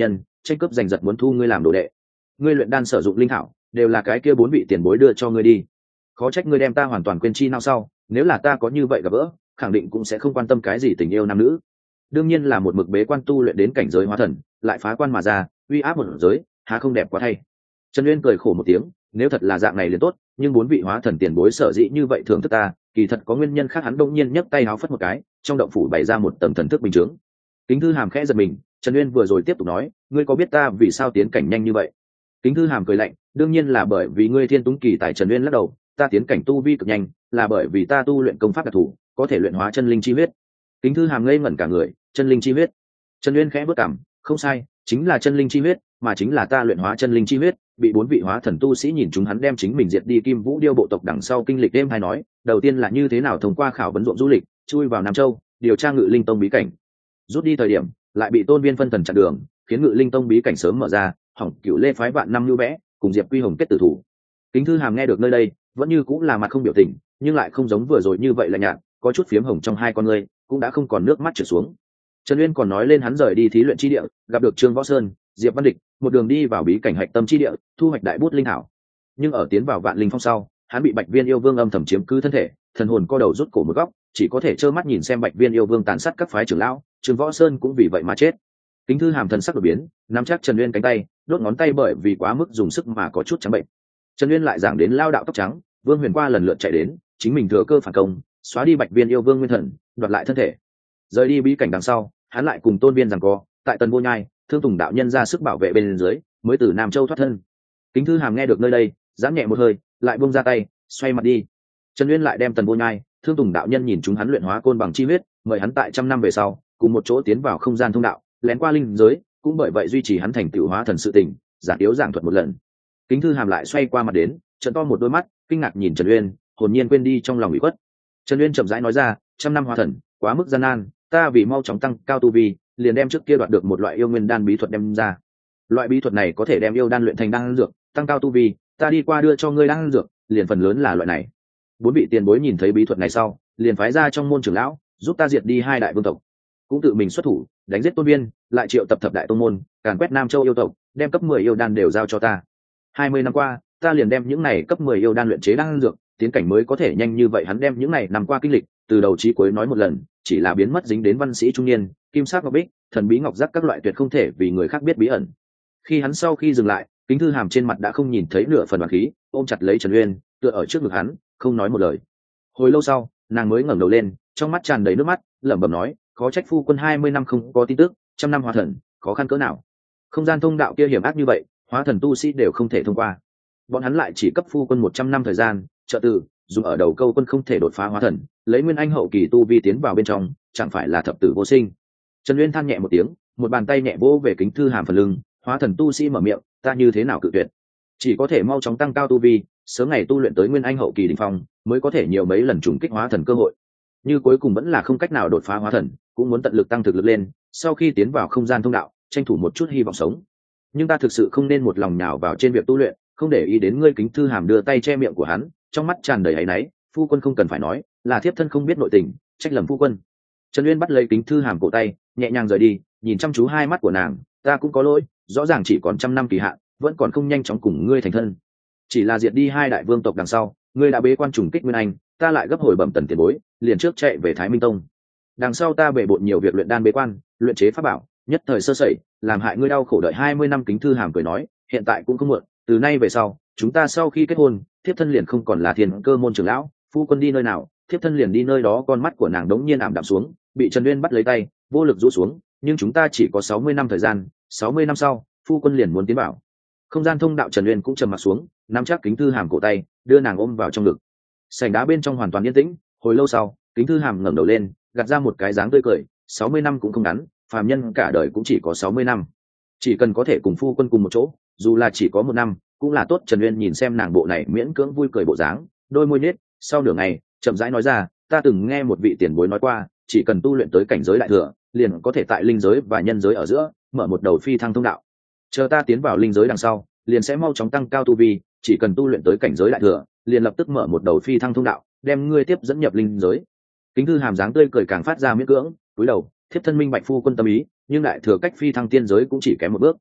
tranh cướp giành giật muốn thu ngươi làm đồ đệ. Ngươi luyện đan sử dụng linh thảo đều là cái kia 4 vị tiền bối đưa cho ngươi đi, khó trách ngươi đem ta hoàn toàn quên chi nào sau. Nếu là ta có như vậy gặp gỡ, khẳng định cũng sẽ không quan tâm cái gì tình yêu nam nữ. Đương nhiên là một mực bế quan tu luyện đến cảnh giới hóa thần, lại phá quan mà ra, uy áp một giới, há không đẹp quá thay. Trần Uyên cười khổ một tiếng, nếu thật là dạng này liền tốt, nhưng 4 vị hóa thần tiền bối sở dĩ như vậy thường thức ta, kỳ thật có nguyên nhân khác. Hắn đông nhiên nhấc tay áo phất một cái, trong động phủ bày ra một tầng thần thức bình chứng. Kính Thư Hàm khẽ giật mình, Trần Uyên vừa rồi tiếp tục nói, ngươi có biết ta vì sao tiến cảnh nhanh như vậy? Kính Thư Hàm cười lạnh, đương nhiên là bởi vì ngươi thiên túng kỳ tại. Trần Uyên lắc đầu, ta tiến cảnh tu vi cực nhanh, là bởi vì ta tu luyện công pháp đặc thù, có thể luyện hóa chân linh chi huyết. Kính Thư Hàm ngây ngẩn cả người, chân linh chi huyết. Trần Uyên khẽ bước cằm, không sai, chính là chân linh chi huyết, mà chính là ta luyện hóa chân linh chi huyết. Bị 4 vị hóa thần tu sĩ nhìn chúng, hắn đem chính mình diệt đi Kim Vũ Điêu bộ tộc đằng sau kinh lịch đêm hay nói, đầu tiên là như thế nào thông qua khảo vấn ruộng du lịch, chui vào Nam Châu, điều tra Ngự Linh Tông bí cảnh. Rút đi thời điểm, lại bị Tôn Viên phân thần chặn đường, khiến Ngự Linh Tông bí cảnh sớm mở ra, hỏng Cửu Lê phái vạn năm lưu vẽ, cùng Diệp Quy Hồng kết tử thủ. Kính Thư Hàm nghe được nơi đây, vẫn như cũng là mặt không biểu tình, nhưng lại không giống vừa rồi như vậy là nhạt, có chút phiếm hồng trong hai con ngươi, cũng đã không còn nước mắt trượt xuống. Trần Uyên còn nói lên hắn rời đi thí luyện chi địa, gặp được Trương Võ Sơn, Diệp Văn Địch, một đường đi vào bí cảnh hạch tâm chi địa, thu hoạch đại bút linh thảo. Nhưng ở tiến vào Vạn Linh Phong sau, hắn bị Bạch Viên yêu vương âm thầm chiếm cứ thân thể, thần hồn co đầu rút cổ một góc, chỉ có thể trơ mắt nhìn xem Bạch Viên yêu vương tàn sát các phái trưởng lão, Trương Võ Sơn cũng vì vậy mà chết. Kính Thư Hàm thần sắc đổi biến, nắm chắc Trần Uyên cánh tay, đốt ngón tay bởi vì quá mức dùng sức mà có chút trắng bệnh. Trần Uyên lại giảng đến lao đạo tóc trắng, Vương Huyền qua lần lượt chạy đến, chính mình thừa cơ phản công, xóa đi Bạch Viên yêu vương nguyên thần, đoạt lại thân thể. Rời đi bí cảnh đằng sau, hắn lại cùng Tôn Viên giằng co, tại Tần Vô Nhai, Thương Tùng đạo nhân ra sức bảo vệ bên dưới, mới từ Nam Châu thoát thân. Kính Thư Hàm nghe được nơi đây, giãn nhẹ một hơi, lại buông ra tay, xoay mặt đi. Trần Uyên lại đem Tần Vô Nhai, Thương Tùng đạo nhân nhìn chúng hắn luyện hóa côn bằng chi huyết, mời hắn tại 100 năm về sau, cùng một chỗ tiến vào không gian thông đạo, lén qua linh giới, cũng bởi vậy duy trì hắn thành tựu hóa thần sự tình, giảng yếu giảng thuật một lần. Kính Thư Hàm lại xoay qua mặt đến, trợn to một đôi mắt, kinh ngạc nhìn Trần Uyên, hồn nhiên quên đi trong lòng ủy khuất. Trần Uyên chậm rãi nói ra, 100 năm hóa thần, quá mức gian nan, ta vì mau chóng tăng cao tu vi, liền đem trước kia đoạt được một loại yêu nguyên đan bí thuật đem ra. Loại bí thuật này có thể đem yêu đan luyện thành đan dược, tăng cao tu vi, ta đi qua đưa cho ngươi đan dược, liền phần lớn là loại này. 4 vị tiền bối nhìn thấy bí thuật này sau, liền phái ra trong môn trưởng lão, giúp ta diệt đi 2 đại vương tộc, cũng tự mình xuất thủ, đánh giết Tôn Viên, lại triệu tập thập đại tông môn, càn quét Nam Châu yêu tộc, đem cấp 10 yêu đan đều giao cho ta. 20 năm qua, ta liền đem những này cấp 10 yêu đan luyện chế đan dược, tiến cảnh mới có thể nhanh như vậy. Hắn đem những này năm qua kinh lịch, từ đầu chí cuối nói một lần, chỉ là biến mất dính đến văn sĩ trung niên, kim sắc ngọc bích, thần bí ngọc giác các loại tuyệt không thể vì người khác biết bí ẩn. Khi hắn sau khi dừng lại, Kính Thư Hàm trên mặt đã không nhìn thấy nửa phần oán khí, ôm chặt lấy Trần Uyên, tựa ở trước ngực hắn, không nói một lời. Hồi lâu sau, nàng mới ngẩng đầu lên, trong mắt tràn đầy nước mắt, lẩm bẩm nói, khó trách phu quân 20 năm không có tin tức, 100 năm hóa thần, khó khăn cỡ nào. Không gian thông đạo kia hiểm ác như vậy, hóa thần tu sĩ đều không thể thông qua. Bọn hắn lại chỉ cấp phu quân 100 năm thời gian, trợ tử, dù ở đầu câu quân không thể đột phá hóa thần, lấy nguyên anh hậu kỳ tu vi tiến vào bên trong, chẳng phải là thập tử vô sinh. Trần Uyên than nhẹ một tiếng, một bàn tay nhẹ vỗ về Kính Thư Hàm phần lưng, hóa thần tu sĩ mở miệng, ta như thế nào cự tuyệt? Chỉ có thể mau chóng tăng cao tu vi, sớm ngày tu luyện tới nguyên anh hậu kỳ đỉnh phong, mới có thể nhiều mấy lần trùng kích hóa thần cơ hội. Như cuối cùng vẫn là không cách nào đột phá hóa thần, cũng muốn tận lực tăng thực lực lên, sau khi tiến vào không gian thông đạo, tranh thủ một chút hy vọng sống. Nhưng ta thực sự không nên một lòng nhào vào trên việc tu luyện, không để ý đến ngươi. Kính Thư Hàm đưa tay che miệng của hắn, trong mắt tràn đầy áy náy, phu quân không cần phải nói, là thiếp thân không biết nội tình, trách lầm phu quân. Trần Uyên bắt lấy Kính Thư Hàm cổ tay, nhẹ nhàng rời đi, nhìn chăm chú hai mắt của nàng, ta cũng có lỗi, rõ ràng chỉ còn 100 năm kỳ hạn, vẫn còn không nhanh chóng cùng ngươi thành thân. Chỉ là diệt đi 2 đại vương tộc đằng sau, ngươi đã bế quan trùng kích nguyên anh, ta lại gấp hồi bẩm Tần tiền bối, liền trước chạy về Thái Minh Tông. Đằng sau ta bể bộn nhiều việc luyện đan bế quan, luyện chế pháp bảo, nhất thời sơ sẩy, làm hại ngươi đau khổ đợi 20 năm. Kính Thư Hàm cười nói, hiện tại cũng không muộn, từ nay về sau, chúng ta sau khi kết hôn, thiếp thân liền không còn là Thiên Cơ môn trưởng lão, phu quân đi nơi nào, thiếp thân liền đi nơi đó. Con mắt của nàng đống nhiên ảm đạm xuống, bị Trần Uyên bắt lấy tay, vô lực rũ xuống, nhưng chúng ta chỉ có 60 năm thời gian, 60 năm sau, phu quân liền muốn tiến bảo không gian thông đạo. Trần Uyên cũng trầm mặt xuống, nắm chắc Kính Thư Hàm cổ tay, đưa nàng ôm vào trong ngực. Sảnh đá bên trong hoàn toàn yên tĩnh. Hồi lâu sau, Kính Thư Hàm ngẩng đầu lên, gạt ra một cái dáng tươi cười, 60 năm cũng không ngắn, phàm nhân cả đời cũng chỉ có 60 năm, chỉ cần có thể cùng phu quân cùng một chỗ, dù là chỉ có 1 năm cũng là tốt. Trần Uyên nhìn xem nàng bộ này miễn cưỡng vui cười bộ dáng, đôi môi nết, sau nửa ngày chậm rãi nói ra, ta từng nghe một vị tiền bối nói qua, chỉ cần tu luyện tới cảnh giới đại thừa, liền có thể tại linh giới và nhân giới ở giữa mở một đầu phi thăng thông đạo. Chờ ta tiến vào linh giới đằng sau, liền sẽ mau chóng tăng cao tu vi, chỉ cần tu luyện tới cảnh giới đại thừa, liền lập tức mở một đầu phi thăng thông đạo, đem ngươi tiếp dẫn nhập linh giới. Kính Thư Hàm dáng tươi cười càng phát ra miễn cưỡng, cúi đầu, thiếp thân minh bạch phu quân tâm ý, nhưng đại thừa cách phi thăng tiên giới cũng chỉ kém một bước.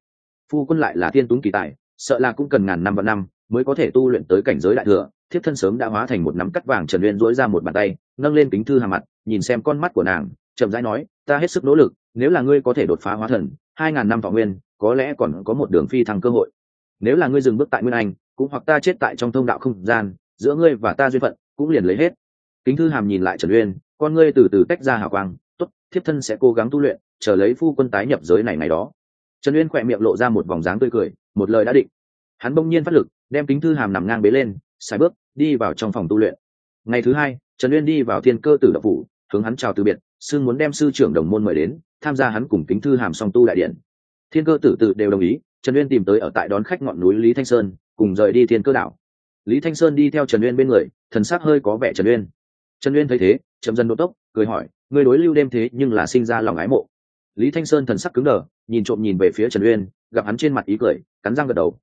phu quân lại là thiên túng kỳ tài, sợ là cũng cần ngàn năm vạn năm mới có thể tu luyện tới cảnh giới đại thừa. Thiếp thân sớm đã hóa thành một nắm cắt vàng. Trần Uyên duỗi ra một bàn tay nâng lên kính thư hàm mặt, nhìn xem con mắt của nàng, chậm rãi nói, ta hết sức nỗ lực, nếu là ngươi có thể đột phá hóa thần, 2000 năm thọ nguyên có lẽ còn có một đường phi thăng cơ hội. Nếu là ngươi dừng bước tại Nguyên Anh, cũng hoặc ta chết tại trong thông đạo không gian, giữa ngươi và ta duyên phận cũng liền lấy hết. Kính thư hàm nhìn lại Trần Uyên, con ngươi từ từ tách ra hào quang, tốt, thiếp thân sẽ cố gắng tu luyện, chờ lấy phu quân tái nhập giới này ngày đó. Trần Uyên khỏe miệng lộ ra một vòng dáng tươi cười, một lời đã định. Hắn bỗng nhiên phát lực, đem kính thư hàm nằm ngang bế lên, xài bước đi vào trong phòng tu luyện. Ngày thứ hai, Trần Uyên đi vào Thiên Cơ Tử đạo phủ, hướng hắn chào từ biệt, xưng muốn đem sư trưởng đồng môn mời đến tham gia hắn cùng kính thư hàm song tu đại điện. Thiên Cơ Tử tự đều đồng ý. Trần Uyên tìm tới ở tại đón khách ngọn núi Lý Thanh Sơn, cùng rời đi Thiên Cơ đảo. Lý Thanh Sơn đi theo Trần Uyên bên người, thần sắc hơi có vẻ Trần Uyên. Trần Uyên thấy thế, chậm dần độ tốc, cười hỏi, người đối Lưu Đêm thế nhưng là sinh ra lòng ái mộ. Lý Thanh Sơn thần sắc cứng đờ, nhìn trộm nhìn về phía Trần Uyên, gặp hắn trên mặt ý cười, cắn răng gật đầu,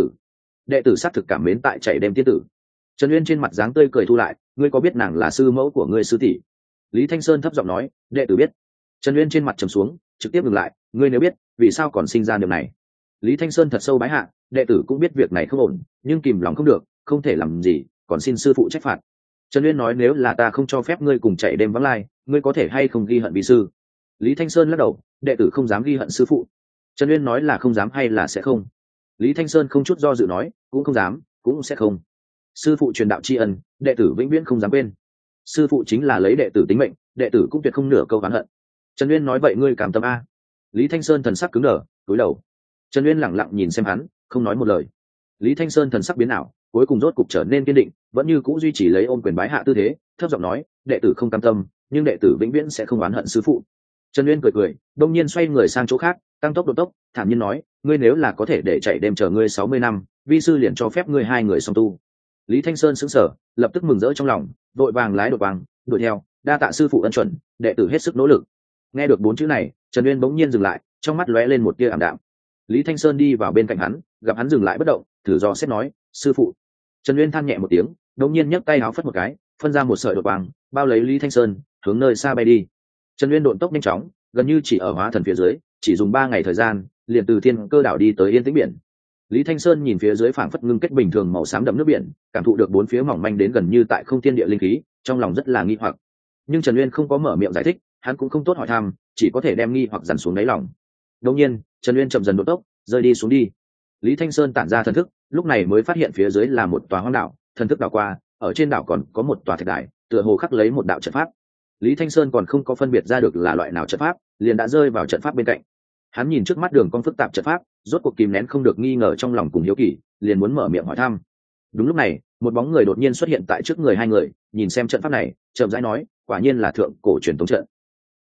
đệ tử xác thực cảm mến tại chạy đêm tiên tử. Trần Uyên trên mặt dáng tươi cười thu lại, ngươi có biết nàng là sư mẫu của ngươi sư tỷ? Lý Thanh Sơn thấp giọng nói, đệ tử biết. Trần Uyên trên mặt trầm xuống, trực tiếp ngừng lại, ngươi nếu biết, vì sao còn sinh ra điều này? Lý Thanh Sơn thật sâu bái hạ, đệ tử cũng biết việc này không ổn, nhưng kìm lòng không được, không thể làm gì, còn xin sư phụ trách phạt. Trần Uyên nói, nếu là ta không cho phép ngươi cùng chạy đêm vắng lai, ngươi có thể hay không ghi hận vi sư? Lý Thanh Sơn lắc đầu, đệ tử không dám ghi hận sư phụ. Trần Uyên nói là không dám hay là sẽ không? Lý Thanh Sơn không chút do dự nói, cũng không dám, cũng sẽ không. Sư phụ truyền đạo tri ân, đệ tử vĩnh viễn không dám quên. Sư phụ chính là lấy đệ tử tính mệnh, đệ tử cũng tuyệt không nửa câu oán hận. Trần Uyên nói, vậy ngươi cảm tâm a? Lý Thanh Sơn thần sắc cứng đờ, cúi đầu. Trần Uyên lẳng lặng nhìn xem hắn, không nói một lời. Lý Thanh Sơn thần sắc biến ảo, cuối cùng rốt cục trở nên kiên định, vẫn như cũ duy trì lấy ôm quyền bái hạ tư thế, thấp giọng nói, đệ tử không cam tâm, nhưng đệ tử vĩnh viễn sẽ không oán hận sư phụ. Trần Uyên cười cười, đông nhiên xoay người sang chỗ khác, tăng tốc độ tốc, thản nhiên nói, ngươi nếu là có thể để chạy đêm chờ ngươi 60 năm, vi sư liền cho phép ngươi hai người song tu. Lý Thanh Sơn sững sờ, lập tức mừng rỡ trong lòng, vội vàng lái đột vàng, đuổi theo, đa tạ sư phụ ân chuẩn, đệ tử hết sức nỗ lực. Nghe được 4 chữ này, Trần Uyên bỗng nhiên dừng lại, trong mắt lóe lên một tia ảm đạm. Lý Thanh Sơn đi vào bên cạnh hắn, gặp hắn dừng lại bất động, thử dò xét nói, sư phụ. Trần Uyên than nhẹ một tiếng, đột nhiên nhấc tay áo phất một cái, phân ra một sợi đột quang, bao lấy Lý Thanh Sơn, hướng nơi xa bay đi. Trần Uyên độn tốc nhanh chóng, gần như chỉ ở hóa thần phía dưới, chỉ dùng 3 ngày thời gian, liền từ Thiên Cơ đảo đi tới Yên Tĩnh biển. Lý Thanh Sơn nhìn phía dưới phảng phất ngưng kết bình thường màu xám đậm nước biển, cảm thụ được bốn phía mỏng manh đến gần như tại không thiên địa linh khí, trong lòng rất là nghi hoặc. Nhưng Trần Uyên không có mở miệng giải thích, hắn cũng không tốt hỏi thăm, chỉ có thể đem nghi hoặc dằn xuống đáy lòng. Đột nhiên, Trần Uyên chậm dần độ tốc, rơi đi xuống đi. Lý Thanh Sơn tản ra thần thức, lúc này mới phát hiện phía dưới là một tòa hoang đảo, thần thức đảo qua, ở trên đảo còn có một tòa thạch đài, tựa hồ khắc lấy một đạo trận pháp. Lý Thanh Sơn còn không có phân biệt ra được là loại nào trận pháp, liền đã rơi vào trận pháp bên cạnh. Hắn nhìn trước mắt đường cong phức tạp trận pháp, rốt cuộc kìm nén không được nghi ngờ trong lòng cùng hiếu kỳ, liền muốn mở miệng hỏi thăm. Đúng lúc này, một bóng người đột nhiên xuất hiện tại trước người hai người, nhìn xem trận pháp này, chậm rãi nói, quả nhiên là thượng cổ truyền thống trận.